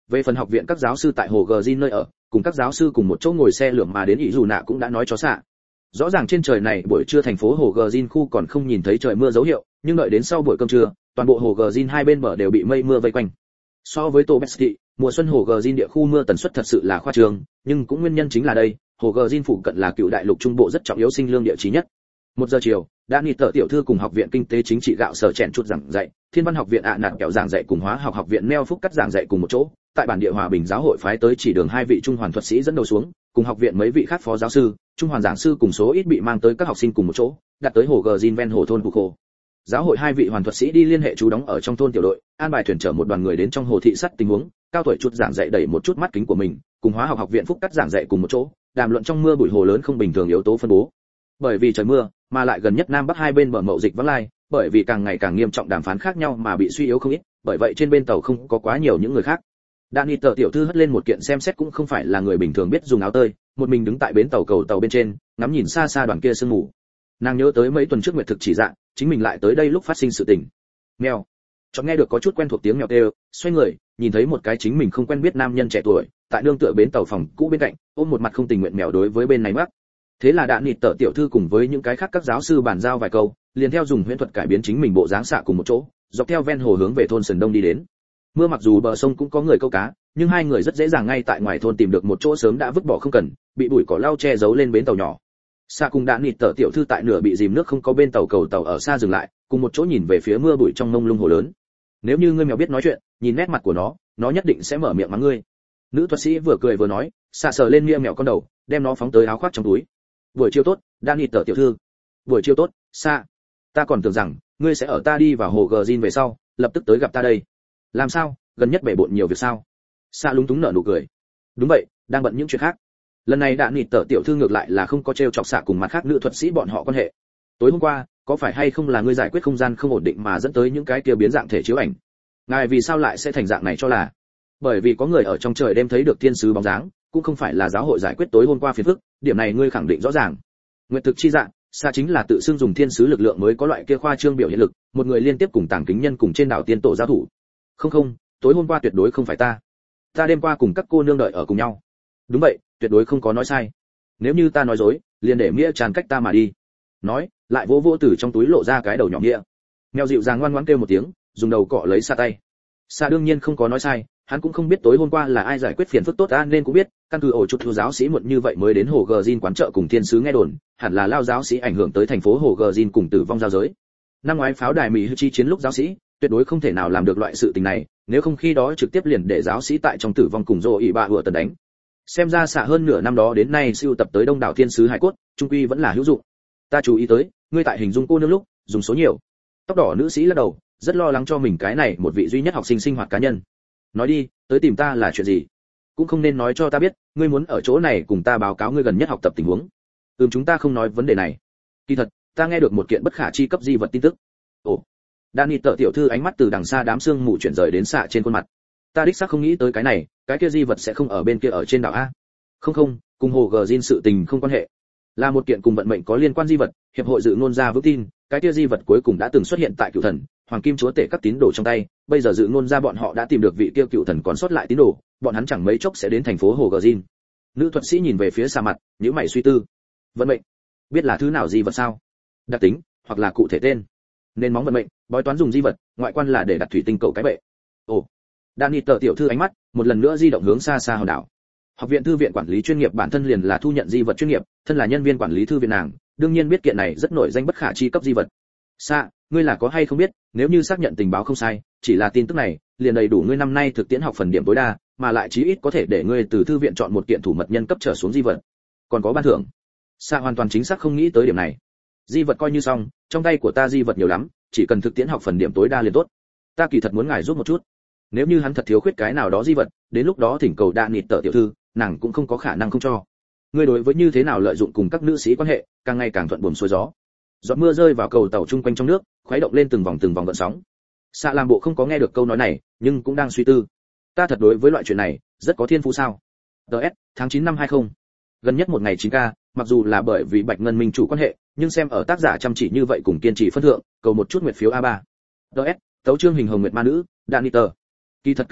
Về phần học viện các giáo sư tại hồ Gjin nơi ở, cùng các giáo sư cùng một chỗ ngồi xe lửa mà đến ỷ dù nạ cũng đã nói cho xạ. Rõ ràng trên trời này buổi trưa thành phố hồ Gjin khu còn không nhìn thấy trời mưa dấu hiệu, nhưng đợi đến sau buổi cơm trưa, toàn bộ hồ Gjin hai bên bờ đều bị mây mưa vây quanh. So với Tô Besti, mùa xuân hồ Gjin địa khu mưa tần suất thật sự là khoa trương, nhưng cũng nguyên nhân chính là đây, hồ Gjin phụ cận là cựu đại lục trung bộ rất trọng yếu sinh lương địa chí nhất. 1 giờ chiều, đã nghỉ tờ tiểu thư cùng học viện kinh tế chính trị gạo sở chèn chút giảng dạy, thiên văn học viện nạt kẹo giảng dạy cùng hóa học học viện neo phúc cắt giảng dạy cùng một chỗ. Tại bản địa hòa bình giáo hội phái tới chỉ đường hai vị trung hoàn thuật sĩ dẫn đầu xuống, cùng học viện mấy vị khác phó giáo sư, trung hoàn giảng sư cùng số ít bị mang tới các học sinh cùng một chỗ, đặt tới hồ Gjin ven hồ thôn Puko. Giáo hội hai vị hoàn thuật sĩ đi liên hệ trú đóng ở trong thôn tiểu đội, an bài thuyền chở một đoàn người đến trong hồ thị sát tình huống, cao tuổi chút giảng dạy đẩy một chút mắt kính của mình, cùng hóa học học viện phúc cắt giảng dạy cùng một chỗ, đàm luận trong mưa bụi hồ lớn không bình thường yếu tố phân bố. Bởi vì trời mưa, mà lại gần nhất nam bắc hai bên bờ mậu dịch vắng lai, bởi vì càng ngày càng nghiêm trọng đàm phán khác nhau mà bị suy yếu không ít, bởi vậy trên bên tàu không có quá nhiều những người khác. Đani tờ tiểu thư hất lên một kiện xem xét cũng không phải là người bình thường biết dùng áo tơi, một mình đứng tại bến tàu cầu tàu bên trên, ngắm nhìn xa xa đoàn kia sương mù. Nàng nhớ tới mấy tuần trước nguyệt thực chỉ dạng, chính mình lại tới đây lúc phát sinh sự tình. Mèo. Chọn nghe được có chút quen thuộc tiếng mèo kêu, xoay người, nhìn thấy một cái chính mình không quen biết nam nhân trẻ tuổi, tại nương tựa bến tàu phòng cũ bên cạnh, ôm một mặt không tình nguyện mèo đối với bên này mắc. Thế là Đạn Nịt tở tiểu thư cùng với những cái khác các giáo sư bàn giao vài câu, liền theo dùng huyễn thuật cải biến chính mình bộ dáng xạ cùng một chỗ, dọc theo ven hồ hướng về thôn Sườn Đông đi đến. Mưa mặc dù bờ sông cũng có người câu cá, nhưng hai người rất dễ dàng ngay tại ngoài thôn tìm được một chỗ sớm đã vứt bỏ không cần, bị bụi cỏ lau che giấu lên bến tàu nhỏ. Xạ cùng Đạn Nịt tở tiểu thư tại nửa bị dìm nước không có bên tàu cầu tàu ở xa dừng lại, cùng một chỗ nhìn về phía mưa bụi trong mông lung hồ lớn. Nếu như ngươi mèo biết nói chuyện, nhìn nét mặt của nó nhất định sẽ mở miệng mắng ngươi. Nữ thuật sĩ vừa cười vừa nói, xạ sờ lên mia mèo con đầu, đem nó phóng tới áo khoác trong túi. Buổi chiều tốt, Đan tờ tiểu thư. Buổi chiều tốt, xạ. Ta còn tưởng rằng ngươi sẽ ở ta đi vào hồ Gjin về sau, lập tức tới gặp ta đây. Làm sao, gần nhất bể bộn nhiều việc sao? Xạ lúng túng nở nụ cười. Đúng vậy, đang bận những chuyện khác. Lần này Đan tờ tiểu thư ngược lại là không có trêu chọc xạ cùng mặt khác nữ thuật sĩ bọn họ quan hệ. Tối hôm qua, có phải hay không là ngươi giải quyết không gian không ổn định mà dẫn tới những cái kia biến dạng thể chiếu ảnh? Ngài vì sao lại sẽ thành dạng này cho là? Bởi vì có người ở trong trời đêm thấy được thiên sứ bóng dáng, cũng không phải là giáo hội giải quyết tối hôm qua phiền phức, điểm này ngươi khẳng định rõ ràng. Nguyệt thực chi dạng, xa chính là tự xưng dùng thiên sứ lực lượng mới có loại kia khoa trương biểu hiện lực, một người liên tiếp cùng tàng kính nhân cùng trên đảo tiên tổ giao thủ. Không, tối hôm qua tuyệt đối không phải ta. Ta đêm qua cùng các cô nương đợi ở cùng nhau. Đúng vậy, tuyệt đối không có nói sai. Nếu như ta nói dối, liền để nghĩa tràn cách ta mà đi. Nói, lại vỗ vỗ từ trong túi lộ ra cái đầu nhỏ nghĩa. Mèo dịu dàng ngoan ngoãn kêu một tiếng, dùng đầu cọ lấy xa tay. Xa đương nhiên không có nói sai, hắn cũng không biết tối hôm qua là ai giải quyết phiền phức tốt nên cũng biết, căn cứ ổ chuột thu giáo sĩ muộn như vậy mới đến hồ Gjin quán chợ cùng thiên sứ nghe đồn, hẳn là lao giáo sĩ ảnh hưởng tới thành phố hồ Gjin cùng tử vong giao giới. Năm ngoái pháo đài Mỹ chi chiến lúc giáo sĩ, tuyệt đối không thể nào làm được loại sự tình này, nếu không khi đó trực tiếp liền để giáo sĩ tại trong tử vong cùng rồ ỉ bạ hựa tần đánh. Xem ra xạ hơn nửa năm đó đến nay siêu tập tới đông đảo thiên sứ hải cốt, trung quy vẫn là hữu dụng. Ta chú ý tới, ngươi tại hình dung cô nương lúc dùng số nhiều. Tóc đỏ nữ sĩ lắc đầu, rất lo lắng cho mình cái này một vị duy nhất học sinh sinh hoạt cá nhân. Nói đi, tới tìm ta là chuyện gì? Cũng không nên nói cho ta biết, ngươi muốn ở chỗ này cùng ta báo cáo ngươi gần nhất học tập tình huống. Chúng ta không nói vấn đề này. Kỳ thật, ta nghe được một kiện bất khả chi cấp di vật tin tức. Ồ. Đani tợ tiểu thư ánh mắt từ đằng xa đám sương mù chuyển rời đến xạ trên khuôn mặt. Ta đích xác không nghĩ tới cái này, cái kia di vật sẽ không ở bên kia ở trên đảo a. Không, cùng hồ Gjin sự tình không quan hệ. Là một kiện cùng vận mệnh có liên quan di vật, hiệp hội dự ngôn ra vững tin, cái kia di vật cuối cùng đã từng xuất hiện tại cựu thần, hoàng kim chúa tể các tín đồ trong tay, bây giờ dự ngôn ra bọn họ đã tìm được vị kia cựu thần còn sót lại tín đồ, bọn hắn chẳng mấy chốc sẽ đến thành phố hồ Gjin. Nữ thuật sĩ nhìn về phía xa mặt, nhíu mày suy tư. Vận mệnh, biết là thứ nào di vật sao? Đặc tính, hoặc là cụ thể tên. Nên móng vận mệnh, bói toán dùng di vật, ngoại quan là để đặt thủy tinh cầu cái bệ. Ồ. Đani tờ tiểu thư ánh mắt một lần nữa di động hướng xa xa hòn đảo. Học viện thư viện quản lý chuyên nghiệp bản thân liền là thu nhận di vật chuyên nghiệp, thân là nhân viên quản lý thư viện nàng, đương nhiên biết kiện này rất nổi danh bất khả chi cấp di vật. Xa, ngươi là có hay không biết, nếu như xác nhận tình báo không sai, chỉ là tin tức này, liền đầy đủ ngươi năm nay thực tiễn học phần điểm tối đa, mà lại chí ít có thể để ngươi từ thư viện chọn một kiện thủ mật nhân cấp trở xuống di vật. Còn có ban thưởng. Xa hoàn toàn chính xác không nghĩ tới điểm này. Di vật coi như xong, trong tay của ta di vật nhiều lắm, chỉ cần thực tiễn học phần điểm tối đa liền tốt. Ta kỳ thật muốn ngài giúp một chút. Nếu như hắn thật thiếu khuyết cái nào đó di vật, đến lúc đó thỉnh cầu Đạn Nịt tở tiểu thư, nàng cũng không có khả năng không cho. Ngươi đối với như thế nào lợi dụng cùng các nữ sĩ quan hệ, càng ngày càng thuận buồm xuôi gió. Giọt mưa rơi vào cầu tàu chung quanh trong nước, khuấy động lên từng vòng gợn sóng. Xạ làm bộ không có nghe được câu nói này, nhưng cũng đang suy tư. Ta thật đối với loại chuyện này, rất có thiên phú sao? DS, tháng 9 năm 20. Gần nhất một ngày 9K, mặc dù là bởi vì Bạch Ngân Minh chủ quan hệ, nhưng xem ở tác giả chăm chỉ như vậy cùng kiên trì phân thượng, cầu một chút nguyệt phiếu A3. DS, tấu chương hình hồng nguyệt ma nữ, Daniter. Kỳ thật cảm giác,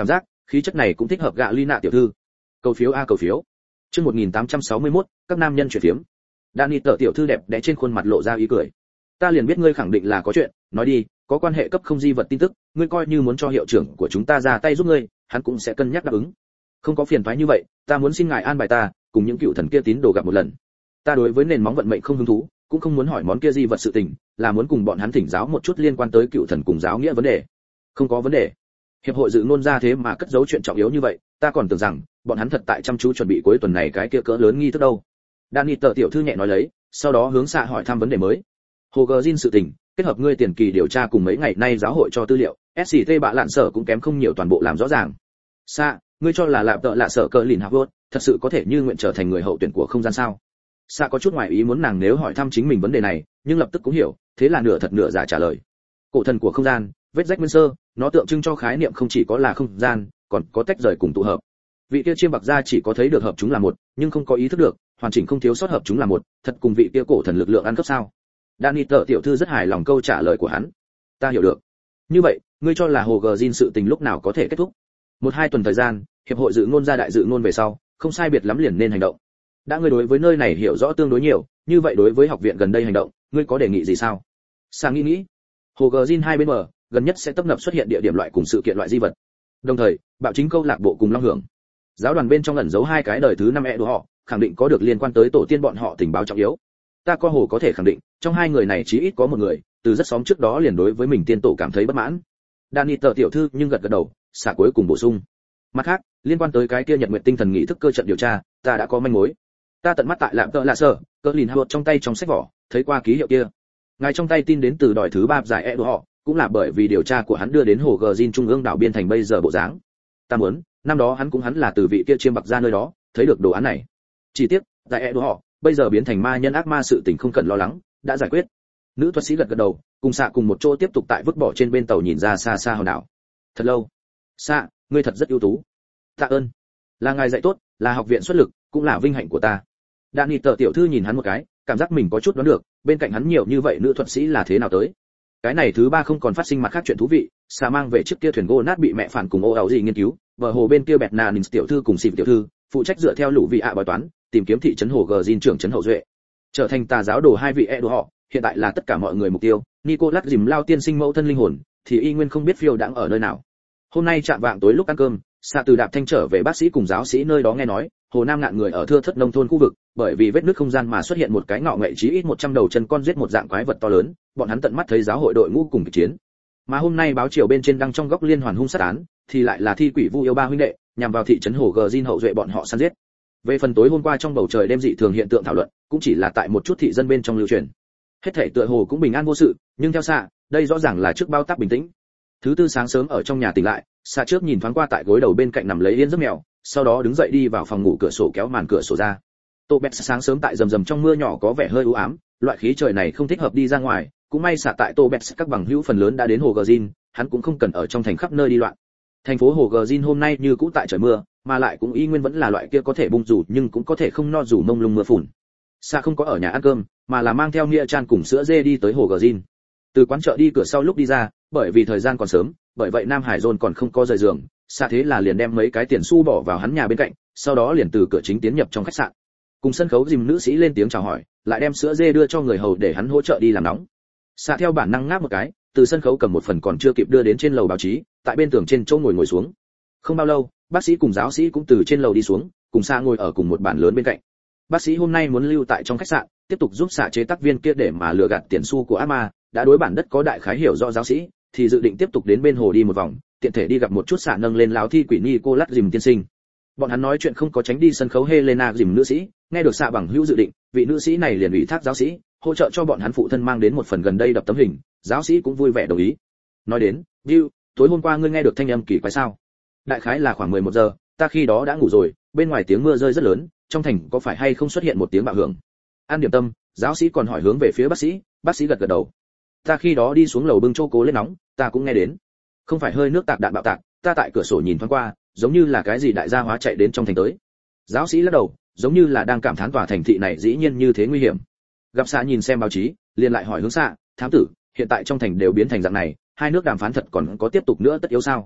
khí chất này cũng thích hợp gạ Ly nạ tiểu thư. Cầu phiếu a cầu phiếu. Chương 1861, các nam nhân chuyển phiếm. Dani tở tiểu thư đẹp đẽ trên khuôn mặt lộ ra ý cười. Ta liền biết ngươi khẳng định là có chuyện, nói đi, có quan hệ cấp không di vật tin tức, ngươi coi như muốn cho hiệu trưởng của chúng ta ra tay giúp ngươi, hắn cũng sẽ cân nhắc đáp ứng. Không có phiền toái như vậy, ta muốn xin ngài an bài ta cùng những cựu thần kia tín đồ gặp một lần. Ta đối với nền móng vận mệnh không hứng thú, cũng không muốn hỏi món kia di vật sự tình, là muốn cùng bọn hắn thỉnh giáo một chút liên quan tới cựu thần cùng giáo nghĩa vấn đề. Không có vấn đề. Hiệp hội dự ngôn ra thế mà cất giấu chuyện trọng yếu như vậy, ta còn tưởng rằng bọn hắn thật tại chăm chú chuẩn bị cuối tuần này cái kia cỡ lớn nghi thức đâu. Dani tờ tiểu thư nhẹ nói lấy, sau đó hướng xạ hỏi thăm vấn đề mới. Hồ Gờ Jin sự tình, kết hợp ngươi tiền kỳ điều tra cùng mấy ngày nay giáo hội cho tư liệu, SCT bạ lạn sở cũng kém không nhiều toàn bộ làm rõ ràng. Xạ, ngươi cho là lạp tợ lạ sở cỡ lìn Harvard, thật sự có thể như nguyện trở thành người hậu tuyển của không gian sao? Xạ có chút ngoài ý muốn nàng nếu hỏi thăm chính mình vấn đề này, nhưng lập tức cũng hiểu, thế là nửa thật nửa giả trả lời. Cổ thần của không gian, vết rách nguyên sơ, nó tượng trưng cho khái niệm không chỉ có là không gian, còn có tách rời cùng tụ hợp. Vị kia chiêm bạc gia chỉ có thấy được hợp chúng là một, nhưng không có ý thức được, hoàn chỉnh không thiếu sót hợp chúng là một, thật cùng vị kia cổ thần lực lượng ăn cắp sao? Dani tợ tiểu thư rất hài lòng câu trả lời của hắn. Ta hiểu được. Như vậy, ngươi cho là Hồ Gờ Jin sự tình lúc nào có thể kết thúc? 1-2 tuần thời gian, hiệp hội dự ngôn ra đại dự ngôn về sau, không sai biệt lắm liền nên hành động. Đã ngươi đối với nơi này hiểu rõ tương đối nhiều, như vậy đối với học viện gần đây hành động, ngươi có đề nghị gì sao? Sang nghĩ. Hồ Gờ Jin hai bên bờ, gần nhất sẽ tấp nập xuất hiện địa điểm loại cùng sự kiện loại di vật. Đồng thời, bạo chính câu lạc bộ cùng long hưởng. Giáo đoàn bên trong ẩn giấu hai cái đời thứ 5 của họ, khẳng định có được liên quan tới tổ tiên bọn họ tình báo trọng yếu. Ta có hồ có thể khẳng định, trong hai người này chí ít có một người, từ rất sớm trước đó liền đối với mình tiên tổ cảm thấy bất mãn. Dani tờ tiểu thư nhưng gật gật đầu, xả cuối cùng bổ sung. Mặt khác, liên quan tới cái kia Nhật Nguyệt tinh thần nghị thức cơ trận điều tra, ta đã có manh mối. Ta tận mắt tại lạm tợ lạ sở, cỡ lìn hột trong tay trong sách vỏ, thấy qua ký hiệu kia. Ngài trong tay tin đến từ đòi thứ 3 giải của họ, cũng là bởi vì điều tra của hắn đưa đến hồ Gờ Jin trung ương đảo biên thành bây giờ bộ dáng. Ta muốn, năm đó hắn cũng hắn là từ vị kia chiêm bạc ra nơi đó, thấy được đồ án này. Chi tiết, giải của họ, bây giờ biến thành ma nhân ác ma sự tình không cần lo lắng, đã giải quyết. Nữ thuật sĩ gật gật đầu, cùng xạ cùng một chỗ tiếp tục tại vứt bỏ trên bên tàu nhìn ra xa xa hòn đảo. Thật lâu. Xạ, ngươi thật rất ưu tú. Tạ ơn. Là ngài dạy tốt, là học viện xuất lực, cũng là vinh hạnh của ta. Dani tờ tiểu thư nhìn hắn một cái, cảm giác mình có chút đoán được, bên cạnh hắn nhiều như vậy nữ thuật sĩ là thế nào tới. Cái này thứ 3 không còn phát sinh mặt khác chuyện thú vị, xạ mang về chiếc kia thuyền gỗ nát bị mẹ phản cùng ô ảo gì nghiên cứu, bờ hồ bên kia bẹt nà ninh tiểu thư cùng xịp tiểu thư, phụ trách dựa theo lũ vị ạ bói toán, tìm kiếm thị trấn hồ Gờ Jin trưởng trấn hậu duệ. Trở thành tà giáo đồ hai vị đồ họ, hiện tại là tất cả mọi người mục tiêu. Nicolas dìm lao tiên sinh mẫu thân linh hồn, thì y nguyên không biết phiêu đãng ở nơi nào. Hôm nay chạm vạng tối lúc ăn cơm, xạ từ đạp thanh trở về bác sĩ cùng giáo sĩ nơi đó nghe nói, hồ Nam ngạn người ở thưa thất nông thôn khu vực, bởi vì vết nứt không gian mà xuất hiện một cái ngọ nghệ chí ít 100 đầu chân con giết một dạng quái vật to lớn, bọn hắn tận mắt thấy giáo hội đội ngũ cùng kịch chiến. Mà hôm nay báo chiều bên trên đăng trong góc liên hoàn hung sát án, thì lại là thi quỷ vu yêu ba huynh đệ, nhằm vào thị trấn hồ Gờ Jin hậu duệ bọn họ săn giết. Về phần tối hôm qua trong bầu trời đêm dị thường hiện tượng thảo luận, cũng chỉ là tại một chút thị dân bên trong lưu truyền. Hết thảy tựa hồ cũng bình an vô sự, nhưng theo xạ, đây rõ ràng là trước bao tác bình tĩnh. Thứ tư sáng sớm ở trong nhà tỉnh lại, xạ trước nhìn thoáng qua tại gối đầu bên cạnh nằm lấy yên giấc mèo, sau đó đứng dậy đi vào phòng ngủ, cửa sổ kéo màn cửa sổ ra. Tô Bẹt sáng sớm tại rầm rầm trong mưa nhỏ có vẻ hơi u ám, loại khí trời này không thích hợp đi ra ngoài, cũng may xạ tại Tô Bẹt các bằng hữu phần lớn đã đến hồ Gờ Jin, hắn cũng không cần ở trong thành khắp nơi đi loạn. Thành phố hồ Gờ Jin hôm nay như cũ tại trời mưa, mà lại cũng y nguyên vẫn là loại kia có thể bung dù nhưng cũng có thể không no dù mông lung mưa phùn. Sa không có ở nhà ăn cơm, mà là mang theo Nia Chan cùng sữa dê đi tới hồ Gờ Jin. Từ quán chợ đi cửa sau lúc đi ra, bởi vì thời gian còn sớm, bởi vậy Nam Hải Dôn còn không có rời giường, Sa thế là liền đem mấy cái tiền xu bỏ vào hắn nhà bên cạnh, sau đó liền từ cửa chính tiến nhập trong khách sạn. Cùng sân khấu dìm nữ sĩ lên tiếng chào hỏi, lại đem sữa dê đưa cho người hầu để hắn hỗ trợ đi làm nóng. Sa theo bản năng ngáp một cái, từ sân khấu cầm một phần còn chưa kịp đưa đến trên lầu báo chí, tại bên tường trên chỗ ngồi xuống. Không bao lâu, bác sĩ cùng giáo sĩ cũng từ trên lầu đi xuống, cùng Sa ngồi ở cùng một bàn lớn bên cạnh. Bác sĩ hôm nay muốn lưu tại trong khách sạn, tiếp tục giúp Sa chế tác viên kia để mà lừa gạt tiền xu của ác ma, đã đối bản đất có đại khái hiểu rõ giáo sĩ, thì dự định tiếp tục đến bên hồ đi một vòng, tiện thể đi gặp một chút Sa nâng lên láo thi quỷ Nicolas dìm tiên sinh. Bọn hắn nói chuyện không có tránh đi sân khấu Helena dìm nữ sĩ, nghe được Sa bằng hữu dự định, vị nữ sĩ này liền ủy thác giáo sĩ, hỗ trợ cho bọn hắn phụ thân mang đến một phần gần đây đập tấm hình, giáo sĩ cũng vui vẻ đồng ý. Nói đến, Bill, tối hôm qua ngươi nghe được thanh âm kỳ quái sao? Đại khái là khoảng 11 giờ, ta khi đó đã ngủ rồi, bên ngoài tiếng mưa rơi rất lớn, trong thành có phải hay không xuất hiện một tiếng bạo hưởng? An điểm tâm, giáo sĩ còn hỏi hướng về phía bác sĩ gật gật đầu. Ta khi đó đi xuống lầu bưng chô cố lên nóng, ta cũng nghe đến. Không phải hơi nước tạc đạn bạo tạc, ta tại cửa sổ nhìn thoáng qua, giống như là cái gì đại gia hóa chạy đến trong thành tới. Giáo sĩ lắc đầu, giống như là đang cảm thán tòa thành thị này dĩ nhiên như thế nguy hiểm. Gặp Sa nhìn xem báo chí, liền lại hỏi hướng Sa, thám tử, hiện tại trong thành đều biến thành dạng này, hai nước đàm phán thật còn có tiếp tục nữa tất yếu sao?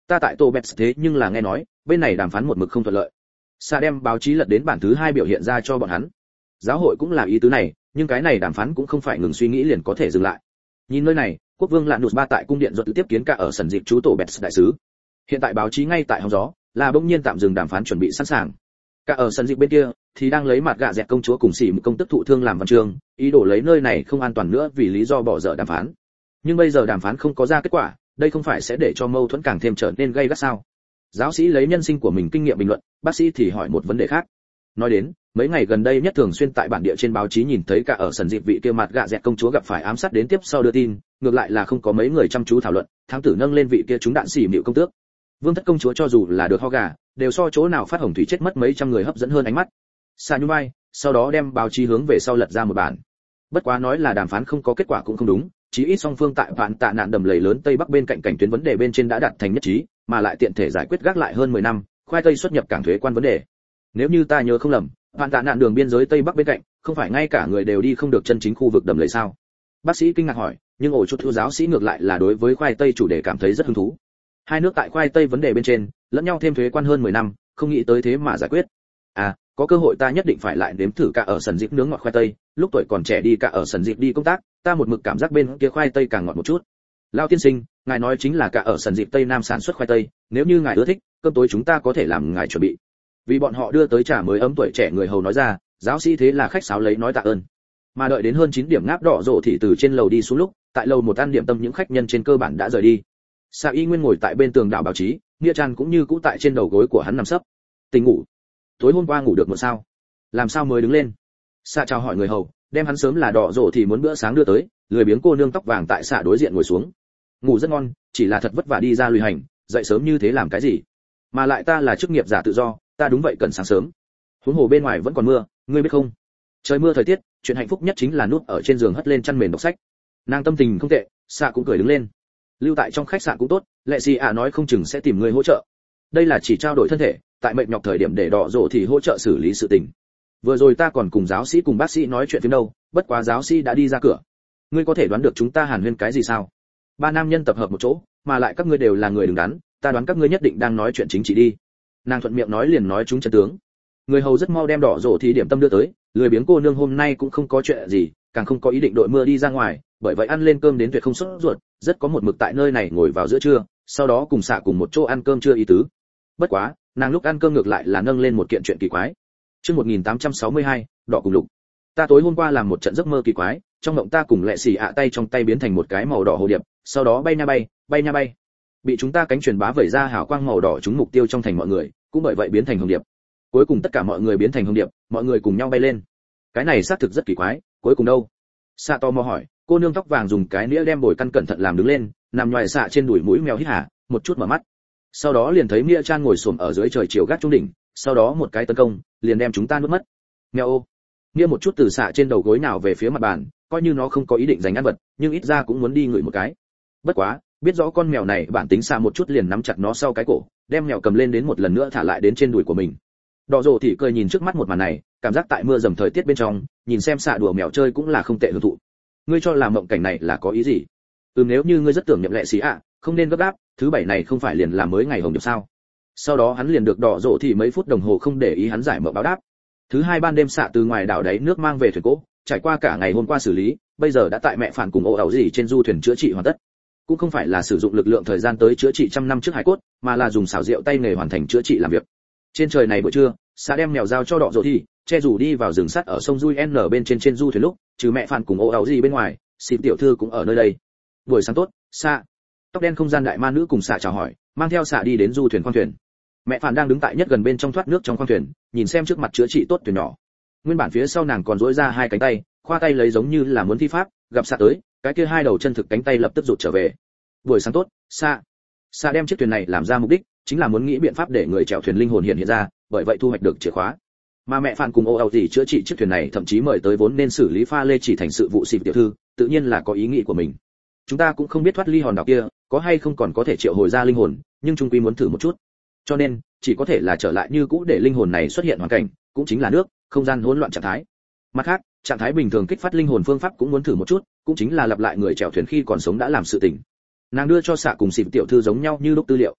Ta tại Tô Bẹt thế nhưng là nghe nói bên này đàm phán một mực không thuận lợi. Sa đem báo chí lật đến bản thứ 2 biểu hiện ra cho bọn hắn. Giáo hội cũng là ý tứ này, nhưng cái này đàm phán cũng không phải ngừng suy nghĩ liền có thể dừng lại. Nhìn nơi này, quốc vương Lạn Nụt ba tại cung điện ruột tiếp kiến cả ở sân dịp chú Tổ Bẹt đại sứ. Hiện tại báo chí ngay tại hóng gió, là bỗng nhiên tạm dừng đàm phán chuẩn bị sẵn sàng. Cả ở sân dịp bên kia thì đang lấy mặt gạ dẹt công chúa cùng xỉ một công tức thụ thương làm văn chương, ý đồ lấy nơi này không an toàn nữa vì lý do bỏ dở đàm phán. Nhưng bây giờ đàm phán không có ra kết quả, đây không phải sẽ để cho mâu thuẫn càng thêm trở nên gay gắt sao? Giáo sĩ lấy nhân sinh của mình kinh nghiệm bình luận, bác sĩ thì hỏi một vấn đề khác. Nói đến, mấy ngày gần đây nhất thường xuyên tại bản địa trên báo chí nhìn thấy cả ở sân dịp vị kia mặt gạ dẹt công chúa gặp phải ám sát đến tiếp sau đưa tin, ngược lại là không có mấy người chăm chú thảo luận, thám tử nâng lên vị kia trúng đạn xỉ mịu công tước. Vương thất công chúa cho dù là được ho gà, đều so chỗ nào phát hồng thủy chết mất mấy trăm người hấp dẫn hơn ánh mắt. Sa nhún vai, sau đó đem báo chí hướng về sau lật ra một bản. Bất quá nói là đàm phán không có kết quả cũng không đúng, chí ít song phương tại vạn tạ nạn đầm lầy lớn tây bắc bên cạnh cảnh tuyến vấn đề bên trên đã đạt thành nhất trí, mà lại tiện thể giải quyết gác lại hơn 10 năm, khoai tây xuất nhập cảng thuế quan vấn đề. Nếu như ta nhớ không lầm, vạn tạ nạn đường biên giới tây bắc bên cạnh, không phải ngay cả người đều đi không được chân chính khu vực đầm lầy sao? Bác sĩ kinh ngạc hỏi, nhưng ổ chuột thu giáo sĩ ngược lại là đối với khoai tây chủ đề cảm thấy rất hứng thú. Hai nước tại khoai tây vấn đề bên trên, lẫn nhau thêm thuế quan hơn 10 năm, không nghĩ tới thế mà giải quyết. À, có cơ hội ta nhất định phải lại nếm thử cả ở sần dịp nướng ngọt khoai tây, lúc tuổi còn trẻ đi cả ở sần dịp đi công tác, ta một mực cảm giác bên kia khoai tây càng ngọt một chút. Lao tiên sinh, ngài nói chính là cả ở sần dịp tây nam sản xuất khoai tây, nếu như ngài ưa thích, cơm tối chúng ta có thể làm ngài chuẩn bị. Vì bọn họ đưa tới trà mới ấm tuổi trẻ người hầu nói ra, giáo sĩ thế là khách sáo lấy nói tạ ơn. Mà đợi đến hơn 9 điểm ngáp đỏ rộ thì từ trên lầu đi xuống lúc, tại lầu một ăn điểm tâm những khách nhân trên cơ bản đã rời đi. Sa Y Nguyên ngồi tại bên tường đảo báo chí, Nghĩa Trăn cũng như cũ tại trên đầu gối của hắn nằm sấp. Tỉnh ngủ. Tối hôm qua ngủ được một sao? Làm sao mới đứng lên? Sa chào hỏi người hầu, đem hắn sớm là đỏ rộ thì muốn bữa sáng đưa tới, lười biếng cô nương tóc vàng tại xạ đối diện ngồi xuống. Ngủ rất ngon, chỉ là thật vất vả đi ra lùi hành, dậy sớm như thế làm cái gì? Mà lại ta là chức nghiệp giả tự do, ta đúng vậy cần sáng sớm. Huống hồ bên ngoài vẫn còn mưa, ngươi biết không? Trời mưa thời tiết, chuyện hạnh phúc nhất chính là núp ở trên giường hất lên chăn mền đọc sách. Nàng tâm tình không tệ, xạ cũng cười đứng lên. Lưu tại trong khách sạn cũng tốt, lệ xì ạ nói không chừng sẽ tìm người hỗ trợ. Đây là chỉ trao đổi thân thể, tại mệt nhọc thời điểm để đỏ rộ thì hỗ trợ xử lý sự tình. Vừa rồi ta còn cùng giáo sĩ cùng bác sĩ nói chuyện phim đâu, bất quá giáo sĩ đã đi ra cửa. Ngươi có thể đoán được chúng ta hàn huyên cái gì sao? Ba nam nhân tập hợp một chỗ, mà lại các ngươi đều là người đứng đắn, ta đoán các ngươi nhất định đang nói chuyện chính trị đi. Nàng thuận miệng nói liền nói chúng chân tướng. Người hầu rất mau đem đỏ rộ thì điểm tâm đưa tới, lười biếng cô nương hôm nay cũng không có chuyện gì, càng không có ý định đội mưa đi ra ngoài, bởi vậy ăn lên cơm đến tuyệt không sốt ruột, rất có một mực tại nơi này ngồi vào giữa trưa, sau đó cùng xạ cùng một chỗ ăn cơm trưa ý tứ. Bất quá, nàng lúc ăn cơm ngược lại là nâng lên một kiện chuyện kỳ quái. Chương 1862, đỏ cùng lục. Ta tối hôm qua làm một trận giấc mơ kỳ quái, trong mộng ta cùng lệ xì ạ tay trong tay biến thành một cái màu đỏ hồ điệp, sau đó bay nha bay, bay nha bay. Bị chúng ta cánh truyền bá vẩy ra hào quang màu đỏ trúng mục tiêu trong thành mọi người, cũng bởi vậy biến thành hồng điệp. Cuối cùng tất cả mọi người biến thành hồng điệp, mọi người cùng nhau bay lên. Cái này xác thực rất kỳ quái, cuối cùng đâu? Xạ to mò hỏi, cô nương tóc vàng dùng cái nĩa đem bồi căn cẩn thận làm đứng lên, nằm ngoài xạ trên đùi mũi mèo hít hả, một chút mở mắt. Sau đó liền thấy Mia Chan ngồi xổm ở dưới trời chiều gác trung đỉnh, sau đó một cái tấn công, liền đem chúng ta nuốt mất. Mèo ô. Mia một chút từ xạ trên đầu gối nào về phía mặt bàn, coi như nó không có ý định giành ăn vật, nhưng ít ra cũng muốn đi ngửi một cái. Bất quá, biết rõ con mèo này bản tính xạ một chút liền nắm chặt nó sau cái cổ, đem mèo cầm lên đến một lần nữa thả lại đến trên đùi của mình. Đỏ rồ thì cười nhìn trước mắt một màn này, cảm giác tại mưa dầm thời tiết bên trong, nhìn xem xạ đùa mèo chơi cũng là không tệ hưởng thụ. Ngươi cho làm mộng cảnh này là có ý gì? Nếu như ngươi rất tưởng nhậm lệ xí ạ, không nên gấp gáp, thứ bảy này không phải liền là mới ngày hồng được sao? Sau đó hắn liền được đỏ rồ thì mấy phút đồng hồ không để ý hắn giải mộng báo đáp. Thứ hai ban đêm xạ từ ngoài đảo đáy nước mang về thuyền gỗ, trải qua cả ngày hôm qua xử lý, bây giờ đã tại mẹ phản cùng ổ ẩu gì trên du thuyền chữa trị hoàn tất. Cũng không phải là sử dụng lực lượng thời gian tới chữa trị trăm năm trước hải cốt, mà là dùng xảo diệu tay nghề hoàn thành chữa trị làm việc. Trên trời này buổi trưa, xạ đem mèo giao cho đỏ rồ thì che rủ đi vào rừng sắt ở sông Dui N bên trên du thuyền lúc, trừ mẹ phản cùng ổ ẩu gì bên ngoài, xịp tiểu thư cũng ở nơi đây. Buổi sáng tốt, xạ. Tóc đen không gian đại ma nữ cùng xạ chào hỏi, mang theo xạ đi đến du thuyền khoang thuyền. Mẹ phản đang đứng tại nhất gần bên trong thoát nước trong khoang thuyền, nhìn xem trước mặt chữa trị tốt thuyền nhỏ. Nguyên bản phía sau nàng còn duỗi ra hai cánh tay, khoa tay lấy giống như là muốn thi pháp, gặp xạ tới, cái kia hai đầu chân thực cánh tay lập tức rụt trở về. Buổi sáng tốt, xạ. Xạ đem chiếc thuyền này làm ra mục đích, chính là muốn nghĩ biện pháp để người chèo thuyền linh hồn hiện ra, bởi vậy thu hoạch được chìa khóa. Mà mẹ phản cùng ồ gì chữa trị chiếc thuyền này, thậm chí mời tới vốn nên xử lý pha lê chỉ thành sự vụ xịp tiểu thư, tự nhiên là có ý nghĩ của mình. Chúng ta cũng không biết thoát ly hòn đảo kia có hay không còn có thể triệu hồi ra linh hồn, nhưng chung quy muốn thử một chút, cho nên chỉ có thể là trở lại như cũ để linh hồn này xuất hiện hoàn cảnh, cũng chính là nước, không gian hỗn loạn trạng thái. Mặt khác, trạng thái bình thường kích phát linh hồn phương pháp cũng muốn thử một chút, cũng chính là lặp lại người chèo thuyền khi còn sống đã làm sự tình. Nàng đưa cho xạ cùng xịp tiểu thư giống nhau như lúc tư liệu.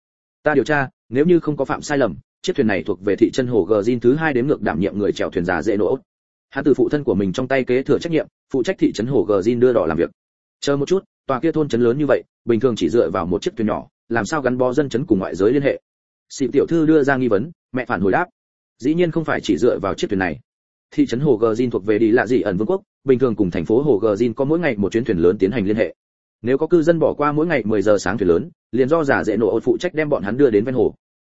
Ta điều tra, nếu như không có phạm sai lầm, chiếc thuyền này thuộc về thị trấn hồ Gjin thứ 2 đếm ngược đảm nhiệm người chèo thuyền già dễ nổ. Hắn từ phụ thân của mình trong tay kế thừa trách nhiệm, phụ trách thị trấn hồ Gjin đưa đỏ làm việc. Chờ một chút, tòa kia thôn trấn lớn như vậy, bình thường chỉ dựa vào một chiếc thuyền nhỏ, làm sao gắn bó dân trấn cùng ngoại giới liên hệ? Sĩ tiểu thư đưa ra nghi vấn, mẹ phản hồi đáp, dĩ nhiên không phải chỉ dựa vào chiếc thuyền này. Thị trấn hồ Gjin thuộc về đi lạ gì ẩn vương quốc, bình thường cùng thành phố hồ Gjin có mỗi ngày một chuyến thuyền lớn tiến hành liên hệ. Nếu có cư dân bỏ qua mỗi ngày 10 giờ sáng thuyền lớn, liền do giả dễ nổ phụ trách đem bọn hắn đưa đến ven hồ.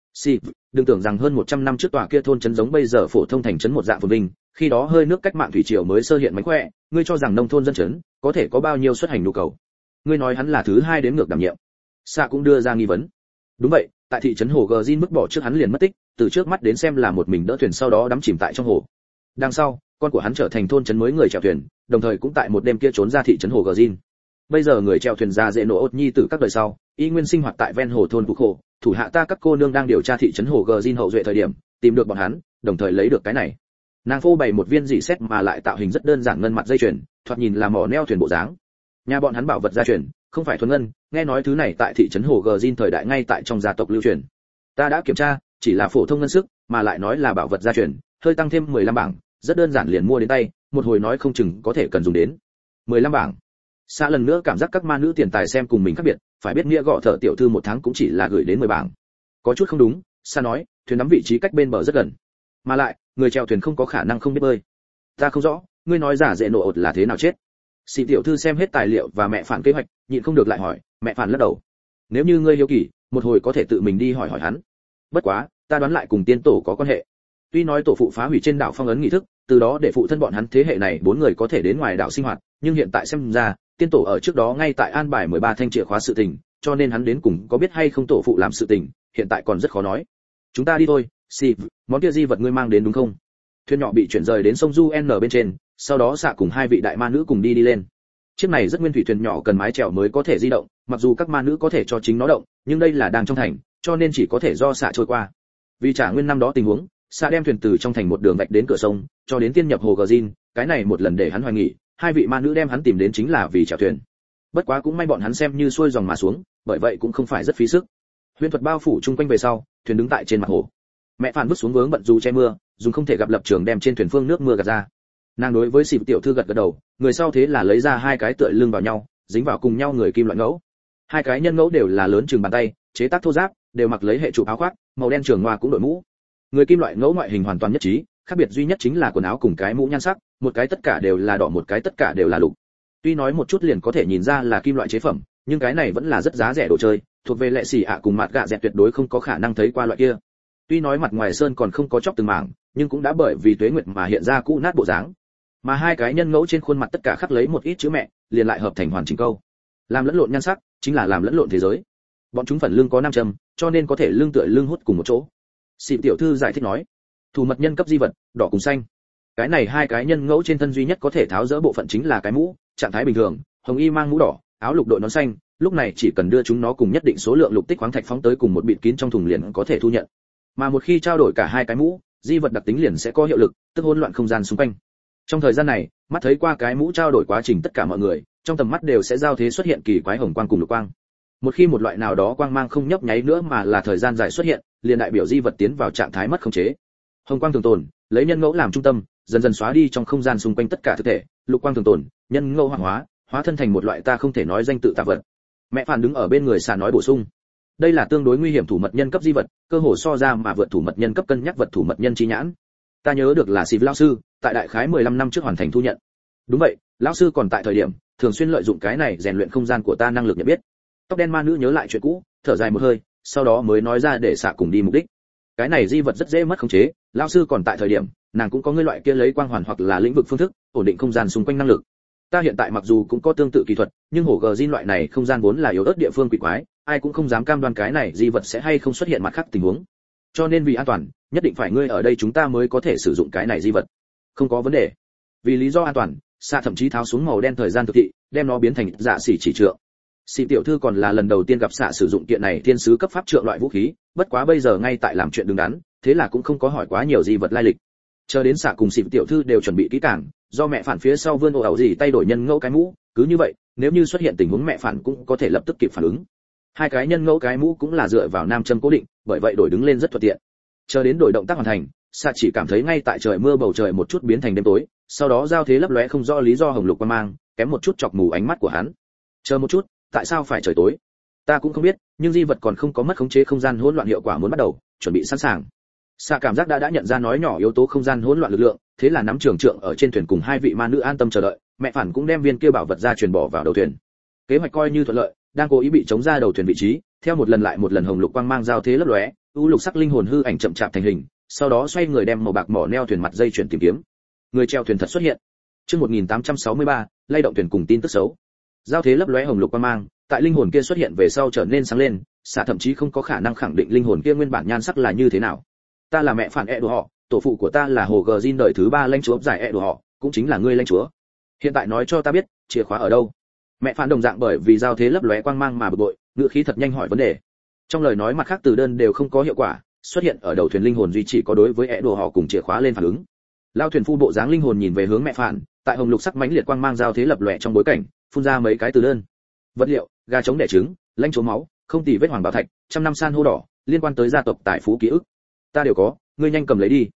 Đừng tưởng rằng hơn 100 năm trước tòa kia thôn trấn giống bây giờ phổ thông thành trấn một dạng phồn vinh, khi đó hơi nước cách mạng thủy triều mới sơ hiện mánh khỏe, ngươi cho rằng nông thôn dân trấn có thể có bao nhiêu xuất hành nhu cầu? Ngươi nói hắn là thứ 2 đến ngược đảm nhiệm. Xạ cũng đưa ra nghi vấn. Đúng vậy, tại thị trấn hồ Gjin mức bỏ trước hắn liền mất tích, từ trước mắt đến xem là một mình đỡ thuyền sau đó đắm chìm tại trong hồ. Đằng sau, con của hắn trở thành thôn trấn mới người chèo thuyền, đồng thời cũng tại một đêm kia trốn ra thị trấn hồ Gjin. Bây giờ người chèo thuyền ra dễ nổ ốt nhi tử các đời sau, y nguyên sinh hoạt tại ven hồ thôn Phục Hồ, thủ hạ ta các cô nương đang điều tra thị trấn hồ Gjin hậu duệ thời điểm, tìm được bọn hắn, đồng thời lấy được cái này. Nàng phô bày một viên dị xét mà lại tạo hình rất đơn giản ngân mặt dây chuyền, thoạt nhìn là mỏ neo thuyền bộ dáng. Nhà bọn hắn bảo vật gia truyền, không phải thuần ngân, nghe nói thứ này tại thị trấn hồ Gjin thời đại ngay tại trong gia tộc lưu truyền. Ta đã kiểm tra, chỉ là phổ thông ngân sức, mà lại nói là bảo vật gia truyền, hơi tăng thêm 15 bảng, rất đơn giản liền mua đến tay, một hồi nói không chừng có thể cần dùng đến. 15 bảng. Xa lần nữa cảm giác các ma nữ tiền tài xem cùng mình khác biệt, phải biết nghĩa gọ thợ tiểu thư một tháng cũng chỉ là gửi đến 10 bảng. Có chút không đúng, Sa nói, thuyền nắm vị trí cách bên bờ rất gần. Mà lại, người chèo thuyền không có khả năng không biết bơi. Ta không rõ, ngươi nói giả dễ nổ ột là thế nào chết? Sĩ tiểu thư xem hết tài liệu và mẹ phản kế hoạch, nhịn không được lại hỏi, mẹ phản lắc đầu. Nếu như ngươi hiếu kỳ, một hồi có thể tự mình đi hỏi hỏi hắn. Bất quá, ta đoán lại cùng tiên tổ có quan hệ. Tuy nói tổ phụ phá hủy trên đảo phong ấn nghi thức, từ đó để phụ thân bọn hắn thế hệ này 4 người có thể đến ngoài đảo sinh hoạt, nhưng hiện tại xem ra, tiên tổ ở trước đó ngay tại an bài 13 thanh chìa khóa sự tình, cho nên hắn đến cùng có biết hay không tổ phụ làm sự tình, hiện tại còn rất khó nói. Chúng ta đi thôi, món kia di vật ngươi mang đến đúng không? Thuyền nhỏ bị chuyển rời đến sông Du N bên trên, sau đó xạ cùng 2 vị đại ma nữ cùng đi lên. Chiếc này rất nguyên thủy thuyền nhỏ cần mái chèo mới có thể di động, mặc dù các ma nữ có thể cho chính nó động, nhưng đây là đang trong thành, cho nên chỉ có thể do xạ trôi qua. Vì trả nguyên năm đó tình huống, xạ đem thuyền từ trong thành một đường vạch đến cửa sông, cho đến tiên nhập hồ Gjin, cái này một lần để hắn hoài nghi, 2 vị ma nữ đem hắn tìm đến chính là vì chèo thuyền. Bất quá cũng may bọn hắn xem như xuôi dòng mà xuống, bởi vậy cũng không phải rất phí sức. Huyền thuật bao phủ chung quanh về sau, thuyền đứng tại trên mặt hồ. Mẹ phản vứt xuống vướng bận dù che mưa, dùng không thể gặp lập trường đem trên thuyền phương nước mưa gạt ra. Nàng đối với Sĩ tiểu thư gật gật đầu, người sau thế là lấy ra 2 cái tựa lưng vào nhau, dính vào cùng nhau người kim loại ngẫu. 2 cái nhân ngẫu đều là lớn chừng bàn tay, chế tác thô ráp, đều mặc lấy hệ trụ áo khoác, màu đen trường hoa cũng đội mũ. Người kim loại ngẫu ngoại hình hoàn toàn nhất trí, khác biệt duy nhất chính là quần áo cùng cái mũ nhan sắc, một cái tất cả đều là đỏ, một cái tất cả đều là lục. Tuy nói một chút liền có thể nhìn ra là kim loại chế phẩm, nhưng cái này vẫn là rất giá rẻ đồ chơi, thuộc về lệ xỉ ạ cùng mặt gạ dẹt tuyệt đối không có khả năng thấy qua loại kia. Tuy nói mặt ngoài sơn còn không có chóc từng mảng, nhưng cũng đã bởi vì tuế nguyệt mà hiện ra cũ nát bộ dáng. Mà 2 cái nhân ngẫu trên khuôn mặt tất cả khắc lấy một ít chữ mẹ, liền lại hợp thành hoàn chỉnh câu. Làm lẫn lộn nhan sắc, chính là làm lẫn lộn thế giới. Bọn chúng phần lưng có 5 châm, cho nên có thể lưng tựa lưng hút cùng một chỗ. Sĩ tiểu thư giải thích nói, thủ mật nhân cấp di vật, đỏ cùng xanh. Cái này 2 cái nhân ngẫu trên thân duy nhất có thể tháo dỡ bộ phận chính là cái mũ, trạng thái bình thường, hồng y mang mũ đỏ, áo lục đội nón xanh, lúc này chỉ cần đưa chúng nó cùng nhất định số lượng lục tích khoáng thạch phóng tới cùng một bịt kín trong thùng liền có thể thu nhận. Mà một khi trao đổi cả 2 cái mũ, di vật đặc tính liền sẽ có hiệu lực, tức hỗn loạn không gian xung quanh. Trong thời gian này, mắt thấy qua cái mũ trao đổi quá trình tất cả mọi người, trong tầm mắt đều sẽ giao thế xuất hiện kỳ quái hồng quang cùng lục quang. Một khi một loại nào đó quang mang không nhấp nháy nữa mà là thời gian dài xuất hiện, liền đại biểu di vật tiến vào trạng thái mất khống chế. Hồng quang thường tồn, lấy nhân ngẫu làm trung tâm, dần dần xóa đi trong không gian xung quanh tất cả thực thể, lục quang thường tồn, nhân ngẫu hoàng hóa, hóa thân thành một loại ta không thể nói danh tự tạ vật. Mẹ phản đứng ở bên người xà nói bổ sung, đây là tương đối nguy hiểm thủ mật nhân cấp di vật, cơ hồ so ra mà vượt thủ mật nhân cấp cân nhắc vật thủ mật nhân chi nhãn. Ta nhớ được là Sĩ lão sư, tại đại khái 15 năm trước hoàn thành thu nhận. Đúng vậy, lão sư còn tại thời điểm, thường xuyên lợi dụng cái này rèn luyện không gian của ta năng lực nhận biết. Tóc đen ma nữ nhớ lại chuyện cũ, thở dài một hơi, sau đó mới nói ra để xạ cùng đi mục đích. Cái này di vật rất dễ mất khống chế, lão sư còn tại thời điểm, nàng cũng có ngươi loại kia lấy quang hoàn hoặc là lĩnh vực phương thức, ổn định không gian xung quanh năng lực. Ta hiện tại mặc dù cũng có tương tự kỹ thuật, nhưng hổ Gjin loại này không gian vốn là yếu ớt địa phương quỷ quái, ai cũng không dám cam đoan cái này di vật sẽ hay không xuất hiện mặt khác tình huống. Cho nên vì an toàn, nhất định phải ngươi ở đây chúng ta mới có thể sử dụng cái này di vật. Không có vấn đề. Vì lý do an toàn, xạ thậm chí tháo xuống màu đen thời gian thực thị, đem nó biến thành dạ xỉ chỉ trượng. Sĩ tiểu thư còn là lần đầu tiên gặp xạ sử dụng kiện này thiên sứ cấp pháp trượng loại vũ khí, bất quá bây giờ ngay tại làm chuyện đứng đắn, thế là cũng không có hỏi quá nhiều di vật lai lịch. Chờ đến xạ cùng Sĩ tiểu thư đều chuẩn bị kỹ càng, do mẹ phản phía sau vươn ồ ẩu gì tay đổi nhân ngẫu cái mũ, cứ như vậy, nếu như xuất hiện tình huống mẹ phản cũng có thể lập tức kịp phản ứng. Hai cái nhân ngẫu cái mũ cũng là dựa vào nam châm cố định, bởi vậy đổi đứng lên rất thuận tiện. Chờ đến đổi động tác hoàn thành, Sa chỉ cảm thấy ngay tại trời mưa bầu trời một chút biến thành đêm tối, sau đó giao thế lấp lóe không rõ lý do hồng lục quang mang, kém một chút chọc mù ánh mắt của hắn. Chờ một chút, tại sao phải trời tối? Ta cũng không biết, nhưng di vật còn không có mất khống chế không gian hỗn loạn hiệu quả muốn bắt đầu, chuẩn bị sẵn sàng. Sa cảm giác đã nhận ra nói nhỏ yếu tố không gian hỗn loạn lực lượng, thế là nắm trường trượng ở trên thuyền cùng hai vị ma nữ an tâm chờ đợi, mẹ phản cũng đem viên kia bảo vật ra truyền bỏ vào đầu thuyền. Kế hoạch coi như thuận lợi, đang cố ý bị chống ra đầu thuyền vị trí, theo một lần lại một lần hồng lục quang mang giao thế lấp lóe, u lục sắc linh hồn hư ảnh chậm chạp thành hình, sau đó xoay người đem màu bạc mỏ neo thuyền mặt dây chuyển tìm kiếm. Người treo thuyền thật xuất hiện. Chương 1863, lay động thuyền cùng tin tức xấu. Giao thế lấp lóe hồng lục quang mang, tại linh hồn kia xuất hiện về sau trở nên sáng lên, xạ thậm chí không có khả năng khẳng định linh hồn kia nguyên bản nhan sắc là như thế nào. Ta là mẹ phản đồ họ, tổ phụ của ta là Hồ Gờ Jin đời thứ 3 lãnh chúa giải đồ họ, cũng chính là ngươi lãnh chúa. Hiện tại nói cho ta biết, chìa khóa ở đâu? Mẹ phản đồng dạng bởi vì giao thế lấp lóe quang mang mà bực bội, ngữ khí thật nhanh hỏi vấn đề. Trong lời nói mặt khác từ đơn đều không có hiệu quả, xuất hiện ở đầu thuyền linh hồn duy chỉ có đối với đồ họ cùng chìa khóa lên phản ứng. Lao thuyền phu bộ dáng linh hồn nhìn về hướng mẹ phản, tại hồng lục sắc mãnh liệt quang mang giao thế lập lòe trong bối cảnh, phun ra mấy cái từ đơn. Vật liệu: gà trống đẻ trứng, lãnh chúa máu, không tì vết hoàng bảo thạch, trăm năm san hô đỏ, liên quan tới gia tộc tài phú ký ức. Ta đều có, ngươi nhanh cầm lấy đi.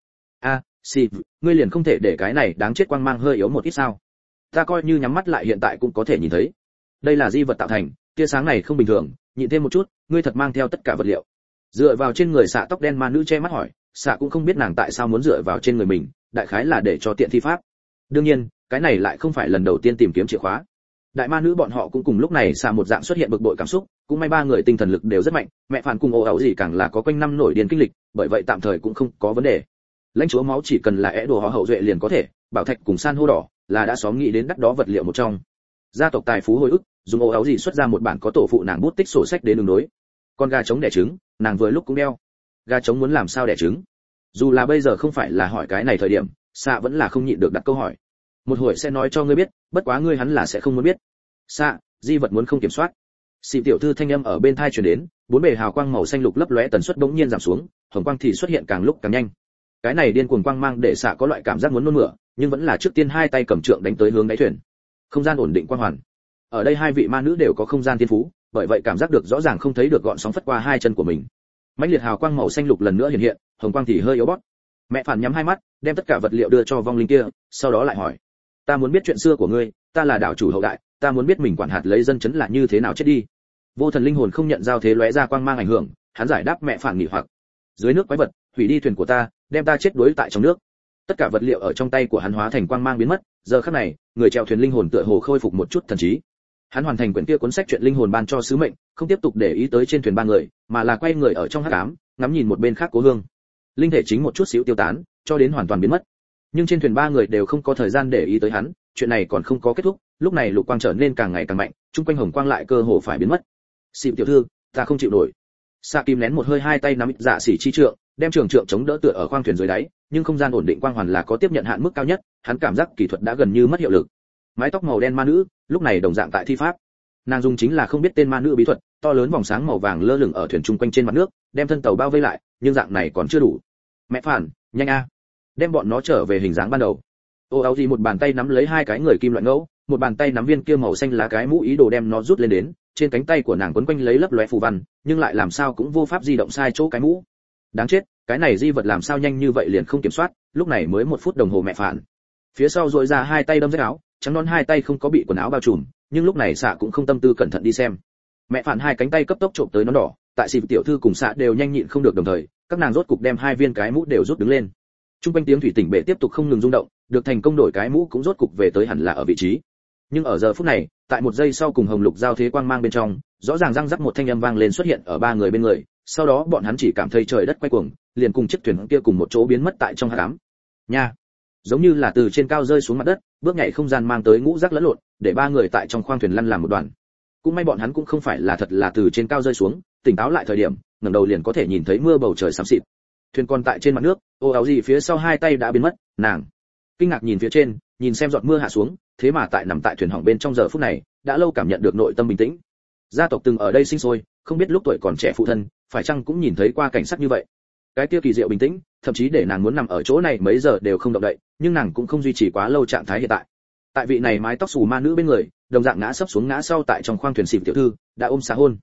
Ngươi liền không thể để cái này đáng chết quang mang hơi yếu một ít sao? Ta coi như nhắm mắt lại hiện tại cũng có thể nhìn thấy. Đây là di vật tạo thành, tia sáng này không bình thường, nhịn thêm một chút, ngươi thật mang theo tất cả vật liệu. Dựa vào trên người xạ tóc đen ma nữ che mắt hỏi, xạ cũng không biết nàng tại sao muốn dựa vào trên người mình, đại khái là để cho tiện thi pháp. Đương nhiên, cái này lại không phải lần đầu tiên tìm kiếm chìa khóa. Đại ma nữ bọn họ cũng cùng lúc này xạ một dạng xuất hiện bực bội cảm xúc, cũng may ba người tinh thần lực đều rất mạnh, mẹ phản cùng ồ ẩu gì càng là có quanh năm nổi điên kinh lịch, bởi vậy tạm thời cũng không có vấn đề. Lãnh chúa máu chỉ cần là đồ họ hậu duệ liền có thể, bảo thạch cùng san hô đỏ là đã xóm nghĩ đến đắt đó vật liệu một trong. Gia tộc tài phú hồi ức, dùng ồ ẩu gì xuất ra một bản có tổ phụ nàng bút tích sổ sách đến đường đối. Con gà trống đẻ trứng, nàng vừa lúc cũng đeo. Gà trống muốn làm sao đẻ trứng? Dù là bây giờ không phải là hỏi cái này thời điểm, xạ vẫn là không nhịn được đặt câu hỏi. Một hồi sẽ nói cho ngươi biết, bất quá ngươi hắn là sẽ không muốn biết. Xạ, di vật muốn không kiểm soát. Xị tiểu thư thanh âm ở bên tai truyền đến, bốn bề hào quang màu xanh lục lấp lóe tần suất bỗng nhiên giảm xuống, hồng quang thì xuất hiện càng lúc càng nhanh. Cái này điên cuồng quang mang để xạ có loại cảm giác muốn nôn mửa, nhưng vẫn là trước tiên hai tay cầm trượng đánh tới hướng đáy thuyền. Không gian ổn định quang hoàn. Ở đây hai vị ma nữ đều có không gian thiên phú, bởi vậy cảm giác được rõ ràng không thấy được gọn sóng phất qua hai chân của mình. Mãnh liệt hào quang màu xanh lục lần nữa hiện hiện, hồng quang thì hơi yếu bớt. Mẹ phản nhắm hai mắt, đem tất cả vật liệu đưa cho vong linh kia, sau đó lại hỏi: ta muốn biết chuyện xưa của ngươi, ta là đảo chủ hậu đại, ta muốn biết mình quản hạt lấy dân chấn là như thế nào chết đi. Vô thần linh hồn không nhận giao thế lóe ra quang mang ảnh hưởng, hắn giải đáp mẹ phản nghỉ hoặc: dưới nước quái vật hủy đi thuyền của ta, đem ta chết đuối tại trong nước. Tất cả vật liệu ở trong tay của hắn hóa thành quang mang biến mất, giờ khắc này, người chèo thuyền linh hồn tựa hồ khôi phục một chút thần trí. Hắn hoàn thành quyển kia cuốn sách chuyện linh hồn ban cho sứ mệnh, không tiếp tục để ý tới trên thuyền ba người, mà là quay người ở trong hắc ám, ngắm nhìn một bên khác Cố Hương. Linh thể chính một chút xíu tiêu tán, cho đến hoàn toàn biến mất. Nhưng trên thuyền ba người đều không có thời gian để ý tới hắn, chuyện này còn không có kết thúc, lúc này lục quang trở nên càng ngày càng mạnh, trung quanh hồng quang lại cơ hồ phải biến mất. Xịp tiểu thư, ta không chịu nổi. Sa Kim nén một hơi, hai tay nắm dạ xỉ chi trượng, đem trường trượng chống đỡ tựa ở khoang thuyền dưới đáy, nhưng không gian ổn định quang hoàn là có tiếp nhận hạn mức cao nhất, hắn cảm giác kỹ thuật đã gần như mất hiệu lực. Mái tóc màu đen ma nữ, lúc này đồng dạng tại thi pháp. Nàng dùng chính là không biết tên ma nữ bí thuật, to lớn vòng sáng màu vàng lơ lửng ở thuyền trung quanh trên mặt nước, đem thân tàu bao vây lại, nhưng dạng này còn chưa đủ. Mẹ phản, nhanh a, đem bọn nó trở về hình dáng ban đầu. Ô áo gì một bàn tay nắm lấy hai cái người kim loại ngẫu, một bàn tay nắm viên kia màu xanh lá cái mũ ý đồ đem nó rút lên đến, trên cánh tay của nàng quấn quanh lấy lấp lóe phù văn, nhưng lại làm sao cũng vô pháp di động sai chỗ cái mũ. Đáng chết, cái này di vật làm sao nhanh như vậy liền không kiểm soát, lúc này mới 1 phút đồng hồ mẹ phản. Phía sau duỗi ra hai tay đâm rách áo, trắng non hai tay không có bị quần áo bao trùm, nhưng lúc này xạ cũng không tâm tư cẩn thận đi xem. Mẹ phản hai cánh tay cấp tốc trộm tới nón đỏ, tại xịp tiểu thư cùng xạ đều nhanh nhịn không được đồng thời, các nàng rốt cục đem hai viên cái mũ đều rút đứng lên. Trung quanh tiếng thủy tỉnh bể tiếp tục không ngừng rung động, được thành công đổi cái mũ cũng rốt cục về tới hẳn là ở vị trí. Nhưng ở giờ phút này, tại một giây sau cùng hồng lục giao thế quang mang bên trong, rõ ràng răng rắc một thanh âm vang lên xuất hiện ở ba người bên người, sau đó bọn hắn chỉ cảm thấy trời đất quay cuồng, liền cùng chiếc thuyền kia cùng một chỗ biến mất tại trong hắc ám. Nha, giống như là từ trên cao rơi xuống mặt đất, bước nhảy không gian mang tới ngũ rắc lẫn lộn, để ba người tại trong khoang thuyền lăn làm một đoàn. Cũng may bọn hắn cũng không phải là thật là từ trên cao rơi xuống, tỉnh táo lại thời điểm, ngẩng đầu liền có thể nhìn thấy mưa bầu trời xám xịt. Thuyền còn tại trên mặt nước, ô áo gì phía sau hai tay đã biến mất, nàng kinh ngạc nhìn phía trên, nhìn xem giọt mưa hạ xuống, thế mà tại nằm tại thuyền hỏng bên trong giờ phút này, đã lâu cảm nhận được nội tâm bình tĩnh. Gia tộc từng ở đây sinh sôi, không biết lúc tuổi còn trẻ phụ thân, phải chăng cũng nhìn thấy qua cảnh sắc như vậy. Cái kia kỳ diệu bình tĩnh, thậm chí để nàng muốn nằm ở chỗ này mấy giờ đều không động đậy, nhưng nàng cũng không duy trì quá lâu trạng thái hiện tại. Tại vị này mái tóc xù ma nữ bên người, đồng dạng ngã sấp xuống ngã sau tại trong khoang thuyền xịp tiểu thư, đã ôm xá hôn.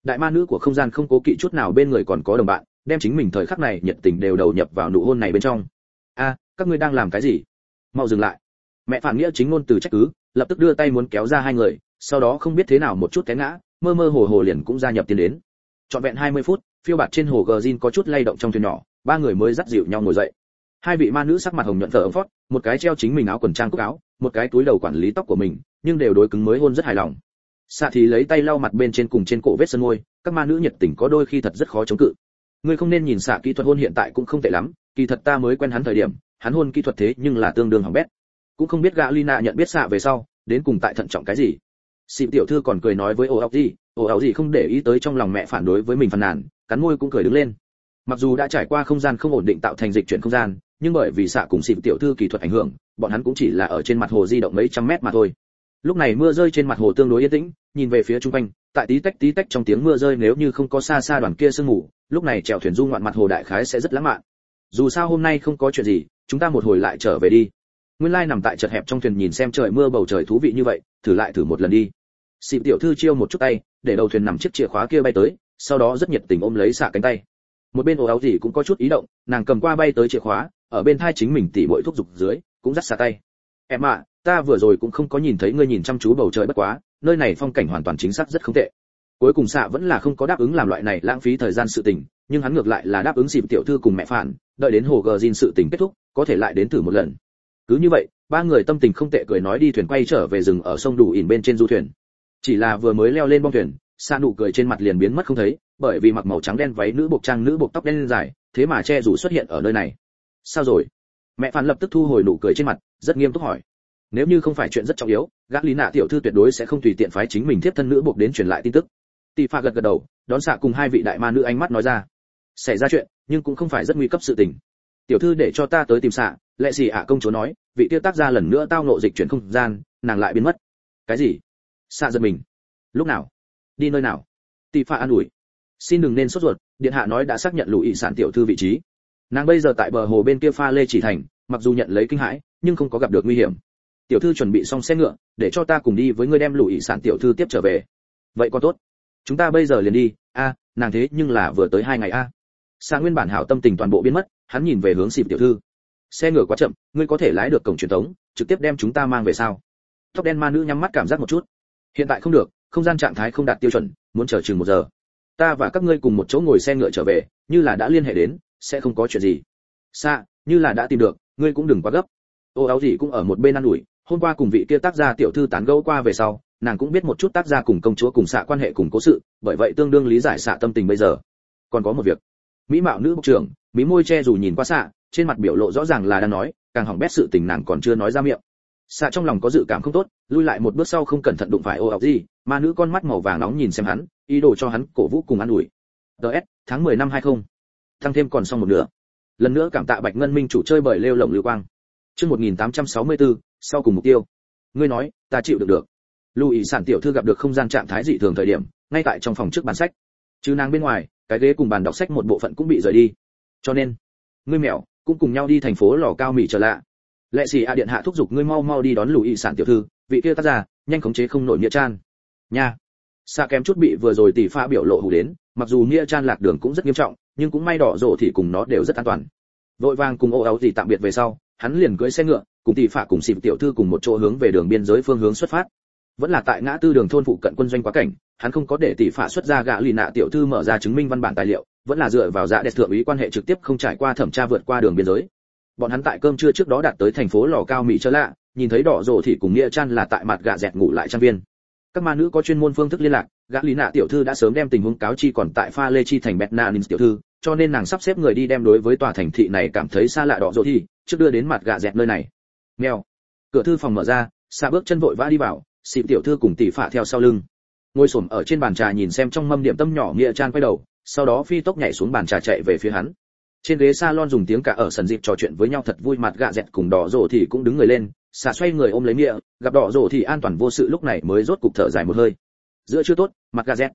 đại ma nữ của không gian không cố kỵ chút nào bên người còn có đồng bạn, đem chính mình thời khắc này nhiệt tình đều đầu nhập vào nụ hôn này bên trong. A, các ngươi đang làm cái gì? Mau dừng lại. Mẹ phản nghĩa chính ngôn từ trách cứ, lập tức đưa tay muốn kéo ra hai người, sau đó không biết thế nào một chút té ngã, mơ mơ hồ hồ liền cũng gia nhập tiến đến. Trọn vẹn 20 phút, phiêu bạt trên hồ Gjin có chút lay động trong thuyền nhỏ, ba người mới dắt dịu nhau ngồi dậy. Hai vị ma nữ sắc mặt hồng nhuận thở ấm phót, một cái treo chính mình áo quần trang cúc áo, một cái túi đầu quản lý tóc của mình, nhưng đều đối cứng mới hôn rất hài lòng. Xạ thì lấy tay lau mặt bên trên cùng trên cổ vết sơn môi, các ma nữ nhiệt tình có đôi khi thật rất khó chống cự. Ngươi không nên nhìn xạ kỹ thuật hôn hiện tại cũng không tệ lắm, kỳ thật ta mới quen hắn thời điểm, hắn hôn kỹ thuật thế nhưng là tương đương hỏng bét. Cũng không biết gã Lina nhận biết xạ về sau, đến cùng tại thận trọng cái gì. Xịp tiểu thư còn cười nói với ồ áo gì không để ý tới trong lòng mẹ phản đối với mình phàn nàn, cắn môi cũng cười đứng lên. Mặc dù đã trải qua không gian không ổn định tạo thành dịch chuyển không gian, nhưng bởi vì xạ cùng xịp tiểu thư kỹ thuật ảnh hưởng, bọn hắn cũng chỉ là ở trên mặt hồ di động mấy trăm mét mà thôi. Lúc này mưa rơi trên mặt hồ tương đối yên tĩnh, nhìn về phía trung quanh, tại tí tách trong tiếng mưa rơi nếu như không có xa xa đoàn kia sương mù, lúc này chèo thuyền du ngoạn mặt hồ đại khái sẽ rất lãng mạn. Dù sao hôm nay không có chuyện gì, chúng ta một hồi lại trở về đi. Nguyên Lai nằm tại chật hẹp trong thuyền nhìn xem trời mưa bầu trời thú vị như vậy, thử một lần đi. Xịp tiểu thư chiêu một chút tay, để đầu thuyền nằm chiếc chìa khóa kia bay tới, sau đó rất nhiệt tình ôm lấy xạ cánh tay. Một bên ồ áo gì cũng có chút ý động, nàng cầm qua bay tới chìa khóa, ở bên thai chính mình tỉ bội thúc giục dưới, cũng dắt xạ tay. Em ạ, ta vừa rồi cũng không có nhìn thấy ngươi nhìn chăm chú bầu trời bất quá, nơi này phong cảnh hoàn toàn chính xác rất không tệ. Cuối cùng xạ vẫn là không có đáp ứng làm loại này lãng phí thời gian sự tình, nhưng hắn ngược lại là đáp ứng xịp tiểu thư cùng mẹ phản, đợi đến hồ Gjin sự tình kết thúc, có thể lại đến thử một lần. Cứ như vậy, ba người tâm tình không tệ cười nói đi thuyền quay trở về rừng ở sông Đủ ỉn bên trên du thuyền. Chỉ là vừa mới leo lên bong thuyền, xạ nụ cười trên mặt liền biến mất không thấy, bởi vì mặc màu trắng đen váy nữ buộc tóc đen dài, thế mà che rủ xuất hiện ở nơi này. Sao rồi? Mẹ phản lập tức thu hồi nụ cười trên mặt, rất nghiêm túc hỏi. Nếu như không phải chuyện rất trọng yếu, gã Lý Nạ tiểu thư tuyệt đối sẽ không tùy tiện phái chính mình tiếp thân nữ buộc đến truyền lại tin tức. Tỷ Phạ gật đầu, đón xạ cùng hai vị đại ma nữ ánh mắt nói ra. Xảy ra chuyện, nhưng cũng không phải rất nguy cấp sự tình. Tiểu thư để cho ta tới tìm xạ, lệ gì ạ công chúa nói, vị tiêu tác gia lần nữa tao ngộ dịch chuyển không gian, nàng lại biến mất. Cái gì? Xạ giật mình. Lúc nào? Đi nơi nào? Tỷ Phạ an ủi. Xin đừng nên sốt ruột, điện hạ nói đã xác nhận Lũ Ỷ Sản tiểu thư vị trí. Nàng bây giờ tại bờ hồ bên kia pha lê chỉ thành, mặc dù nhận lấy kinh hãi, nhưng không có gặp được nguy hiểm. Tiểu thư chuẩn bị xong xe ngựa, để cho ta cùng đi với ngươi đem Lũ Ỷ Sản tiểu thư tiếp trở về. Vậy còn tốt. Chúng ta bây giờ liền đi. Nàng thế nhưng là vừa tới 2 ngày a. Sa nguyên bản hảo tâm tình toàn bộ biến mất, hắn nhìn về hướng Xịp tiểu thư. Xe ngựa quá chậm, ngươi có thể lái được cổng truyền tống, trực tiếp đem chúng ta mang về sao? Tóc đen ma nữ nhắm mắt cảm giác một chút. Hiện tại không được, không gian trạng thái không đạt tiêu chuẩn, muốn chờ chừng 1 giờ. Ta và các ngươi cùng một chỗ ngồi xe ngựa trở về, như là đã liên hệ đến, sẽ không có chuyện gì. Sa, như là đã tìm được, ngươi cũng đừng quá gấp. Ô áo gì cũng ở một bên ăn ủi, hôm qua cùng vị kia tác gia tiểu thư tán gẫu qua về sau, nàng cũng biết một chút tác gia cùng công chúa cùng xạ quan hệ cùng cố sự, bởi vậy tương đương lý giải xạ tâm tình bây giờ. Còn có một việc, mỹ mạo nữ bộc trưởng, mí môi che dù nhìn qua xạ, trên mặt biểu lộ rõ ràng là đang nói, càng hỏng bét sự tình nàng còn chưa nói ra miệng. Xạ trong lòng có dự cảm không tốt, lui lại một bước sau không cẩn thận đụng phải ô áo gì, ma nữ con mắt màu vàng nóng nhìn xem hắn, ý đồ cho hắn cổ vũ cùng ăn ủi. DS, tháng 10 năm 20. Tăng thêm còn xong một nửa. Lần nữa cảm tạ Bạch Ngân Minh chủ chơi bởi lêu lổng lưu quang. Chương 1864, sau cùng mục tiêu. Ngươi nói, ta chịu được. Lũ Ỷ Sản tiểu thư gặp được không gian trạng thái dị thường thời điểm, ngay tại trong phòng trước bàn sách. Chứ nàng bên ngoài, cái ghế cùng bàn đọc sách một bộ phận cũng bị rời đi. Cho nên, ngươi mèo cũng cùng nhau đi thành phố lò cao mì trở lạ. Lệ sĩ điện hạ thúc giục ngươi mau đi đón Lũ Ỷ Sản tiểu thư, vị kia tác giả, nhanh khống chế không nổi Nghĩa Chan. Nha. Sa kém chút bị vừa rồi tỷ pha biểu lộ hù đến, mặc dù Nghĩa Chan lạc đường cũng rất nghiêm trọng, nhưng cũng may đỏ rổ thì cùng nó đều rất an toàn. Vội vàng cùng ô áo gì tạm biệt về sau, hắn liền cưỡi xe ngựa, cùng tỷ phạ cùng Xịp tiểu thư cùng một chỗ hướng về đường biên giới phương hướng xuất phát. Vẫn là tại ngã tư đường thôn phụ cận quân doanh quá cảnh, hắn không có để tỷ phạ xuất ra gã Lì Nạ tiểu thư mở ra chứng minh văn bản tài liệu, vẫn là dựa vào dạ đẹp thượng úy quan hệ trực tiếp không trải qua thẩm tra vượt qua đường biên giới. Bọn hắn tại cơm trưa trước đó đạt tới thành phố lò cao mỹ chớ lạ, nhìn thấy đỏ rổ thì cùng Nghĩa Chan là tại mặt gạ dẹt ngủ lại trang viên. Các ma nữ có chuyên môn phương thức liên lạc, gã Lý Nạ tiểu thư đã sớm đem tình huống cáo chi còn tại pha lê chi thành Betnanin tiểu thư, cho nên nàng sắp xếp người đi đem đối với tòa thành thị này cảm thấy xa lạ đỏ rổ thì trước đưa đến mặt gạ dẹt nơi này. Mèo. Cửa thư phòng mở ra, Sa bước chân vội vã đi vào, Xịp tiểu thư cùng tỷ phạ theo sau lưng. Ngồi xổm ở trên bàn trà nhìn xem trong mâm điểm tâm nhỏ Nghĩa Chan quay đầu, sau đó phi tốc nhảy xuống bàn trà chạy về phía hắn. Trên ghế salon dùng tiếng cả ở sần dịp trò chuyện với nhau thật vui, mặt gạ dẹt cùng đỏ rổ thì cũng đứng người lên, Sa xoay người ôm lấy Nghĩa, gặp đỏ rổ thì an toàn vô sự lúc này mới rốt cục thở dài một hơi. Giữa chưa tốt, mặt gạ dẹt.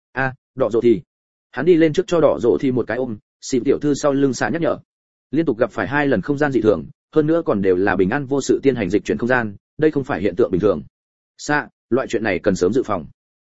Đỏ rổ thì. Hắn đi lên trước cho đỏ rổ thì một cái ôm, Xịp tiểu thư sau lưng Sa nhắc nhở. Liên tục gặp phải 2 lần không gian dị thường, hơn nữa còn đều là bình an vô sự tiên hành dịch chuyển không gian, đây không phải hiện tượng bình thường. Sa, loại chuyện này cần sớm dự phòng.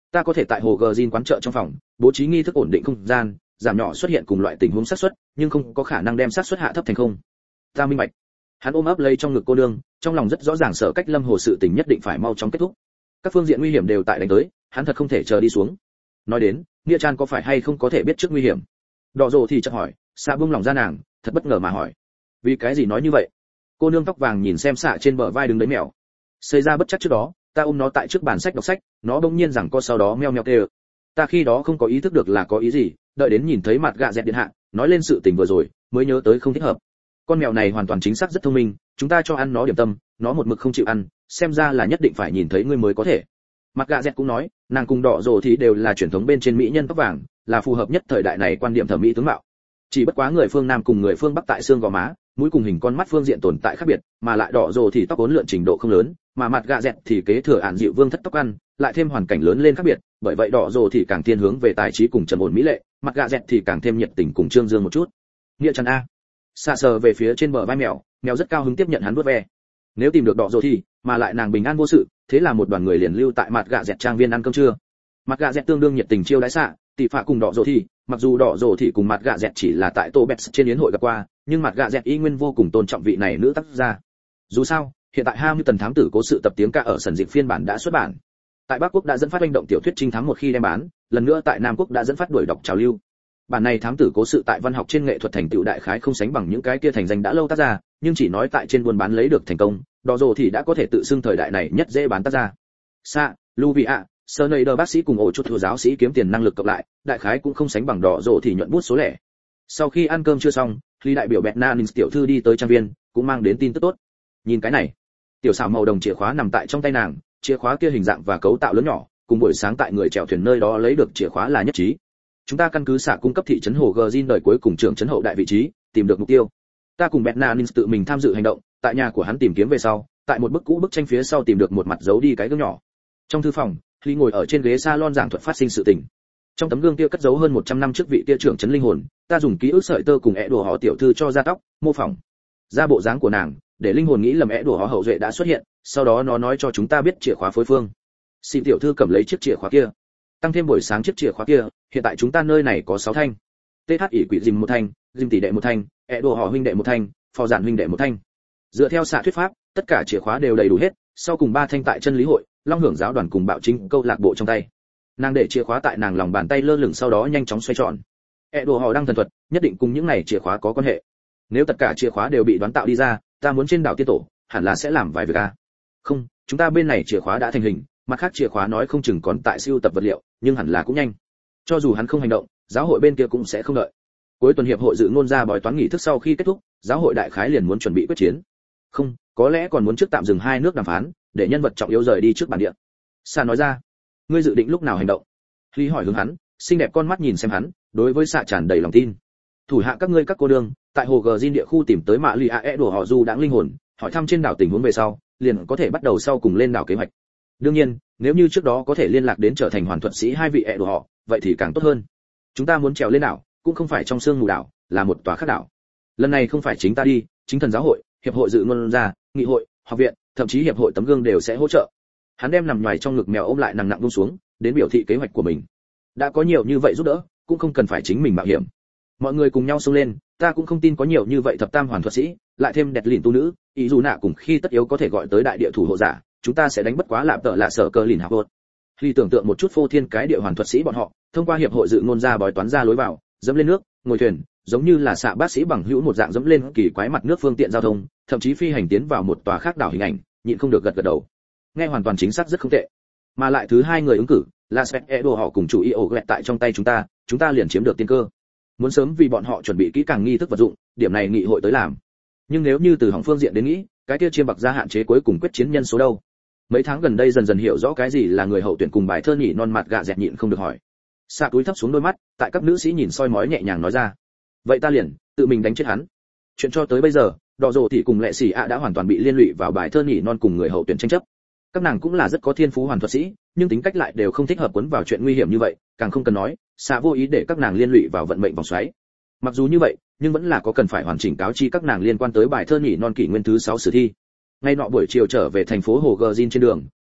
Ta có thể tại hồ gờ quán chợ trong phòng bố trí nghi thức ổn định không gian, giảm nhỏ xuất hiện cùng loại tình huống xác suất, nhưng không có khả năng đem xác suất hạ thấp thành không. Ta minh bạch. Hắn ôm ấp lấy trong ngực cô nương, trong lòng rất rõ ràng sở cách Lâm Hồ sự tình nhất định phải mau chóng kết thúc. Các phương diện nguy hiểm đều tại đánh tới, hắn thật không thể chờ đi xuống. Nói đến, Nia Chan có phải hay không có thể biết trước nguy hiểm? Đỏ rồ thì chợt hỏi, xạ buông lòng ra nàng, thật bất ngờ mà hỏi. Vì cái gì nói như vậy? Cô nương tóc vàng nhìn xem xạ trên bờ vai đứng đấy mèo. Xảy ra bất chắc trước đó, ta ôm nó tại trước bàn sách đọc sách, nó bỗng nhiên rằng co sau đó meo meo kêu. Ta khi đó không có ý thức được là có ý gì, đợi đến nhìn thấy mặt gạ dẹt điện hạ, nói lên sự tình vừa rồi, mới nhớ tới không thích hợp. Con mèo này hoàn toàn chính xác rất thông minh, chúng ta cho ăn nó điểm tâm, nó một mực không chịu ăn, xem ra là nhất định phải nhìn thấy ngươi mới có thể. Mặt gạ dẹt cũng nói, nàng cùng đỏ rồ thì đều là truyền thống bên trên mỹ nhân tóc vàng, là phù hợp nhất thời đại này quan điểm thẩm mỹ tướng mạo. Chỉ bất quá người phương Nam cùng người phương Bắc tại xương gò má, mũi cùng hình con mắt phương diện tồn tại khác biệt, mà lại đỏ rồ thì tóc uốn lượn trình độ không lớn, mà mặt gạ dẹt thì kế thừa ản dịu vương thất tóc ăn, lại thêm hoàn cảnh lớn lên khác biệt, bởi vậy đỏ rồ thì càng thiên hướng về tài trí cùng trầm ổn mỹ lệ, mặt gạ dẹt thì càng thêm nhiệt tình cùng trương dương một chút. Nghĩa Trần a. Xa sờ về phía trên bờ vai mèo, mèo rất cao hứng tiếp nhận hắn vuốt ve. Nếu tìm được đỏ rồ thì, mà lại nàng bình an vô sự, thế là một đoàn người liền lưu tại mặt gạ dẹt trang viên ăn cơm trưa. Mặt gạ dẹt tương đương nhiệt tình chiêu đãi xạ, tỷ phạ cùng đỏ rồ thì, mặc dù đỏ rồ thì cùng mặt gạ dẹt chỉ là tại tô bẹt trên yến hội gặp qua, nhưng mặt gạ dẹt y nguyên vô cùng tôn trọng vị này nữ tác gia. Dù sao, hiện tại Hamilton thám tử cố sự tập tiếng ca ở sân dịch phiên bản đã xuất bản. Tại Bắc Quốc đã dẫn phát hành động tiểu thuyết trinh thám một khi đem bán, lần nữa tại Nam Quốc đã dẫn phát đuổi đọc trào lưu. Bản này thám tử cố sự tại văn học trên nghệ thuật thành tựu đại khái không sánh bằng những cái kia thành danh đã lâu tác gia, nhưng chỉ nói tại trên buôn bán lấy được thành công, đỏ rồ thì đã có thể tự xưng thời đại này nhất dễ bán tác gia. Sa, Luvia, Snyder bác sĩ cùng ổ chút giáo sĩ kiếm tiền năng lực cộng lại, đại khái cũng không sánh bằng đỏ rồ thì nhuận bút số lẻ. Sau khi ăn cơm chưa xong, Lý đại biểu Bernardins tiểu thư đi tới trang viên, cũng mang đến tin tức tốt. Nhìn cái này, tiểu xảo màu đồng chìa khóa nằm tại trong tay nàng, chìa khóa kia hình dạng và cấu tạo lớn nhỏ, cùng buổi sáng tại người chèo thuyền nơi đó lấy được chìa khóa là nhất trí. Chúng ta căn cứ xạ cung cấp thị trấn hồ Gordon đời cuối cùng trưởng trấn hậu đại vị trí, tìm được mục tiêu. Ta cùng Bernardins tự mình tham dự hành động, tại nhà của hắn tìm kiếm về sau, tại một bức cũ bức tranh phía sau tìm được một mặt giấu đi cái gương nhỏ. Trong thư phòng, Lý ngồi ở trên ghế salon giảng thuật phát sinh sự tình. Trong tấm gương kia cất giấu hơn 100 năm trước vị kia trưởng trấn linh hồn, ta dùng ký ức sợi tơ cùng ẻ đùa họ tiểu thư cho ra tóc, mô phỏng ra bộ dáng của nàng, để linh hồn nghĩ lầm ẻ đùa họ hậu duệ đã xuất hiện, sau đó nó nói cho chúng ta biết chìa khóa phối phương. Xin tiểu thư cầm lấy chiếc chìa khóa kia, tăng thêm buổi sáng chiếc chìa khóa kia, hiện tại chúng ta nơi này có 6 thanh. TH ỷ quỷ dìm một thanh, dìm tỷ đệ một thanh, ẻ đùa họ huynh đệ một thanh, phò giản huynh đệ một thanh. Dựa theo xạ thuyết pháp, tất cả chìa khóa đều đầy đủ hết, sau cùng 3 thanh tại chân lý hội, long hưởng giáo đoàn cùng bạo chính câu lạc bộ trong tay. Nàng để chìa khóa tại nàng lòng bàn tay lơ lửng sau đó nhanh chóng xoay tròn. Đồ họ đang thần thuật, nhất định cùng những này chìa khóa có quan hệ. Nếu tất cả chìa khóa đều bị đoán tạo đi ra, ta muốn trên đảo tiên tổ, hẳn là sẽ làm vài việc a. Không, chúng ta bên này chìa khóa đã thành hình, mặt khác chìa khóa nói không chừng còn tại siêu tập vật liệu, nhưng hẳn là cũng nhanh. Cho dù hắn không hành động, giáo hội bên kia cũng sẽ không đợi. Cuối tuần hiệp hội dự ngôn ra bói toán nghị thức sau khi kết thúc, giáo hội đại khái liền muốn chuẩn bị quyết chiến. Không, có lẽ còn muốn trước tạm dừng hai nước đàm phán, để nhân vật trọng yếu rời đi trước bản địa. Sa nói ra, ngươi dự định lúc nào hành động? Lý hỏi hướng hắn, xinh đẹp con mắt nhìn xem hắn, đối với Sa tràn đầy lòng tin. Thủ hạ các ngươi các cô đương, tại hồ Gordon địa khu tìm tới mạ lì a đùa họ du đáng linh hồn, hỏi thăm trên đảo tình huống về sau, liền có thể bắt đầu sau cùng lên đảo kế hoạch. Đương nhiên, nếu như trước đó có thể liên lạc đến trở thành hoàn thuật sĩ hai vị đùa họ, vậy thì càng tốt hơn. Chúng ta muốn trèo lên đảo, cũng không phải trong sương mù đảo, là một tòa khác đảo. Lần này không phải chính ta đi, chính thần giáo hội, hiệp hội dự ngôn ra, nghị hội, học viện, thậm chí hiệp hội tấm gương đều sẽ hỗ trợ. Hắn đem nằm ngoài trong ngực mèo ôm lại nặng nặng buông xuống, đến biểu thị kế hoạch của mình. Đã có nhiều như vậy giúp đỡ, cũng không cần phải chính mình mạo hiểm. Mọi người cùng nhau xông lên, ta cũng không tin có nhiều như vậy thập tam hoàn thuật sĩ, lại thêm đẹp lìn tu nữ, ý dù nạ cùng khi tất yếu có thể gọi tới đại địa thủ hộ giả, chúng ta sẽ đánh bất quá lạp tợ lạ sở cơ lìn học hột. Khi tưởng tượng một chút phô thiên cái địa hoàn thuật sĩ bọn họ, thông qua hiệp hội dự ngôn ra bói toán ra lối vào, dẫm lên nước, ngồi thuyền, giống như là xạ bác sĩ bằng hữu một dạng dẫm lên kỳ quái mặt nước phương tiện giao thông, thậm chí phi hành tiến vào một tòa khác đảo hình ảnh, nhịn không được gật gật đầu. Nghe hoàn toàn chính xác rất không tệ. Mà lại thứ hai người ứng cử, là Edo họ cùng chủ ý ổ gẹt tại trong tay chúng ta liền chiếm được tiên cơ. Muốn sớm vì bọn họ chuẩn bị kỹ càng nghi thức vật dụng, điểm này nghị hội tới làm. Nhưng nếu như từ hỏng phương diện đến nghĩ, cái kia chiêm bạc ra hạn chế cuối cùng quyết chiến nhân số đâu? Mấy tháng gần đây dần dần hiểu rõ cái gì là người hậu tuyển cùng bài thơ nhỉ non mặt gạ dẹt nhịn không được hỏi. Sa túi thấp xuống đôi mắt, tại các nữ sĩ nhìn soi mói nhẹ nhàng nói ra. Vậy ta liền tự mình đánh chết hắn. Chuyện cho tới bây giờ, đỏ rồ thì cùng lệ sĩ ạ đã hoàn toàn bị liên lụy vào bài thơ nhỉ non cùng người hậu tuyển tranh chấp. Các nàng cũng là rất có thiên phú hoàn thuật sĩ, nhưng tính cách lại đều không thích hợp quấn vào chuyện nguy hiểm như vậy, càng không cần nói, Sa vô ý để các nàng liên lụy vào vận mệnh vòng xoáy. Mặc dù như vậy, nhưng vẫn là có cần phải hoàn chỉnh cáo chi các nàng liên quan tới bài thơ nhỉ non kỷ nguyên thứ 6 sử thi. Ngay nọ buổi chiều trở về thành phố Hồ Gordon trên đường,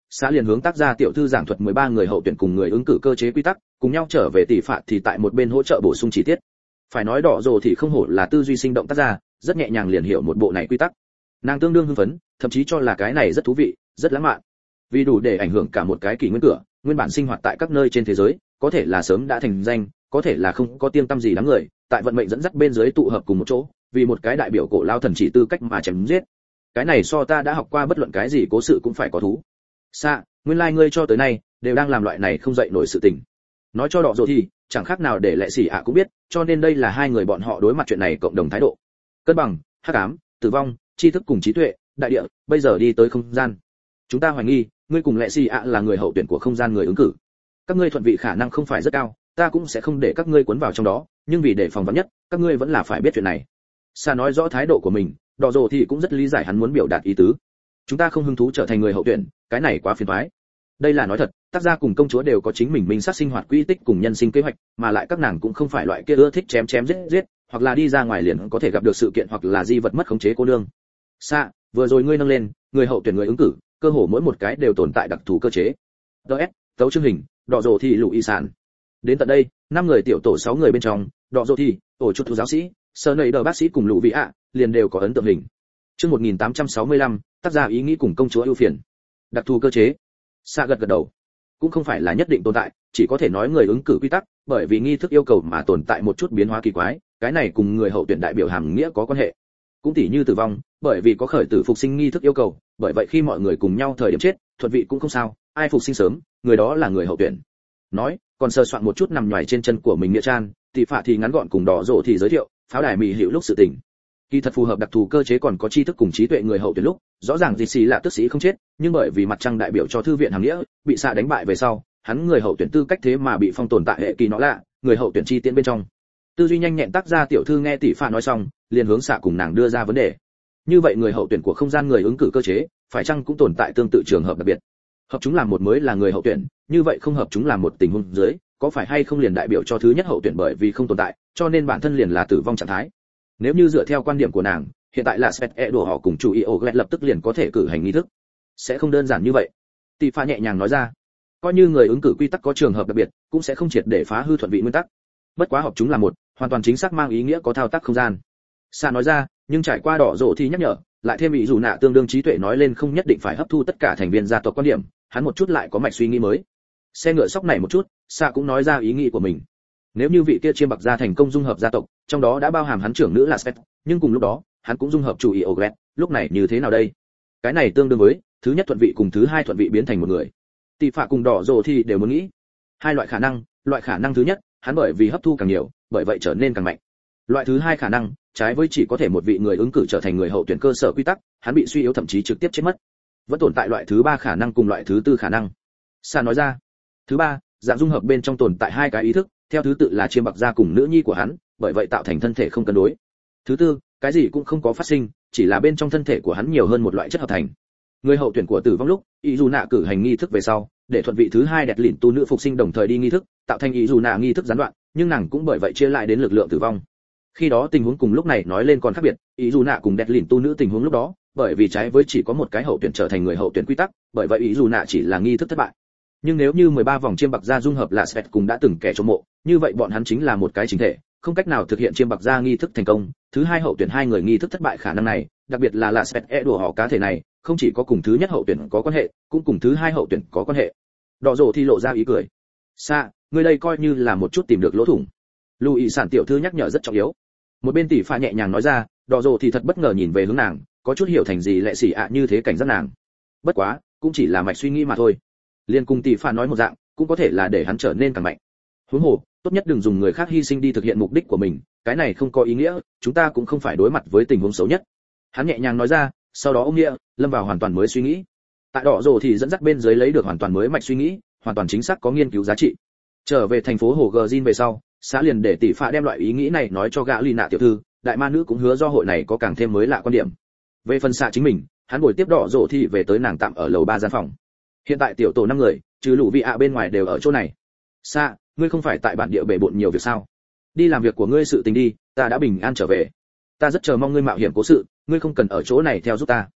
xã liền hướng tác gia tiểu thư giảng thuật 13 người hậu tuyển cùng người ứng cử cơ chế quy tắc, cùng nhau trở về tỷ phạt thì tại một bên hỗ trợ bổ sung chi tiết. Phải nói đỏ rồ thì không hổ là tư duy sinh động tác gia, rất nhẹ nhàng liền hiểu một bộ này quy tắc. Nàng tương đương hưng phấn, thậm chí cho là cái này rất thú vị, rất lãng mạn. Vì đủ để ảnh hưởng cả một cái kỷ nguyên cửa, nguyên bản sinh hoạt tại các nơi trên thế giới, có thể là sớm đã thành danh, có thể là không có tiếng tăm gì đám người, tại vận mệnh dẫn dắt bên dưới tụ hợp cùng một chỗ, vì một cái đại biểu cổ lao thần chỉ tư cách mà chém giết. Cái này so ta đã học qua bất luận cái gì cố sự cũng phải có thú. Xa, nguyên lai ngươi cho tới nay đều đang làm loại này không dậy nổi sự tình. Nói cho đỏ rồi thì chẳng khác nào để lệ sĩ ạ cũng biết, cho nên đây là hai người bọn họ đối mặt chuyện này cộng đồng thái độ. Cân bằng, hắc ám, tử vong, tri thức cùng trí tuệ, đại địa, bây giờ đi tới không gian. Chúng ta hoài nghi, ngươi cùng lệ sĩ ạ là người hậu tuyển của không gian người ứng cử. Các ngươi thuận vị khả năng không phải rất cao, ta cũng sẽ không để các ngươi cuốn vào trong đó, nhưng vì để phòng vắn nhất, các ngươi vẫn là phải biết chuyện này. Sa nói rõ thái độ của mình, đỏ rồ thì cũng rất lý giải hắn muốn biểu đạt ý tứ. Chúng ta không hứng thú trở thành người hậu tuyển, cái này quá phiền toái. Đây là nói thật, tác gia cùng công chúa đều có chính mình minh sát sinh hoạt quy tích cùng nhân sinh kế hoạch, mà lại các nàng cũng không phải loại kia ưa thích chém chém giết giết, hoặc là đi ra ngoài liền có thể gặp được sự kiện hoặc là di vật mất khống chế cô nương. Sa, vừa rồi ngươi nâng lên, người hậu tuyển người ứng cử, cơ hồ mỗi một cái đều tồn tại đặc thù cơ chế. DS, tấu chương hình, đỏ rồ thì lũ y sản. Đến tận đây, 5 người tiểu tổ 6 người bên trong, đỏ rồ thì, tổ chút thủ giáo sĩ, sơ nầy đờ bác sĩ cùng lũ vị ạ, liền đều có ấn tượng hình. Chương 1865, tác gia ý nghĩ cùng công chúa ưu phiền. Đặc thù cơ chế. Sa gật gật đầu. Cũng không phải là nhất định tồn tại, chỉ có thể nói người ứng cử quy tắc, bởi vì nghi thức yêu cầu mà tồn tại một chút biến hóa kỳ quái, cái này cùng người hậu tuyển đại biểu hàm nghĩa có quan hệ. Cũng tỉ như tử vong, bởi vì có khởi tử phục sinh nghi thức yêu cầu, bởi vậy khi mọi người cùng nhau thời điểm chết, thuận vị cũng không sao, ai phục sinh sớm, người đó là người hậu tuyển. Nói, còn sơ soạn một chút nằm nhòi trên chân của mình nghĩa trang, tỷ phạ thì ngắn gọn cùng đỏ rồ thì giới thiệu, pháo đài mỹ hiểu lúc sự tình. Kỳ thật phù hợp đặc thù cơ chế còn có tri thức cùng trí tuệ người hậu tuyển lúc, rõ ràng dịch sĩ là tước sĩ không chết, nhưng bởi vì mặt trăng đại biểu cho thư viện hàm nghĩa, bị xạ đánh bại về sau, hắn người hậu tuyển tư cách thế mà bị phong tồn tại hệ kỳ nó lạ, người hậu tuyển chi tiễn bên trong. Tư duy nhanh nhẹn tác gia tiểu thư nghe tỷ phạ nói xong, liền hướng xạ cùng nàng đưa ra vấn đề. Như vậy người hậu tuyển của không gian người ứng cử cơ chế, phải chăng cũng tồn tại tương tự trường hợp đặc biệt? Hợp chúng làm một mới là người hậu tuyển, như vậy không hợp chúng làm một tình huống dưới, có phải hay không liền đại biểu cho thứ nhất hậu tuyển bởi vì không tồn tại, cho nên bản thân liền là tử vong trạng thái. Nếu như dựa theo quan điểm của nàng, hiện tại là Spet đùa họ cùng chủ ý Oglet lập tức liền có thể cử hành nghi thức. Sẽ không đơn giản như vậy. Tỷ Pha nhẹ nhàng nói ra, coi như người ứng cử quy tắc có trường hợp đặc biệt, cũng sẽ không triệt để phá hư thuận vị nguyên tắc. Bất quá hợp chúng là một, hoàn toàn chính xác mang ý nghĩa có thao tác không gian. Sa nói ra, nhưng trải qua đỏ rộ thì nhắc nhở, lại thêm ý dù nạ tương đương trí tuệ nói lên không nhất định phải hấp thu tất cả thành viên gia tộc quan điểm, hắn một chút lại có mạch suy nghĩ mới. Xe ngựa sóc này một chút, Sa cũng nói ra ý nghĩ của mình. Nếu như vị kia chiêm bạc gia thành công dung hợp gia tộc, trong đó đã bao hàm hắn trưởng nữ là Spet, nhưng cùng lúc đó, hắn cũng dung hợp chủ ý Oglet, lúc này như thế nào đây? Cái này tương đương với thứ nhất thuận vị cùng thứ hai thuận vị biến thành một người. Tỷ phạ cùng đỏ rồ thì đều muốn nghĩ hai loại khả năng thứ nhất, hắn bởi vì hấp thu càng nhiều, bởi vậy trở nên càng mạnh. Loại thứ hai khả năng, trái với chỉ có thể một vị người ứng cử trở thành người hậu tuyển cơ sở quy tắc, hắn bị suy yếu thậm chí trực tiếp chết mất. Vẫn tồn tại loại thứ ba khả năng cùng loại thứ tư khả năng. Sa nói ra, thứ ba, dạng dung hợp bên trong tồn tại hai cái ý thức, theo thứ tự là chiêm bạc gia cùng nữ nhi của hắn, bởi vậy tạo thành thân thể không cân đối. Thứ tư, cái gì cũng không có phát sinh, chỉ là bên trong thân thể của hắn nhiều hơn một loại chất hợp thành. Người hậu tuyển của tử vong lúc, ý dù nạ cử hành nghi thức về sau, để thuận vị thứ hai đẹp lìn tu nữ phục sinh đồng thời đi nghi thức, tạo thành ý dù nạ nghi thức gián đoạn, nhưng nàng cũng bởi vậy chia lại đến lực lượng tử vong. Khi đó tình huống cùng lúc này nói lên còn khác biệt, ý dù nạ cùng đẹp lìn tu nữ tình huống lúc đó, bởi vì trái với chỉ có một cái hậu tuyển trở thành người hậu tuyển quy tắc, bởi vậy ý dù nạ chỉ là nghi thức thất bại. Nhưng nếu như 13 vòng chiêm bạc gia dung hợp là Svet cùng đã từng kẻ chống mộ, như vậy bọn hắn chính là một cái chính thể, không cách nào thực hiện chiêm bạc gia nghi thức thành công. Thứ hai hậu tuyển hai người nghi thức thất bại khả năng này, đặc biệt là Svet đùa họ cá thể này, không chỉ có cùng thứ nhất hậu tuyển có quan hệ, cũng cùng thứ hai hậu tuyển có quan hệ. Đỏ rồ thì lộ ra ý cười. Sa, người đây coi như là một chút tìm được lỗ thủng. Louis sản tiểu thư nhắc nhở rất trọng yếu. Một bên tỷ pha nhẹ nhàng nói ra, đỏ rồ thì thật bất ngờ nhìn về hướng nàng, có chút hiểu thành gì lệ xỉ ạ như thế cảnh giác nàng. Bất quá, cũng chỉ là mạch suy nghĩ mà thôi. Liên cùng tỷ pha nói một dạng, cũng có thể là để hắn trở nên càng mạnh. Huống hồ, tốt nhất đừng dùng người khác hy sinh đi thực hiện mục đích của mình, cái này không có ý nghĩa, chúng ta cũng không phải đối mặt với tình huống xấu nhất. Hắn nhẹ nhàng nói ra, sau đó ông nghĩa lâm vào hoàn toàn mới suy nghĩ. Tại đỏ rồ thì dẫn dắt bên dưới lấy được hoàn toàn mới mạch suy nghĩ, hoàn toàn chính xác có nghiên cứu giá trị. Trở về thành phố Hồ Gờ về sau, xã liền để tỷ phạ đem loại ý nghĩ này nói cho gã Lina tiểu thư, đại ma nữ cũng hứa do hội này có càng thêm mới lạ quan điểm. Về phần xạ chính mình, hắn buổi tiếp đỏ rồ thì về tới nàng tạm ở lầu 3 gian phòng. Hiện tại tiểu tổ 5 người, trừ lũ vị ạ bên ngoài đều ở chỗ này. Xạ, ngươi không phải tại bản địa bể bộn nhiều việc sao? Đi làm việc của ngươi sự tình đi, ta đã bình an trở về. Ta rất chờ mong ngươi mạo hiểm cố sự, ngươi không cần ở chỗ này theo giúp ta.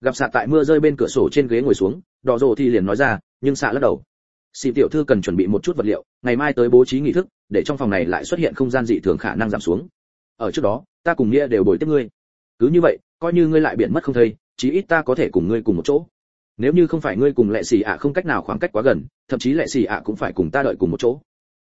Gặp xạ tại mưa rơi bên cửa sổ trên ghế ngồi xuống, đỏ rồ thì liền nói ra, nhưng xạ lắc đầu. Xì tiểu thư cần chuẩn bị một chút vật liệu, ngày mai tới bố trí nghi thức, để trong phòng này lại xuất hiện không gian dị thường khả năng giảm xuống. Ở trước đó, ta cùng nghĩa đều bồi tiếp ngươi. Cứ như vậy, coi như ngươi lại biển mất không thấy, chí ít ta có thể cùng ngươi cùng một chỗ. Nếu như không phải ngươi cùng lệ xì ạ không cách nào khoảng cách quá gần, thậm chí lệ xì ạ cũng phải cùng ta đợi cùng một chỗ.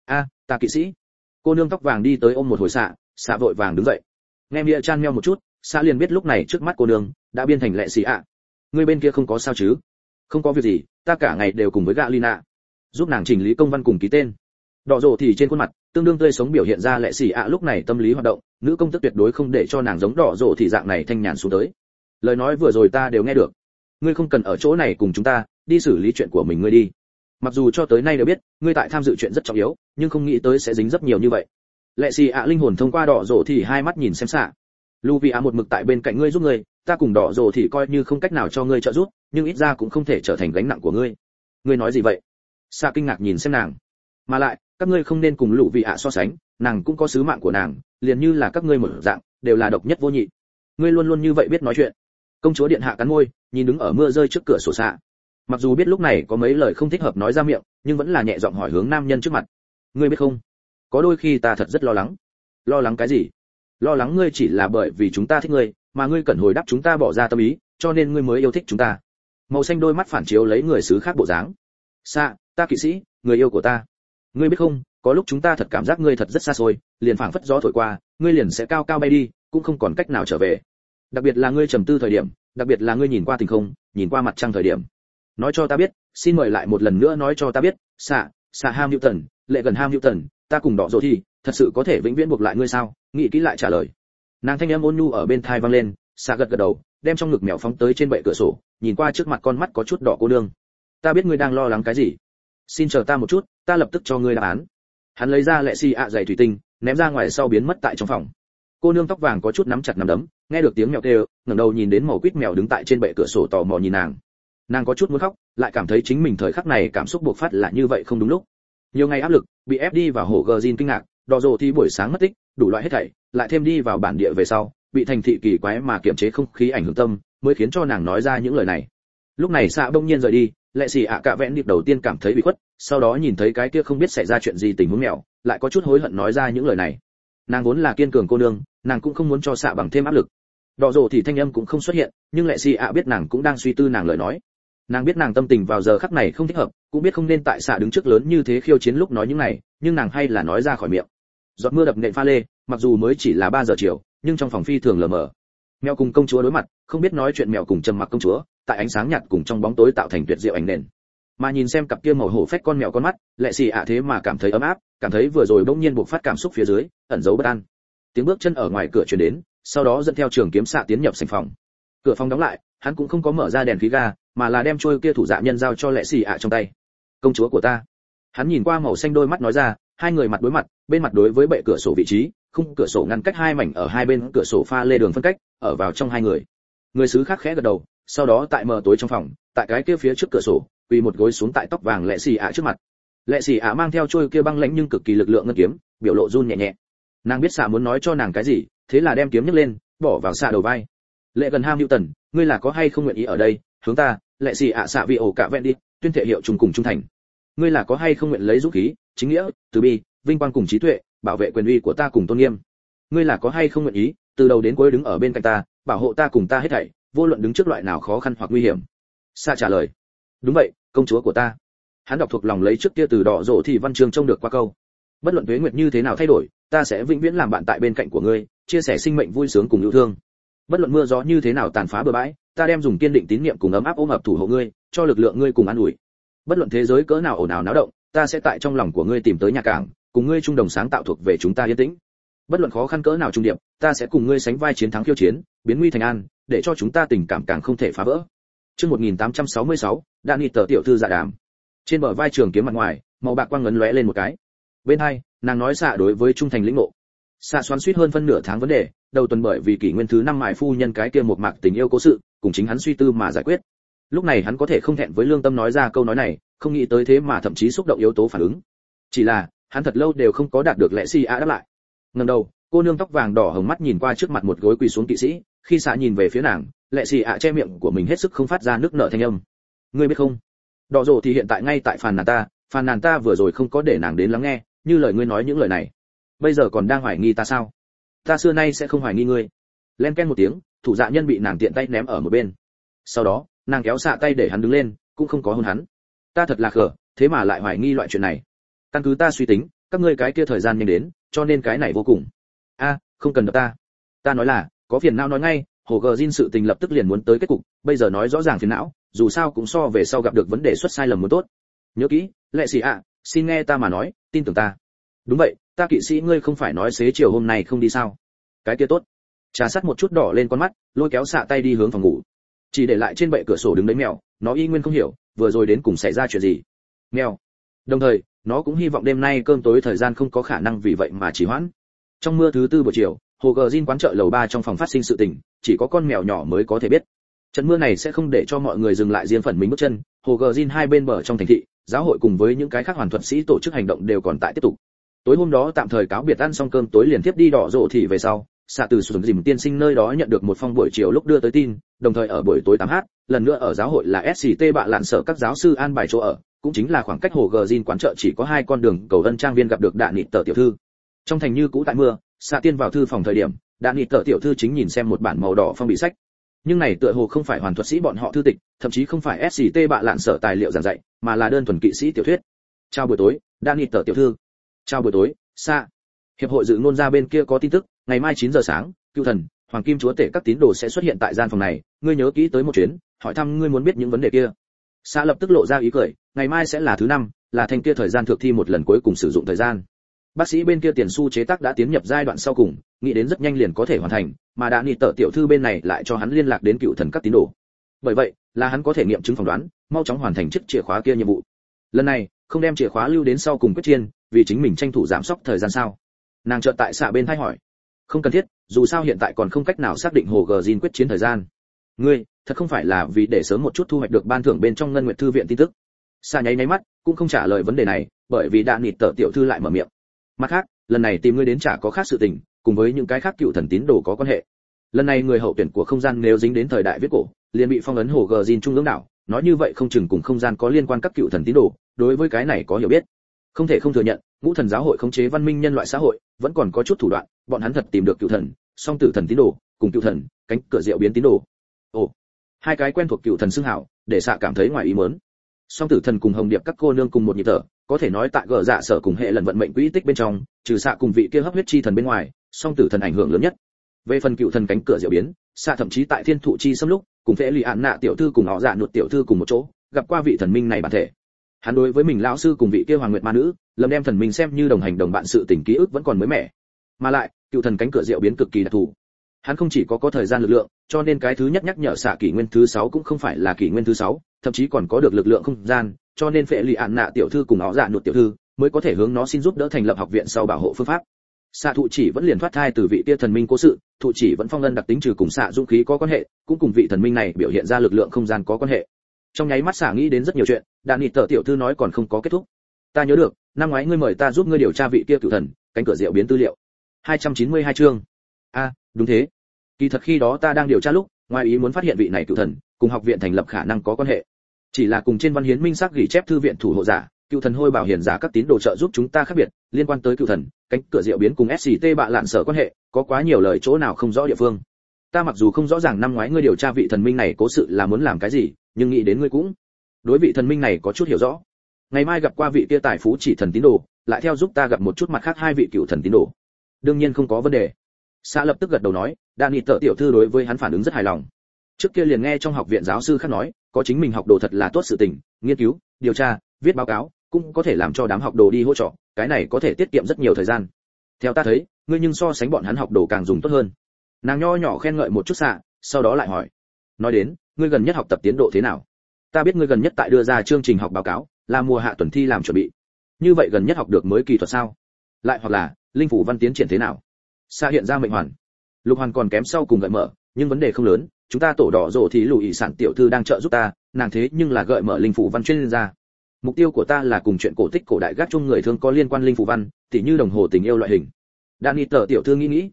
Ta kỵ sĩ. Cô nương tóc vàng đi tới ôm một hồi xạ vội vàng đứng dậy. Nghe Mia Chan meo một chút, xạ liền biết lúc này trước mắt cô nương đã biến thành lệ xì ạ. Ngươi bên kia không có sao chứ? Không có việc gì, ta cả ngày đều cùng với Galina, giúp nàng chỉnh lý công văn cùng ký tên. Đỏ rồ thì trên khuôn mặt tương đương tươi sống biểu hiện ra lệ xì ạ lúc này tâm lý hoạt động, nữ công tức tuyệt đối không để cho nàng giống đỏ rồ thì dạng này thanh nhàn xuống tới. Lời nói vừa rồi ta đều nghe được. Ngươi không cần ở chỗ này cùng chúng ta, đi xử lý chuyện của mình ngươi đi. Mặc dù cho tới nay đều biết ngươi tại tham dự chuyện rất trọng yếu, nhưng không nghĩ tới sẽ dính dấp nhiều như vậy. Lệ xì ạ linh hồn thông qua đỏ rồ thì hai mắt nhìn xem xạ. Luvia một mực tại bên cạnh ngươi giúp ngươi, ta cùng đỏ rồ thì coi như không cách nào cho ngươi trợ giúp, nhưng ít ra cũng không thể trở thành gánh nặng của ngươi. Ngươi nói gì vậy? Xạ kinh ngạc nhìn xem nàng. Mà lại, các ngươi không nên cùng Luvia so sánh, nàng cũng có sứ mạng của nàng, liền như là các ngươi một dạng, đều là độc nhất vô nhị. Ngươi luôn luôn như vậy biết nói chuyện. Công chúa điện hạ cắn môi, nhìn đứng ở mưa rơi trước cửa sổ xạ. Mặc dù biết lúc này có mấy lời không thích hợp nói ra miệng, nhưng vẫn là nhẹ giọng hỏi hướng nam nhân trước mặt. Ngươi biết không? Có đôi khi ta thật rất lo lắng. Lo lắng cái gì? Lo lắng ngươi chỉ là bởi vì chúng ta thích ngươi, mà ngươi cần hồi đáp chúng ta bỏ ra tâm ý, cho nên ngươi mới yêu thích chúng ta. Màu xanh đôi mắt phản chiếu lấy người xứ khác bộ dáng. Xạ, ta kỵ sĩ, người yêu của ta. Ngươi biết không, có lúc chúng ta thật cảm giác ngươi thật rất xa xôi, liền phảng phất gió thổi qua, ngươi liền sẽ cao cao bay đi, cũng không còn cách nào trở về. Đặc biệt là ngươi trầm tư thời điểm, đặc biệt là ngươi nhìn qua tình không, nhìn qua mặt trăng thời điểm. Nói cho ta biết, xin mời lại một lần nữa nói cho ta biết, xạ Hamilton, lệ gần Hamilton, ta cùng đỏ rồ thì thật sự có thể vĩnh viễn buộc lại ngươi sao? Nghĩ kỹ lại trả lời. Nàng thanh âm ôn nhu ở bên tai vang lên, xạ gật gật đầu, đem trong ngực mèo phóng tới trên bệ cửa sổ, nhìn qua trước mặt con mắt có chút đỏ cô nương. Ta biết ngươi đang lo lắng cái gì. Xin chờ ta một chút, ta lập tức cho ngươi đáp án. Hắn lấy ra lệ xì ạ giày thủy tinh, ném ra ngoài sau biến mất tại trong phòng. Cô nương tóc vàng có chút nắm chặt nắm đấm, nghe được tiếng mèo kêu, ngẩng đầu nhìn đến màu quýt mèo đứng tại trên bệ cửa sổ tò mò nhìn nàng. Nàng có chút muốn khóc, lại cảm thấy chính mình thời khắc này cảm xúc bộc phát là như vậy không đúng lúc. Nhiều ngày áp lực, bị ép đi vào hồ gờ kinh ngạc, đỏ rồ thì buổi sáng mất tích, đủ loại hết thảy, lại thêm đi vào bản địa về sau, bị thành thị kỳ quái mà kiềm chế không khí ảnh hưởng tâm, mới khiến cho nàng nói ra những lời này. Lúc này xạ bỗng nhiên rời đi, lệ xì ạ cả vẹn điệp đầu tiên cảm thấy bị khuất, sau đó nhìn thấy cái kia không biết xảy ra chuyện gì tình huống mèo, lại có chút hối hận nói ra những lời này. Nàng vốn là kiên cường cô nương, nàng cũng không muốn cho xạ bằng thêm áp lực. Đỏ rồ thì thanh âm cũng không xuất hiện, nhưng lệ xì ạ biết nàng cũng đang suy tư nàng lời nói. Nàng biết nàng tâm tình vào giờ khắc này không thích hợp, cũng biết không nên tại xạ đứng trước lớn như thế khiêu chiến lúc nói những này, nhưng nàng hay là nói ra khỏi miệng. Giọt mưa đập nện pha lê, mặc dù mới chỉ là 3 giờ chiều, nhưng trong phòng phi thường lờ mờ. Mèo cùng công chúa đối mặt, không biết nói chuyện mèo cùng trầm mặc công chúa, tại ánh sáng nhạt cùng trong bóng tối tạo thành tuyệt diệu ảnh nền. Mà nhìn xem cặp kia màu hổ phách con mèo con mắt, lệ xì ạ thế mà cảm thấy ấm áp, cảm thấy vừa rồi bỗng nhiên bộc phát cảm xúc phía dưới, ẩn giấu bất an. Tiếng bước chân ở ngoài cửa truyền đến, sau đó dẫn theo trường kiếm xạ tiến nhập sảnh phòng. Cửa phòng đóng lại, hắn cũng không có mở ra đèn khí ga, mà là đem trôi kia thủ dạ nhân giao cho lệ xì ạ trong tay. Công chúa của ta. Hắn nhìn qua màu xanh đôi mắt nói ra, hai người mặt đối mặt, bên mặt đối với bệ cửa sổ vị trí, khung cửa sổ ngăn cách hai mảnh ở hai bên cửa sổ pha lê đường phân cách, ở vào trong hai người. Người sứ khác khẽ gật đầu, sau đó tại mờ tối trong phòng, tại cái kia phía trước cửa sổ, quỳ một gối xuống tại tóc vàng lệ xì ạ trước mặt. Lệ xì ạ mang theo trôi kia băng lãnh nhưng cực kỳ lực lượng ngân kiếm, biểu lộ run nhẹ nhẹ. Nàng biết xạ muốn nói cho nàng cái gì, thế là đem kiếm nhấc lên, bỏ vào xạ đầu vai. Lệ gần Hamilton, ngươi là có hay không nguyện ý ở đây, hướng ta, lệ xì ạ xạ vì ổ cả vẹn đi, tuyên thệ hiệu chung cùng trung thành. Ngươi là có hay không nguyện lấy dũng khí, chính nghĩa, từ bi, vinh quang cùng trí tuệ, bảo vệ quyền uy của ta cùng tôn nghiêm. Ngươi là có hay không nguyện ý, từ đầu đến cuối đứng ở bên cạnh ta, bảo hộ ta cùng ta hết thảy, vô luận đứng trước loại nào khó khăn hoặc nguy hiểm. Xạ trả lời, đúng vậy, công chúa của ta. Hắn đọc thuộc lòng lấy trước kia từ đỏ rổ thì văn chương trông được qua câu. Bất luận tuế nguyệt như thế nào thay đổi, ta sẽ vĩnh viễn làm bạn tại bên cạnh của ngươi, chia sẻ sinh mệnh vui sướng cùng yêu thương. Bất luận mưa gió như thế nào tàn phá bừa bãi, ta đem dùng kiên định tín niệm cùng ấm áp ôm ấp thủ hộ ngươi, cho lực lượng ngươi cùng an ủi. Bất luận thế giới cỡ nào ồn ào náo động, ta sẽ tại trong lòng của ngươi tìm tới nhà cảng, cùng ngươi chung đồng sáng tạo thuộc về chúng ta yên tĩnh. Bất luận khó khăn cỡ nào trung điệp, ta sẽ cùng ngươi sánh vai chiến thắng khiêu chiến, biến nguy thành an, để cho chúng ta tình cảm càng không thể phá vỡ. Chương 1866, Đạn Nghị tờ tiểu thư dạ đàm. Trên bờ vai trường kiếm mặt ngoài, màu bạc quang ngấn lóe lên một cái. Bên hai, nàng nói xạ đối với trung thành lĩnh ngộ. Xạ xoắn suýt hơn phân nửa tháng vấn đề, đầu tuần bởi vì kỷ nguyên thứ 5 mại phu nhân cái kia một mạc tình yêu cố sự, cùng chính hắn suy tư mà giải quyết. Lúc này hắn có thể không thẹn với lương tâm nói ra câu nói này, không nghĩ tới thế mà thậm chí xúc động yếu tố phản ứng. Chỉ là, hắn thật lâu đều không có đạt được lệ si a đáp lại. Ngẩng đầu, cô nương tóc vàng đỏ hồng mắt nhìn qua trước mặt một gối quỳ xuống kỵ sĩ, Khi xạ nhìn về phía nàng, lệ xì ạ che miệng của mình hết sức không phát ra nước nở thanh âm. Ngươi biết không, đỏ rồ thì hiện tại ngay tại phàn nàn ta vừa rồi không có để nàng đến lắng nghe, như lời ngươi nói những lời này, bây giờ còn đang hoài nghi ta sao? Ta xưa nay sẽ không hoài nghi ngươi. Len ken một tiếng, thủ dạ nhân bị nàng tiện tay ném ở một bên. Sau đó nàng kéo xạ tay để hắn đứng lên, cũng không có hôn hắn. Ta thật là khờ, thế mà lại hoài nghi loại chuyện này. Căn cứ ta suy tính, các ngươi cái kia thời gian nhanh đến, cho nên cái này vô cùng. Không cần đập ta. Ta nói là, có phiền não nói ngay, hồ gờ Jin sự tình lập tức liền muốn tới kết cục, bây giờ nói rõ ràng phiền não, dù sao cũng so về sau gặp được vấn đề xuất sai lầm muốn tốt. Nhớ kỹ, lệ sĩ ạ, xin nghe ta mà nói, tin tưởng ta. Đúng vậy, ta kỵ sĩ ngươi không phải nói xế chiều hôm nay không đi sao? Cái kia tốt. Trà sắt một chút đỏ lên con mắt, lôi kéo xạ tay đi hướng phòng ngủ. Chỉ để lại trên bệ cửa sổ đứng đấy mèo, nó y nguyên không hiểu, vừa rồi đến cùng xảy ra chuyện gì. Mèo. Đồng thời, nó cũng hy vọng đêm nay cơm tối thời gian không có khả năng vì vậy mà trì hoãn. Trong mưa thứ tư buổi chiều, hồ gờ Jin quán chợ lầu 3 trong phòng phát sinh sự tình, chỉ có con mèo nhỏ mới có thể biết. Trận mưa này sẽ không để cho mọi người dừng lại riêng phần mình bước chân, hồ gờ Jin hai bên bờ trong thành thị, giáo hội cùng với những cái khác hoàn thuật sĩ tổ chức hành động đều còn tại tiếp tục. Tối hôm đó tạm thời cáo biệt ăn xong cơm tối liền tiếp đi đỏ rộ thì về sau, xạ từ sùng dìm tiên sinh nơi đó nhận được một phong buổi chiều lúc đưa tới tin, đồng thời ở buổi tối 8h, lần nữa ở giáo hội là SCT bạ lạn sở các giáo sư an bài chỗ ở, cũng chính là khoảng cách hồ gờ Jin quán chợ chỉ có 2 con đường cầu ân trang viên gặp được đạn nịt tờ tiểu thư. Trong thành như cũ tại mưa, xạ tiên vào thư phòng thời điểm, đạn nịt tờ tiểu thư chính nhìn xem một bản màu đỏ phong bì sách. Nhưng này tựa hồ không phải hoàn thuật sĩ bọn họ thư tịch, thậm chí không phải SCT bạ lạn sở tài liệu giảng dạy, mà là đơn thuần kỵ sĩ tiểu thuyết. Chào buổi tối, đạn nịt tờ tiểu thư. Chào buổi tối, xạ. Hiệp hội dự ngôn ra bên kia có tin tức, ngày mai 9 giờ sáng, Cựu Thần, Hoàng Kim Chúa Tể các tín đồ sẽ xuất hiện tại gian phòng này, ngươi nhớ kỹ tới một chuyến, hỏi thăm ngươi muốn biết những vấn đề kia. Xạ lập tức lộ ra ý cười, ngày mai sẽ là thứ 5, là thanh kia thời gian thực thi một lần cuối cùng sử dụng thời gian. Bác sĩ bên kia tiền su chế tác đã tiến nhập giai đoạn sau cùng, nghĩ đến rất nhanh liền có thể hoàn thành, mà đã nịt tợ tiểu thư bên này lại cho hắn liên lạc đến Cựu Thần các tín đồ. Bởi vậy, là hắn có thể nghiệm chứng phỏng đoán, mau chóng hoàn thành chiếc chìa khóa kia nhiệm vụ. Lần này, không đem chìa khóa lưu đến sau cùng quyết chiên, vì chính mình tranh thủ giảm sốc thời gian sao? Nàng chợt tại xạ bên thay hỏi. Không cần thiết, dù sao hiện tại còn không cách nào xác định hồ gờ Jin quyết chiến thời gian. Ngươi, thật không phải là vì để sớm một chút thu hoạch được ban thưởng bên trong ngân nguyệt thư viện tin tức. Xạ nháy mắt, cũng không trả lời vấn đề này, bởi vì đã nịt tợ tiểu thư lại mở miệng. Mặt khác, lần này tìm ngươi đến chả có khác sự tình, cùng với những cái khác Cựu Thần tín đồ có quan hệ. Lần này người hậu tuyển của không gian nếu dính đến thời đại viết cổ, liền bị phong ấn hồ gờ Jin trung ương đảo, nói như vậy không chừng cùng không gian có liên quan các Cựu Thần tín đồ, đối với cái này có hiểu biết. Không thể không thừa nhận, Ngũ Thần giáo hội khống chế văn minh nhân loại xã hội, vẫn còn có chút thủ đoạn, bọn hắn thật tìm được Cựu Thần, Song Tử Thần tín đồ, cùng Cựu Thần, cánh cửa diệu biến tín đồ. Ồ, hai cái quen thuộc Cựu Thần xưng hảo, để xạ cảm thấy ngoài ý muốn. Song Tử Thần cùng Hồng Điệp các cô nương cùng một nhịp thở, có thể nói tại gở dạ sở cùng hệ lần vận mệnh quỹ tích bên trong, trừ xạ cùng vị kia hấp huyết chi thần bên ngoài, Song Tử Thần ảnh hưởng lớn nhất. Về phần Cựu Thần cánh cửa diệu biến, xạ thậm chí tại Thiên Thụ chi xâm lúc, cùng Phệ Lì Án Nạ tiểu thư cùng họ Dạ Nuột tiểu thư cùng một chỗ, gặp qua vị thần minh này bản thể. Hắn đối với mình lão sư cùng vị kia Hoàng Nguyệt ma nữ, lầm đem thần minh xem như đồng hành đồng bạn, sự tình ký ức vẫn còn mới mẻ. Mà lại, Cựu Thần cánh cửa diệu biến cực kỳ đặc thù. Hắn không chỉ có thời gian lực lượng, cho nên cái thứ nhất nhắc nhở xạ kỷ nguyên thứ 6 cũng không phải là kỷ nguyên thứ 6, thậm chí còn có được lực lượng không gian, cho nên Phệ Lì Án Nạ tiểu thư cùng họ Dạ Nuột tiểu thư mới có thể hướng nó xin giúp đỡ thành lập học viện sau bảo hộ phương pháp. Xạ thụ chỉ vẫn liền thoát thai từ vị kia thần minh cố sự, thụ chỉ vẫn phong ân đặc tính trừ cùng xạ dũng khí có quan hệ, cũng cùng vị thần minh này biểu hiện ra lực lượng không gian có quan hệ. Trong nháy mắt xạ nghĩ đến rất nhiều chuyện, đạn nịt tờ tiểu thư nói còn không có kết thúc. Ta nhớ được, năm ngoái ngươi mời ta giúp ngươi điều tra vị kia Cựu Thần cánh cửa diệu biến tư liệu. 292 chương. Đúng thế. Kỳ thật khi đó ta đang điều tra lúc, ngoài ý muốn phát hiện vị này Cựu Thần cùng học viện thành lập khả năng có quan hệ. Chỉ là cùng trên văn hiến minh xác ghi chép thư viện thủ hộ giả, Cựu Thần hôi bảo hiền giả các tín đồ trợ giúp chúng ta khác biệt, liên quan tới Cựu Thần cánh cửa diệu biến cùng SCT bạ lạn sở quan hệ, có quá nhiều lời chỗ nào không rõ địa phương. Ta mặc dù không rõ ràng năm ngoái ngươi điều tra vị thần minh này cố sự là muốn làm cái gì, nhưng nghĩ đến ngươi cũng đối vị thần minh này có chút hiểu rõ. Ngày mai gặp qua vị kia tài phú chỉ thần tín đồ, lại theo giúp ta gặp một chút mặt khác 2 vị Cựu Thần tín đồ. Đương nhiên không có vấn đề. Xã lập tức gật đầu nói, đạn nịt tợ tiểu thư đối với hắn phản ứng rất hài lòng. Trước kia liền nghe trong học viện giáo sư khác nói, có chính mình học đồ thật là tốt sự tình, nghiên cứu, điều tra, viết báo cáo, cũng có thể làm cho đám học đồ đi hỗ trợ, cái này có thể tiết kiệm rất nhiều thời gian. Theo ta thấy, ngươi nhưng so sánh bọn hắn học đồ càng dùng tốt hơn. Nàng nho nhỏ khen ngợi một chút xạ, sau đó lại hỏi, nói đến, ngươi gần nhất học tập tiến độ thế nào? Ta biết ngươi gần nhất tại đưa ra chương trình học báo cáo, là mùa hạ tuần thi làm chuẩn bị. Như vậy gần nhất học được mới kỳ thuật sao? Lại hoặc là, linh phủ văn tiến triển thế nào? Xạ hiện ra mệnh hoàn. Lục hoàn còn kém sau cùng gợi mở, nhưng vấn đề không lớn, chúng ta tổ đỏ rồ thì lùi sản tiểu thư đang trợ giúp ta, nàng thế nhưng là gợi mở linh phủ văn chuyên gia. Mục tiêu của ta là cùng chuyện cổ tích cổ đại gác chung người thương có liên quan linh phủ văn, tỉ như đồng hồ tình yêu loại hình. Đạn nịt tờ tiểu thư nghĩ,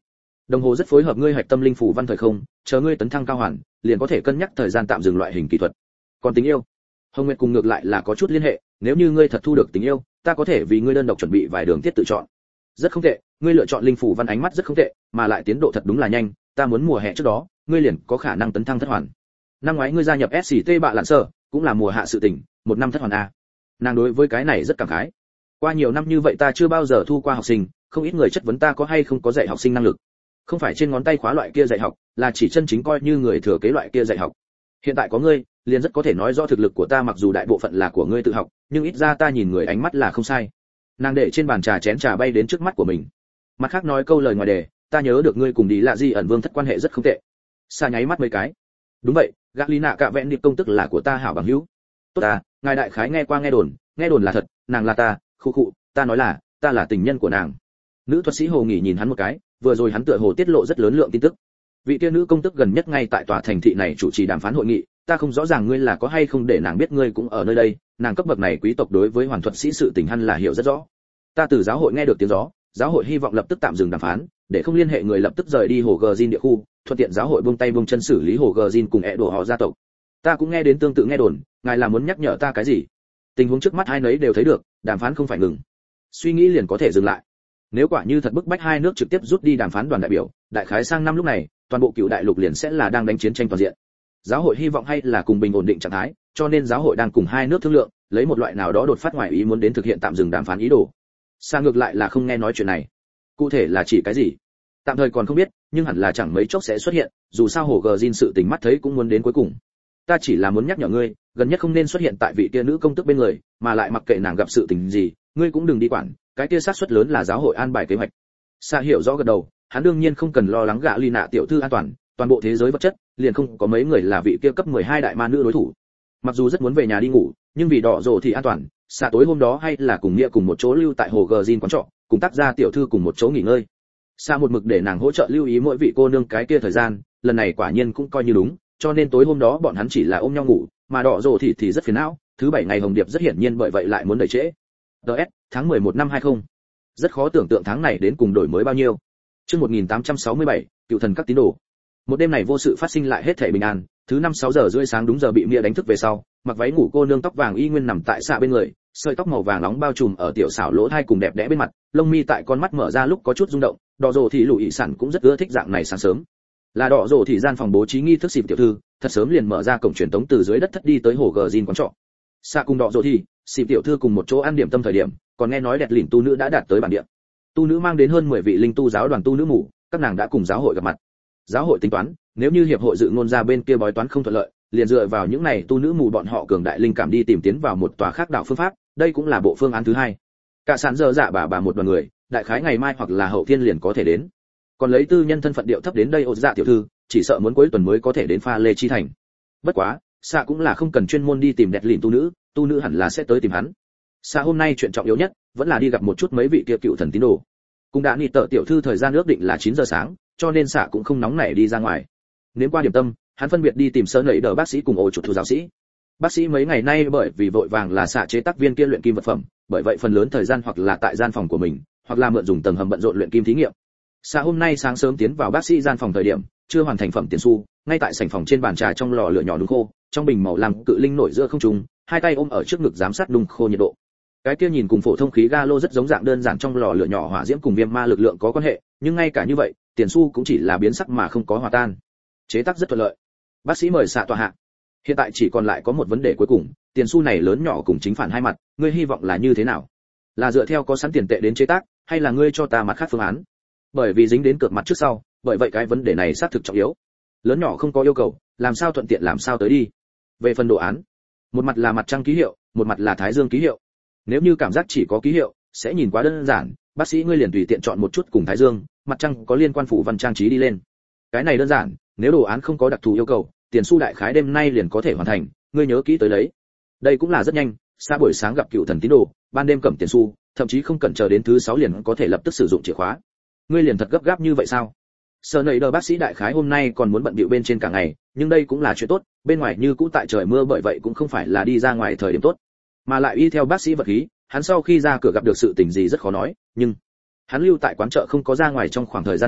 Đồng hồ rất phối hợp ngươi hạch tâm linh phủ văn thời không, chờ ngươi tấn thăng cao hoàn, liền có thể cân nhắc thời gian tạm dừng loại hình kỹ thuật. Còn tình yêu, Hồng Nguyệt cùng ngược lại là có chút liên hệ, nếu như ngươi thật thu được tình yêu, ta có thể vì ngươi đơn độc chuẩn bị vài đường tiết tự chọn. Rất không tệ, ngươi lựa chọn linh phủ văn ánh mắt rất không tệ, mà lại tiến độ thật đúng là nhanh, ta muốn mùa hè trước đó, ngươi liền có khả năng tấn thăng thất hoàn. Năm ngoái ngươi gia nhập SCT bạ lạn sở, cũng là mùa hạ sự tình, một năm thất hoàn a. Nàng đối với cái này rất cảm khái. Qua nhiều năm như vậy ta chưa bao giờ thu qua học sinh, không ít người chất vấn ta có hay không có dạy học sinh năng lực. Không phải trên ngón tay khóa loại kia dạy học, là chỉ chân chính coi như người thừa kế loại kia dạy học. Hiện tại có ngươi, liền rất có thể nói rõ thực lực của ta mặc dù đại bộ phận là của ngươi tự học, nhưng ít ra ta nhìn người ánh mắt là không sai. Nàng để trên bàn trà chén trà bay đến trước mắt của mình. Mặt khác nói câu lời ngoài đề, ta nhớ được ngươi cùng đi lạ gì ẩn vương thất quan hệ rất không tệ. Sa nháy mắt mấy cái. Đúng vậy, gã lý nạ cạ vẹn điệp công tức là của ta hảo bằng hữu. Tốt ta, ngài đại khái nghe qua nghe đồn là thật, nàng là ta, khu, ta nói là, ta là tình nhân của nàng. Nữ thuật sĩ Hồ Nghỉ nhìn hắn một cái, vừa rồi hắn tựa hồ tiết lộ rất lớn lượng tin tức. Vị kia nữ công tức gần nhất ngay tại tòa thành thị này chủ trì đàm phán hội nghị, ta không rõ ràng ngươi là có hay không để nàng biết ngươi cũng ở nơi đây, nàng cấp bậc này quý tộc đối với hoàn thuật sĩ sự tình hẳn là hiểu rất rõ. Ta từ giáo hội nghe được tiếng gió, giáo hội hy vọng lập tức tạm dừng đàm phán, để không liên hệ người lập tức rời đi hồ Gjin địa khu, thuận tiện giáo hội buông tay buông chân xử lý hồ Gjin cùng ẻ đổ họ gia tộc. Ta cũng nghe đến tương tự nghe đồn, ngài là muốn nhắc nhở ta cái gì? Tình huống trước mắt hai nấy đều thấy được, đàm phán không phải ngừng, suy nghĩ liền có thể dừng lại. Nếu quả như thật bức bách hai nước trực tiếp rút đi đàm phán đoàn đại biểu, đại khái sang năm lúc này, toàn bộ cựu đại lục liền sẽ là đang đánh chiến tranh toàn diện. Giáo hội hy vọng hay là cùng bình ổn định trạng thái, cho nên giáo hội đang cùng hai nước thương lượng, lấy một loại nào đó đột phát ngoài ý muốn đến thực hiện tạm dừng đàm phán ý đồ. Sa ngược lại là không nghe nói chuyện này. Cụ thể là chỉ cái gì? Tạm thời còn không biết, nhưng hẳn là chẳng mấy chốc sẽ xuất hiện, dù sao hồ Gjin sự tình mắt thấy cũng muốn đến cuối cùng. Ta chỉ là muốn nhắc nhở ngươi, gần nhất không nên xuất hiện tại vị kia nữ công tước bên người, mà lại mặc kệ nàng gặp sự tình gì, ngươi cũng đừng đi quản, cái kia xác suất lớn là giáo hội an bài kế hoạch. Sa hiểu rõ gật đầu, hắn đương nhiên không cần lo lắng gạ ly nạ tiểu thư an toàn, toàn bộ thế giới vật chất, liền không có mấy người là vị kia cấp 12 đại ma nữ đối thủ. Mặc dù rất muốn về nhà đi ngủ, nhưng vì đỏ rồ thì an toàn, Sa tối hôm đó hay là cùng nghĩa cùng một chỗ lưu tại hồ Gjin quán trọ, cùng tác gia tiểu thư cùng một chỗ nghỉ ngơi. Sa một mực để nàng hỗ trợ lưu ý mỗi vị cô nương cái kia thời gian, lần này quả nhiên cũng coi như đúng, cho nên tối hôm đó bọn hắn chỉ là ôm nhau ngủ, mà đỏ rồ thì rất phiền não, thứ bảy ngày hồng điệp rất hiển nhiên bởi vậy lại muốn đẩy trễ. DS, tháng 11 năm 20. Rất khó tưởng tượng tháng này đến cùng đổi mới bao nhiêu. Chương 1867, cựu thần các tín đồ. Một đêm này vô sự phát sinh lại hết thảy bình an, thứ 5-6 giờ rưỡi sáng đúng giờ bị Mia đánh thức về sau, mặc váy ngủ cô nương tóc vàng y nguyên nằm tại xạ bên người, sợi tóc màu vàng nóng bao trùm ở tiểu xảo lỗ tai cùng đẹp đẽ bên mặt, lông mi tại con mắt mở ra lúc có chút rung động, đỏ rồ thì lũ ị sản cũng rất ưa thích dạng này sáng sớm. Là đỏ rồ thì gian phòng bố trí nghi thức xịp tiểu thư, thật sớm liền mở ra cổng truyền tống từ dưới đất thất đi tới hồ Gjin quán trọ. Xạ cùng đỏ rồ thì, xịp tiểu thư cùng một chỗ ăn điểm tâm thời điểm, còn nghe nói đẹp lìn tu nữ đã đạt tới bản địa. Tu nữ mang đến hơn 10 vị linh tu giáo đoàn tu nữ mù, các nàng đã cùng giáo hội gặp mặt. Giáo hội tính toán, nếu như hiệp hội dự ngôn ra bên kia bói toán không thuận lợi, liền dựa vào những này tu nữ mù bọn họ cường đại linh cảm đi tìm tiến vào một tòa khác đạo phương pháp, đây cũng là bộ phương án thứ hai. Cả sàn giờ dạ bà một đoàn người, đại khái ngày mai hoặc là hậu thiên liền có thể đến. Còn lấy tư nhân thân phận điệu thấp đến đây ột dạ tiểu thư, chỉ sợ muốn cuối tuần mới có thể đến pha lê chi thành. Bất quá, xạ cũng là không cần chuyên môn đi tìm đẹp lìn tu nữ hẳn là sẽ tới tìm hắn. Xạ hôm nay chuyện trọng yếu nhất vẫn là đi gặp một chút mấy vị kia cựu thần tín đồ. Cũng đã nị tợ tiểu thư thời gian ước định là 9 giờ sáng, cho nên xạ cũng không nóng nảy đi ra ngoài. Nếu qua điểm tâm, hắn phân biệt đi tìm sơ nảy đỡ bác sĩ cùng ổ chuột thu giáo sĩ. Bác sĩ mấy ngày nay bởi vì vội vàng là xạ chế tác viên kia luyện kim vật phẩm, bởi vậy phần lớn thời gian hoặc là tại gian phòng của mình, hoặc là mượn dùng tầng hầm bận rộn luyện kim thí nghiệm. Xạ hôm nay sáng sớm tiến vào bác sĩ gian phòng thời điểm, chưa hoàn thành phẩm tiền xu, ngay tại sảnh phòng trên bàn trà trong lò lửa nhỏ nung khô, trong bình màu lam cự linh nổi giữa không trung, hai tay ôm ở trước ngực giám sát nung khô nhiệt độ. Cái kia nhìn cùng phổ thông khí ga lô rất giống dạng đơn giản trong lò lửa nhỏ hỏa diễm cùng viêm ma lực lượng có quan hệ, nhưng ngay cả như vậy, tiền xu cũng chỉ là biến sắc mà không có hòa tan. Chế tác rất thuận lợi. Bác sĩ mời xạ tọa hạ. Hiện tại chỉ còn lại có một vấn đề cuối cùng, tiền xu này lớn nhỏ cùng chính phản hai mặt, ngươi hy vọng là như thế nào? Là dựa theo có sẵn tiền tệ đến chế tác, hay là ngươi cho ta mặt khác phương án? Bởi vì dính đến cược mặt trước sau, bởi vậy cái vấn đề này xác thực trọng yếu. Lớn nhỏ không có yêu cầu, làm sao thuận tiện làm sao tới đi. Về phần đồ án, một mặt là mặt trăng ký hiệu, một mặt là thái dương ký hiệu. Nếu như cảm giác chỉ có ký hiệu, sẽ nhìn quá đơn giản, bác sĩ ngươi liền tùy tiện chọn một chút cùng thái dương, mặt trăng có liên quan phủ văn trang trí đi lên. Cái này đơn giản, nếu đồ án không có đặc thù yêu cầu, tiền xu đại khái đêm nay liền có thể hoàn thành, ngươi nhớ kỹ tới đấy. Đây cũng là rất nhanh, xa buổi sáng gặp cựu thần tín đồ, ban đêm cầm tiền xu, thậm chí không cần chờ đến thứ 6 liền có thể lập tức sử dụng chìa khóa. Ngươi liền thật gấp gáp như vậy sao? Sở nảy đờ bác sĩ đại khái hôm nay còn muốn bận bịu bên trên cả ngày, nhưng đây cũng là chuyện tốt, bên ngoài như cũ tại trời mưa bởi vậy cũng không phải là đi ra ngoài thời điểm tốt. Mà lại y theo bác sĩ vật khí, hắn sau khi ra cửa gặp được sự tình gì rất khó nói, nhưng hắn lưu tại quán chợ không có ra ngoài trong khoảng thời gian này,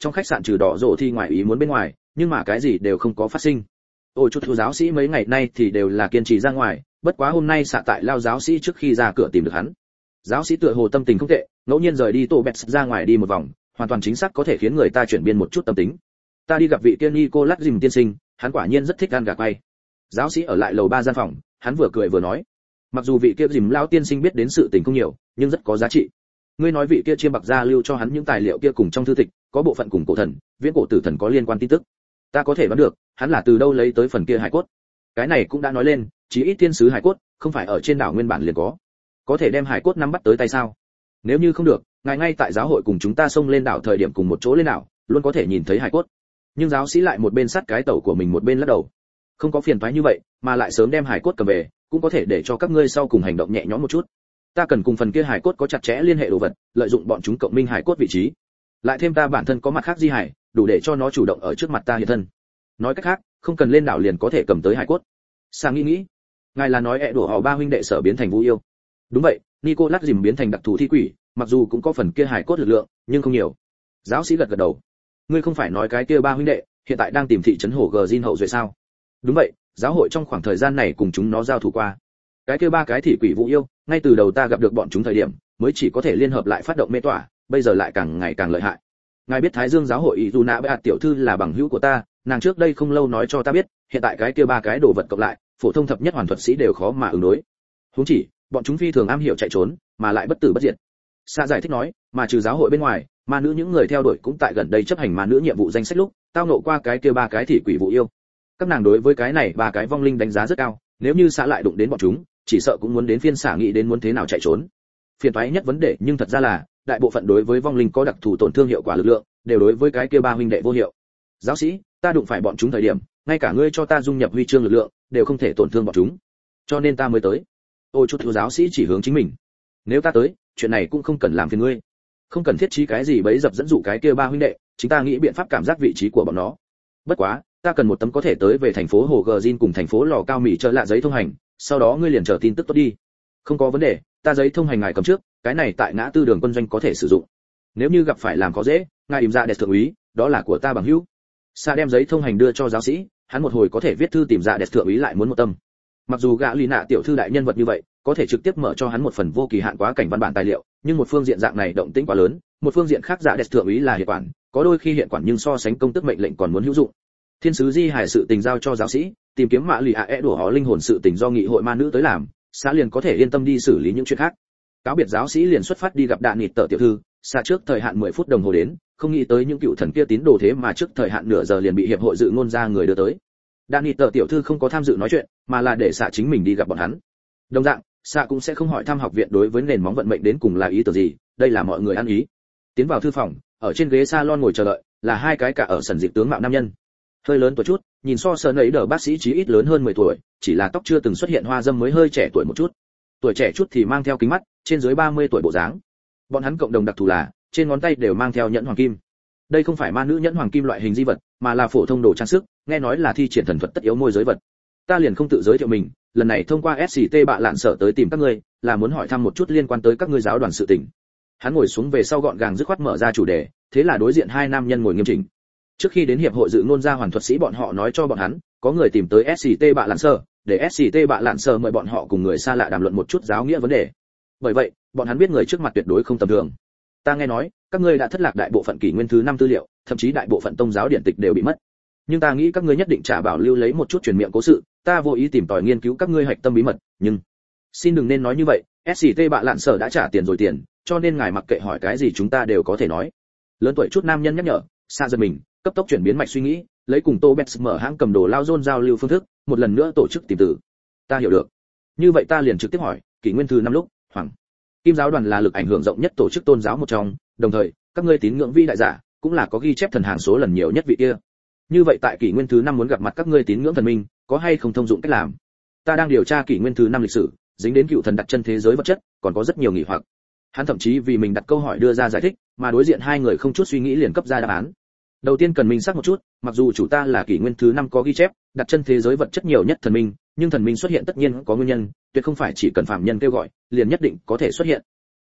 trong khách sạn trừ đỏ rổ thi ngoài ý muốn bên ngoài, nhưng mà cái gì đều không có phát sinh. Ôi chút thiếu giáo sĩ mấy ngày nay thì đều là kiên trì ra ngoài, bất quá hôm nay xạ tại lao giáo sĩ trước khi ra cửa tìm được hắn. Giáo sĩ tựa hồ tâm tình không tệ, ngẫu nhiên rời đi tổ bẹt ra ngoài đi một vòng, hoàn toàn chính xác có thể khiến người ta chuyển biến một chút tâm tính. Ta đi gặp vị tiên Nicolas Jim tiên sinh, hắn quả nhiên rất thích ăn gà quay. Giáo sĩ ở lại lầu 3 gian phòng, hắn vừa cười vừa nói, mặc dù vị kia Jim lão tiên sinh biết đến sự tình không nhiều, nhưng rất có giá trị. Ngươi nói vị kia chiêm bạc gia lưu cho hắn những tài liệu kia cùng trong thư tịch, có bộ phận cùng cổ thần, viễn cổ tử thần có liên quan tin tức. Ta có thể đoán được, hắn là từ đâu lấy tới phần kia hải cốt. Cái này cũng đã nói lên, chí ít thiên sứ hải cốt không phải ở trên đảo nguyên bản liền có thể đem hải cốt nắm bắt tới tay sao? Nếu như không được, ngài ngay tại giáo hội cùng chúng ta xông lên đảo thời điểm cùng một chỗ lên đảo, luôn có thể nhìn thấy hải cốt. Nhưng giáo sĩ lại một bên sát cái tẩu của mình một bên lắc đầu. Không có phiền toái như vậy, mà lại sớm đem hải cốt cầm về, cũng có thể để cho các ngươi sau cùng hành động nhẹ nhõm một chút. Ta cần cùng phần kia hải cốt có chặt chẽ liên hệ đồ vật, lợi dụng bọn chúng cộng minh hải cốt vị trí. Lại thêm ta bản thân có mặt khác di hải, đủ để cho nó chủ động ở trước mặt ta hiện thân. Nói cách khác, không cần lên đảo liền có thể cầm tới hải cốt. Sang nghĩ, ngài là nói ẹ đổ họ ba huynh đệ sở biến thành vũ yêu. Đúng vậy, Nicolas Jim biến thành đặc thù thi quỷ, mặc dù cũng có phần kia hải cốt lực lượng, nhưng không nhiều. Giáo sĩ gật gật đầu. Ngươi không phải nói cái kia ba huynh đệ hiện tại đang tìm thị trấn Hồ Gờ hậu duệ sao? Đúng vậy, giáo hội trong khoảng thời gian này cùng chúng nó giao thủ qua. Cái kia ba cái thị quỷ vũ yêu, ngay từ đầu ta gặp được bọn chúng thời điểm, mới chỉ có thể liên hợp lại phát động mê tỏa, bây giờ lại càng ngày càng lợi hại. Ngài biết Thái Dương giáo hội Izuna Beat tiểu thư là bằng hữu của ta, nàng trước đây không lâu nói cho ta biết, hiện tại cái kia ba cái đồ vật cộng lại, phổ thông thập nhất hoàn thuật sĩ đều khó mà ứng đối. Huống chỉ, bọn chúng phi thường am hiểu chạy trốn, mà lại bất tử bất diệt. Sa giải thích nói, mà trừ giáo hội bên ngoài, ma nữ những người theo đuổi cũng tại gần đây chấp hành ma nữ nhiệm vụ danh sách lúc, tao nộ qua cái kia ba cái thị quỷ vũ yêu. Các nàng đối với cái này ba cái vong linh đánh giá rất cao, nếu như xã lại đụng đến bọn chúng, chỉ sợ cũng muốn đến phiên xã nghĩ đến muốn thế nào chạy trốn. Phiền toái nhất vấn đề, nhưng thật ra là, đại bộ phận đối với vong linh có đặc thù tổn thương hiệu quả lực lượng, đều đối với cái kia ba huynh đệ vô hiệu. Giáo sĩ, ta đụng phải bọn chúng thời điểm, ngay cả ngươi cho ta dung nhập huy chương lực lượng, đều không thể tổn thương bọn chúng. Cho nên ta mới tới. Ôi chút thiếu giáo sĩ chỉ hướng chính mình. Nếu ta tới, chuyện này cũng không cần làm phiền ngươi. Không cần thiết trí cái gì bấy dập dẫn dụ cái kia ba huynh đệ, chúng ta nghĩ biện pháp cảm giác vị trí của bọn nó. Bất quá, ta cần một tấm có thể tới về thành phố Hồ Gờ cùng thành phố Lò Cao Mỹ chờ lạ giấy thông hành, sau đó ngươi liền chờ tin tức tốt đi. Không có vấn đề, ta giấy thông hành ngài cầm trước, cái này tại ngã tư đường quân doanh có thể sử dụng. Nếu như gặp phải làm khó dễ, ngài im ra đẹp thượng úy, đó là của ta bằng hữu. Sa đem giấy thông hành đưa cho giáo sĩ, hắn một hồi có thể viết thư tìm ra đẹp thượng úy lại muốn một tâm. Mặc dù gã lì nạ tiểu thư đại nhân vật như vậy, có thể trực tiếp mở cho hắn một phần vô kỳ hạn quá cảnh văn bản tài liệu, nhưng một phương diện dạng này động tĩnh quá lớn, một phương diện khác dạ đẹp thượng úy là hiện quản, có đôi khi hiện quản nhưng so sánh công tức mệnh lệnh còn muốn hữu dụng. Thiên sứ di hải sự tình giao cho giáo sĩ, tìm kiếm mạ lì ạ đổ họ linh hồn sự tình do nghị hội ma nữ tới làm, xã liền có thể yên tâm đi xử lý những chuyện khác. Cáo biệt giáo sĩ liền xuất phát đi gặp đạn nịt tờ tiểu thư, xa trước thời hạn 10 phút đồng hồ đến, không nghĩ tới những cựu thần kia tín đồ thế mà trước thời hạn nửa giờ liền bị hiệp hội dự ngôn ra người đưa tới. Đạn nịt tờ tiểu thư không có tham dự nói chuyện, mà là để xạ chính mình đi gặp bọn hắn. Đồng dạng, xạ cũng sẽ không hỏi thăm học viện đối với nền móng vận mệnh đến cùng là ý tưởng gì, đây là mọi người ăn ý. Tiến vào thư phòng, ở trên ghế salon ngồi chờ đợi, là hai cái cả ở sần dịch tướng mạo nam nhân. Hơi lớn tuổi chút, nhìn so sờ nấy đờ bác sĩ chí ít lớn hơn 10 tuổi, chỉ là tóc chưa từng xuất hiện hoa dâm mới hơi trẻ tuổi một chút. Tuổi trẻ chút thì mang theo kính mắt, trên dưới 30 tuổi bộ dáng. Bọn hắn cộng đồng đặc thù là, trên ngón tay đều mang theo nhẫn hoàng kim. Đây không phải ma nữ nhẫn hoàng kim loại hình di vật, mà là phổ thông đồ trang sức, nghe nói là thi triển thần thuật tất yếu môi giới vật. Ta liền không tự giới thiệu mình, lần này thông qua SCT bạ lạn sở tới tìm các ngươi, là muốn hỏi thăm một chút liên quan tới các ngươi giáo đoàn sự tình. Hắn ngồi xuống về sau gọn gàng dứt khoát mở ra chủ đề, thế là đối diện hai nam nhân ngồi nghiêm chỉnh. Trước khi đến hiệp hội dự ngôn gia hoàn thuật sĩ bọn họ nói cho bọn hắn, có người tìm tới SCT bạ lạn sở, để SCT bạ lạn sở mời bọn họ cùng người xa lạ đàm luận một chút giáo nghĩa vấn đề. Bởi vậy, bọn hắn biết người trước mặt tuyệt đối không tầm thường. Ta nghe nói, các ngươi đã thất lạc đại bộ phận kỷ nguyên thứ 5 tư liệu, thậm chí đại bộ phận tông giáo điển tịch đều bị mất. Nhưng ta nghĩ các ngươi nhất định trả bảo lưu lấy một chút truyền miệng cố sự, ta vô ý tìm tòi nghiên cứu các ngươi hạch tâm bí mật, nhưng xin đừng nên nói như vậy, SCT bạ lạn sở đã trả tiền rồi tiền, cho nên ngài mặc kệ hỏi cái gì chúng ta đều có thể nói. Lớn tuổi chút nam nhân nhắc nhở, xa giật mình, cấp tốc chuyển biến mạch suy nghĩ, lấy cùng Tô Bex mở hãng cầm đồ lao zone giao lưu phương thức, một lần nữa tổ chức tìm từ. Ta hiểu được. Như vậy ta liền trực tiếp hỏi, kỷ nguyên thứ 5 lúc, Hoàng Kim giáo đoàn là lực ảnh hưởng rộng nhất tổ chức tôn giáo một trong, đồng thời, các ngươi tín ngưỡng vĩ đại giả, cũng là có ghi chép thần hàng số lần nhiều nhất vị kia. Như vậy tại kỷ nguyên thứ 5 muốn gặp mặt các ngươi tín ngưỡng thần minh, có hay không thông dụng cách làm? Ta đang điều tra kỷ nguyên thứ 5 lịch sử, dính đến cựu thần đặt chân thế giới vật chất, còn có rất nhiều nghi hoặc. Hắn thậm chí vì mình đặt câu hỏi đưa ra giải thích, mà đối diện hai người không chút suy nghĩ liền cấp ra đáp án. Đầu tiên cần minh xác một chút, mặc dù chủ ta là kỷ nguyên thứ 5 có ghi chép, đặt chân thế giới vật chất nhiều nhất thần minh, nhưng thần minh xuất hiện tất nhiên có nguyên nhân, tuyệt không phải chỉ cần phạm nhân kêu gọi, liền nhất định có thể xuất hiện.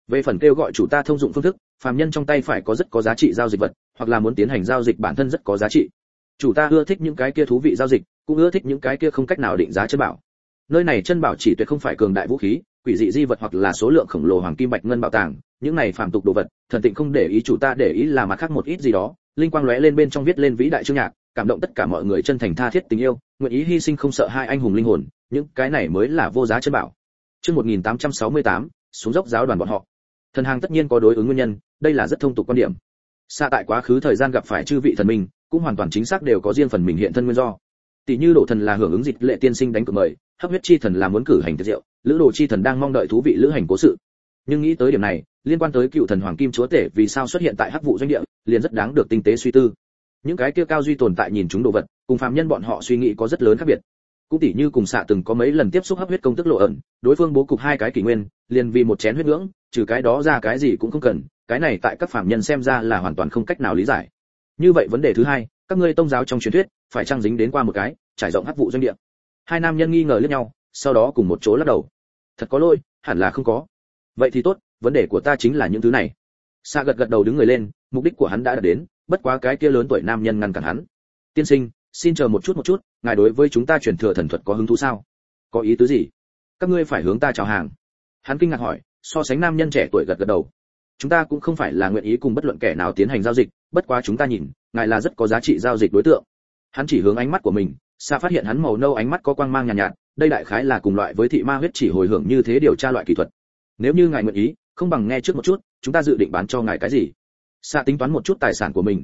Về phần kêu gọi chủ ta thông dụng phương thức, phàm nhân trong tay phải có rất có giá trị giao dịch vật, hoặc là muốn tiến hành giao dịch bản thân rất có giá trị. Chủ ta ưa thích những cái kia thú vị giao dịch, cũng ưa thích những cái kia không cách nào định giá chân bảo. Nơi này chân bảo chỉ tuyệt không phải cường đại vũ khí, quỷ dị di vật hoặc là số lượng khổng lồ hoàng kim bạch ngân bảo tàng, những này phàm tục đồ vật, thần tịnh không để ý, chủ ta để ý là mặt khác một ít gì đó. Linh quang lóe lên bên trong viết lên vĩ đại chương nhạc, cảm động tất cả mọi người chân thành tha thiết tình yêu, nguyện ý hy sinh không sợ hai anh hùng linh hồn, những cái này mới là vô giá chân bảo. Chương 1868, xuống dốc giáo đoàn bọn họ. Thần hàng tất nhiên có đối ứng nguyên nhân, đây là rất thông tục quan điểm. Xa tại quá khứ thời gian gặp phải chư vị thần minh, cũng hoàn toàn chính xác đều có riêng phần mình hiện thân nguyên do. Tỷ như Đổ thần là hưởng ứng dịch lệ tiên sinh đánh cược mời, Hấp huyết chi thần là muốn cử hành tiệc rượu, Lữ Đồ chi thần đang mong đợi thú vị lữ hành cố sự. Nhưng nghĩ tới điểm này, liên quan tới cựu thần hoàng kim chúa tể vì sao xuất hiện tại hắc vụ doanh địa, liền rất đáng được tinh tế suy tư. Những cái kia cao duy tồn tại nhìn chúng đồ vật, cùng phàm nhân bọn họ suy nghĩ có rất lớn khác biệt. Cũng tỷ như cùng xạ từng có mấy lần tiếp xúc hấp huyết công tức lộ ẩn, đối phương bố cục hai cái kỷ nguyên, liền vì một chén huyết ngưỡng, trừ cái đó ra cái gì cũng không cần, cái này tại các phàm nhân xem ra là hoàn toàn không cách nào lý giải. Như vậy vấn đề thứ hai, các ngươi tông giáo trong truyền thuyết, phải chăng dính đến qua một cái, trải rộng hắc vụ doanh địa? Hai nam nhân nghi ngờ liếc nhau, sau đó cùng một chỗ lắc đầu. Thật có lỗi, hẳn là không có. Vậy thì tốt, vấn đề của ta chính là những thứ này. Sa gật gật đầu đứng người lên, mục đích của hắn đã đạt đến, bất quá cái kia lớn tuổi nam nhân ngăn cản hắn. Tiên sinh, xin chờ một chút, ngài đối với chúng ta truyền thừa thần thuật có hứng thú sao? Có ý tứ gì? Các ngươi phải hướng ta chào hàng. Hắn kinh ngạc hỏi, so sánh nam nhân trẻ tuổi gật gật đầu. Chúng ta cũng không phải là nguyện ý cùng bất luận kẻ nào tiến hành giao dịch, bất quá chúng ta nhìn, ngài là rất có giá trị giao dịch đối tượng. Hắn chỉ hướng ánh mắt của mình, Sa phát hiện hắn màu nâu ánh mắt có quang mang nhàn nhạt, đây đại khái là cùng loại với thị ma huyết chỉ hồi hưởng như thế điều tra loại kỹ thuật. Nếu như ngài nguyện ý, không bằng nghe trước một chút, chúng ta dự định bán cho ngài cái gì? Sa tính toán một chút tài sản của mình,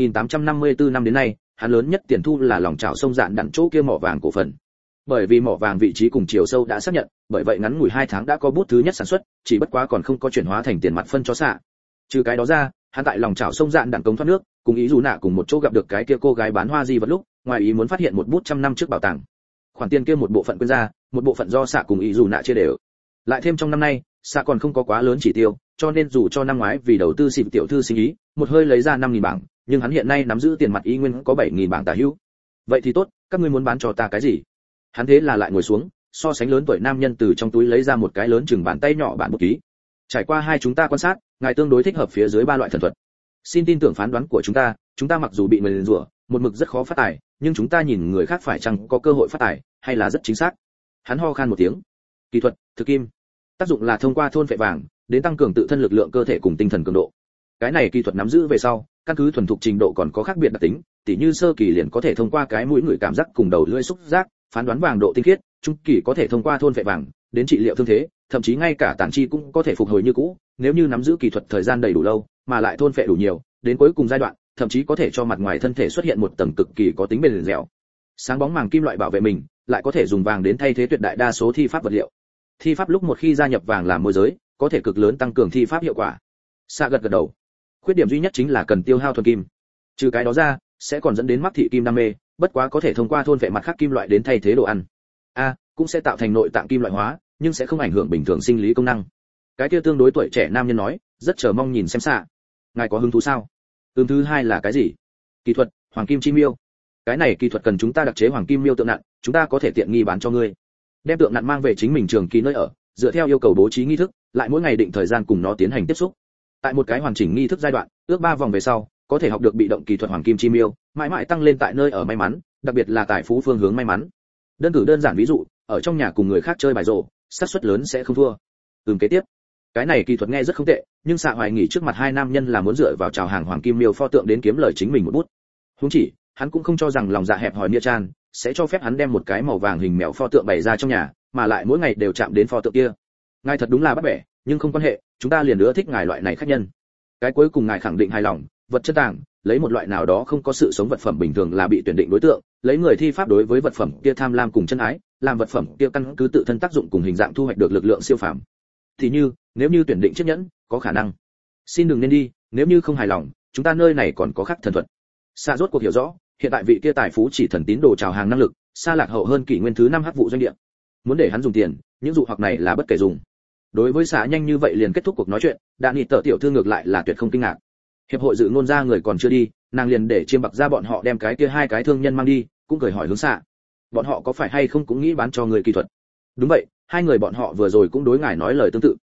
1854 năm đến nay, hắn lớn nhất tiền thu là lòng chảo sông Dạn đặn chỗ kia mỏ vàng cổ phần. Bởi vì mỏ vàng vị trí cùng chiều sâu đã xác nhận, bởi vậy ngắn ngủi 2 tháng đã có bút thứ nhất sản xuất, chỉ bất quá còn không có chuyển hóa thành tiền mặt phân cho Sa. Trừ cái đó ra, hắn tại lòng chảo sông Dạn đặn cống thoát nước, cùng ý dù nạ cùng một chỗ gặp được cái kia cô gái bán hoa di vật lúc, ngoài ý muốn phát hiện một bút trăm năm trước bảo tàng. Khoản tiền kia một bộ phận quên ra, một bộ phận do Sa cùng ý dù nạ chia đều. Lại thêm trong năm nay, Sa còn không có quá lớn chỉ tiêu, cho nên dù cho năm ngoái vì đầu tư xịp tiểu thư sinh ý, một hơi lấy ra 5.000 bảng, nhưng hắn hiện nay nắm giữ tiền mặt y nguyên có 7.000 bảng tả hữu. Vậy thì tốt, các ngươi muốn bán cho ta cái gì? Hắn thế là lại ngồi xuống, so sánh lớn tuổi nam nhân từ trong túi lấy ra một cái lớn chừng bàn tay nhỏ bản bút ký. Trải qua hai chúng ta quan sát, ngài tương đối thích hợp phía dưới 3 loại thần thuật. Xin tin tưởng phán đoán của chúng ta mặc dù bị nguyền rủa, một mực rất khó phát tài, nhưng chúng ta nhìn người khác phải chăng có cơ hội phát tài, hay là rất chính xác. Hắn ho khan một tiếng. Kỹ thuật, thực kim. Tác dụng là thông qua thôn phệ vàng, đến tăng cường tự thân lực lượng cơ thể cùng tinh thần cường độ. Cái này kỹ thuật nắm giữ về sau, căn cứ thuần thục trình độ còn có khác biệt đặc tính, tỉ như sơ kỳ liền có thể thông qua cái mũi người cảm giác cùng đầu lưỡi xúc giác, phán đoán vàng độ tinh khiết, trung kỳ có thể thông qua thôn phệ vàng, đến trị liệu thương thế, thậm chí ngay cả tàn chi cũng có thể phục hồi như cũ, nếu như nắm giữ kỹ thuật thời gian đầy đủ lâu, mà lại thôn phệ đủ nhiều, đến cuối cùng giai đoạn, thậm chí có thể cho mặt ngoài thân thể xuất hiện một tầng cực kỳ có tính bền dẻo. Sáng bóng màng kim loại bảo vệ mình, lại có thể dùng vàng đến thay thế tuyệt đại đa số thi pháp vật liệu. Thi pháp lúc một khi gia nhập vàng làm môi giới, có thể cực lớn tăng cường thi pháp hiệu quả. Sa gật gật đầu. Khuyết điểm duy nhất chính là cần tiêu hao thuần kim. Trừ cái đó ra, sẽ còn dẫn đến mắc thị kim đam mê, bất quá có thể thông qua thôn vệ mặt khác kim loại đến thay thế đồ ăn. Cũng sẽ tạo thành nội tạng kim loại hóa, nhưng sẽ không ảnh hưởng bình thường sinh lý công năng. Cái kia tương đối tuổi trẻ nam nhân nói, rất chờ mong nhìn xem Sa. Ngài có hứng thú sao? Thứ hai là cái gì? Kỹ thuật, hoàng kim chi miêu. Cái này kỹ thuật cần chúng ta đặc chế hoàng kim miêu tượng nặn, chúng ta có thể tiện nghi bán cho ngươi. Đem tượng nặn mang về chính mình trường kỳ nơi ở, dựa theo yêu cầu bố trí nghi thức, lại mỗi ngày định thời gian cùng nó tiến hành tiếp xúc. Tại một cái hoàn chỉnh nghi thức giai đoạn, ước 3 vòng về sau, có thể học được bị động kỹ thuật hoàng kim chi miêu, mãi mãi tăng lên tại nơi ở may mắn, đặc biệt là tài phú phương hướng may mắn. Đơn cử đơn giản ví dụ, ở trong nhà cùng người khác chơi bài rổ, xác suất lớn sẽ không thua. Kế tiếp. Cái này kỹ thuật nghe rất không tệ, nhưng Sạ hoài nghỉ trước mặt hai nam nhân là muốn dựa vào chào hàng hoàng kim miêu pho tượng đến kiếm lời chính mình một bút. Huống chỉ, hắn cũng không cho rằng lòng dạ hẹp hòi Nia Chan sẽ cho phép hắn đem một cái màu vàng hình mèo pho tượng bày ra trong nhà, mà lại mỗi ngày đều chạm đến pho tượng kia. Ngài thật đúng là bắt bẻ, nhưng không quan hệ, chúng ta liền nữa thích ngài loại này khách nhân. Cái cuối cùng ngài khẳng định hài lòng, vật chất tàng, lấy một loại nào đó không có sự sống vật phẩm bình thường là bị tuyển định đối tượng, lấy người thi pháp đối với vật phẩm kia tham lam cùng chân ái, làm vật phẩm kia căn cứ tự thân tác dụng cùng hình dạng thu hoạch được lực lượng siêu phàm. Thì như, nếu như tuyển định chiếc nhẫn, có khả năng. Xin đừng nên đi, nếu như không hài lòng, chúng ta nơi này còn có khác thần thuật. Sa rốt cuộc hiểu rõ, hiện tại vị kia tài phú chỉ thần tín đồ chào hàng năng lực, Sa lạc hậu hơn kỷ nguyên thứ 5 hắc vụ doanh địa. Muốn để hắn dùng tiền, những dụ hoặc này là bất kể dùng. Đối với Sa nhanh như vậy liền kết thúc cuộc nói chuyện, Đạn Nghị Tở tiểu thư ngược lại là tuyệt không kinh ngạc. Hiệp hội dự ngôn ra người còn chưa đi, nàng liền để chiêm bạc ra bọn họ đem cái kia hai cái thương nhân mang đi, cũng cười hỏi hướng Sa. Bọn họ có phải hay không cũng nghĩ bán cho người kỹ thuật? Đúng vậy, hai người bọn họ vừa rồi cũng đối ngài nói lời tương tự.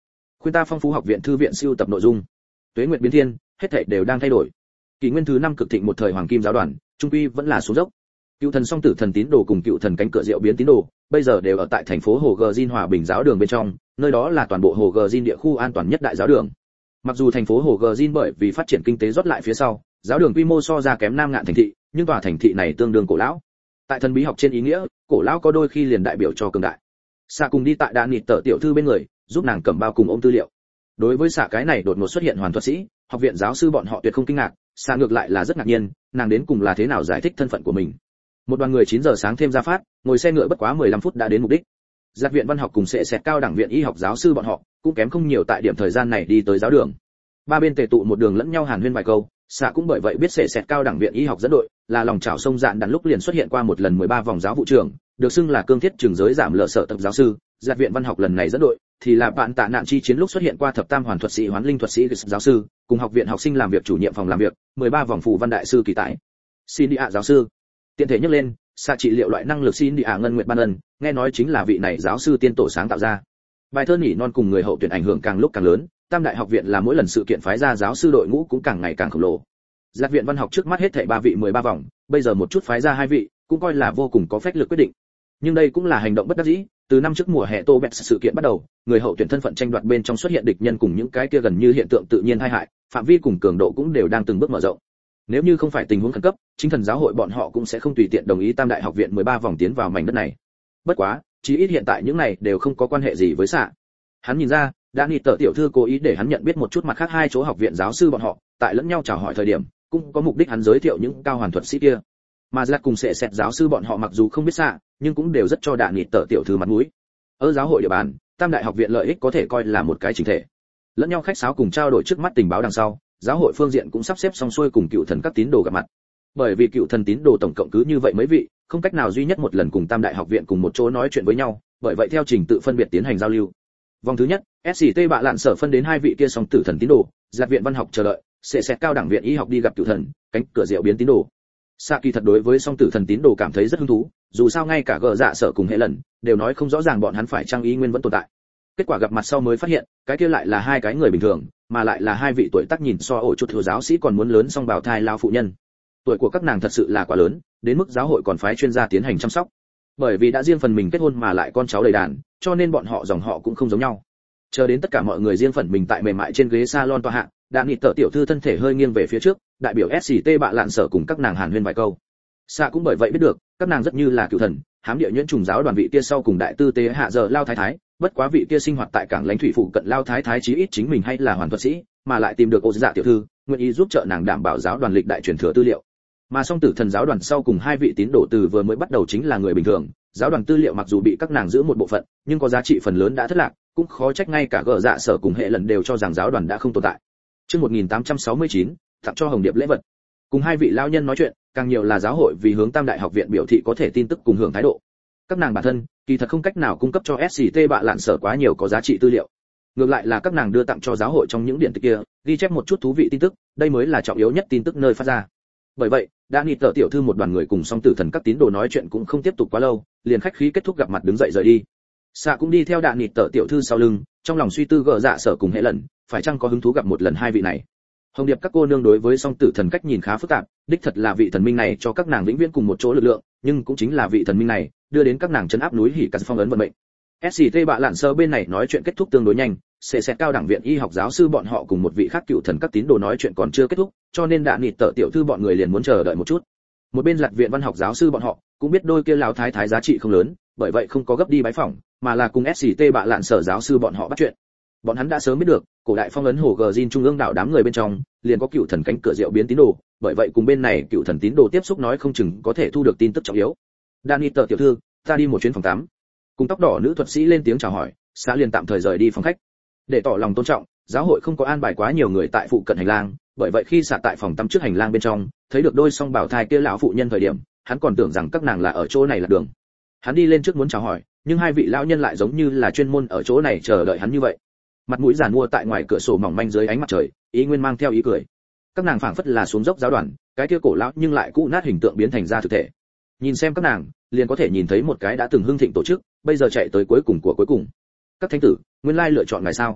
khuyên ta phong phú học viện thư viện siêu tập nội dung. Tuế nguyệt biến thiên, hết thảy đều đang thay đổi. Kỷ nguyên thứ 5 cực thịnh một thời hoàng kim giáo đoàn, trung quy vẫn là xuống dốc. Cựu thần song tử thần tín đồ cùng cựu thần cánh cửa rượu biến tín đồ, bây giờ đều ở tại thành phố Hồ Gờ Jin Hòa Bình giáo đường bên trong, nơi đó là toàn bộ Hồ Gờ Jin địa khu an toàn nhất đại giáo đường. Mặc dù thành phố Hồ Gờ Jin bởi vì phát triển kinh tế rót lại phía sau, giáo đường quy mô so ra kém Nam Ngạn thành thị, nhưng tòa thành thị này tương đương cổ lão. Tại thần bí học trên ý nghĩa, cổ lão có đôi khi liền đại biểu cho cường đại. Xạ cùng đi tại Đạn Nịt Tở tiểu thư bên người, giúp nàng cầm bao cùng ôm tư liệu. Đối với xạ cái này đột ngột xuất hiện hoàn thuật sĩ, học viện giáo sư bọn họ tuyệt không kinh ngạc, xạ ngược lại là rất ngạc nhiên, nàng đến cùng là thế nào giải thích thân phận của mình. Một đoàn người 9 giờ sáng thêm ra phát, ngồi xe ngựa bất quá 15 phút đã đến mục đích. Giáp viện văn học cùng sẽ sẹt cao đẳng viện y học giáo sư bọn họ cũng kém không nhiều tại điểm thời gian này đi tới giáo đường. Ba bên tề tụ một đường lẫn nhau hàn huyên vài câu, xạ cũng bởi vậy biết sẽ sẹt cao đẳng viện y học dẫn đội là lòng chảo sông dạn đàn lúc liền xuất hiện qua một lần 13 vòng giáo vụ trưởng, được xưng là cương thiết trường giới giảm lợ sở tập giáo sư. Giáp viện văn học lần này dẫn đội thì là bạn tạ nạn chi chiến lúc xuất hiện qua thập tam hoàn thuật sĩ hoán linh thuật sĩ giáo sư, cùng học viện học sinh làm việc chủ nhiệm phòng làm việc, 13 vòng phù văn đại sư kỳ tại. Xin đi ạ giáo sư. Tiện thể nhắc lên, xạ trị liệu loại năng lực xin đi ạ ngân nguyệt ban ân, nghe nói chính là vị này giáo sư tiên tổ sáng tạo ra. Bài thơ nỉ non cùng người hậu tuyển ảnh hưởng càng lúc càng lớn, Tam đại học viện là mỗi lần sự kiện phái ra giáo sư đội ngũ cũng càng ngày càng khổng lồ. Giáp viện văn học trước mắt hết thảy 3 vị 13 vòng, bây giờ một chút phái ra 2 vị, cũng coi là vô cùng có phách lực quyết định. Nhưng đây cũng là hành động bất đắc dĩ, từ năm trước mùa hè Tô Bẹt sự kiện bắt đầu, người hậu tuyển thân phận tranh đoạt bên trong xuất hiện địch nhân cùng những cái kia gần như hiện tượng tự nhiên tai hại, phạm vi cùng cường độ cũng đều đang từng bước mở rộng. Nếu như không phải tình huống khẩn cấp, chính thần giáo hội bọn họ cũng sẽ không tùy tiện đồng ý Tam đại học viện 13 vòng tiến vào mảnh đất này. Bất quá, chí ít hiện tại những này đều không có quan hệ gì với xạ. Hắn nhìn ra, đã nghị tở tiểu thư cố ý để hắn nhận biết một chút mặt khác 2 chỗ học viện giáo sư bọn họ, tại lẫn nhau chào hỏi thời điểm, cũng có mục đích hắn giới thiệu những cao hoàn thuật sĩ kia. Mà Giặc cùng sẽ sẹt giáo sư bọn họ mặc dù không biết xạ, nhưng cũng đều rất cho đạn nghị tở tiểu thư mặt mũi. Ở giáo hội địa bàn, Tam đại học viện lợi ích có thể coi là một cái chỉnh thể. Lẫn nhau khách sáo cùng trao đổi trước mắt tình báo đằng sau, giáo hội phương diện cũng sắp xếp xong xuôi cùng cựu thần các tín đồ gặp mặt. Bởi vì cựu thần tín đồ tổng cộng cứ như vậy mấy vị, không cách nào duy nhất một lần cùng Tam đại học viện cùng một chỗ nói chuyện với nhau, bởi vậy theo trình tự phân biệt tiến hành giao lưu. Vòng thứ nhất, SCT bạ lạn sở phân đến 2 vị kia song tử thần tín đồ, Giáp viện văn học chờ đợi, sẽ xét cao đẳng viện y học đi gặp cựu thần, cánh cửa rượu biến tín đồ. Sa kỳ thật đối với song tử thần tín đồ cảm thấy rất hứng thú, dù sao ngay cả gờ dạ sở cùng hệ lần đều nói không rõ ràng bọn hắn phải trang ý nguyên vẫn tồn tại. Kết quả gặp mặt sau mới phát hiện, cái kia lại là 2 cái người bình thường, mà lại là 2 vị tuổi tác nhìn so ổ chút thừa giáo sĩ còn muốn lớn song bào thai lao phụ nhân. Tuổi của các nàng thật sự là quá lớn, đến mức giáo hội còn phái chuyên gia tiến hành chăm sóc. Bởi vì đã riêng phần mình kết hôn mà lại con cháu đầy đàn, cho nên bọn họ dòng họ cũng không giống nhau. Chờ đến tất cả mọi người riêng phần mình tại mềm mại trên ghế salon tọa hạ, Đạn Nghị tở tiểu thư thân thể hơi nghiêng về phía trước, đại biểu SCT bạ lạn sở cùng các nàng hàn huyên vài câu. Sa cũng bởi vậy biết được, các nàng rất như là cựu thần, hám địa nhuyễn trùng giáo đoàn vị kia sau cùng đại tư tế hạ giờ lao thái thái, bất quá vị kia sinh hoạt tại cảng lãnh thủy phụ cận lao thái thái chí ít chính mình hay là hoàn thuật sĩ, mà lại tìm được ô dạ tiểu thư, nguyện ý giúp trợ nàng đảm bảo giáo đoàn lịch đại truyền thừa tư liệu. Mà song tử thần giáo đoàn sau cùng 2 vị tín đồ từ vừa mới bắt đầu chính là người bình thường, giáo đoàn tư liệu mặc dù bị các nàng giữ một bộ phận, nhưng có giá trị phần lớn đã thất lạc, cũng khó trách ngay cả gờ dạ sở cùng hệ lần đều cho rằng giáo đoàn đã không tồn tại. Chương 1869, tặng cho Hồng Điệp lễ vật. Cùng 2 vị lão nhân nói chuyện, càng nhiều là giáo hội vì hướng Tam đại học viện biểu thị có thể tin tức cùng hưởng thái độ. Các nàng bản thân, kỳ thật không cách nào cung cấp cho SCT bạ lạn sở quá nhiều có giá trị tư liệu. Ngược lại là các nàng đưa tặng cho giáo hội trong những điện tịch kia, ghi chép một chút thú vị tin tức, đây mới là trọng yếu nhất tin tức nơi phát ra. Bởi vậy, đã nghị tở tiểu thư một đoàn người cùng song tử thần các tín đồ nói chuyện cũng không tiếp tục quá lâu, liền khách khí kết thúc gặp mặt đứng dậy rời đi. Xạ cũng đi theo đạn nghị tở tiểu thư sau lưng, trong lòng suy tư gỡ dạ sở cùng hệ lần, phải chăng có hứng thú gặp một lần 2 vị này. Hồng Điệp các cô nương đối với song tử thần cách nhìn khá phức tạp, đích thật là vị thần minh này cho các nàng vĩnh viễn cùng một chỗ lực lượng, nhưng cũng chính là vị thần minh này đưa đến các nàng trấn áp núi hỉ cả phong ấn vận mệnh. SCT bạ lạn sơ bên này nói chuyện kết thúc tương đối nhanh, sẽ xét cao đẳng viện y học giáo sư bọn họ cùng một vị khác cựu thần các tín đồ nói chuyện còn chưa kết thúc, cho nên đạn nghị tở tiểu thư bọn người liền muốn chờ đợi một chút. Một bên Giặc viện văn học giáo sư bọn họ cũng biết đôi kia lão thái thái giá trị không lớn, bởi vậy không có gấp đi bái phỏng, mà là cùng SCT bạ lạn sở giáo sư bọn họ bắt chuyện. Bọn hắn đã sớm biết được, cổ đại phong ấn hồ gờ Jin trung ương đảo đám người bên trong, liền có cựu thần cánh cửa rượu biến tín đồ, bởi vậy cùng bên này cựu thần tín đồ tiếp xúc nói không chừng có thể thu được tin tức trọng yếu. Đạn tở tiểu thư, ta đi một chuyến phòng tắm. Cùng tóc đỏ nữ thuật sĩ lên tiếng chào hỏi, xã liền tạm thời rời đi phòng khách. Để tỏ lòng tôn trọng, giáo hội không có an bài quá nhiều người tại phụ cận hành lang, bởi vậy khi xả tại phòng tắm trước hành lang bên trong, thấy được đôi song bảo thai kia lão phụ nhân thời điểm, hắn còn tưởng rằng các nàng là ở chỗ này là đường. Hắn đi lên trước muốn chào hỏi, nhưng 2 vị lão nhân lại giống như là chuyên môn ở chỗ này chờ đợi hắn như vậy. Mặt mũi giàn mua tại ngoài cửa sổ mỏng manh dưới ánh mặt trời, ý nguyên mang theo ý cười. Các nàng phảng phất là xuống dốc giáo đoàn, cái kia cổ lão nhưng lại cũ nát hình tượng biến thành ra thực thể. Nhìn xem các nàng, liền có thể nhìn thấy một cái đã từng hưng thịnh tổ chức, bây giờ chạy tới cuối cùng của cuối cùng. Các thánh tử, nguyên lai lựa chọn ngài sao?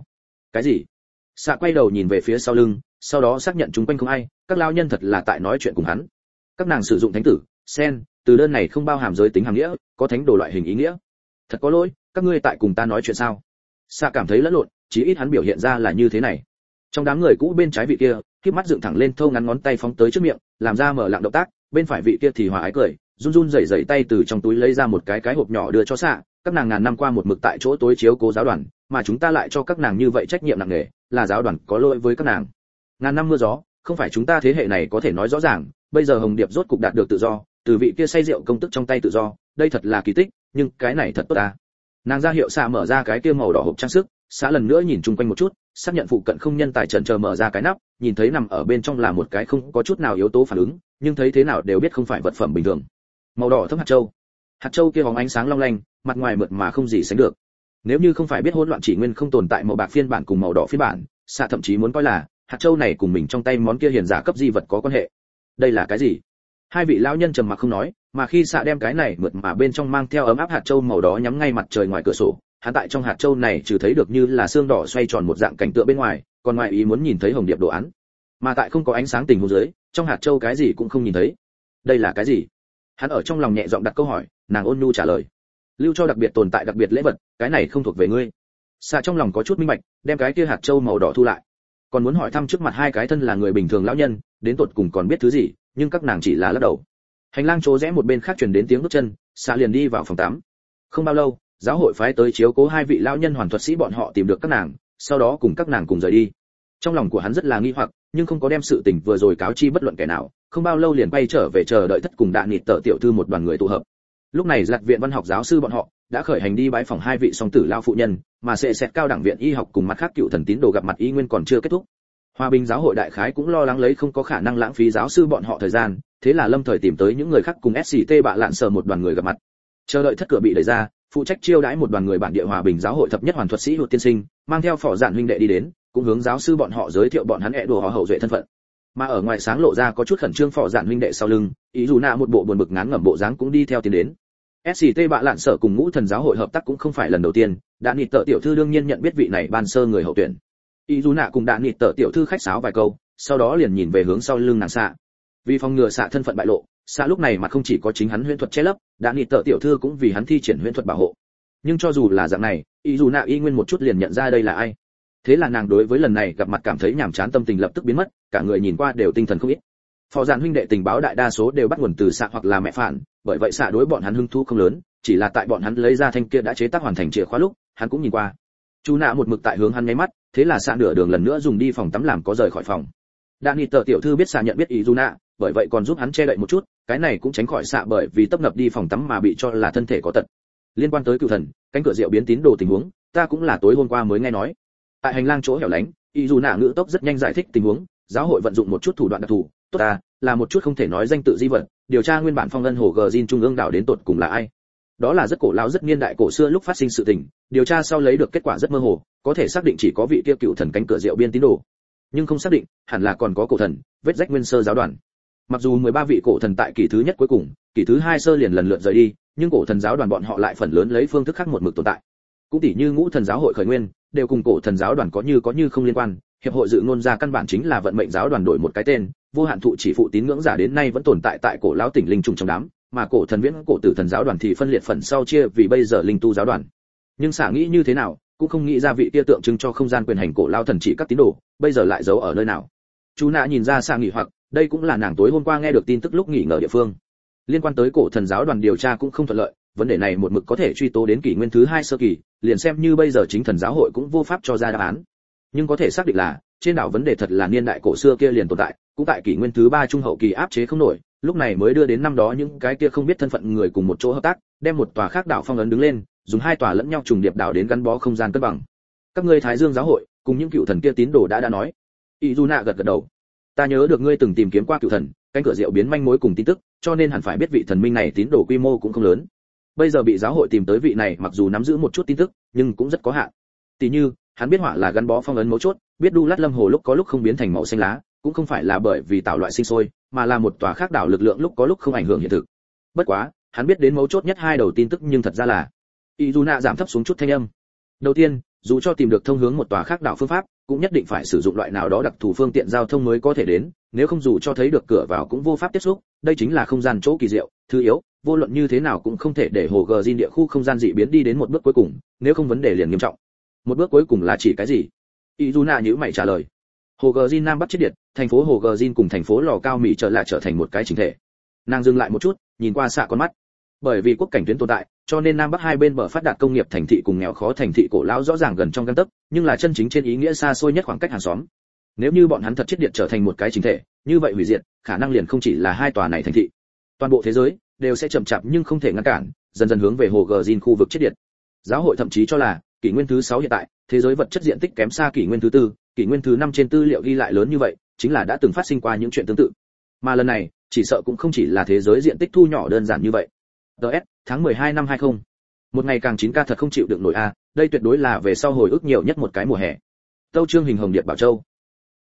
Cái gì? Xạ quay đầu nhìn về phía sau lưng, sau đó xác nhận chúng quanh không ai, các lao nhân thật là tại nói chuyện cùng hắn. Các nàng sử dụng thánh tử, sen, từ đơn này không bao hàm giới tính hàm nghĩa, có thánh đồ loại hình ý nghĩa. Thật có lỗi, các ngươi tại cùng ta nói chuyện sao? Xạ cảm thấy lẫn lộn, chí ít hắn biểu hiện ra là như thế này. Trong đám người cũ bên trái vị kia, khép mắt dựng thẳng lên thô ngắn ngón tay phóng tới trước miệng, làm ra mở lặng động tác, bên phải vị kia thì hòa ái cười, run run rẩy rẩy tay từ trong túi lấy ra một cái hộp nhỏ đưa cho Xạ. Các nàng ngàn năm qua một mực tại chỗ tối chiếu cố giáo đoàn, mà chúng ta lại cho các nàng như vậy trách nhiệm nặng nề, là giáo đoàn có lỗi với các nàng. Ngàn năm mưa gió, không phải chúng ta thế hệ này có thể nói rõ ràng, bây giờ Hồng Điệp rốt cục đạt được tự do, từ vị kia say rượu công tức trong tay tự do, đây thật là kỳ tích, nhưng cái này thật tốt ta. Nàng ra hiệu Xạ mở ra cái kia màu đỏ hộp trang sức, Xạ lần nữa nhìn chung quanh một chút, xác nhận phụ cận không nhân tài chần chờ mở ra cái nắp, nhìn thấy nằm ở bên trong là một cái không có chút nào yếu tố phản ứng, nhưng thấy thế nào đều biết không phải vật phẩm bình thường. Màu đỏ thấm hạt châu kia bóng ánh sáng long lanh, mặt ngoài mượt mà không gì sánh được. Nếu như không phải biết hỗn loạn chỉ nguyên không tồn tại màu bạc phiên bản cùng màu đỏ phiên bản, Xạ thậm chí muốn coi là hạt châu này cùng mình trong tay món kia hiền giả cấp di vật có quan hệ. Đây là cái gì? Hai vị lão nhân trầm mặc không nói, mà khi Xạ đem cái này mượt mà bên trong mang theo ấm áp hạt châu màu đó nhắm ngay mặt trời ngoài cửa sổ, hắn tại trong hạt châu này trừ thấy được như là xương đỏ xoay tròn một dạng cảnh tượng bên ngoài, còn ngoài ý muốn nhìn thấy hồng điệp đồ án. Mà tại không có ánh sáng tình huống dưới, trong hạt châu cái gì cũng không nhìn thấy. Đây là cái gì? Hắn ở trong lòng nhẹ giọng đặt câu hỏi, nàng ôn nhu trả lời. Lưu cho đặc biệt tồn tại đặc biệt lễ vật, cái này không thuộc về ngươi. Xạ trong lòng có chút minh bạch, đem cái kia hạt châu màu đỏ thu lại. Còn muốn hỏi thăm trước mặt hai cái thân là người bình thường lão nhân, đến tột cùng còn biết thứ gì, nhưng các nàng chỉ là lắc đầu. Hành lang chỗ rẽ một bên khác truyền đến tiếng bước chân, Xạ liền đi vào phòng tắm. Không bao lâu, giáo hội phái tới chiếu cố hai vị lão nhân hoàn thuật sĩ bọn họ tìm được các nàng, sau đó cùng các nàng cùng rời đi. Trong lòng của hắn rất là nghi hoặc, nhưng không có đem sự tình vừa rồi cáo chi bất luận kẻ nào, không bao lâu liền bay trở về chờ đợi thất cùng Đạn Nịt Tở tiểu thư một đoàn người tụ hợp. Lúc này Giặc viện văn học giáo sư bọn họ đã khởi hành đi bãi phòng hai vị song tử lão phụ nhân, mà sẽ xét cao đẳng viện y học cùng mặt khác cựu thần tín đồ gặp mặt y nguyên còn chưa kết thúc. Hòa bình giáo hội đại khái cũng lo lắng lấy không có khả năng lãng phí giáo sư bọn họ thời gian, thế là lâm thời tìm tới những người khác cùng SCT bạ lạn sở một đoàn người gặp mặt. Chờ đợi thất cửa bị đẩy ra, phụ trách chiêu đãi một đoàn người bản địa hòa bình giáo hội thập nhất hoàn thuật sĩ Hụt tiên sinh, mang theo phò dạn huynh đệ đi đến, cũng hướng giáo sư bọn họ giới thiệu bọn hắn đồ họ hậu duệ thân phận. Mà ở ngoài sáng lộ ra có chút khẩn trương phò dạn huynh đệ sau lưng, ý dù nạ một bộ buồn bực ngán ngẩm bộ dáng cũng đi theo tiến đến. SCT bạ lạn sở cùng ngũ thần giáo hội hợp tác cũng không phải lần đầu tiên, Đạn Nịt Tở tiểu thư đương nhiên nhận biết vị này ban sơ người hậu tuyển. Ý dù nạ cùng Đạn Nịt Tở tiểu thư khách sáo vài câu, sau đó liền nhìn về hướng sau lưng nàng Xạ. Vì phòng ngừa Xạ thân phận bại lộ, Xạ lúc này mà không chỉ có chính hắn huyễn thuật che lấp, Đạn Nịt Tở tiểu thư cũng vì hắn thi triển huyễn thuật bảo hộ. Nhưng cho dù là dạng này, ý dù nạ y nguyên một chút liền nhận ra đây là ai. Thế là nàng đối với lần này gặp mặt cảm thấy nhàm chán, tâm tình lập tức biến mất, cả người nhìn qua đều tinh thần không ít. Phò dàn huynh đệ tình báo đại đa số đều bắt nguồn từ Xạ hoặc là mẹ phản, bởi vậy Xạ đối bọn hắn hứng thú không lớn, chỉ là tại bọn hắn lấy ra thanh kia đã chế tác hoàn thành chìa khóa lúc, hắn cũng nhìn qua. Chú nạ một mực tại hướng hắn nháy mắt, thế là Xạ nửa đường lần nữa dùng đi phòng tắm làm có rời khỏi phòng. Đạn Nịt Tở tiểu thư biết Xạ nhận biết ý dù nạ, bởi vậy còn giúp hắn che đậy một chút, cái này cũng tránh khỏi Xạ bởi vì tấp nập đi phòng tắm mà bị cho là thân thể có tật. Liên quan tới cựu thần, cánh cửa rượu biến tín đồ tình huống, ta cũng là tối hôm qua mới nghe nói. Tại hành lang chỗ hẻo lánh, ý dù nạ ngữ tốc rất nhanh giải thích tình huống, giáo hội vận dụng một chút thủ đoạn đặc thù, tốt ta, là một chút không thể nói danh tự di vật, điều tra nguyên bản phong ân hồ Gjin trung ương đảo đến tột cùng là ai. Đó là rất cổ lão rất niên đại cổ xưa lúc phát sinh sự tình, điều tra sau lấy được kết quả rất mơ hồ, có thể xác định chỉ có vị kia cựu thần cánh cửa rượu biên tín đồ, nhưng không xác định, hẳn là còn có cổ thần, vết rách nguyên sơ giáo đoàn. Mặc dù 13 vị cổ thần tại kỳ thứ nhất cuối cùng, kỳ thứ hai sơ liền lần lượt rời đi, nhưng cổ thần giáo đoàn bọn họ lại phần lớn lấy phương thức khác một mực tồn tại. Cũng tỉ như ngũ thần giáo hội khởi nguyên, đều cùng cổ thần giáo đoàn có như không liên quan, hiệp hội dự ngôn ra căn bản chính là vận mệnh giáo đoàn đổi một cái tên, vô hạn thụ chỉ phụ tín ngưỡng giả đến nay vẫn tồn tại tại cổ lão tỉnh linh trùng trong đám, mà cổ thần viễn cổ tử thần giáo đoàn thì phân liệt phần sau chia vì bây giờ linh tu giáo đoàn. Nhưng xả nghĩ như thế nào, cũng không nghĩ ra vị kia tượng trưng cho không gian quyền hành cổ lão thần chỉ các tín đồ, bây giờ lại giấu ở nơi nào. Chú nạ nhìn ra xả nghỉ hoặc, đây cũng là nàng tối hôm qua nghe được tin tức lúc nghỉ ngơi địa phương. Liên quan tới cổ thần giáo đoàn điều tra cũng không thuận lợi, vấn đề này một mực có thể truy tố đến kỷ nguyên thứ hai sơ kỳ, liền xem như bây giờ chính thần giáo hội cũng vô pháp cho ra đáp án. Nhưng có thể xác định là trên đảo vấn đề thật là niên đại cổ xưa kia liền tồn tại, cũng tại kỷ nguyên thứ ba trung hậu kỳ áp chế không nổi, lúc này mới đưa đến năm đó những cái kia không biết thân phận người cùng một chỗ hợp tác, đem một tòa khác đảo phong ấn đứng lên, dùng hai tòa lẫn nhau trùng điệp đảo đến gắn bó không gian cân bằng. Các ngươi Thái Dương giáo hội cùng những cựu thần kia tín đồ đã nói. Izuna gật gật đầu. Ta nhớ được ngươi từng tìm kiếm qua cựu thần, cánh cửa rượu biến manh mối cùng tin tức, cho nên hẳn phải biết vị thần minh này tín đồ quy mô cũng không lớn. Bây giờ bị giáo hội tìm tới vị này, mặc dù nắm giữ một chút tin tức, nhưng cũng rất có hạn. Tỷ như, hắn biết hỏa là gắn bó phong ấn mấu chốt, biết đu lát lâm hồ lúc có lúc không biến thành màu xanh lá, cũng không phải là bởi vì tạo loại sinh sôi, mà là một tòa khác đảo lực lượng lúc có lúc không ảnh hưởng hiện thực. Bất quá, hắn biết đến mấu chốt nhất hai đầu tin tức, nhưng thật ra là Izuna giảm thấp xuống chút thanh âm. Đầu tiên, dù cho tìm được thông hướng một tòa khác đảo phương pháp, cũng nhất định phải sử dụng loại nào đó đặc thù phương tiện giao thông mới có thể đến, nếu không dù cho thấy được cửa vào cũng vô pháp tiếp xúc, đây chính là không gian chỗ kỳ diệu, thứ yếu, vô luận như thế nào cũng không thể để hồ gờ địa khu không gian dị biến đi đến một bước cuối cùng, nếu không vấn đề liền nghiêm trọng. Một bước cuối cùng là chỉ cái gì? Izuna nhíu mày trả lời. Hồ gờ Nam Bắc chết điện, thành phố Hồ gờ cùng thành phố Lò Cao Mỹ trở thành một cái chỉnh thể. Nàng dừng lại một chút, nhìn qua xạ con mắt. Bởi vì quốc cảnh tuyến tồn tại, cho nên Nam Bắc hai bên bờ phát đạt công nghiệp thành thị cùng nghèo khó thành thị cổ lão rõ ràng gần trong gang tấc, nhưng là chân chính trên ý nghĩa xa xôi nhất khoảng cách hàng xóm. Nếu như bọn hắn thật chết điện trở thành một cái chính thể, như vậy hủy diệt, khả năng liền không chỉ là hai tòa này thành thị. Toàn bộ thế giới đều sẽ chậm chạp nhưng không thể ngăn cản, dần dần hướng về Hồ gờ khu vực chết điện. Giáo hội thậm chí cho là, kỷ nguyên thứ 6 hiện tại, thế giới vật chất diện tích kém xa kỷ nguyên thứ 4, kỷ nguyên thứ 5 trên tư liệu ghi lại lớn như vậy, chính là đã từng phát sinh qua những chuyện tương tự. Mà lần này, chỉ sợ cũng không chỉ là thế giới diện tích thu nhỏ đơn giản như vậy. DS, tháng 12 năm 20. Một ngày càng 9K thật không chịu được nổi a, đây tuyệt đối là về sau hồi ức nhiều nhất một cái mùa hè. Tâu Trương Hình Hồng Điệp Bảo Châu.